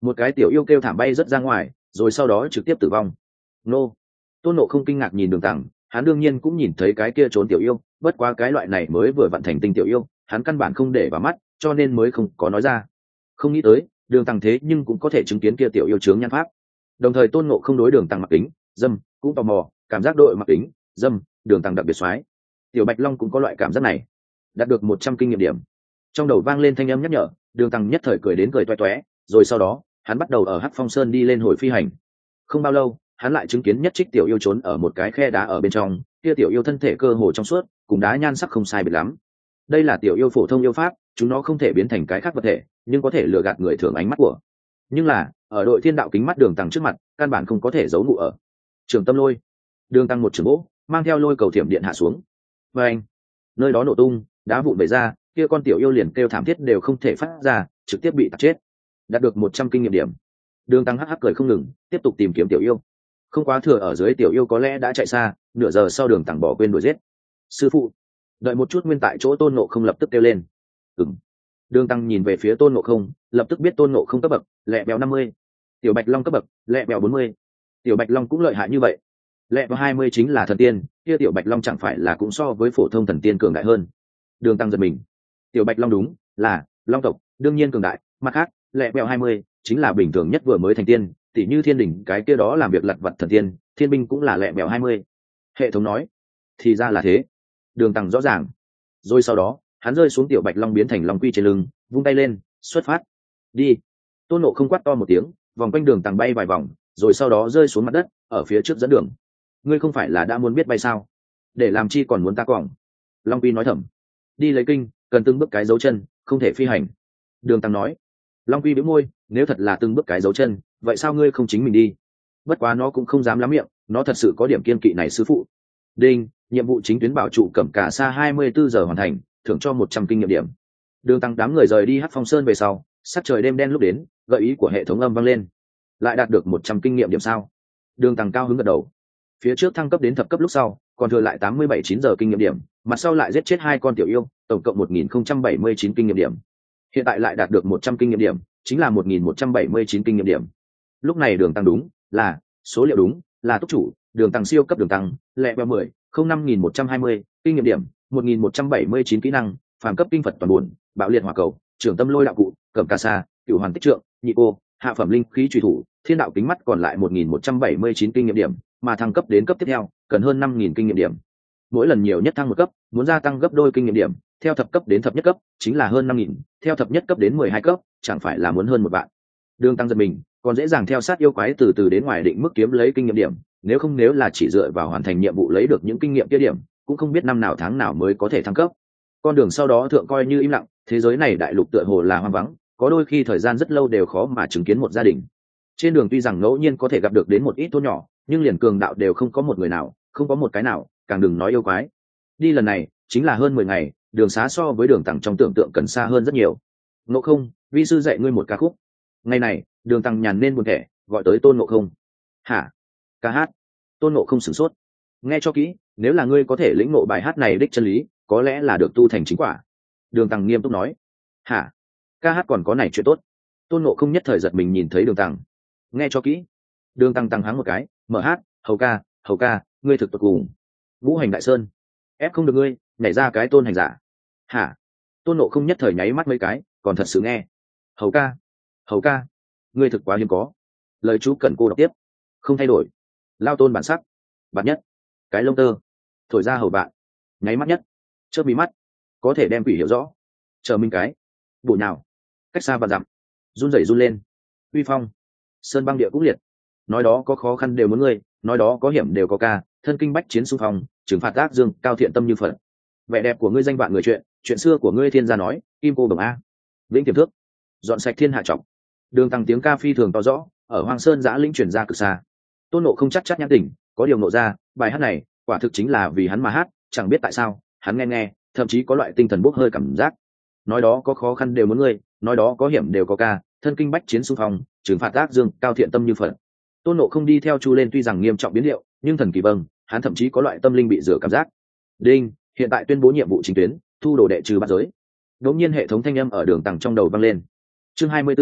một cái tiểu yêu kêu thảm bay rất ra ngoài, rồi sau đó trực tiếp tử vong. Nô. Tôn Ngộ không kinh ngạc nhìn Đường Tăng, hắn đương nhiên cũng nhìn thấy cái kia trốn tiểu yêu, bất quá cái loại này mới vừa vận thành tinh tiểu yêu, hắn căn bản không để vào mắt, cho nên mới không có nói ra. Không nghĩ tới, Đường Tăng thế nhưng cũng có thể chứng kiến kia tiểu yêu chướng nhan pháp. Đồng thời Tôn Ngộ không đối Đường Tăng mặc kính, dâm, cũng tò mò, cảm giác đội mặc kính, dâm, Đường Tăng đặc biệt xoái. Tiểu Bạch Long cũng có loại cảm giác này. Đạt được một trăm kinh nghiệm điểm. Trong đầu vang lên thanh âm nhắc nhở, Đường Tăng nhất thời cười đến cười toe toé, rồi sau đó, hắn bắt đầu ở Hắc Phong Sơn đi lên hồi phi hành. Không bao lâu, hắn lại chứng kiến nhất trích tiểu yêu trốn ở một cái khe đá ở bên trong, kia tiểu yêu thân thể cơ hồ trong suốt, cùng đá nhan sắc không sai biệt lắm. Đây là tiểu yêu phổ thông yêu pháp, chúng nó không thể biến thành cái khác vật thể, nhưng có thể lừa gạt người thường ánh mắt của. Nhưng là, ở đội thiên đạo kính mắt Đường Tăng trước mặt, căn bản không có thể giấu ngụ ở. Trường Tâm Lôi, Đường Tăng một trường gỗ, mang theo lôi cầu thiểm điện hạ xuống. Và anh, nơi đó nổ tung, đá vụn vẩy ra, kia con tiểu yêu liền kêu thảm thiết đều không thể phát ra, trực tiếp bị tạt chết. Đạt được một trăm kinh nghiệm điểm. Đường Tăng hắc hắc cười không ngừng, tiếp tục tìm kiếm tiểu yêu. Không quá thừa ở dưới tiểu yêu có lẽ đã chạy xa, nửa giờ sau Đường Tăng bỏ quên đuổi giết. Sư phụ, đợi một chút, nguyên tại chỗ Tôn Ngộ không lập tức kêu lên. Ừm. Đường Tăng nhìn về phía Tôn Ngộ không, lập tức biết Tôn Ngộ không cấp bậc, lẹ bèo năm mươi. Tiểu Bạch Long cấp bậc, lẹ bèo bốn mươi. Tiểu Bạch Long cũng lợi hại như vậy. Lẹ bèo hai mươi chính là thần tiên, kia Tiểu Bạch Long chẳng phải là cũng so với phổ thông thần tiên cường đại hơn. Đường Tăng giật mình. Tiểu Bạch Long đúng là Long tộc, đương nhiên cường đại, mặt khác, lẹ bèo hai mươi chính là bình thường nhất vừa mới thành tiên, tỉ như Thiên Đỉnh cái kia đó làm việc lặt vặt thần tiên, Thiên binh cũng là lẹ bèo hai mươi. Hệ thống nói, thì ra là thế. Đường Tăng rõ ràng. Rồi sau đó, hắn rơi xuống Tiểu Bạch Long biến thành Long Quy trên lưng, vung tay lên, xuất phát. Đi. Tôn Ngộ không quát to một tiếng, vòng quanh Đường Tăng bay vài vòng, rồi sau đó rơi xuống mặt đất, ở phía trước dẫn đường. Ngươi không phải là đã muốn biết bay sao? Để làm chi còn muốn ta quỏng? Long Quy nói thầm. Đi lấy kinh, cần từng bước cái dấu chân, không thể phi hành. Đường Tăng nói. Long Quy bĩu môi, nếu thật là từng bước cái dấu chân, vậy sao ngươi không chính mình đi? Bất quá nó cũng không dám lắm miệng, nó thật sự có điểm kiên kỵ này sư phụ. Đinh, nhiệm vụ chính tuyến bảo trụ Cẩm Cả Sa hai mươi bốn giờ hoàn thành, thưởng cho một trăm kinh nghiệm điểm. Đường Tăng đám người rời đi Hắc Phong Sơn về sau, sắc trời đêm đen lúc đến, gợi ý của hệ thống âm vang lên. Lại đạt được một trăm kinh nghiệm điểm sao? Đường Tăng cao hứng gật đầu. Phía trước thăng cấp đến thập cấp lúc sau, còn thừa lại tám mươi bảy chín giờ kinh nghiệm điểm, mặt sau lại giết chết hai con tiểu yêu, tổng cộng một nghìn không trăm bảy mươi chín kinh nghiệm điểm. Hiện tại lại đạt được một trăm kinh nghiệm điểm, chính là một nghìn một trăm bảy mươi chín kinh nghiệm điểm. Lúc này Đường Tăng đúng là số liệu đúng là túc chủ, Đường Tăng siêu cấp Đường Tăng, lẹ bèo mười, không năm nghìn một trăm hai mươi kinh nghiệm điểm, một nghìn một trăm bảy mươi chín kỹ năng, phàm cấp kinh Phật toàn buồn, bạo liệt hỏa cầu, trưởng tâm lôi đạo cụ, Cẩm Ca Sa, cửu hoàn tích trượng, nhị cô, hạ phẩm linh khí truy thủ, thiên đạo kính mắt còn lại một nghìn một trăm bảy mươi chín kinh nghiệm điểm, mà thăng cấp đến cấp tiếp theo cần hơn năm nghìn kinh nghiệm điểm. Mỗi lần nhiều nhất thăng một cấp, muốn gia tăng gấp đôi kinh nghiệm điểm, theo thập cấp đến thập nhất cấp chính là hơn năm nghìn, theo thập nhất cấp đến mười hai cấp chẳng phải là muốn hơn một vạn. Đường Tăng giật mình, còn dễ dàng theo sát yêu quái từ từ đến ngoài định mức kiếm lấy kinh nghiệm điểm, nếu không nếu là chỉ dựa vào hoàn thành nhiệm vụ lấy được những kinh nghiệm kia điểm, cũng không biết năm nào tháng nào mới có thể thăng cấp. Con đường sau đó thượng coi như im lặng, thế giới này đại lục tựa hồ là hoang vắng, có đôi khi thời gian rất lâu đều khó mà chứng kiến một gia đình. Trên đường tuy rằng ngẫu nhiên có thể gặp được đến một ít thôn nhỏ, nhưng liền cường đạo đều không có một người nào, không có một cái nào, càng đừng nói yêu quái. Đi lần này chính là hơn mười ngày, đường xá so với Đường Tăng trong tưởng tượng cần xa hơn rất nhiều. Ngộ không, vi sư dạy ngươi một ca khúc. Ngày này, Đường Tăng nhàn nên buồn thẻ, gọi tới Tôn Ngộ không. Hả? Ca hát? Tôn Ngộ không sửng sốt. Nghe cho kỹ, nếu là ngươi có thể lĩnh ngộ bài hát này đích chân lý, có lẽ là được tu thành chính quả. Đường Tăng nghiêm túc nói. Hả? Ca hát còn có này chuyện tốt? Tôn Ngộ không nhất thời giật mình nhìn thấy Đường Tăng. Nghe cho kỹ. Đường Tăng tăng hắng một cái, mở hát, hầu ca, hầu ca, ngươi thực tuyệt cùng. Ngũ hành đại sơn, ép không được ngươi, nhảy ra cái tôn hành giả. Hả? Tôn Ngộ không nhất thời nháy mắt mấy cái, còn thật sự nghe. Hầu ca, hầu ca, ngươi thực quá hiếm có. Lời chú cần cô đọc tiếp. Không thay đổi. Lao tôn bản sắc. Bạt nhất. Cái lông tơ. Thổi ra hầu bạn. Nháy mắt nhất. Chớp mí mắt. Có thể đem quỷ hiểu rõ. Chờ minh cái. Bụi nào. Cách xa và dặm. Run rẩy run lên. Uy phong. Sơn băng địa cũng liệt. Nói đó có khó khăn đều muốn ngươi, nói đó có hiểm đều có ca, thân kinh bách chiến xung phong, trừng phạt ác dương, cao thiện tâm như phật. Vẻ đẹp của ngươi danh vạn người chuyện, chuyện xưa của ngươi thiên gia nói, kim cô đồng a. Vĩnh tiềm thước. Dọn sạch thiên hạ trọng. Đường Tăng tiếng ca phi thường to rõ, ở Hoàng Sơn giã lĩnh truyền ra cực xa. Tôn Ngộ không chắc chắc nhãn tỉnh, có điều nộ ra, bài hát này, quả thực chính là vì hắn mà hát, chẳng biết tại sao, hắn nghe nghe, thậm chí có loại tinh thần bốc hơi cảm giác. Nói đó có khó khăn đều muốn ngươi, nói đó có hiểm đều có ca, thân kinh bách chiến xung phong, trừng phạt ác dương, cao thiện tâm như phật. Tôn Ngộ không đi theo chu lên tuy rằng nghiêm trọng biến điệu, nhưng thần kỳ vâng, hắn thậm chí có loại tâm linh bị rửa cảm giác. Đinh, hiện tại tuyên bố nhiệm vụ chính tuyến, thu đồ đệ trừ bát giới. Đột nhiên hệ thống thanh âm ở Đường Tăng trong đầu vang lên. Chương hai mươi 24,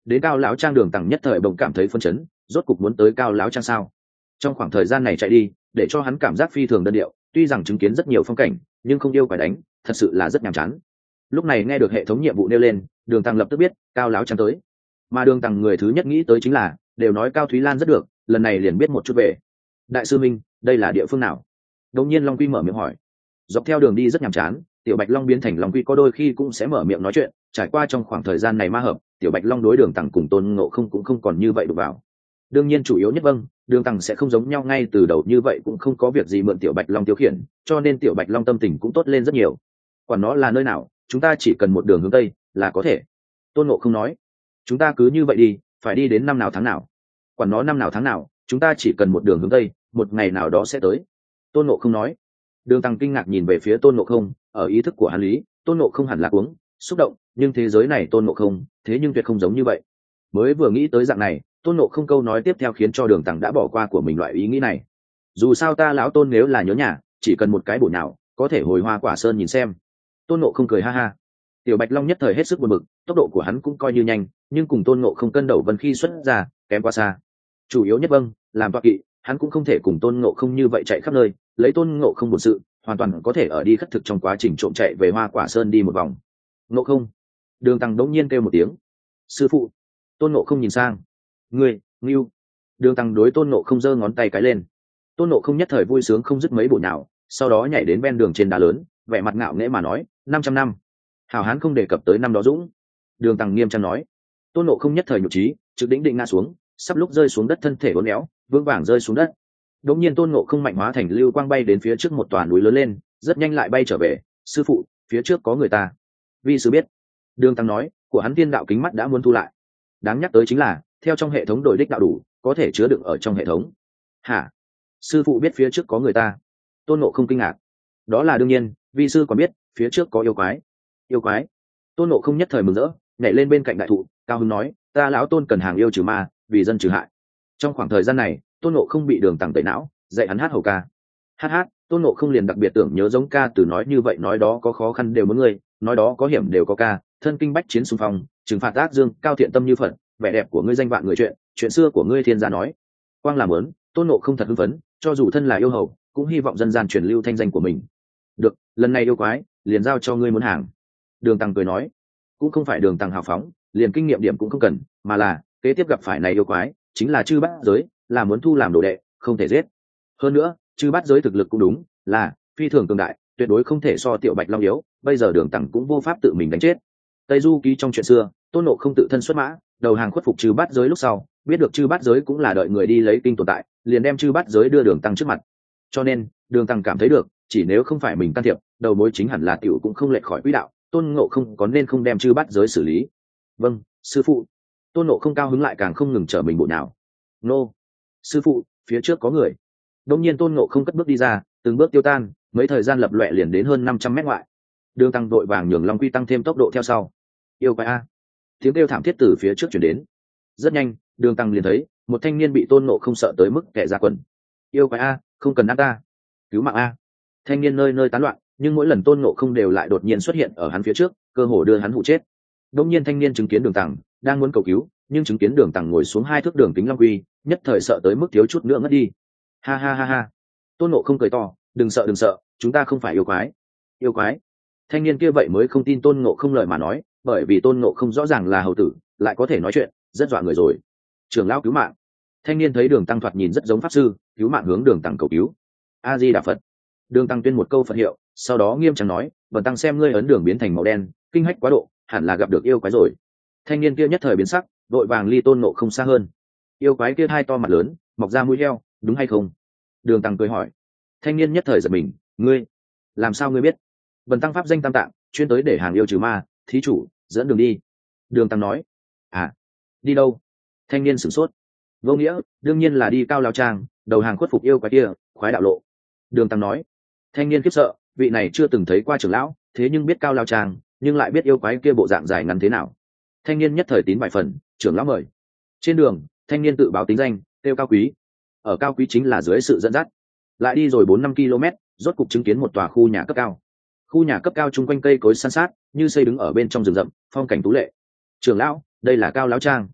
đến cao lão trang, đường tằng nhất thời bỗng cảm thấy phân chấn, rốt cục muốn tới cao lão trang sao. Trong khoảng thời gian này chạy đi để cho hắn cảm giác phi thường đơn điệu, tuy rằng chứng kiến rất nhiều phong cảnh nhưng không yêu phải đánh, thật sự là rất nhàm chán. Lúc này nghe được hệ thống nhiệm vụ nêu lên, đường tằng lập tức biết cao lão trang tới. Mà đường tằng người thứ nhất nghĩ tới chính là, đều nói Cao Thúy Lan rất được, lần này liền biết một chút về. Đại sư minh, đây là địa phương nào? Đột nhiên Long Quy mở miệng hỏi. Dọc theo đường đi rất nhàm chán, tiểu Bạch Long biến thành Long Quy có đôi khi cũng sẽ mở miệng nói chuyện, trải qua trong khoảng thời gian này ma hợp, tiểu Bạch Long đối đường tằng cùng Tôn Ngộ Không cũng không còn như vậy đụng vào. Đương nhiên chủ yếu nhất vâng, đường tằng sẽ không giống nhau ngay từ đầu như vậy, cũng không có việc gì mượn tiểu Bạch Long tiêu khiển, cho nên tiểu Bạch Long tâm tình cũng tốt lên rất nhiều. Quản nó là nơi nào, chúng ta chỉ cần một đường hướng tây là có thể. Tôn Ngộ Không nói. Chúng ta cứ như vậy đi, phải đi đến năm nào tháng nào? Quản nó năm nào tháng nào, chúng ta chỉ cần một đường hướng tây, một ngày nào đó sẽ tới. Tôn Ngộ Không nói. Đường Tăng kinh ngạc nhìn về phía Tôn Ngộ Không, ở ý thức của hắn lý, Tôn Ngộ Không hẳn là uống xúc động, nhưng thế giới này Tôn Ngộ Không, thế nhưng tuyệt không giống như vậy. Mới vừa nghĩ tới dạng này, Tôn Ngộ Không câu nói tiếp theo khiến cho Đường Tăng đã bỏ qua của mình loại ý nghĩ này. Dù sao ta lão Tôn nếu là nhớ nhà, chỉ cần một cái bổ nào, có thể hồi Hoa Quả Sơn nhìn xem. Tôn Ngộ Không cười ha ha. Tiểu Bạch Long nhất thời hết sức buồn bực, tốc độ của hắn cũng coi như nhanh, nhưng cùng Tôn Ngộ Không cân đầu vân khi xuất ra, kém quá xa. Chủ yếu nhất vâng, làm toạc kỵ, hắn cũng không thể cùng Tôn Ngộ Không như vậy chạy khắp nơi, lấy Tôn Ngộ Không buồn sự, hoàn toàn có thể ở đi khất thực trong quá trình trộm chạy về Hoa Quả Sơn đi một vòng. Ngộ Không. Đường Tăng đống nhiên kêu một tiếng. Sư phụ. Tôn Ngộ Không nhìn sang. Ngươi, Ngưu. Đường Tăng đối Tôn Ngộ Không giơ ngón tay cái lên. Tôn Ngộ Không nhất thời vui sướng không dứt mấy bộ nào, sau đó nhảy đến ven đường trên đá lớn, vẻ mặt ngạo nghễ mà nói, năm trăm năm. Hảo hán không đề cập tới năm đó dũng. Đường Tăng nghiêm trang nói. Tôn Ngộ Không nhất thời nhục trí, trực đỉnh định ngã xuống, sắp lúc rơi xuống đất thân thể uốn éo, vững vàng rơi xuống đất. Đống nhiên Tôn Ngộ Không mạnh hóa thành lưu quang bay đến phía trước một tòa núi lớn lên, rất nhanh lại bay trở về. Sư phụ, phía trước có người ta. Vi sư biết. Đường Tăng nói, của hắn tiên đạo kính mắt đã muốn thu lại. Đáng nhắc tới chính là, theo trong hệ thống đổi đích đạo đủ, có thể chứa đựng ở trong hệ thống. Hả? Sư phụ biết phía trước có người ta? Tôn Ngộ Không kinh ngạc. Đó là đương nhiên, vi sư còn biết phía trước có yêu quái. Yêu quái? Tôn Ngộ Không nhất thời mừng rỡ, nhảy lên bên cạnh đại thụ, cao hứng nói, ta lão Tôn cần hàng yêu trừ ma, vì dân trừ hại. Trong khoảng thời gian này, Tôn Ngộ Không bị Đường Tăng tẩy não, dạy hắn hát hầu ca. Hát hát, Tôn Ngộ Không liền đặc biệt tưởng nhớ giống ca từ nói như vậy, nói đó có khó khăn đều muốn ngươi, nói đó có hiểm đều có ca, thân kinh bách chiến xung phong, trừng phạt ác dương, cao thiện tâm như phận, vẻ đẹp của ngươi danh vạn người chuyện, chuyện xưa của ngươi thiên gia nói. Quang làm lớn, Tôn Ngộ Không thật hưng phấn, cho dù thân là yêu hầu, cũng hy vọng dân gian truyền lưu thanh danh của mình. Được, lần này yêu quái, liền giao cho ngươi muốn hàng. Đường Tăng cười nói. Cũng không phải Đường Tăng hào phóng, liền kinh nghiệm điểm cũng không cần, mà là kế tiếp gặp phải này yêu quái chính là chư bát giới, là muốn thu làm đồ đệ, không thể giết. Hơn nữa chư bát giới thực lực cũng đúng là phi thường cường đại, tuyệt đối không thể so tiểu Bạch Long yếu, bây giờ Đường Tăng cũng vô pháp tự mình đánh chết. Tây Du Ký trong chuyện xưa, Tôn Ngộ Không tự thân xuất mã, đầu hàng khuất phục chư bát giới lúc sau, biết được chư bát giới cũng là đợi người đi lấy kinh tồn tại, liền đem chư bát giới đưa Đường Tăng trước mặt. Cho nên Đường Tăng cảm thấy được, chỉ nếu không phải mình can thiệp, đầu mối chính hẳn là tiểu cũng không lệch khỏi quỹ đạo, Tôn Ngộ Không có nên không đem chư bát giới xử lý. Vâng, sư phụ. Tôn Ngộ Không cao hứng lại càng không ngừng trở mình bộ nào. Nô, sư phụ, phía trước có người. Đông nhiên Tôn Ngộ Không cất bước đi ra, từng bước tiêu tan, mấy thời gian lập loè liền đến hơn năm trăm mét ngoại. Đường Tăng đội vàng nhường Long Quy tăng thêm tốc độ theo sau. Yêu quái a! Tiếng kêu thảm thiết từ phía trước chuyển đến. Rất nhanh, Đường Tăng liền thấy một thanh niên bị Tôn Ngộ Không sợ tới mức kẻ ra quần. Yêu quái a, không cần ăn ta, cứu mạng a! Thanh niên nơi nơi tán loạn, nhưng mỗi lần Tôn Ngộ Không đều lại đột nhiên xuất hiện ở hắn phía trước, cơ hồ đưa hắn hụ chết. Đông nhiên thanh niên chứng kiến Đường Tăng đang muốn cầu cứu, nhưng chứng kiến Đường Tăng ngồi xuống hai thước đường kính Long Quy, nhất thời sợ tới mức thiếu chút nữa ngất đi. Ha ha ha ha! Tôn Ngộ Không cười to, đừng sợ đừng sợ, chúng ta không phải yêu quái. Yêu quái? Thanh niên kia vậy mới không tin Tôn Ngộ Không lời mà nói, bởi vì Tôn Ngộ Không rõ ràng là hầu tử, lại có thể nói chuyện, rất dọa người rồi. Trưởng lão cứu mạng! Thanh niên thấy Đường Tăng thoạt nhìn rất giống pháp sư, cứu mạng hướng Đường Tăng cầu cứu. A Di Đà Phật! Đường Tăng tuyên một câu Phật hiệu, sau đó nghiêm trang nói, bần tăng xem ngươi ấn đường biến thành màu đen, kinh hách quá độ, hẳn là gặp được yêu quái rồi. Thanh niên kia nhất thời biến sắc, đội vàng ly Tôn Ngộ Không xa hơn. Yêu quái kia hai to mặt lớn, mọc ra mũi heo, đúng hay không? Đường Tăng cười hỏi. Thanh niên nhất thời giật mình, ngươi, làm sao ngươi biết? Bần tăng pháp danh Tam Tạng, chuyên tới để hàng yêu trừ ma, thí chủ dẫn đường đi. Đường Tăng nói. À, đi đâu? Thanh niên sửng sốt. Vô nghĩa, đương nhiên là đi Cao Lao Trang, đầu hàng khuất phục yêu quái kia, khoái đạo lộ. Đường Tăng nói. Thanh niên khiếp sợ, vị này chưa từng thấy qua trưởng lão, thế nhưng biết Cao Lao Trang, nhưng lại biết yêu quái kia bộ dạng dài ngắn thế nào. Thanh niên nhất thời tín vài phần, trưởng lão mời. Trên đường, thanh niên tự báo tính danh, tiêu Cao Quý. Ở Cao Quý chính là dưới sự dẫn dắt, lại đi rồi bốn năm km, rốt cục chứng kiến một tòa khu nhà cấp cao. Khu nhà cấp cao chung quanh cây cối san sát, như xây đứng ở bên trong rừng rậm, phong cảnh tú lệ. Trưởng lão, đây là Cao Lão Trang,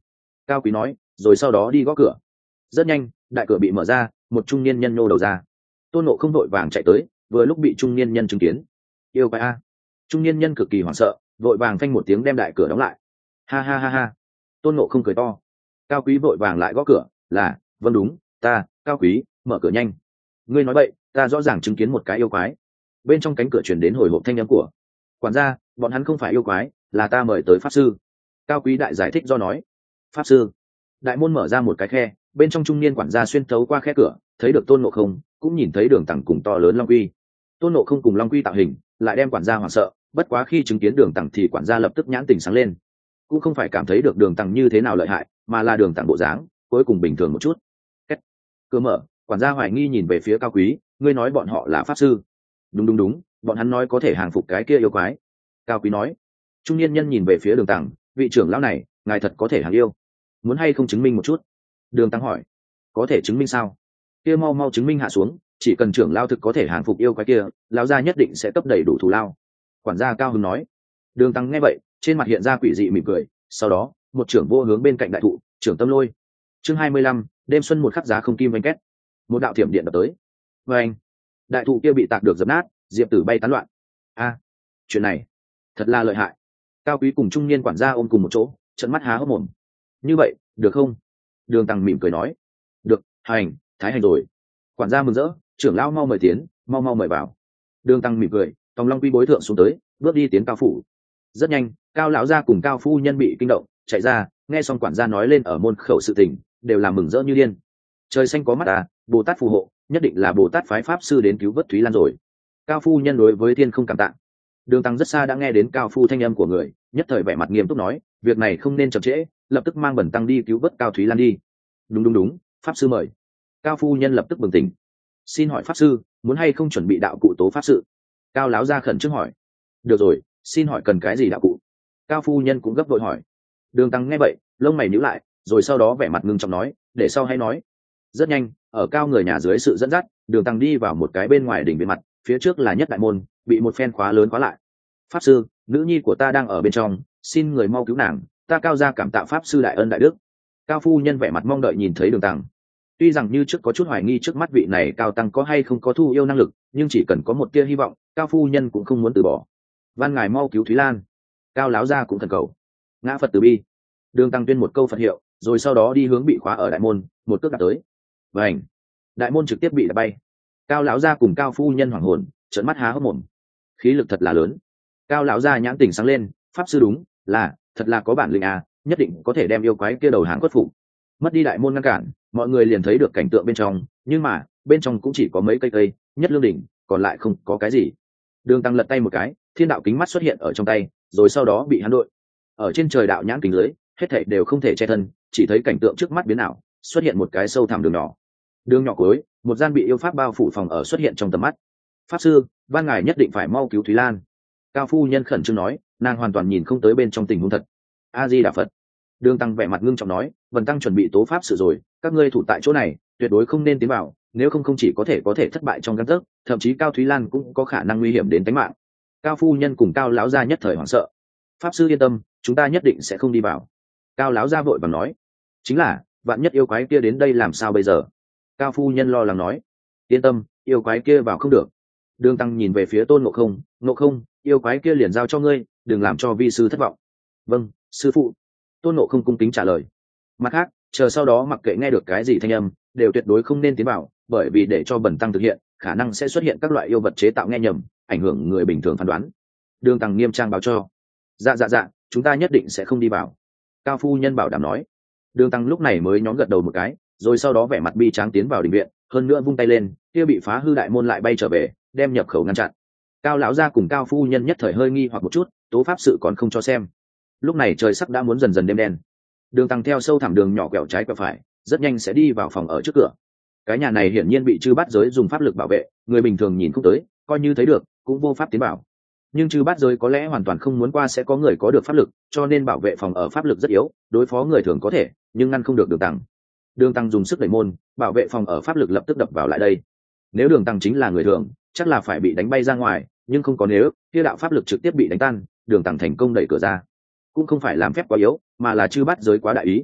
Cao Quý nói, rồi sau đó đi gõ cửa. Rất nhanh, đại cửa bị mở ra, một trung niên nhân nhô đầu ra. Tôn Ngộ không vội vàng chạy tới, vừa lúc bị trung niên nhân chứng kiến. Yêu quái a! Trung niên nhân cực kỳ hoảng sợ, vội vàng phanh một tiếng đem đại cửa đóng lại. Ha ha ha ha! Tôn Ngộ không cười to. Cao Quý vội vàng lại gõ cửa, là, vâng đúng, ta, Cao Quý, mở cửa nhanh. Ngươi nói vậy, ta rõ ràng chứng kiến một cái yêu quái. Bên trong cánh cửa truyền đến hồi hộp thanh âm của quản gia, bọn hắn không phải yêu quái, là ta mời tới pháp sư. Cao Quý đại giải thích do nói. Pháp sư? Đại môn mở ra một cái khe, bên trong trung niên quản gia xuyên thấu qua khe cửa, thấy được Tôn Ngộ không, cũng nhìn thấy Đường Tằng cùng to lớn Long Quy. Tôn Ngộ không cùng Long Quy tạo hình, lại đem quản gia hoảng sợ, bất quá khi chứng kiến Đường Tằng thì quản gia lập tức nhãn tình sáng lên. Cũng không phải cảm thấy được Đường Tằng như thế nào lợi hại, mà là Đường Tằng bộ dáng cuối cùng bình thường một chút. Kết. Cửa mở, quản gia hoài nghi nhìn về phía Cao Quý, ngươi nói bọn họ là pháp sư? Đúng đúng đúng, bọn hắn nói có thể hàng phục cái kia yêu quái. Cao Quý nói. Trung niên nhân nhìn về phía Đường Tằng, vị trưởng lão này, ngài thật có thể hàng yêu? Muốn hay không chứng minh một chút? Đường Tăng hỏi. Có thể chứng minh sao? Kia mau mau chứng minh hạ xuống, chỉ cần trưởng lao thực có thể hàng phục yêu quái kia, lão gia nhất định sẽ cấp đầy đủ thù lao. Quản gia Cao Hưng nói. Đường Tăng nghe vậy, trên mặt hiện ra quỷ dị mỉm cười, sau đó, một trưởng vô hướng bên cạnh đại thụ, trưởng tâm lôi. Chương hai mươi lăm, đêm xuân một khắc giá không kim vanh két. Một đạo thiểm điện đập tới. Và anh, đại thụ kia bị tạc được dập nát, diệp tử bay tán loạn. A, chuyện này thật là lợi hại. Cao Quý cùng trung niên quản gia ôm cùng một chỗ, trợn mắt há hốc mồm. Như vậy, được không? Đường Tăng mỉm cười nói. Được, hành, thái hành rồi. Quản gia mừng rỡ, trưởng lão mau mời tiến, mau mau mời vào. Đường Tăng mỉm cười, Tòng Long Quy bối thượng xuống tới, bước đi tiến cao phủ. Rất nhanh, Cao lão gia cùng Cao phu nhân bị kinh động, chạy ra, nghe xong quản gia nói lên ở môn khẩu sự tình, đều làm mừng rỡ như điên. Trời xanh có mắt à, Bồ Tát phù hộ, nhất định là Bồ Tát phái pháp sư đến cứu vớt Thúy Lan rồi. Cao phu nhân đối với thiên không cảm tạ. Đường Tăng rất xa đã nghe đến Cao phu thanh âm của người, nhất thời vẻ mặt nghiêm túc nói, việc này không nên chậm trễ, lập tức mang Bẩn Tăng đi cứu vớt Cao Thúy Lan đi. Đúng đúng đúng, pháp sư mời. Cao phu nhân lập tức bừng tỉnh. Xin hỏi pháp sư, muốn hay không chuẩn bị đạo cụ tố pháp sự? Cao láo ra khẩn trước hỏi. Được rồi, xin hỏi cần cái gì đạo cụ? Cao phu nhân cũng gấp vội hỏi. Đường Tăng nghe vậy, lông mày nhíu lại, rồi sau đó vẻ mặt ngưng trọng nói, để sau hay nói. Rất nhanh, ở Cao người nhà dưới sự dẫn dắt, Đường Tăng đi vào một cái bên ngoài đỉnh bên mặt, phía trước là nhất đại môn, bị một phen khóa lớn khóa lại. Pháp sư, nữ nhi của ta đang ở bên trong, xin người mau cứu nàng, ta Cao gia cảm tạ pháp sư đại ân đại đức. Cao phu nhân vẻ mặt mong đợi nhìn thấy Đường Tăng. Tuy rằng như trước có chút hoài nghi trước mắt vị này Cao tăng có hay không có thu yêu năng lực, nhưng chỉ cần có một tia hy vọng, Cao phu nhân cũng không muốn từ bỏ. Van ngài mau cứu Thúy Lan. Cao láo gia cũng thần cầu. Ngã Phật từ bi. Đường Tăng tuyên một câu Phật hiệu, rồi sau đó đi hướng bị khóa ở đại môn, một cước đạp tới. Vành. Đại môn trực tiếp bị đạp bay. Cao lão gia cùng Cao phu nhân hoảng hồn, trợn mắt há hốc mồm. Khí lực thật là lớn. Cao lão gia nhãn tỉnh sáng lên, pháp sư đúng, là, thật là có bản lĩnh à, nhất định có thể đem yêu quái kia đầu hàng khuất phục. Mất đi đại môn ngăn cản, mọi người liền thấy được cảnh tượng bên trong, nhưng mà bên trong cũng chỉ có mấy cây cây, nhất lương đỉnh, còn lại không có cái gì. Đường Tăng lật tay một cái, thiên đạo kính mắt xuất hiện ở trong tay, rồi sau đó bị hắn đội. Ở trên trời đạo nhãn kính dưới, hết thảy đều không thể che thân, chỉ thấy cảnh tượng trước mắt biến ảo, xuất hiện một cái sâu thẳm đường nhỏ. Đường nhỏ cuối, một gian bị yêu pháp bao phủ phòng ở xuất hiện trong tầm mắt. Pháp sư, van ngài nhất định phải mau cứu Thúy Lan. Cao phu nhân khẩn trương nói, nàng hoàn toàn nhìn không tới bên trong tình huống thật. A Di Đà Phật. Đường Tăng vẻ mặt ngưng trọng nói, Vân Tăng chuẩn bị tố pháp sự rồi, các ngươi thủ tại chỗ này, tuyệt đối không nên tiến vào, nếu không không chỉ có thể có thể thất bại trong gang tấc, thậm chí Cao Thúy Lan cũng có khả năng nguy hiểm đến tính mạng. Cao phu nhân cùng Cao lão gia nhất thời hoảng sợ. Pháp sư yên tâm, chúng ta nhất định sẽ không đi vào. Cao lão gia vội vàng nói. Chính là, vạn nhất yêu quái kia đến đây làm sao bây giờ? Cao phu nhân lo lắng nói. Yên tâm, yêu quái kia vào không được. Đường Tăng nhìn về phía Tôn Ngộ Không, Ngộ Không, yêu quái kia liền giao cho ngươi, đừng làm cho vi sư thất vọng. Vâng, sư phụ. Tôn Ngộ Không cung kính trả lời. Mặt khác, chờ sau đó mặc kệ nghe được cái gì thanh âm, đều tuyệt đối không nên tiến vào, bởi vì để cho Bẩn Tăng thực hiện, khả năng sẽ xuất hiện các loại yêu vật chế tạo nghe nhầm, ảnh hưởng người bình thường phán đoán. Đường Tăng nghiêm trang báo cho. Dạ dạ dạ, chúng ta nhất định sẽ không đi vào. Cao phu nhân bảo đảm nói. Đường Tăng lúc này mới nhón gật đầu một cái, rồi sau đó vẻ mặt bi tráng tiến vào đình viện, hơn nữa vung tay lên, kia bị phá hư đại môn lại bay trở về, đem nhập khẩu ngăn chặn. Cao lão gia cùng Cao phu nhân nhất thời hơi nghi hoặc một chút, tố pháp sự còn không cho xem. Lúc này trời sắp đã muốn dần dần đêm đen. Đường Tăng theo sâu thẳm đường nhỏ quẹo trái quẹo phải, rất nhanh sẽ đi vào phòng ở trước cửa. Cái nhà này hiển nhiên bị chư bát giới dùng pháp lực bảo vệ, người bình thường nhìn không tới, coi như thấy được cũng vô pháp tiến vào. Nhưng chư bát giới có lẽ hoàn toàn không muốn qua sẽ có người có được pháp lực, cho nên bảo vệ phòng ở pháp lực rất yếu, đối phó người thường có thể, nhưng ngăn không được Đường Tăng. Đường Tăng dùng sức đẩy môn, bảo vệ phòng ở pháp lực lập tức đập vào lại đây. Nếu Đường Tăng chính là người thường, chắc là phải bị đánh bay ra ngoài, nhưng không có nếu, kia đạo pháp lực trực tiếp bị đánh tan, Đường Tăng thành công đẩy cửa ra. Cũng không phải làm phép quá yếu, mà là chư bát giới quá đại ý.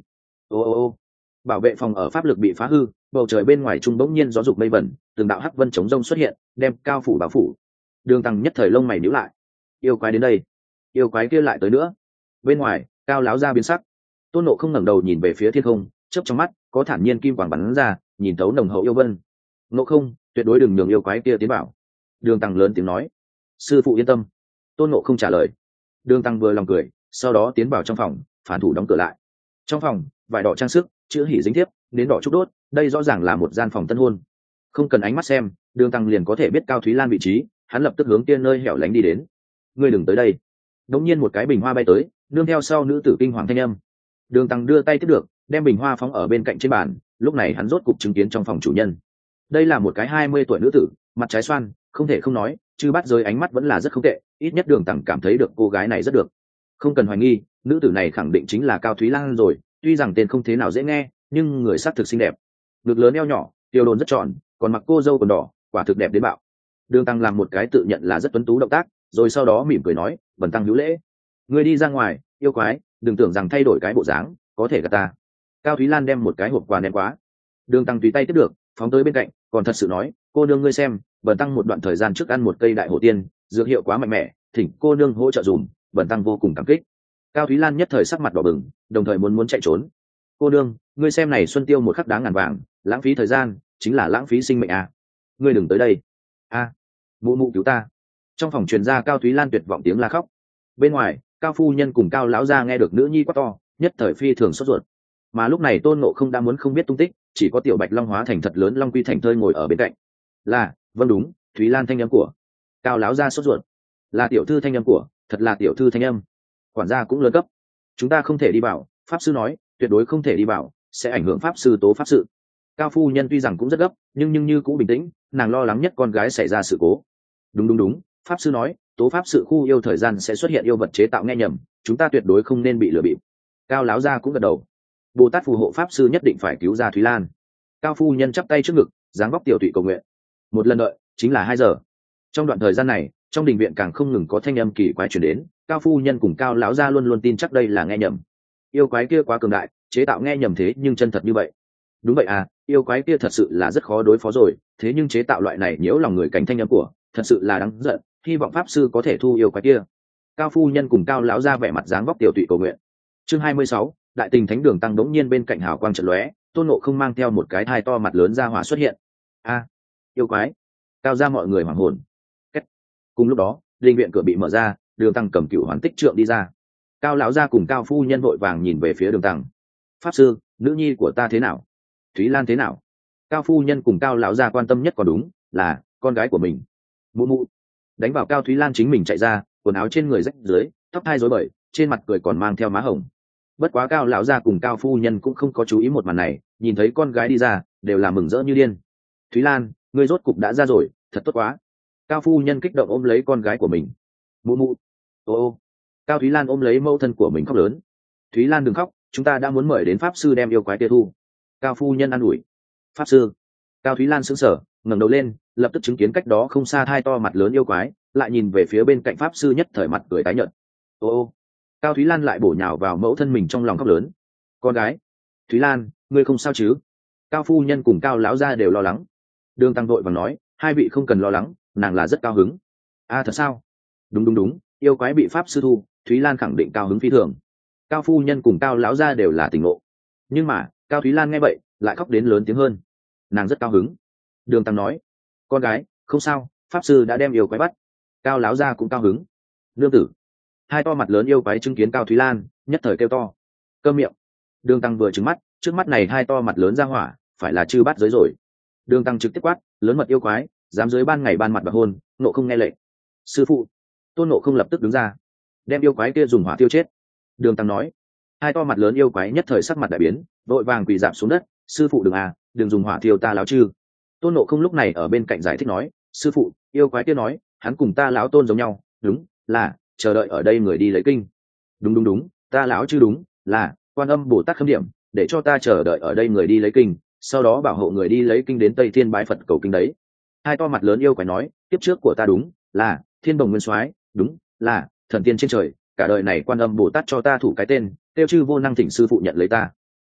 ô ô ô bảo vệ phòng ở pháp lực bị phá hư, bầu trời bên ngoài trung bỗng nhiên gió dục mây vẩn, từng đạo hắc vân chống rông xuất hiện, đem cao phủ bao phủ. Đường Tăng nhất thời lông mày nhíu lại. Yêu quái đến đây, yêu quái kia lại tới nữa. Bên ngoài, cao láo ra biến sắc. Tôn Nộ không ngẩng đầu nhìn về phía thiên không, chớp trong mắt có thản nhiên kim quang bắn ra, nhìn thấu nồng hậu yêu vân. Nộ không, tuyệt đối đừng nhường yêu quái kia tiến vào. Đường Tăng lớn tiếng nói. Sư phụ yên tâm. Tôn Nộ không trả lời. Đường Tăng vừa lòng cười, sau đó tiến vào trong phòng, phản thủ đóng cửa lại. Trong phòng, vải đỏ trang sức, chữ hỉ dính thiếp, nến đỏ trúc đốt, đây rõ ràng là một gian phòng tân hôn. Không cần ánh mắt xem, Đường Tăng liền có thể biết Cao Thúy Lan vị trí, hắn lập tức hướng kia nơi hẻo lánh đi đến. Ngươi đừng tới đây. Đống nhiên một cái bình hoa bay tới, nương theo sau nữ tử kinh hoàng thanh âm. Đường Tăng đưa tay tiếp được, đem bình hoa phóng ở bên cạnh trên bàn. Lúc này hắn rốt cục chứng kiến trong phòng chủ nhân. Đây là một cái hai mươi tuổi nữ tử, mặt trái xoan, không thể không nói, chứ bắt giới ánh mắt vẫn là rất không tệ, ít nhất Đường Tăng cảm thấy được cô gái này rất được. Không cần hoài nghi, nữ tử này khẳng định chính là Cao Thúy Lan rồi, tuy rằng tên không thế nào dễ nghe, nhưng người sắc thực xinh đẹp. Ngực lớn eo nhỏ, tiêu đồn rất tròn, còn mặc cô dâu còn đỏ, quả thực đẹp đến bạo. Đường Tăng làm một cái tự nhận là rất tuấn tú động tác, rồi sau đó mỉm cười nói, "Bần tăng hữu lễ." Người đi ra ngoài, yêu quái, đừng tưởng rằng thay đổi cái bộ dáng có thể gạt ta. Cao Thúy Lan đem một cái hộp quà ném quá. Đường Tăng tùy tay tiếp được, phóng tới bên cạnh, còn thật sự nói, "Cô nương ngươi xem, bần tăng một đoạn thời gian trước ăn một cây đại hổ tiên, dược hiệu quá mạnh mẽ, thỉnh cô nương hỗ trợ dùm, bần tăng vô cùng cảm kích." Cao Thúy Lan nhất thời sắc mặt đỏ bừng, đồng thời muốn muốn chạy trốn. "Cô nương, ngươi xem này xuân tiêu một khắc đáng ngàn vàng, lãng phí thời gian chính là lãng phí sinh mệnh à. Ngươi đừng tới đây." "A, mụ mụ cứu ta." Trong phòng truyền ra Cao Thúy Lan tuyệt vọng tiếng la khóc. Bên ngoài, Cao phu nhân cùng Cao lão gia nghe được nữ nhi quát to, nhất thời phi thường sốt ruột. Mà lúc này Tôn Ngộ không đã muốn không biết tung tích, chỉ có Tiểu Bạch Long hóa thành thật lớn long quy thành thơi ngồi ở bên cạnh. "Là, vâng đúng, Thúy Lan thanh âm của." Cao lão gia sốt ruột. "Là tiểu thư thanh âm của, thật là tiểu thư thanh âm." Quản gia cũng lớn cấp. "Chúng ta không thể đi vào, pháp sư nói, tuyệt đối không thể đi vào, sẽ ảnh hưởng pháp sư tố pháp sự." Cao phu nhân tuy rằng cũng rất gấp, nhưng nhưng như cũng bình tĩnh, nàng lo lắng nhất con gái xảy ra sự cố. "Đúng đúng đúng, pháp sư nói, tố pháp sự khu yêu thời gian sẽ xuất hiện yêu vật chế tạo nghe nhầm, chúng ta tuyệt đối không nên bị lừa bịp." Cao láo gia cũng gật đầu. "Bồ Tát phù hộ pháp sư nhất định phải cứu ra Thúy Lan." Cao phu nhân chắp tay trước ngực, dáng vóc tiểu tụy cầu nguyện. Một lần đợi chính là hai giờ. Trong đoạn thời gian này, trong đình viện càng không ngừng có thanh âm kỳ quái truyền đến. Cao phu nhân cùng Cao lão gia luôn luôn tin chắc đây là nghe nhầm. Yêu quái kia quá cường đại, chế tạo nghe nhầm thế nhưng chân thật như vậy. Đúng vậy à, yêu quái kia thật sự là rất khó đối phó rồi, thế nhưng chế tạo loại này nhiễu lòng người cánh thanh âm của, thật sự là đáng giận, hy vọng pháp sư có thể thu yêu quái kia. Cao phu nhân cùng Cao lão gia vẻ mặt dáng vóc tiểu tụy cầu nguyện. Chương hai mươi sáu, đại tình thánh đường tăng đống nhiên bên cạnh hào quang trận lóe, Tôn Ngộ không mang theo một cái thai to mặt lớn ra hỏa xuất hiện. A, yêu quái! Cao gia mọi người hoảng hồn. Kết. Cùng lúc đó, linh viện cửa bị mở ra, Đường Tăng cầm cửu hoàn tích trượng đi ra. Cao lão gia cùng Cao phu nhân vội vàng nhìn về phía Đường Tăng. "Pháp sư, nữ nhi của ta thế nào? Thúy Lan thế nào?" Cao phu nhân cùng Cao lão gia quan tâm nhất còn đúng là con gái của mình. Mụ mụ. Đánh vào Cao Thúy Lan chính mình chạy ra, quần áo trên người rách dưới, tóc hai rối bời, trên mặt cười còn mang theo má hồng. Bất quá Cao lão gia cùng Cao phu nhân cũng không có chú ý một màn này, nhìn thấy con gái đi ra, đều là mừng rỡ như điên. "Thúy Lan, ngươi rốt cục đã ra rồi, thật tốt quá." Cao phu nhân kích động ôm lấy con gái của mình. "Mụ mụ." Ô ô. Cao Thúy Lan ôm lấy mẫu thân của mình khóc lớn. "Thúy Lan đừng khóc, chúng ta đã muốn mời đến pháp sư đem yêu quái kia thu." Cao phu nhân an ủi. "Pháp sư?" Cao Thúy Lan sững sờ, ngẩng đầu lên, lập tức chứng kiến cách đó không xa hai to mặt lớn yêu quái, lại nhìn về phía bên cạnh pháp sư nhất thời mặt cười tái nhợt. Ô ô. Cao Thúy Lan lại bổ nhào vào mẫu thân mình trong lòng khóc lớn. "Con gái, Thúy Lan, ngươi không sao chứ?" Cao phu nhân cùng Cao lão gia đều lo lắng. Đường Tăng vội vàng nói, "Hai vị không cần lo lắng, nàng là rất cao hứng." "A thật sao?" "Đúng đúng đúng, yêu quái bị pháp sư thu, Thúy Lan khẳng định cao hứng phi thường." Cao phu nhân cùng Cao lão gia đều là tỉnh ngộ. Nhưng mà, Cao Thúy Lan nghe vậy, lại khóc đến lớn tiếng hơn. Nàng rất cao hứng. Đường Tăng nói, "Con gái, không sao, pháp sư đã đem yêu quái bắt." Cao lão gia cũng cao hứng. "Nương tử." Hai to mặt lớn yêu quái chứng kiến Cao Thúy Lan, nhất thời kêu to. "Câm miệng." Đường Tăng vừa trừng mắt, trước mắt này hai to mặt lớn ra hỏa, phải là chư bắt giới rồi. Đường Tăng trực tiếp quát, "Lớn mật yêu quái, dám dưới ban ngày ban mặt bạc hôn, nộ không nghe lệnh." "Sư phụ." Tôn Nộ không lập tức đứng ra, đem yêu quái kia dùng hỏa tiêu chết. Đường Tăng nói. Hai to mặt lớn yêu quái nhất thời sắc mặt đại biến, vội vàng quỳ dạp xuống đất. "Sư phụ đừng à, đừng dùng hỏa thiêu ta láo chư." Tôn Nộ không lúc này ở bên cạnh giải thích nói, "Sư phụ, yêu quái kia nói, hắn cùng ta lão Tôn giống nhau, đúng là chờ đợi ở đây người đi lấy kinh." "Đúng đúng đúng, ta lão chư đúng là Quan Âm Bồ Tát khâm điểm, để cho ta chờ đợi ở đây người đi lấy kinh, sau đó bảo hộ người đi lấy kinh đến Tây Thiên bái Phật cầu kinh đấy." Hai to mặt lớn yêu quái nói, "Tiếp trước của ta đúng là Thiên Đồng Nguyên Soái, đúng là thần tiên trên trời, cả đời này Quan Âm Bồ Tát cho ta thủ cái tên, tiêu chư vô năng thỉnh sư phụ nhận lấy ta."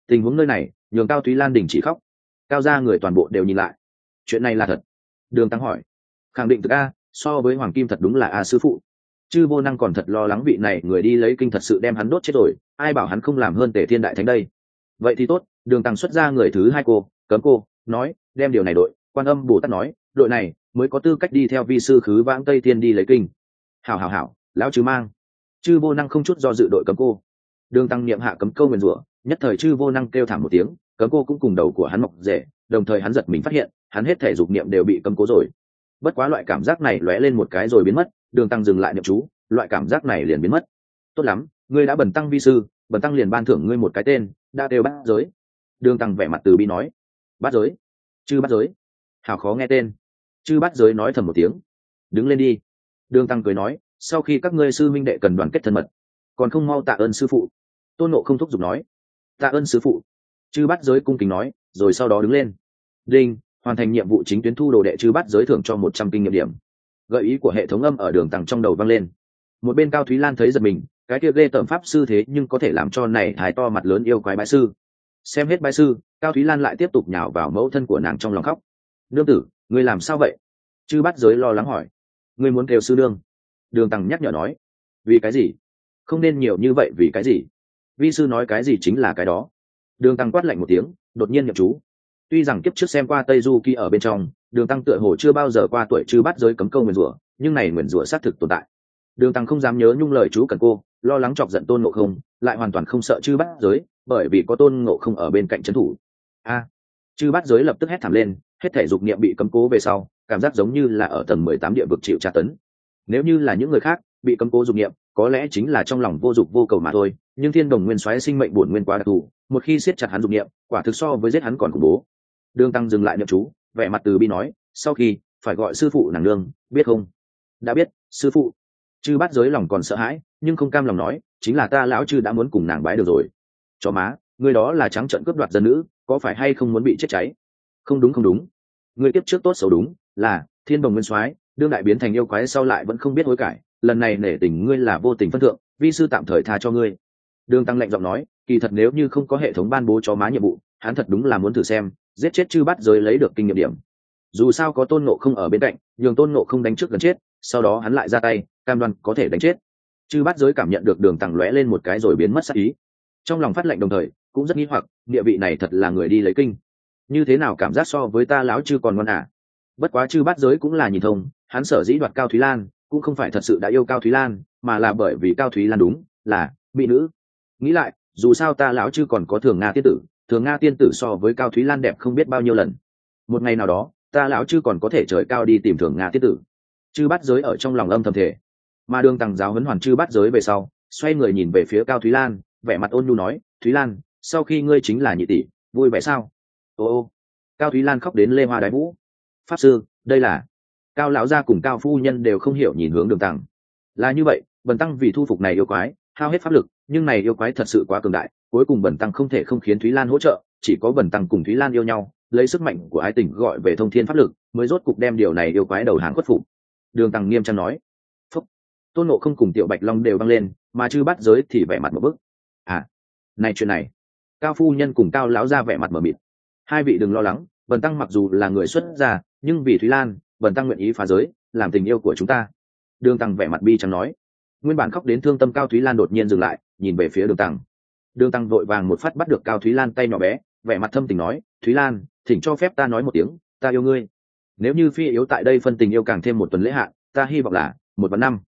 Tình huống nơi này nhường Cao Thúy Lan đình chỉ khóc. Cao gia người toàn bộ đều nhìn lại. Chuyện này là thật? Đường Tăng hỏi. Khẳng định thực a, so với Hoàng Kim thật đúng là a sư phụ. Chư Vô Năng còn thật lo lắng vị này người đi lấy kinh thật sự đem hắn đốt chết rồi, ai bảo hắn không làm hơn Tề Thiên đại thánh đây. Vậy thì tốt. Đường Tăng xuất ra người thứ hai cô, Cấm cô, nói đem điều này đội. Quan Âm Bồ Tát nói đội này mới có tư cách đi theo vi sư khứ vãng Tây Thiên đi lấy kinh. Hảo hảo hảo, lão chứ mang. Chư Vô Năng không chút do dự đội Cấm cô. Đường Tăng niệm hạ cấm câu nguyền rủa, nhất thời Chư Vô Năng kêu thảm một tiếng, Cấm cô cũng cùng đầu của hắn mọc rễ, đồng thời hắn giật mình phát hiện hắn hết thể dục niệm đều bị cấm cố rồi. Bất quá loại cảm giác này lóe lên một cái rồi biến mất. Đường Tăng dừng lại niệm chú, loại cảm giác này liền biến mất. Tốt lắm, ngươi đã bần tăng vi sư, bần tăng liền ban thưởng ngươi một cái tên, đã đều bát giới. Đường Tăng vẻ mặt từ bi nói. Bát giới? Chư bát giới? Hảo khó nghe tên. Chư bát giới nói thầm một tiếng. Đứng lên đi. Đường Tăng cười nói, sau khi các ngươi sư minh đệ cần đoàn kết thân mật, còn không mau tạ ơn sư phụ. Tôn Ngộ không thúc giục nói. Tạ ơn sư phụ. Chư bát giới cung kính nói, rồi sau đó đứng lên. Đinh, hoàn thành nhiệm vụ chính tuyến thu đồ đệ chư bát giới thưởng cho một trăm kinh nghiệm điểm. Gợi ý của hệ thống âm ở Đường Tăng trong đầu vang lên. Một bên Cao Thúy Lan thấy giật mình, cái kia ghê tởm pháp sư thế nhưng có thể làm cho này thái to mặt lớn yêu quái bái sư. Xem hết bái sư, Cao Thúy Lan lại tiếp tục nhào vào mẫu thân của nàng trong lòng khóc. Nương tử, ngươi làm sao vậy? Chư bát giới lo lắng hỏi. Ngươi muốn kêu sư nương. Đường Tăng nhắc nhở nói. Vì cái gì? Không nên nhiều như vậy, vì cái gì? Vi sư nói cái gì chính là cái đó. Đường Tăng quát lạnh một tiếng, đột nhiên nhậm chú. Tuy rằng kiếp trước xem qua Tây Du Ký ở bên trong, Đường Tăng tựa hồ chưa bao giờ qua tuổi chư bát giới cấm câu nguyền rủa, nhưng này nguyền rủa xác thực tồn tại. Đường Tăng không dám nhớ nhung lời chú cần cô, lo lắng chọc giận Tôn Ngộ Không, lại hoàn toàn không sợ chư bát giới, bởi vì có Tôn Ngộ Không ở bên cạnh trấn thủ. A! Chư bát giới lập tức hét thảm lên, hết thể dục niệm bị cấm cố về sau, cảm giác giống như là ở tầng mười tám địa vực chịu tra tấn. Nếu như là những người khác bị cấm cố dục niệm, có lẽ chính là trong lòng vô dục vô cầu mà thôi, nhưng Thiên Đồng Nguyên Soái sinh mệnh bổn nguyên quá đặc thù, một khi siết chặt hắn dục niệm, quả thực so với giết hắn còn khủng bố. Đường Tăng dừng lại niệm chú, vẻ mặt từ bi nói, sau khi phải gọi sư phụ nàng nương, biết không? Đã biết, sư phụ. Chư bát giới lòng còn sợ hãi, nhưng không cam lòng nói, chính là ta lão chư đã muốn cùng nàng bái được rồi. Chó má, người đó là trắng trợn cướp đoạt dân nữ, có phải hay không muốn bị chết cháy? Không đúng không đúng, người tiếp trước tốt xấu đúng là Thiên Đồng Nguyên Soái, đương đại biến thành yêu quái sau lại vẫn không biết hối cải, lần này nể tình ngươi là vô tình phân thượng, vi sư tạm thời tha cho ngươi. Đường Tăng lạnh giọng nói, kỳ thật nếu như không có hệ thống ban bố chó má nhiệm vụ, hắn thật đúng là muốn thử xem giết chết chư bát giới lấy được kinh nghiệm điểm. Dù sao có Tôn Ngộ Không ở bên cạnh, nhường Tôn Ngộ Không đánh trước gần chết, sau đó hắn lại ra tay, cam đoan có thể đánh chết. Chư bát giới cảm nhận được Đường Tăng lóe lên một cái rồi biến mất sát ý, trong lòng phát lệnh đồng thời cũng rất nghi hoặc, địa vị này thật là người đi lấy kinh, như thế nào cảm giác so với ta lão chư còn ngon à? Bất quá chư bát giới cũng là nhìn thông, hắn sở dĩ đoạt Cao Thúy Lan cũng không phải thật sự đã yêu Cao Thúy Lan, mà là bởi vì Cao Thúy Lan đúng là mỹ nữ. Nghĩ lại, dù sao ta lão chư còn có Thường Nga tiên tử, Thường Nga tiên tử so với Cao Thúy Lan đẹp không biết bao nhiêu lần. Một ngày nào đó, ta lão chư còn có thể trời cao đi tìm Thường Nga tiên tử. Chư bát giới ở trong lòng âm thầm thể. Mà Đường Tăng giáo huấn hoàn chư bát giới về sau, xoay người nhìn về phía Cao Thúy Lan, vẻ mặt ôn nhu nói, Thúy Lan, sau khi ngươi chính là nhị tỷ, vui vẻ sao? Ô ô. Cao Thúy Lan khóc đến lê hoa đái vũ. Pháp sư, đây là... Cao lão gia cùng Cao phu nhân đều không hiểu nhìn hướng Đường Tăng. Là như vậy, bần tăng vì thu phục này yêu quái, hao hết pháp lực, nhưng này yêu quái thật sự quá cường đại, cuối cùng bần tăng không thể không khiến Thúy Lan hỗ trợ, chỉ có bần tăng cùng Thúy Lan yêu nhau, lấy sức mạnh của ái tình gọi về thông thiên pháp lực, mới rốt cục đem điều này yêu quái đầu hàng khuất phục. Đường Tăng nghiêm trang nói. Phúc. Tôn Ngộ Không cùng Tiểu Bạch Long đều văng lên, mà chư bát giới thì vẻ mặt một bức. À, này chuyện này. Cao phu nhân cùng Cao lão gia vẻ mặt mở mịt. Hai vị đừng lo lắng, bần tăng mặc dù là người xuất gia, nhưng vì Thúy Lan, bần tăng nguyện ý phá giới, làm tình yêu của chúng ta. Đường Tăng vẻ mặt bi trắng nói. Nguyên bản khóc đến thương tâm Cao Thúy Lan đột nhiên dừng lại, nhìn về phía Đường Tăng. Đường Tăng vội vàng một phát bắt được Cao Thúy Lan tay nhỏ bé, vẻ mặt thâm tình nói, Thúy Lan, thỉnh cho phép ta nói một tiếng, ta yêu ngươi. Nếu như phi yếu tại đây phân tình yêu càng thêm một tuần lễ hạn, ta hy vọng là một vạn năm.